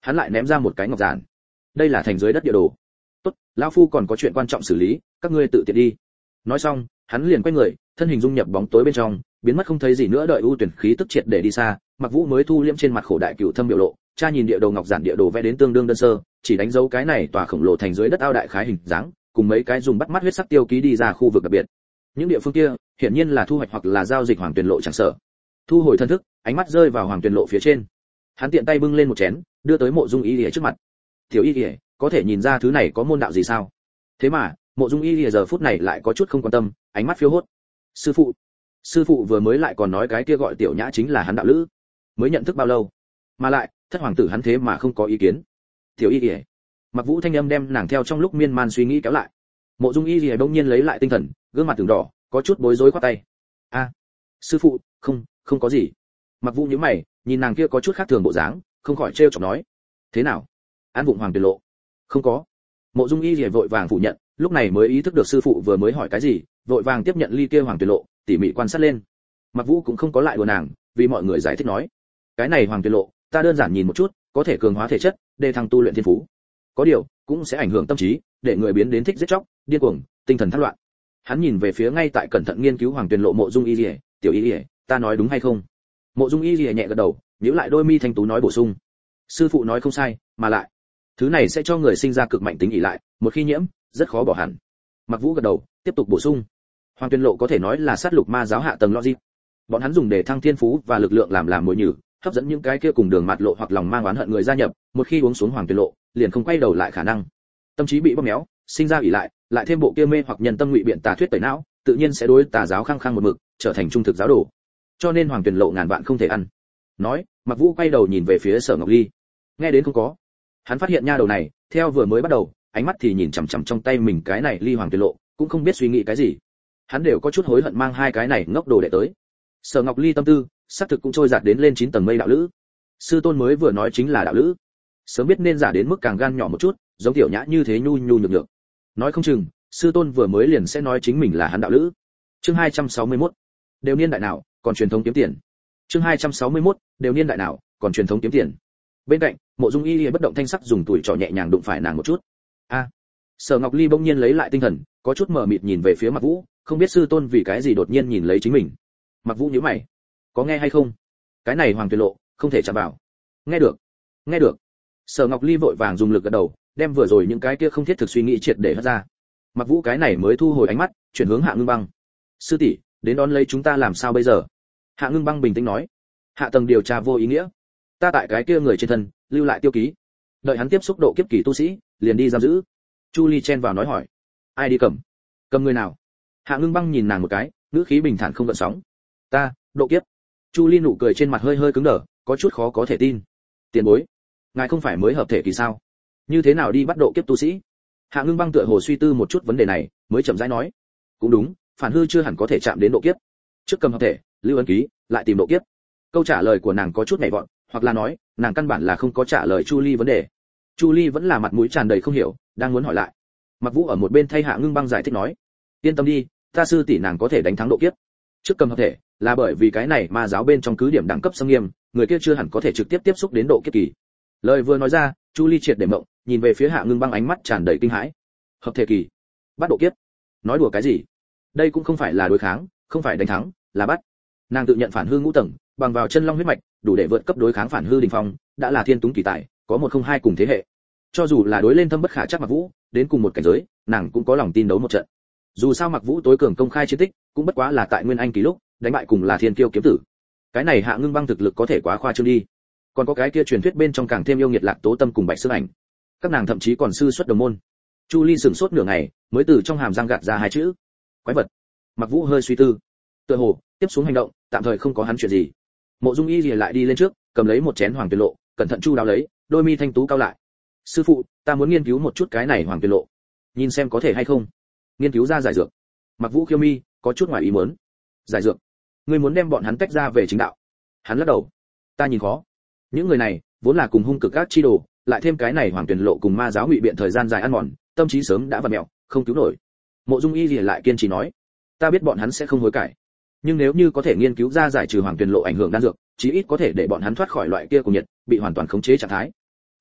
Hắn lại ném ra một cái ngọc giản. Đây là thành dưới đất địa đồ. Tốt, lão phu còn có chuyện quan trọng xử lý, các ngươi tự tiện đi. Nói xong, hắn liền quay người, thân hình dung nhập bóng tối bên trong, biến mất không thấy gì nữa. Đợi ưu tuyển khí tức triệt để đi xa, Mặc Vũ mới thu liễm trên mặt khổ đại cửu thâm biểu lộ, cha nhìn địa đồ ngọc giản địa đồ vẽ đến tương đương đơn sơ, chỉ đánh dấu cái này tòa khổng lồ thành dưới đất ao đại khái hình dáng, cùng mấy cái dùng bắt mắt huyết sắc tiêu ký đi ra khu vực đặc biệt. Những địa phương kia, hiển nhiên là thu hoạch hoặc là giao dịch hoàng tuyển lộ chẳng sở. Thu hồi thân thức, ánh mắt rơi vào hoàng tuyển lộ phía trên. Hắn tiện tay bưng lên một chén, đưa tới Mộ Dung Y Lìa trước mặt. "Tiểu Y Lìa, có thể nhìn ra thứ này có môn đạo gì sao?" Thế mà, Mộ Dung Y Lìa giờ phút này lại có chút không quan tâm, ánh mắt phiêu hốt. "Sư phụ, sư phụ vừa mới lại còn nói cái kia gọi Tiểu Nhã chính là hắn đạo lữ, mới nhận thức bao lâu? Mà lại, thất hoàng tử hắn thế mà không có ý kiến." "Tiểu Y Lìa." Mặc Vũ thanh âm đem nàng theo trong lúc miên man suy nghĩ kéo lại. Mộ Dung Y Lìa bỗng nhiên lấy lại tinh thần, gương mặt từng đỏ, có chút bối rối khoát tay. "A, sư phụ, không, không có gì." Mặc Vũ nhíu mày, nhìn nàng kia có chút khác thường bộ dáng, không khỏi trêu chọc nói: "Thế nào? An vụng hoàng tuyển lộ?" "Không có." Mộ Dung Y Lìa vội vàng phủ nhận, lúc này mới ý thức được sư phụ vừa mới hỏi cái gì, vội vàng tiếp nhận ly kia hoàng tuyển lộ, tỉ mỉ quan sát lên. Mặc Vũ cũng không có lại đùa nàng, vì mọi người giải thích nói: "Cái này hoàng tuyển lộ, ta đơn giản nhìn một chút, có thể cường hóa thể chất, đề thăng tu luyện thiên phú. Có điều, cũng sẽ ảnh hưởng tâm trí, để người biến đến thích giết chóc, điên cuồng, tinh thần thất loạn." Hắn nhìn về phía ngay tại cẩn thận nghiên cứu hoàng tuyển lộ Mộ Dung Y Lìa, "Tiểu Y Lìa, ta nói đúng hay không?" Mộ Dung Y Lìa nhẹ gật đầu, nhíu lại đôi mi thanh tú nói bổ sung: "Sư phụ nói không sai, mà lại, thứ này sẽ cho người sinh ra cực mạnh tính ỷ lại, một khi nhiễm, rất khó bỏ hẳn." Mặc Vũ gật đầu, tiếp tục bổ sung: "Hoàng tuyển lộ có thể nói là sát lục ma giáo hạ tầng logic. Bọn hắn dùng để thăng thiên phú và lực lượng làm làm mồi nhử, hấp dẫn những cái kia cùng đường mạt lộ hoặc lòng mang oán hận người gia nhập, một khi uống xuống hoàng tuyển lộ, liền không quay đầu lại khả năng. Tâm trí bị bóp méo, sinh ra ỷ lại, lại thêm bộ kia mê hoặc nhân tâm ngụy biện tà thuyết tẩy não, tự nhiên sẽ đối tà giáo khăng khăng một mực, trở thành trung thực giáo đồ. Cho nên hoàng tuyển lộ ngàn vạn không thể ăn." Nói, Mặc Vũ quay đầu nhìn về phía Sở Ngọc Ly. Nghe đến không có. Hắn phát hiện nha đầu này, theo vừa mới bắt đầu, ánh mắt thì nhìn chằm chằm trong tay mình cái này ly hoàng tuyển lộ, cũng không biết suy nghĩ cái gì. Hắn đều có chút hối hận mang hai cái này ngốc đồ đệ tới. Sở Ngọc Ly tâm tư, xác thực cũng trôi dạt đến lên chín tầng mây đạo lữ. Sư tôn mới vừa nói chính là đạo lữ. Sớm biết nên giả đến mức càng gan nhỏ một chút, giống Tiểu Nhã như thế nhu nhu nhược nhược. Nói không chừng, sư tôn vừa mới liền sẽ nói chính mình là hắn đạo lữ. Chương hai trăm sáu mươi mốt. Đều niên đại nào, còn truyền thống kiếm tiền. Chương hai trăm sáu mươi mốt, đều niên đại nào, còn truyền thống kiếm tiền. Bên cạnh, Mộ Dung Y Lìa bất động thanh sắc dùng tuổi trò nhẹ nhàng đụng phải nàng một chút. A. Sở Ngọc Ly bỗng nhiên lấy lại tinh thần, có chút mờ mịt nhìn về phía Mặc Vũ, không biết sư tôn vì cái gì đột nhiên nhìn lấy chính mình. Mặc Vũ nhíu mày, có nghe hay không? Cái này hoàng tuyển lộ, không thể chạm vào. Nghe được, nghe được. Sở Ngọc Ly vội vàng dùng lực gật đầu, đem vừa rồi những cái kia không thiết thực suy nghĩ triệt để hất ra. Mặc Vũ cái này mới thu hồi ánh mắt, chuyển hướng Hạ Ngưng Băng. Sư tỷ, đến đón lấy chúng ta làm sao bây giờ? Hạ Ngưng Băng bình tĩnh nói. Hạ tầng điều tra vô ý nghĩa. Ta tại cái kia người trên thân, lưu lại tiêu ký. Đợi hắn tiếp xúc độ kiếp kỳ tu sĩ, liền đi giam giữ. Chu Ly chen vào nói hỏi. Ai đi cầm? Cầm người nào? Hạ Ngưng Băng nhìn nàng một cái, ngữ khí bình thản không gợn sóng. Ta, độ kiếp. Chu Ly nụ cười trên mặt hơi hơi cứng đờ, có chút khó có thể tin. Tiền bối, ngài không phải mới hợp thể kỳ sao? Như thế nào đi bắt độ kiếp tu sĩ? Hạ Ngưng Băng tựa hồ suy tư một chút vấn đề này, mới chậm rãi nói. Cũng đúng, phản hư chưa hẳn có thể chạm đến độ kiếp. Trước cầm hợp thể, lưu ấn ký, lại tìm độ kiếp. Câu trả lời của nàng có chút nhảy vọt, hoặc là nói, nàng căn bản là không có trả lời Chu Ly vấn đề. Chu Ly vẫn là mặt mũi tràn đầy không hiểu, đang muốn hỏi lại. Mặc Vũ ở một bên thay Hạ Ngưng Băng giải thích nói, yên tâm đi, ta sư tỷ nàng có thể đánh thắng độ kiếp. Trước cầm hợp thể, là bởi vì cái này ma giáo bên trong cứ điểm đẳng cấp xâm nghiêm, người kia chưa hẳn có thể trực tiếp tiếp xúc đến độ kiếp kỳ. Lời vừa nói ra, Chu Ly triệt để mộng, nhìn về phía Hạ Ngưng Băng ánh mắt tràn đầy kinh hãi. Hợp thể kỳ, bắt độ kiếp? Nói đùa cái gì? Đây cũng không phải là đối kháng, không phải đánh thắng, là bắt. Nàng tự nhận phản hư ngũ tầng, bằng vào chân long huyết mạch, đủ để vượt cấp đối kháng phản hư đỉnh phong, đã là thiên túng kỳ tài, có một không hai cùng thế hệ. Cho dù là đối lên thâm bất khả chắc Mặc Vũ, đến cùng một cảnh giới, nàng cũng có lòng tin đấu một trận. Dù sao Mặc Vũ tối cường công khai chiến tích, cũng bất quá là tại Nguyên Anh kỳ lúc, đánh bại cùng là Thiên Kiêu kiếm tử. Cái này Hạ Ngưng Băng thực lực có thể quá khoa trương đi. Còn có cái kia truyền thuyết bên trong càng thêm yêu nghiệt Lạc Tố Tâm cùng Bạch Sương Ảnh. Các nàng thậm chí còn sư xuất đồng môn. Chu Ly sửng sốt nửa ngày, mới từ trong hàm răng gạt ra hai chữ: quái vật. Mặc Vũ hơi suy tư, tựa hồ tiếp xuống hành động, tạm thời không có hắn chuyện gì. Mộ Dung Y Lìa lại đi lên trước, cầm lấy một chén hoàng tuyển lộ, cẩn thận chu đáo lấy, đôi mi thanh tú cao lại. Sư phụ, ta muốn nghiên cứu một chút cái này hoàng tuyển lộ, nhìn xem có thể hay không nghiên cứu ra giải dược. Mặc Vũ khiêu mi, có chút ngoài ý muốn. Giải dược? Ngươi muốn đem bọn hắn tách ra về chính đạo? Hắn lắc đầu. Ta nhìn khó. Những người này vốn là cùng hung cực các chi đồ, lại thêm cái này hoàng tuyển lộ cùng ma giáo ngụy biện thời gian dài ăn mòn, tâm trí sớm đã vặn mèo, không cứu nổi. Mộ Dung Y Lìa lại kiên trì nói, ta biết bọn hắn sẽ không hối cải, nhưng nếu như có thể nghiên cứu ra giải trừ hoàng tuyển lộ ảnh hưởng đan dược, chí ít có thể để bọn hắn thoát khỏi loại kia của nhiệt, bị hoàn toàn khống chế trạng thái.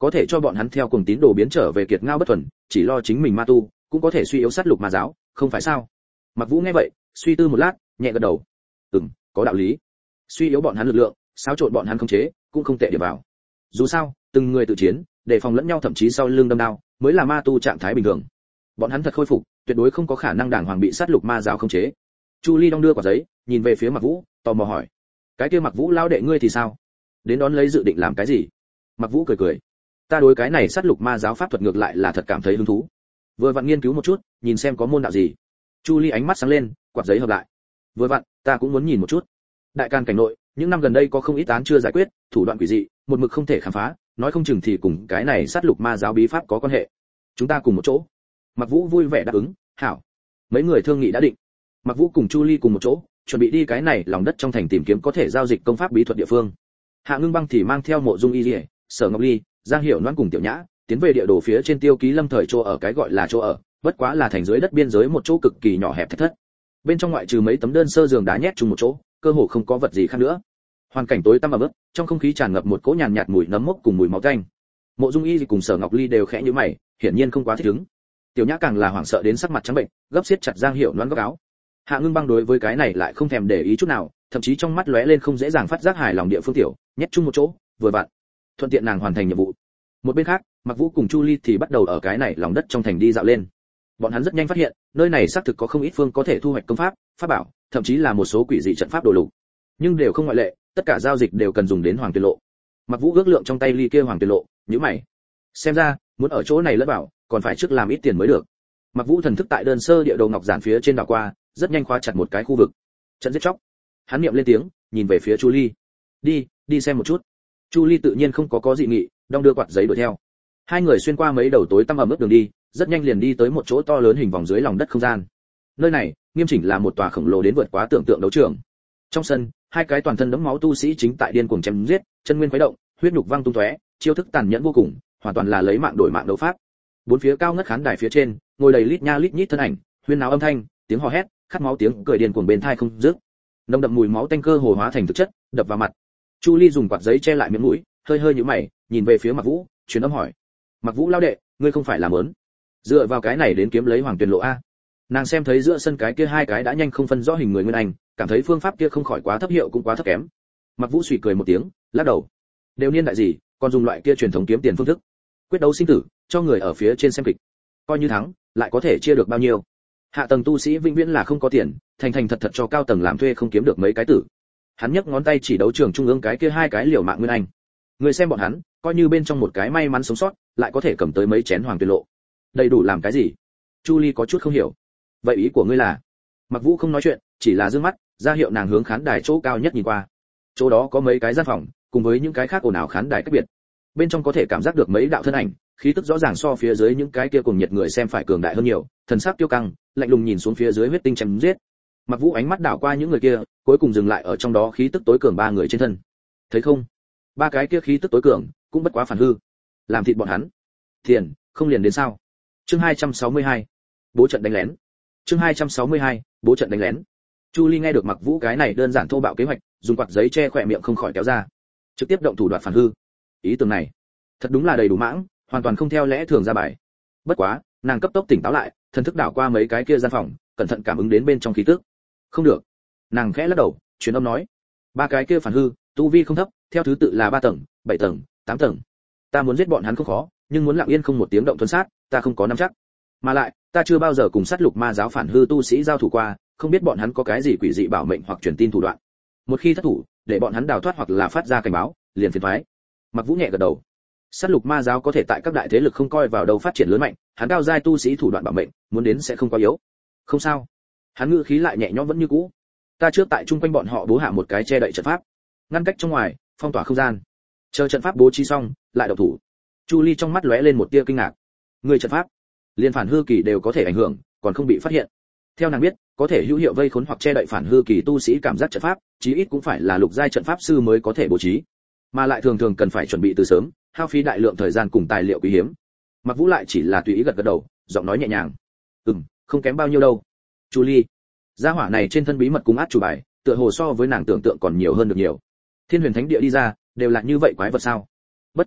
có thể cho bọn hắn theo cùng tín đồ biến trở về kiệt ngao bất thuần, chỉ lo chính mình ma tu, cũng có thể suy yếu sát lục ma giáo, không phải sao? Mặc Vũ nghe vậy, suy tư một lát, nhẹ gật đầu. Ừm, có đạo lý. Suy yếu bọn hắn lực lượng, xáo trộn bọn hắn khống chế, cũng không tệ để vào. Dù sao, từng người tự chiến, để phòng lẫn nhau thậm chí sau lưng đâm đao, mới là ma tu trạng thái bình thường. Bọn hắn thật khôi phục, tuyệt đối không có khả năng đàng hoàng bị sát lục ma giáo khống chế. Chu Ly đong đưa quả giấy, nhìn về phía Mặc Vũ, tò mò hỏi: "Cái kia Mặc Vũ lão đệ ngươi thì sao? Đến đón lấy dự định làm cái gì?" Mặc Vũ cười cười: "Ta đối cái này sát lục ma giáo pháp thuật ngược lại là thật cảm thấy hứng thú. Vừa vặn nghiên cứu một chút, nhìn xem có môn đạo gì." Chu Ly ánh mắt sáng lên, quạt giấy hợp lại: "Vừa vặn, ta cũng muốn nhìn một chút. Đại Can cảnh nội, những năm gần đây có không ít án chưa giải quyết, thủ đoạn quỷ dị, một mực không thể khám phá, nói không chừng thì cùng cái này sát lục ma giáo bí pháp có quan hệ. Chúng ta cùng một chỗ." Mặc Vũ vui vẻ đáp ứng: "Hảo." Mấy người thương nghị đã định. Mặc Vũ cùng Chu Ly cùng một chỗ, chuẩn bị đi cái này lòng đất trong thành tìm kiếm có thể giao dịch công pháp bí thuật địa phương. Hạ Ngưng Băng thì mang theo Mộ Dung Y Liễu, Sở Ngọc Ly, Giang Hiểu Loan cùng Tiểu Nhã, tiến về địa đồ phía trên Tiêu Ký Lâm thời chỗ ở cái gọi là chỗ ở, bất quá là thành dưới đất biên giới một chỗ cực kỳ nhỏ hẹp thạch thất. Bên trong ngoại trừ mấy tấm đơn sơ giường đá nhét chung một chỗ, cơ hồ không có vật gì khác nữa. Hoàn cảnh tối tăm ẩm ướt, trong không khí tràn ngập một cỗ nhàn nhạt mùi nấm mốc cùng mùi máu tanh. Mộ Dung Y cùng Sở Ngọc Ly đều khẽ nhíu mày, hiển nhiên không quá thích ứng. Tiểu Nhã càng là hoảng sợ đến sắc mặt trắng bệnh, gấp siết chặt Giang Hiểu Loan góc áo. Hạ Ngưng Băng đối với cái này lại không thèm để ý chút nào, thậm chí trong mắt lóe lên không dễ dàng phát giác hài lòng địa phương tiểu, nhét chung một chỗ, vừa vặn, thuận tiện nàng hoàn thành nhiệm vụ. Một bên khác, Mặc Vũ cùng Chu Ly thì bắt đầu ở cái này lòng đất trong thành đi dạo lên. Bọn hắn rất nhanh phát hiện, nơi này xác thực có không ít phương có thể thu hoạch công pháp, pháp bảo, thậm chí là một số quỷ dị trận pháp đồ lục. Nhưng đều không ngoại lệ, tất cả giao dịch đều cần dùng đến Hoàng Tuyệt Lộ. Mặc Vũ ước lượng trong tay ly kia Hoàng Tuyệt Lộ, nhíu mày. Xem ra, muốn ở chỗ này lẫn bảo, còn phải trước làm ít tiền mới được. Mặc Vũ thần thức tại đơn sơ địa đồ ngọc giản phía trên đảo qua, rất nhanh khóa chặt một cái khu vực. Trận giết chóc. Hắn niệm lên tiếng, nhìn về phía Chu Ly. "Đi, đi xem một chút." Chu Ly tự nhiên không có có dị nghị, đong đưa quạt giấy đuổi theo. Hai người xuyên qua mấy đầu tối tăm ẩm ướt đường đi, rất nhanh liền đi tới một chỗ to lớn hình vòng dưới lòng đất không gian. Nơi này, nghiêm chỉnh là một tòa khổng lồ đến vượt quá tưởng tượng đấu trường. Trong sân, hai cái toàn thân đẫm máu tu sĩ chính tại điên cuồng chém giết, chân nguyên khuấy động, huyết nhục văng tung tóe, chiêu thức tàn nhẫn vô cùng, hoàn toàn là lấy mạng đổi mạng đấu pháp. Bốn phía cao ngất khán đài phía trên, ngồi đầy lít nha lít nhít thân ảnh, huyên náo âm thanh, tiếng hò hét, khát máu tiếng cười điên cuồng bên tai không dứt. Nồng đậm mùi máu tanh cơ hồ hóa thành thực chất, đập vào mặt. Chu Ly dùng quạt giấy che lại miệng mũi, hơi hơi nhíu mày, nhìn về phía Mặc Vũ, truyền âm hỏi: "Mặc Vũ lão đệ, ngươi không phải là muốn dựa vào cái này đến kiếm lấy Hoàng Tuyệt Lộ a?" Nàng xem thấy giữa sân cái kia hai cái đã nhanh không phân rõ hình người nguyên anh, cảm thấy phương pháp kia không khỏi quá thấp hiệu cũng quá thấp kém. Mặc Vũ suy cười một tiếng, lắc đầu: "Đều niên đại gì, còn dùng loại kia truyền thống kiếm tiền phương thức? Quyết đấu sinh tử, cho người ở phía trên xem kịch, coi như thắng, lại có thể chia được bao nhiêu? Hạ tầng tu sĩ vĩnh viễn là không có tiền, thành thành thật thật cho cao tầng làm thuê không kiếm được mấy cái tử." Hắn nhấc ngón tay chỉ đấu trường trung ương cái kia hai cái liều mạng nguyên anh. Người xem bọn hắn, coi như bên trong một cái may mắn sống sót, lại có thể cầm tới mấy chén Hoàng Tuyệt Lộ. Đầy đủ làm cái gì? Chu Ly có chút không hiểu. Vậy ý của ngươi là? Mặc Vũ không nói chuyện, chỉ là dương mắt, ra hiệu nàng hướng khán đài chỗ cao nhất nhìn qua. Chỗ đó có mấy cái gian phòng, cùng với những cái khác ồn ào khán đài cách biệt. Bên trong có thể cảm giác được mấy đạo thân ảnh, khí tức rõ ràng so phía dưới những cái kia cùng nhiệt người xem phải cường đại hơn nhiều, thần sắc tiêu căng, lạnh lùng nhìn xuống phía dưới huyết tinh chém giết. Mặc Vũ ánh mắt đảo qua những người kia, cuối cùng dừng lại ở trong đó khí tức tối cường ba người trên thân. Thấy không? Ba cái kia khí tức tối cường, cũng bất quá phản hư. Làm thịt bọn hắn. Tiền, không liền đến sao? Chương hai trăm sáu mươi hai, bố trận đánh lén. Chương hai trăm sáu mươi hai, bố trận đánh lén. Chu Ly nghe được Mặc Vũ cái này đơn giản thô bạo kế hoạch, dùng quạt giấy che khỏe miệng không khỏi kéo ra. Trực tiếp động thủ đoạt phản hư. Ý tưởng này, thật đúng là đầy đủ mãng, hoàn toàn không theo lẽ thường ra bài. Bất quá, nàng cấp tốc tỉnh táo lại, thần thức đảo qua mấy cái kia gian phòng, cẩn thận cảm ứng đến bên trong khí tức. Không được. Nàng khẽ lắc đầu, truyền âm nói: "Ba cái kia phản hư, tu vi không thấp, theo thứ tự là ba tầng, bảy tầng, tám tầng. Ta muốn giết bọn hắn không khó, nhưng muốn lặng yên không một tiếng động tuân sát, ta không có nắm chắc. Mà lại, ta chưa bao giờ cùng sát lục ma giáo phản hư tu sĩ giao thủ qua, không biết bọn hắn có cái gì quỷ dị bảo mệnh hoặc truyền tin thủ đoạn. Một khi thất thủ, để bọn hắn đào thoát hoặc là phát ra cảnh báo, liền phiền toái." Mặc Vũ nhẹ gật đầu. Sát lục ma giáo có thể tại các đại thế lực không coi vào đâu phát triển lớn mạnh, hắn cao giai tu sĩ thủ đoạn bảo mệnh, muốn đến sẽ không quá yếu. Không sao. Hắn ngữ khí lại nhẹ nhõm vẫn như cũ. Ta trước tại trung quanh bọn họ bố hạ một cái che đậy trận pháp, ngăn cách trong ngoài, phong tỏa không gian. Chờ trận pháp bố trí xong, lại động thủ. Chu Ly trong mắt lóe lên một tia kinh ngạc. Người trận pháp, liên phản hư kỳ đều có thể ảnh hưởng, còn không bị phát hiện. Theo nàng biết, có thể hữu hiệu vây khốn hoặc che đậy phản hư kỳ tu sĩ cảm giác trận pháp, chí ít cũng phải là lục giai trận pháp sư mới có thể bố trí, mà lại thường thường cần phải chuẩn bị từ sớm, hao phí đại lượng thời gian cùng tài liệu quý hiếm. Mặc Vũ lại chỉ là tùy ý gật gật đầu, giọng nói nhẹ nhàng: "Ừm, không kém bao nhiêu đâu." Chu Ly, gia hỏa này trên thân bí mật cùng át chủ bài, tựa hồ so với nàng tưởng tượng còn nhiều hơn được nhiều. Thiên Huyền Thánh Địa đi ra, đều là như vậy quái vật sao? Bất quá,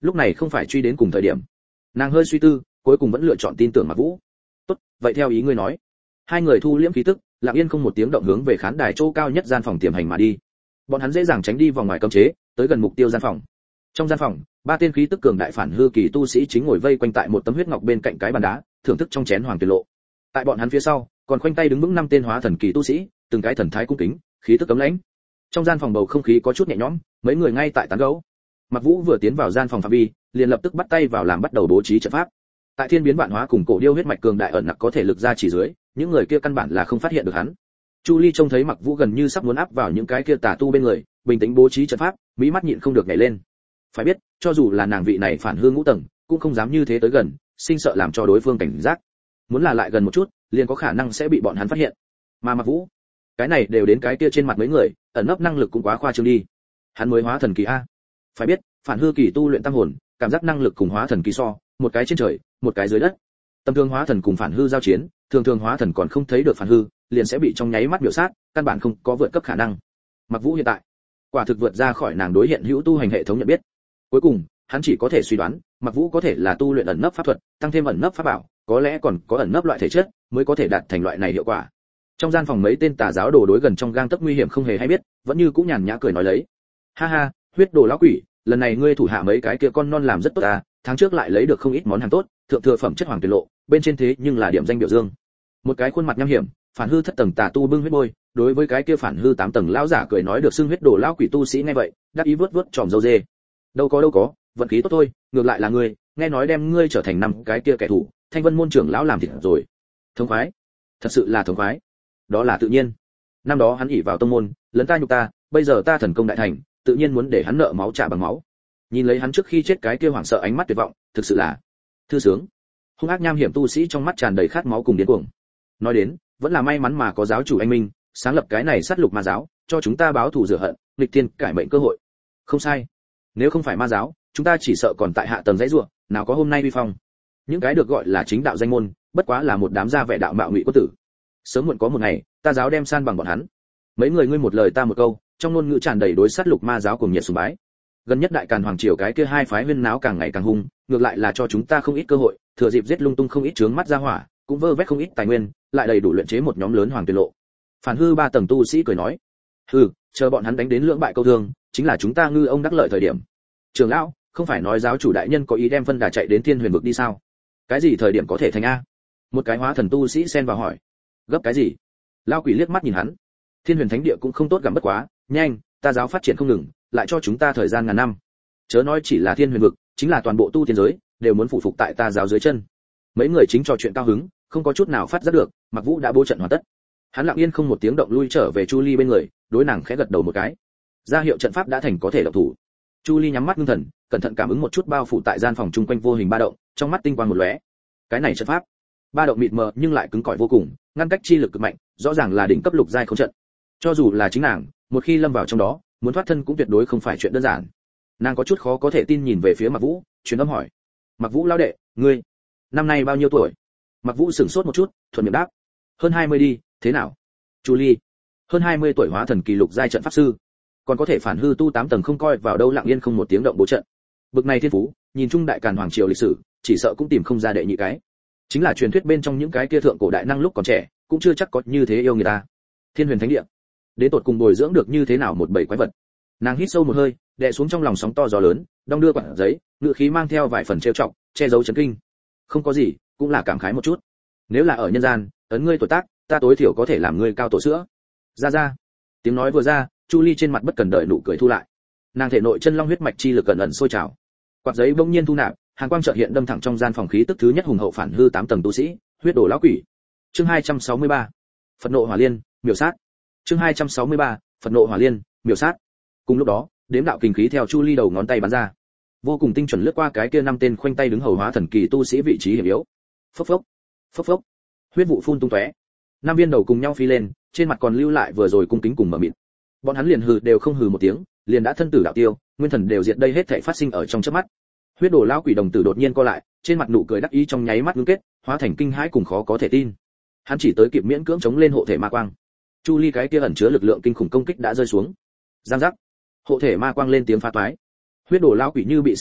lúc này không phải truy đến cùng thời điểm. Nàng hơi suy tư, cuối cùng vẫn lựa chọn tin tưởng Mặc Vũ. tốt, vậy theo ý ngươi nói. Hai người thu liễm khí tức, lặng yên không một tiếng động hướng về khán đài chỗ cao nhất gian phòng tiềm hành mà đi. Bọn hắn dễ dàng tránh đi vòng ngoài cấm chế, tới gần mục tiêu gian phòng. Trong gian phòng, ba tên khí tức cường đại phản hư kỳ tu sĩ chính ngồi vây quanh tại một tấm huyết ngọc bên cạnh cái bàn đá, thưởng thức trong chén hoàng tuyệt lộ. Tại bọn hắn phía sau, còn khoanh tay đứng vững năm tên hóa thần kỳ tu sĩ, từng cái thần thái cung kính, khí tức cấm lãnh. Trong gian phòng bầu không khí có chút nhẹ nhõm, mấy người ngay tại tán gẫu. Mặc Vũ vừa tiến vào gian phòng phạm vi, liền lập tức bắt tay vào làm bắt đầu bố trí trận pháp. Tại thiên biến vạn hóa cùng cổ điêu huyết mạch cường đại ẩn nặc có thể lực ra chỉ dưới, những người kia căn bản là không phát hiện được hắn. Chu Ly trông thấy Mặc Vũ gần như sắp muốn áp vào những cái kia tà tu bên người, bình tĩnh bố trí trận pháp, mỹ mắt nhịn không được nhảy lên. Phải biết, cho dù là nàng vị này phản hư ngũ tầng, cũng không dám như thế tới gần, sinh sợ làm cho đối phương cảnh giác. Muốn là lại gần một chút, liền có khả năng sẽ bị bọn hắn phát hiện. Mà Mặc Vũ, cái này đều đến cái kia trên mặt mấy người, ẩn nấp năng lực cũng quá khoa trương đi. Hắn mới hóa thần kỳ a. Phải biết, phản hư kỳ tu luyện tam hồn, cảm giác năng lực cùng hóa thần kỳ so, một cái trên trời, một cái dưới đất. Tầm thường hóa thần cùng phản hư giao chiến, thường thường hóa thần còn không thấy được phản hư, liền sẽ bị trong nháy mắt biểu sát, căn bản không có vượt cấp khả năng. Mặc Vũ hiện tại, quả thực vượt ra khỏi nàng đối hiện hữu tu hành hệ thống nhận biết. Cuối cùng, hắn chỉ có thể suy đoán, Mặc Vũ có thể là tu luyện ẩn nấp pháp thuật, tăng thêm ẩn nấp pháp bảo, có lẽ còn có ẩn nấp loại thể chất, mới có thể đạt thành loại này hiệu quả. Trong gian phòng mấy tên tà giáo đồ đối gần trong gang tấc nguy hiểm không hề hay biết, vẫn như cũng nhàn nhã cười nói lấy. Ha ha, huyết đồ lão quỷ, lần này ngươi thủ hạ mấy cái kia con non làm rất tốt à, tháng trước lại lấy được không ít món hàng tốt, thượng thừa phẩm chất hoàng tuyệt lộ, bên trên thế nhưng là điểm danh biểu dương. Một cái khuôn mặt nham hiểm, phản hư thất tầng tà tu bưng huyết bôi, đối với cái kia phản hư tám tầng lão giả cười nói được xưng huyết đồ lão quỷ tu sĩ nghe vậy, đắc ý vớt vớt tròm râu dê. Đâu có đâu có, vận khí tốt thôi, ngược lại là ngươi, nghe nói đem ngươi trở thành năm cái kia kẻ thù, Thanh Vân môn trưởng lão làm thịt rồi. Thống khoái, thật sự là thống khoái. Đó là tự nhiên. Năm đó hắn ỷ vào tông môn, lấn ta nhục ta, bây giờ ta thần công đại thành, tự nhiên muốn để hắn nợ máu trả bằng máu. Nhìn lấy hắn trước khi chết cái kia hoảng sợ ánh mắt tuyệt vọng, thực sự là thư sướng. Hung ác nham hiểm tu sĩ trong mắt tràn đầy khát máu cùng điên cuồng. Nói đến, vẫn là may mắn mà có giáo chủ anh minh, sáng lập cái này sát lục ma giáo, cho chúng ta báo thù rửa hận, nghịch thiên cải mệnh cơ hội. Không sai. Nếu không phải ma giáo, chúng ta chỉ sợ còn tại hạ tầng dãy rủa, nào có hôm nay uy phong. Những cái được gọi là chính đạo danh môn, bất quá là một đám gia vẻ đạo mạo ngụy quân tử. Sớm muộn có một ngày, ta giáo đem san bằng bọn hắn. Mấy người ngươi một lời ta một câu, trong ngôn ngữ tràn đầy đối sát lục ma giáo cùng nhiệt sùng bái. Gần nhất đại càn hoàng triều cái kia hai phái huyên náo càng ngày càng hung, ngược lại là cho chúng ta không ít cơ hội, thừa dịp giết lung tung không ít chướng mắt ra hỏa, cũng vơ vét không ít tài nguyên, lại đầy đủ luyện chế một nhóm lớn hoàng tuyệt lộ. Phản hư ba tầng tu sĩ cười nói, hừ, chờ bọn hắn đánh đến lưỡng bại câu thương, chính là chúng ta ngư ông đắc lợi thời điểm. Trường lão, không phải nói giáo chủ đại nhân có ý đem phân đà chạy đến thiên huyền vực đi sao? Cái gì thời điểm có thể thành a? Một cái hóa thần tu sĩ xen vào hỏi. Gấp cái gì? Lao quỷ liếc mắt nhìn hắn. Thiên huyền thánh địa cũng không tốt gặm bất quá, nhanh, ta giáo phát triển không ngừng, lại cho chúng ta thời gian ngàn năm. Chớ nói chỉ là thiên huyền vực, chính là toàn bộ tu tiên giới đều muốn phụ phục tại ta giáo dưới chân. Mấy người chính trò chuyện cao hứng, không có chút nào phát giác được, Mặc Vũ đã bố trận hoàn tất. Hắn lặng yên không một tiếng động lui trở về Chu Ly bên người, đối nàng khẽ gật đầu một cái. Ra hiệu trận pháp đã thành có thể động thủ. Chu Ly nhắm mắt ngưng thần, cẩn thận cảm ứng một chút bao phủ tại gian phòng chung quanh vô hình ba động, trong mắt tinh quang một lóe. Cái này trận pháp, ba động mịt mờ nhưng lại cứng cỏi vô cùng, ngăn cách chi lực cực mạnh, rõ ràng là đỉnh cấp lục giai không trận. Cho dù là chính nàng, một khi lâm vào trong đó, muốn thoát thân cũng tuyệt đối không phải chuyện đơn giản. Nàng có chút khó có thể tin nhìn về phía Mặc Vũ, truyền âm hỏi: Mặc Vũ lão đệ, ngươi năm nay bao nhiêu tuổi? Mặc Vũ sửng sốt một chút, thuận miệng đáp: hơn hai mươi đi, thế nào? Chu Ly: hơn hai mươi tuổi hóa thần kỳ lục giai trận pháp sư, còn có thể phản hư tu tám tầng không coi vào đâu, lặng yên không một tiếng động bố trận. Bực này thiên phú, nhìn chung đại càn hoàng triều lịch sử, chỉ sợ cũng tìm không ra đệ nhị cái. Chính là truyền thuyết bên trong những cái kia thượng cổ đại năng lúc còn trẻ, cũng chưa chắc có như thế yêu người ta. Thiên huyền thánh địa, đến tột cùng bồi dưỡng được như thế nào một bầy quái vật. Nàng hít sâu một hơi, đè xuống trong lòng sóng to gió lớn, đong đưa quả giấy, ngự khí mang theo vài phần trêu chọc, che giấu chấn kinh. Không có gì, cũng là cảm khái một chút. Nếu là ở nhân gian, ấn ngươi tuổi tác, ta tối thiểu có thể làm ngươi cao tổ sữa. Ra ra. Tiếng nói vừa ra, Chu Ly trên mặt bất cần đợi nụ cười thu lại. Nàng thể nội chân long huyết mạch chi lực cẩn ẩn sôi trào. Quạt giấy bỗng nhiên thu nạp, hàn quang chợt hiện đâm thẳng trong gian phòng khí tức thứ nhất hùng hậu phản hư tám tầng tu sĩ, huyết đổ lão quỷ. Chương hai trăm sáu mươi ba, Phật nộ hỏa liên, miểu sát. Chương hai trăm sáu mươi ba, Phật nộ hỏa liên, miểu sát. Cùng lúc đó, đếm đạo kinh khí theo Chu Ly đầu ngón tay bắn ra, vô cùng tinh chuẩn lướt qua cái kia năm tên khoanh tay đứng hầu hóa thần kỳ tu sĩ vị trí hiểm yếu. Phốc phốc, phốc phốc, huyết vụ phun tung tóe. Năm viên đầu cùng nhau phi lên, trên mặt còn lưu lại vừa rồi cung kính cùng mở miệng. Bọn hắn liền hừ đều không hừ một tiếng, liền đã thân tử đạo tiêu, nguyên thần đều diệt, đây hết thảy phát sinh ở trong chớp mắt. Huyết đổ lão quỷ đồng tử đột nhiên co lại, trên mặt nụ cười đắc ý trong nháy mắt ngưng kết, hóa thành kinh hãi cùng khó có thể tin. Hắn chỉ tới kịp miễn cưỡng chống lên hộ thể ma quang. Chu Ly cái kia ẩn chứa lực lượng kinh khủng công kích đã rơi xuống. Giang giác, hộ thể ma quang lên tiếng phá toái. Huyết đổ lão quỷ như bị sét đánh,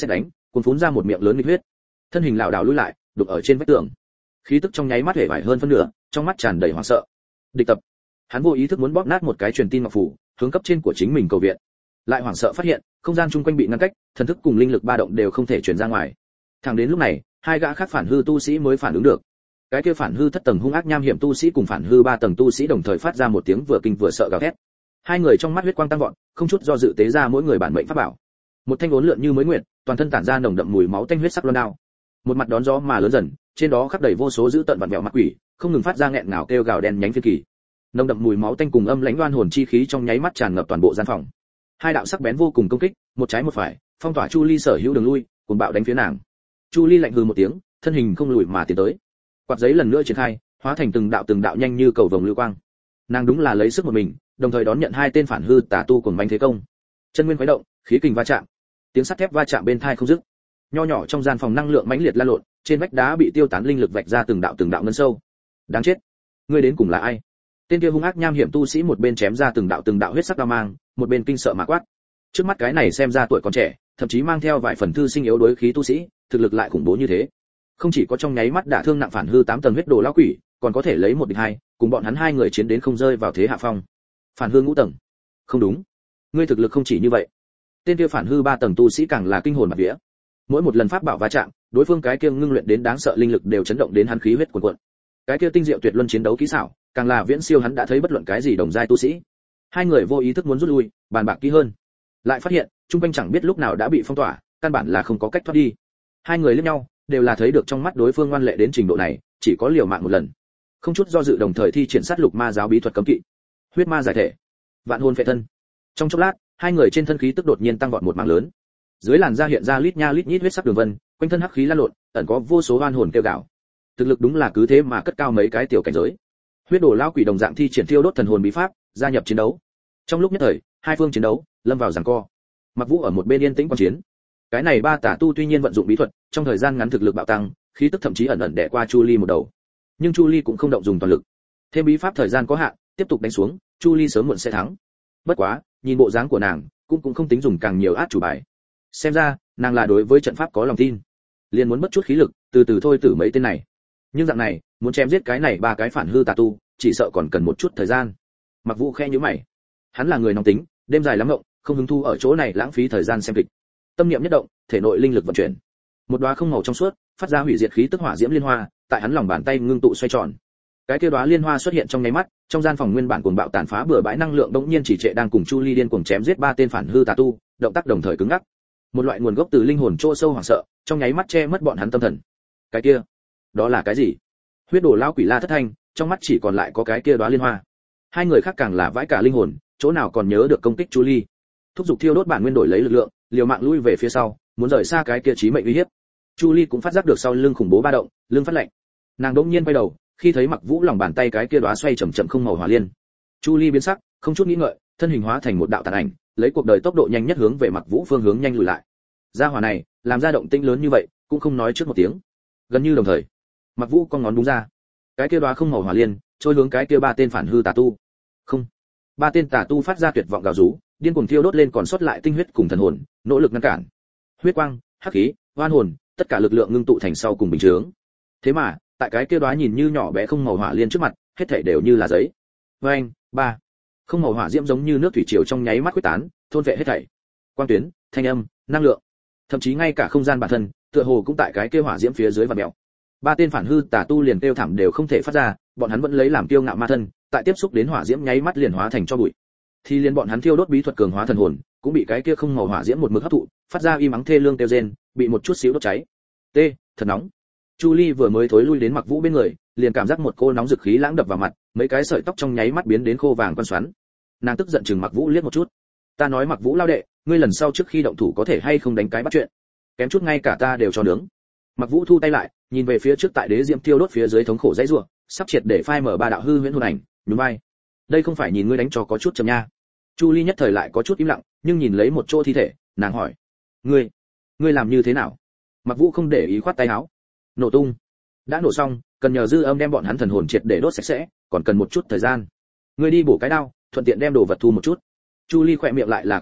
cuồn phún ra một miệng lớn nghịch huyết. Thân hình lảo đảo lùi lại, đụng ở trên vách tường. Khí tức trong nháy mắt hể vải hơn phân nửa, trong mắt tràn đầy hoảng sợ. Địch tập. Hắn vô ý thức muốn bóp nát một cái truyền tin ngọc phủ, hướng cấp trên của chính mình cầu viện. Lại hoảng sợ phát hiện, không gian chung quanh bị ngăn cách, thần thức cùng linh lực ba động đều không thể truyền ra ngoài. Thẳng đến lúc này, hai gã khác phản hư tu sĩ mới phản ứng được. Cái kia phản hư thất tầng hung ác nham hiểm tu sĩ cùng phản hư ba tầng tu sĩ đồng thời phát ra một tiếng vừa kinh vừa sợ gào thét. Hai người trong mắt huyết quang tăng vọt, không chút do dự tế ra mỗi người bản mệnh pháp bảo. Một thanh uốn lượn như mới nguyệt, toàn thân tản ra nồng đậm mùi máu tanh huyết sắc loan đao. Một mặt đón gió mà lớn dần, trên đó khắc đầy vô số dữ tợn vặn vẹo mặt quỷ, không ngừng phát ra nghẹn ngào kêu gào đen nhánh phiên kỳ. Nồng đậm mùi máu tanh cùng âm lãnh oan hồn chi khí trong nháy mắt tràn ngập toàn bộ gian phòng. Hai đạo sắc bén vô cùng công kích, một trái một phải, phong tỏa Chu Ly sở hữu đường lui, cuồng bạo đánh phía nàng. Chu Ly lạnh hừ một tiếng, thân hình không lùi mà tiến tới. Quạt giấy lần nữa triển khai, hóa thành từng đạo từng đạo nhanh như cầu vồng lưu quang. Nàng đúng là lấy sức một mình, đồng thời đón nhận hai tên phản hư tà tu cùng bánh thế công. Chân nguyên khuấy động, khí kình va chạm, tiếng sắt thép va chạm bên tai không dứt. Nho nhỏ trong gian phòng năng lượng mãnh liệt lan lộn, trên vách đá bị tiêu tán linh lực vạch ra từng đạo từng đạo ngân sâu. Đáng chết, ngươi đến cùng là ai? Tên kia hung ác nham hiểm tu sĩ một bên chém ra từng đạo từng đạo huyết sắc đao mang, một bên kinh sợ mà quát. Trước mắt cái này xem ra tuổi còn trẻ, thậm chí mang theo vài phần thư sinh yếu đối khí tu sĩ, thực lực lại khủng bố như thế. Không chỉ có trong nháy mắt đả thương nặng phản hư tám tầng huyết đồ lão quỷ, còn có thể lấy một địch hai, cùng bọn hắn hai người chiến đến không rơi vào thế hạ phong. Phản hư ngũ tầng? Không đúng, ngươi thực lực không chỉ như vậy. Tên kia phản hư ba tầng tu sĩ càng là kinh hồn bạt vía. Mỗi một lần pháp bảo va chạm, đối phương cái kia ngưng luyện đến đáng sợ linh lực đều chấn động đến hắn khí huyết cuồn cuộn. Cái kia tinh diệu tuyệt luân chiến đấu kỹ xảo, càng là viễn siêu hắn đã thấy bất luận cái gì đồng giai tu sĩ. Hai người vô ý thức muốn rút lui, bàn bạc kỹ hơn, lại phát hiện trung quanh chẳng biết lúc nào đã bị phong tỏa, căn bản là không có cách thoát đi. Hai người liếc nhau, đều là thấy được trong mắt đối phương ngoan lệ đến trình độ này, chỉ có liều mạng một lần. Không chút do dự đồng thời thi triển sát lục ma giáo bí thuật cấm kỵ, huyết ma giải thể, vạn hồn phệ thân. Trong chốc lát, hai người trên thân khí tức đột nhiên tăng vọt một mảng lớn. Dưới làn da hiện ra lít nha lít nhít huyết sắc đường vân, quanh thân hắc khí lan lộn, ẩn có vô số oan hồn kêu gào. Thực lực đúng là cứ thế mà cất cao mấy cái tiểu cảnh giới. Huyết đồ lão quỷ đồng dạng thi triển thiêu đốt thần hồn bí pháp, gia nhập chiến đấu. Trong lúc nhất thời, hai phương chiến đấu lâm vào giằng co. Mặc Vũ ở một bên yên tĩnh quan chiến. Cái này ba tà tu tuy nhiên vận dụng bí thuật, trong thời gian ngắn thực lực bạo tăng, khí tức thậm chí ẩn ẩn đè qua Chu Ly một đầu. Nhưng Chu Ly cũng không động dùng toàn lực. Thêm bí pháp thời gian có hạn, tiếp tục đánh xuống, Chu Ly sớm muộn sẽ thắng. Bất quá, nhìn bộ dáng của nàng, cũng cũng không tính dùng càng nhiều át chủ bài. Xem ra, nàng là đối với trận pháp có lòng tin, liền muốn mất chút khí lực, từ từ thôi tử mấy tên này. Nhưng dạng này, muốn chém giết cái này ba cái phản hư tà tu, chỉ sợ còn cần một chút thời gian. Mặc Vũ khẽ nhíu mày. Hắn là người nóng tính, đêm dài lắm ngộng, không hứng thu ở chỗ này lãng phí thời gian xem kịch. Tâm niệm nhất động, thể nội linh lực vận chuyển. Một đóa không màu trong suốt, phát ra hủy diệt khí tức hỏa diễm liên hoa, tại hắn lòng bàn tay ngưng tụ xoay tròn. Cái kia đóa liên hoa xuất hiện trong nháy mắt, trong gian phòng nguyên bản cuồng bạo tàn phá bừa bãi năng lượng bỗng nhiên chỉ trệ đang cùng Chu Ly điên cuồng chém giết ba tên phản hư tà tu, động tác đồng thời cứng ngắc. Một loại nguồn gốc từ linh hồn chỗ sâu hoảng sợ, trong nháy mắt che mất bọn hắn tâm thần. Cái kia, đó là cái gì? Huyết đồ lão quỷ la thất thanh, trong mắt chỉ còn lại có cái kia đóa liên hoa. Hai người khác càng là vãi cả linh hồn, chỗ nào còn nhớ được công kích Chu Ly. Thúc giục thiêu đốt bản nguyên đổi lấy lực lượng, liều mạng lui về phía sau, muốn rời xa cái kia chí mệnh uy hiếp. Chu Ly cũng phát giác được sau lưng khủng bố ba động, lưng phát lạnh. Nàng đột nhiên quay đầu, khi thấy Mặc Vũ lòng bàn tay cái kia đóa xoay chậm chậm không màu hỏa liên. Chu Ly biến sắc, không chút nghĩ ngợi, thân hình hóa thành một đạo tàn ảnh, lấy cuộc đời tốc độ nhanh nhất hướng về Mặc Vũ phương hướng nhanh lùi lại. Gia hỏa này, làm ra động tĩnh lớn như vậy, cũng không nói trước một tiếng. Gần như đồng thời, Mặc Vũ con ngón đúng ra, cái kia đóa không màu hỏa liên, trôi hướng cái kia ba tên phản hư tà tu. Không, ba tên tà tu phát ra tuyệt vọng gào rú, điên cuồng thiêu đốt lên còn sót lại tinh huyết cùng thần hồn, nỗ lực ngăn cản. Huyết quang, hắc khí, oan hồn, tất cả lực lượng ngưng tụ thành sau cùng bình chướng. Thế mà, tại cái kia đóa nhìn như nhỏ bé không màu hỏa liên trước mặt, hết thảy đều như là giấy. Oeng, ba. Không màu hỏa diễm giống như nước thủy triều trong nháy mắt quyết tán, thôn vệ hết thảy. Quang tuyến, thanh âm, năng lượng, thậm chí ngay cả không gian bản thân, tựa hồ cũng tại cái kia hỏa diễm phía dưới và mèo. Ba tên phản hư tà tu liền kêu thảm đều không thể phát ra, bọn hắn vẫn lấy làm kiêu ngạo ma thân, tại tiếp xúc đến hỏa diễm nháy mắt liền hóa thành cho bụi. Thì liền bọn hắn thiêu đốt bí thuật cường hóa thần hồn, cũng bị cái kia không màu hỏa diễm một mực hấp thụ, phát ra im ắng thê lương kêu rên, bị một chút xíu đốt cháy. T, thật nóng. Chu Ly vừa mới thối lui đến Mặc Vũ bên người, liền cảm giác một cô nóng rực khí lãng đập vào mặt, mấy cái sợi tóc trong nháy mắt biến đến khô vàng quan xoắn. Nàng tức giận chừng Mặc Vũ liếc một chút. Ta nói Mặc Vũ lao đệ, ngươi lần sau trước khi động thủ có thể hay không đánh cái bắt chuyện, kém chút ngay cả ta đều cho nướng. Mặc Vũ thu tay lại, nhìn về phía trước tại đế diễm tiêu đốt phía dưới thống khổ dãy rủa, sắp triệt để phai mở ba đạo hư huyễn hồn ảnh, nhún vai. Đây không phải nhìn ngươi đánh cho có chút chậm nha. Chu Ly nhất thời lại có chút im lặng, nhưng nhìn lấy một chỗ thi thể, nàng hỏi: "Ngươi, ngươi làm như thế nào?" Mặc Vũ không để ý khoát tay áo. Nổ tung. Đã nổ xong, cần nhờ dư âm đem bọn hắn thần hồn triệt để đốt sạch sẽ, còn cần một chút thời gian. Ngươi đi bổ cái đao, thuận tiện đem đồ vật thu một chút. Chu Ly khỏe miệng lại là co lại,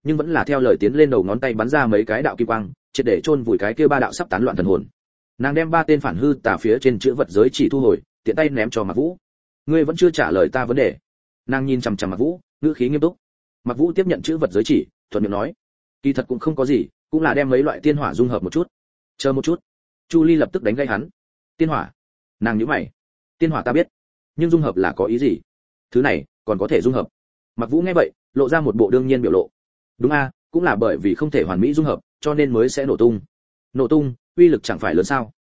nhưng vẫn là theo lời tiến lên đầu ngón tay bắn ra mấy cái đạo kim quang, triệt để chôn vùi cái kia ba đạo sắp tán loạn thần hồn. Nàng đem ba tên phản hư tà phía trên chữ vật giới chỉ thu hồi, tiện tay ném cho Mạc Vũ. Ngươi vẫn chưa trả lời ta vấn đề. Nàng nhìn chằm chằm Mạc Vũ, ngữ khí nghiêm túc. Mạc Vũ tiếp nhận chữ vật giới chỉ, thuận miệng nói, kỳ thật cũng không có gì, cũng là đem mấy loại tiên hỏa dung hợp một chút. Chờ một chút. Chu Ly lập tức đánh gây hắn. Tiên hỏa? Nàng nhíu mày. Tiên hỏa ta biết, nhưng dung hợp là có ý gì? Thứ này còn có thể dung hợp? Mạc Vũ nghe vậy, lộ ra một bộ đương nhiên biểu lộ. Đúng a, cũng là bởi vì không thể hoàn mỹ dung hợp, cho nên mới sẽ nổ tung. Nổ tung, uy lực chẳng phải lớn sao?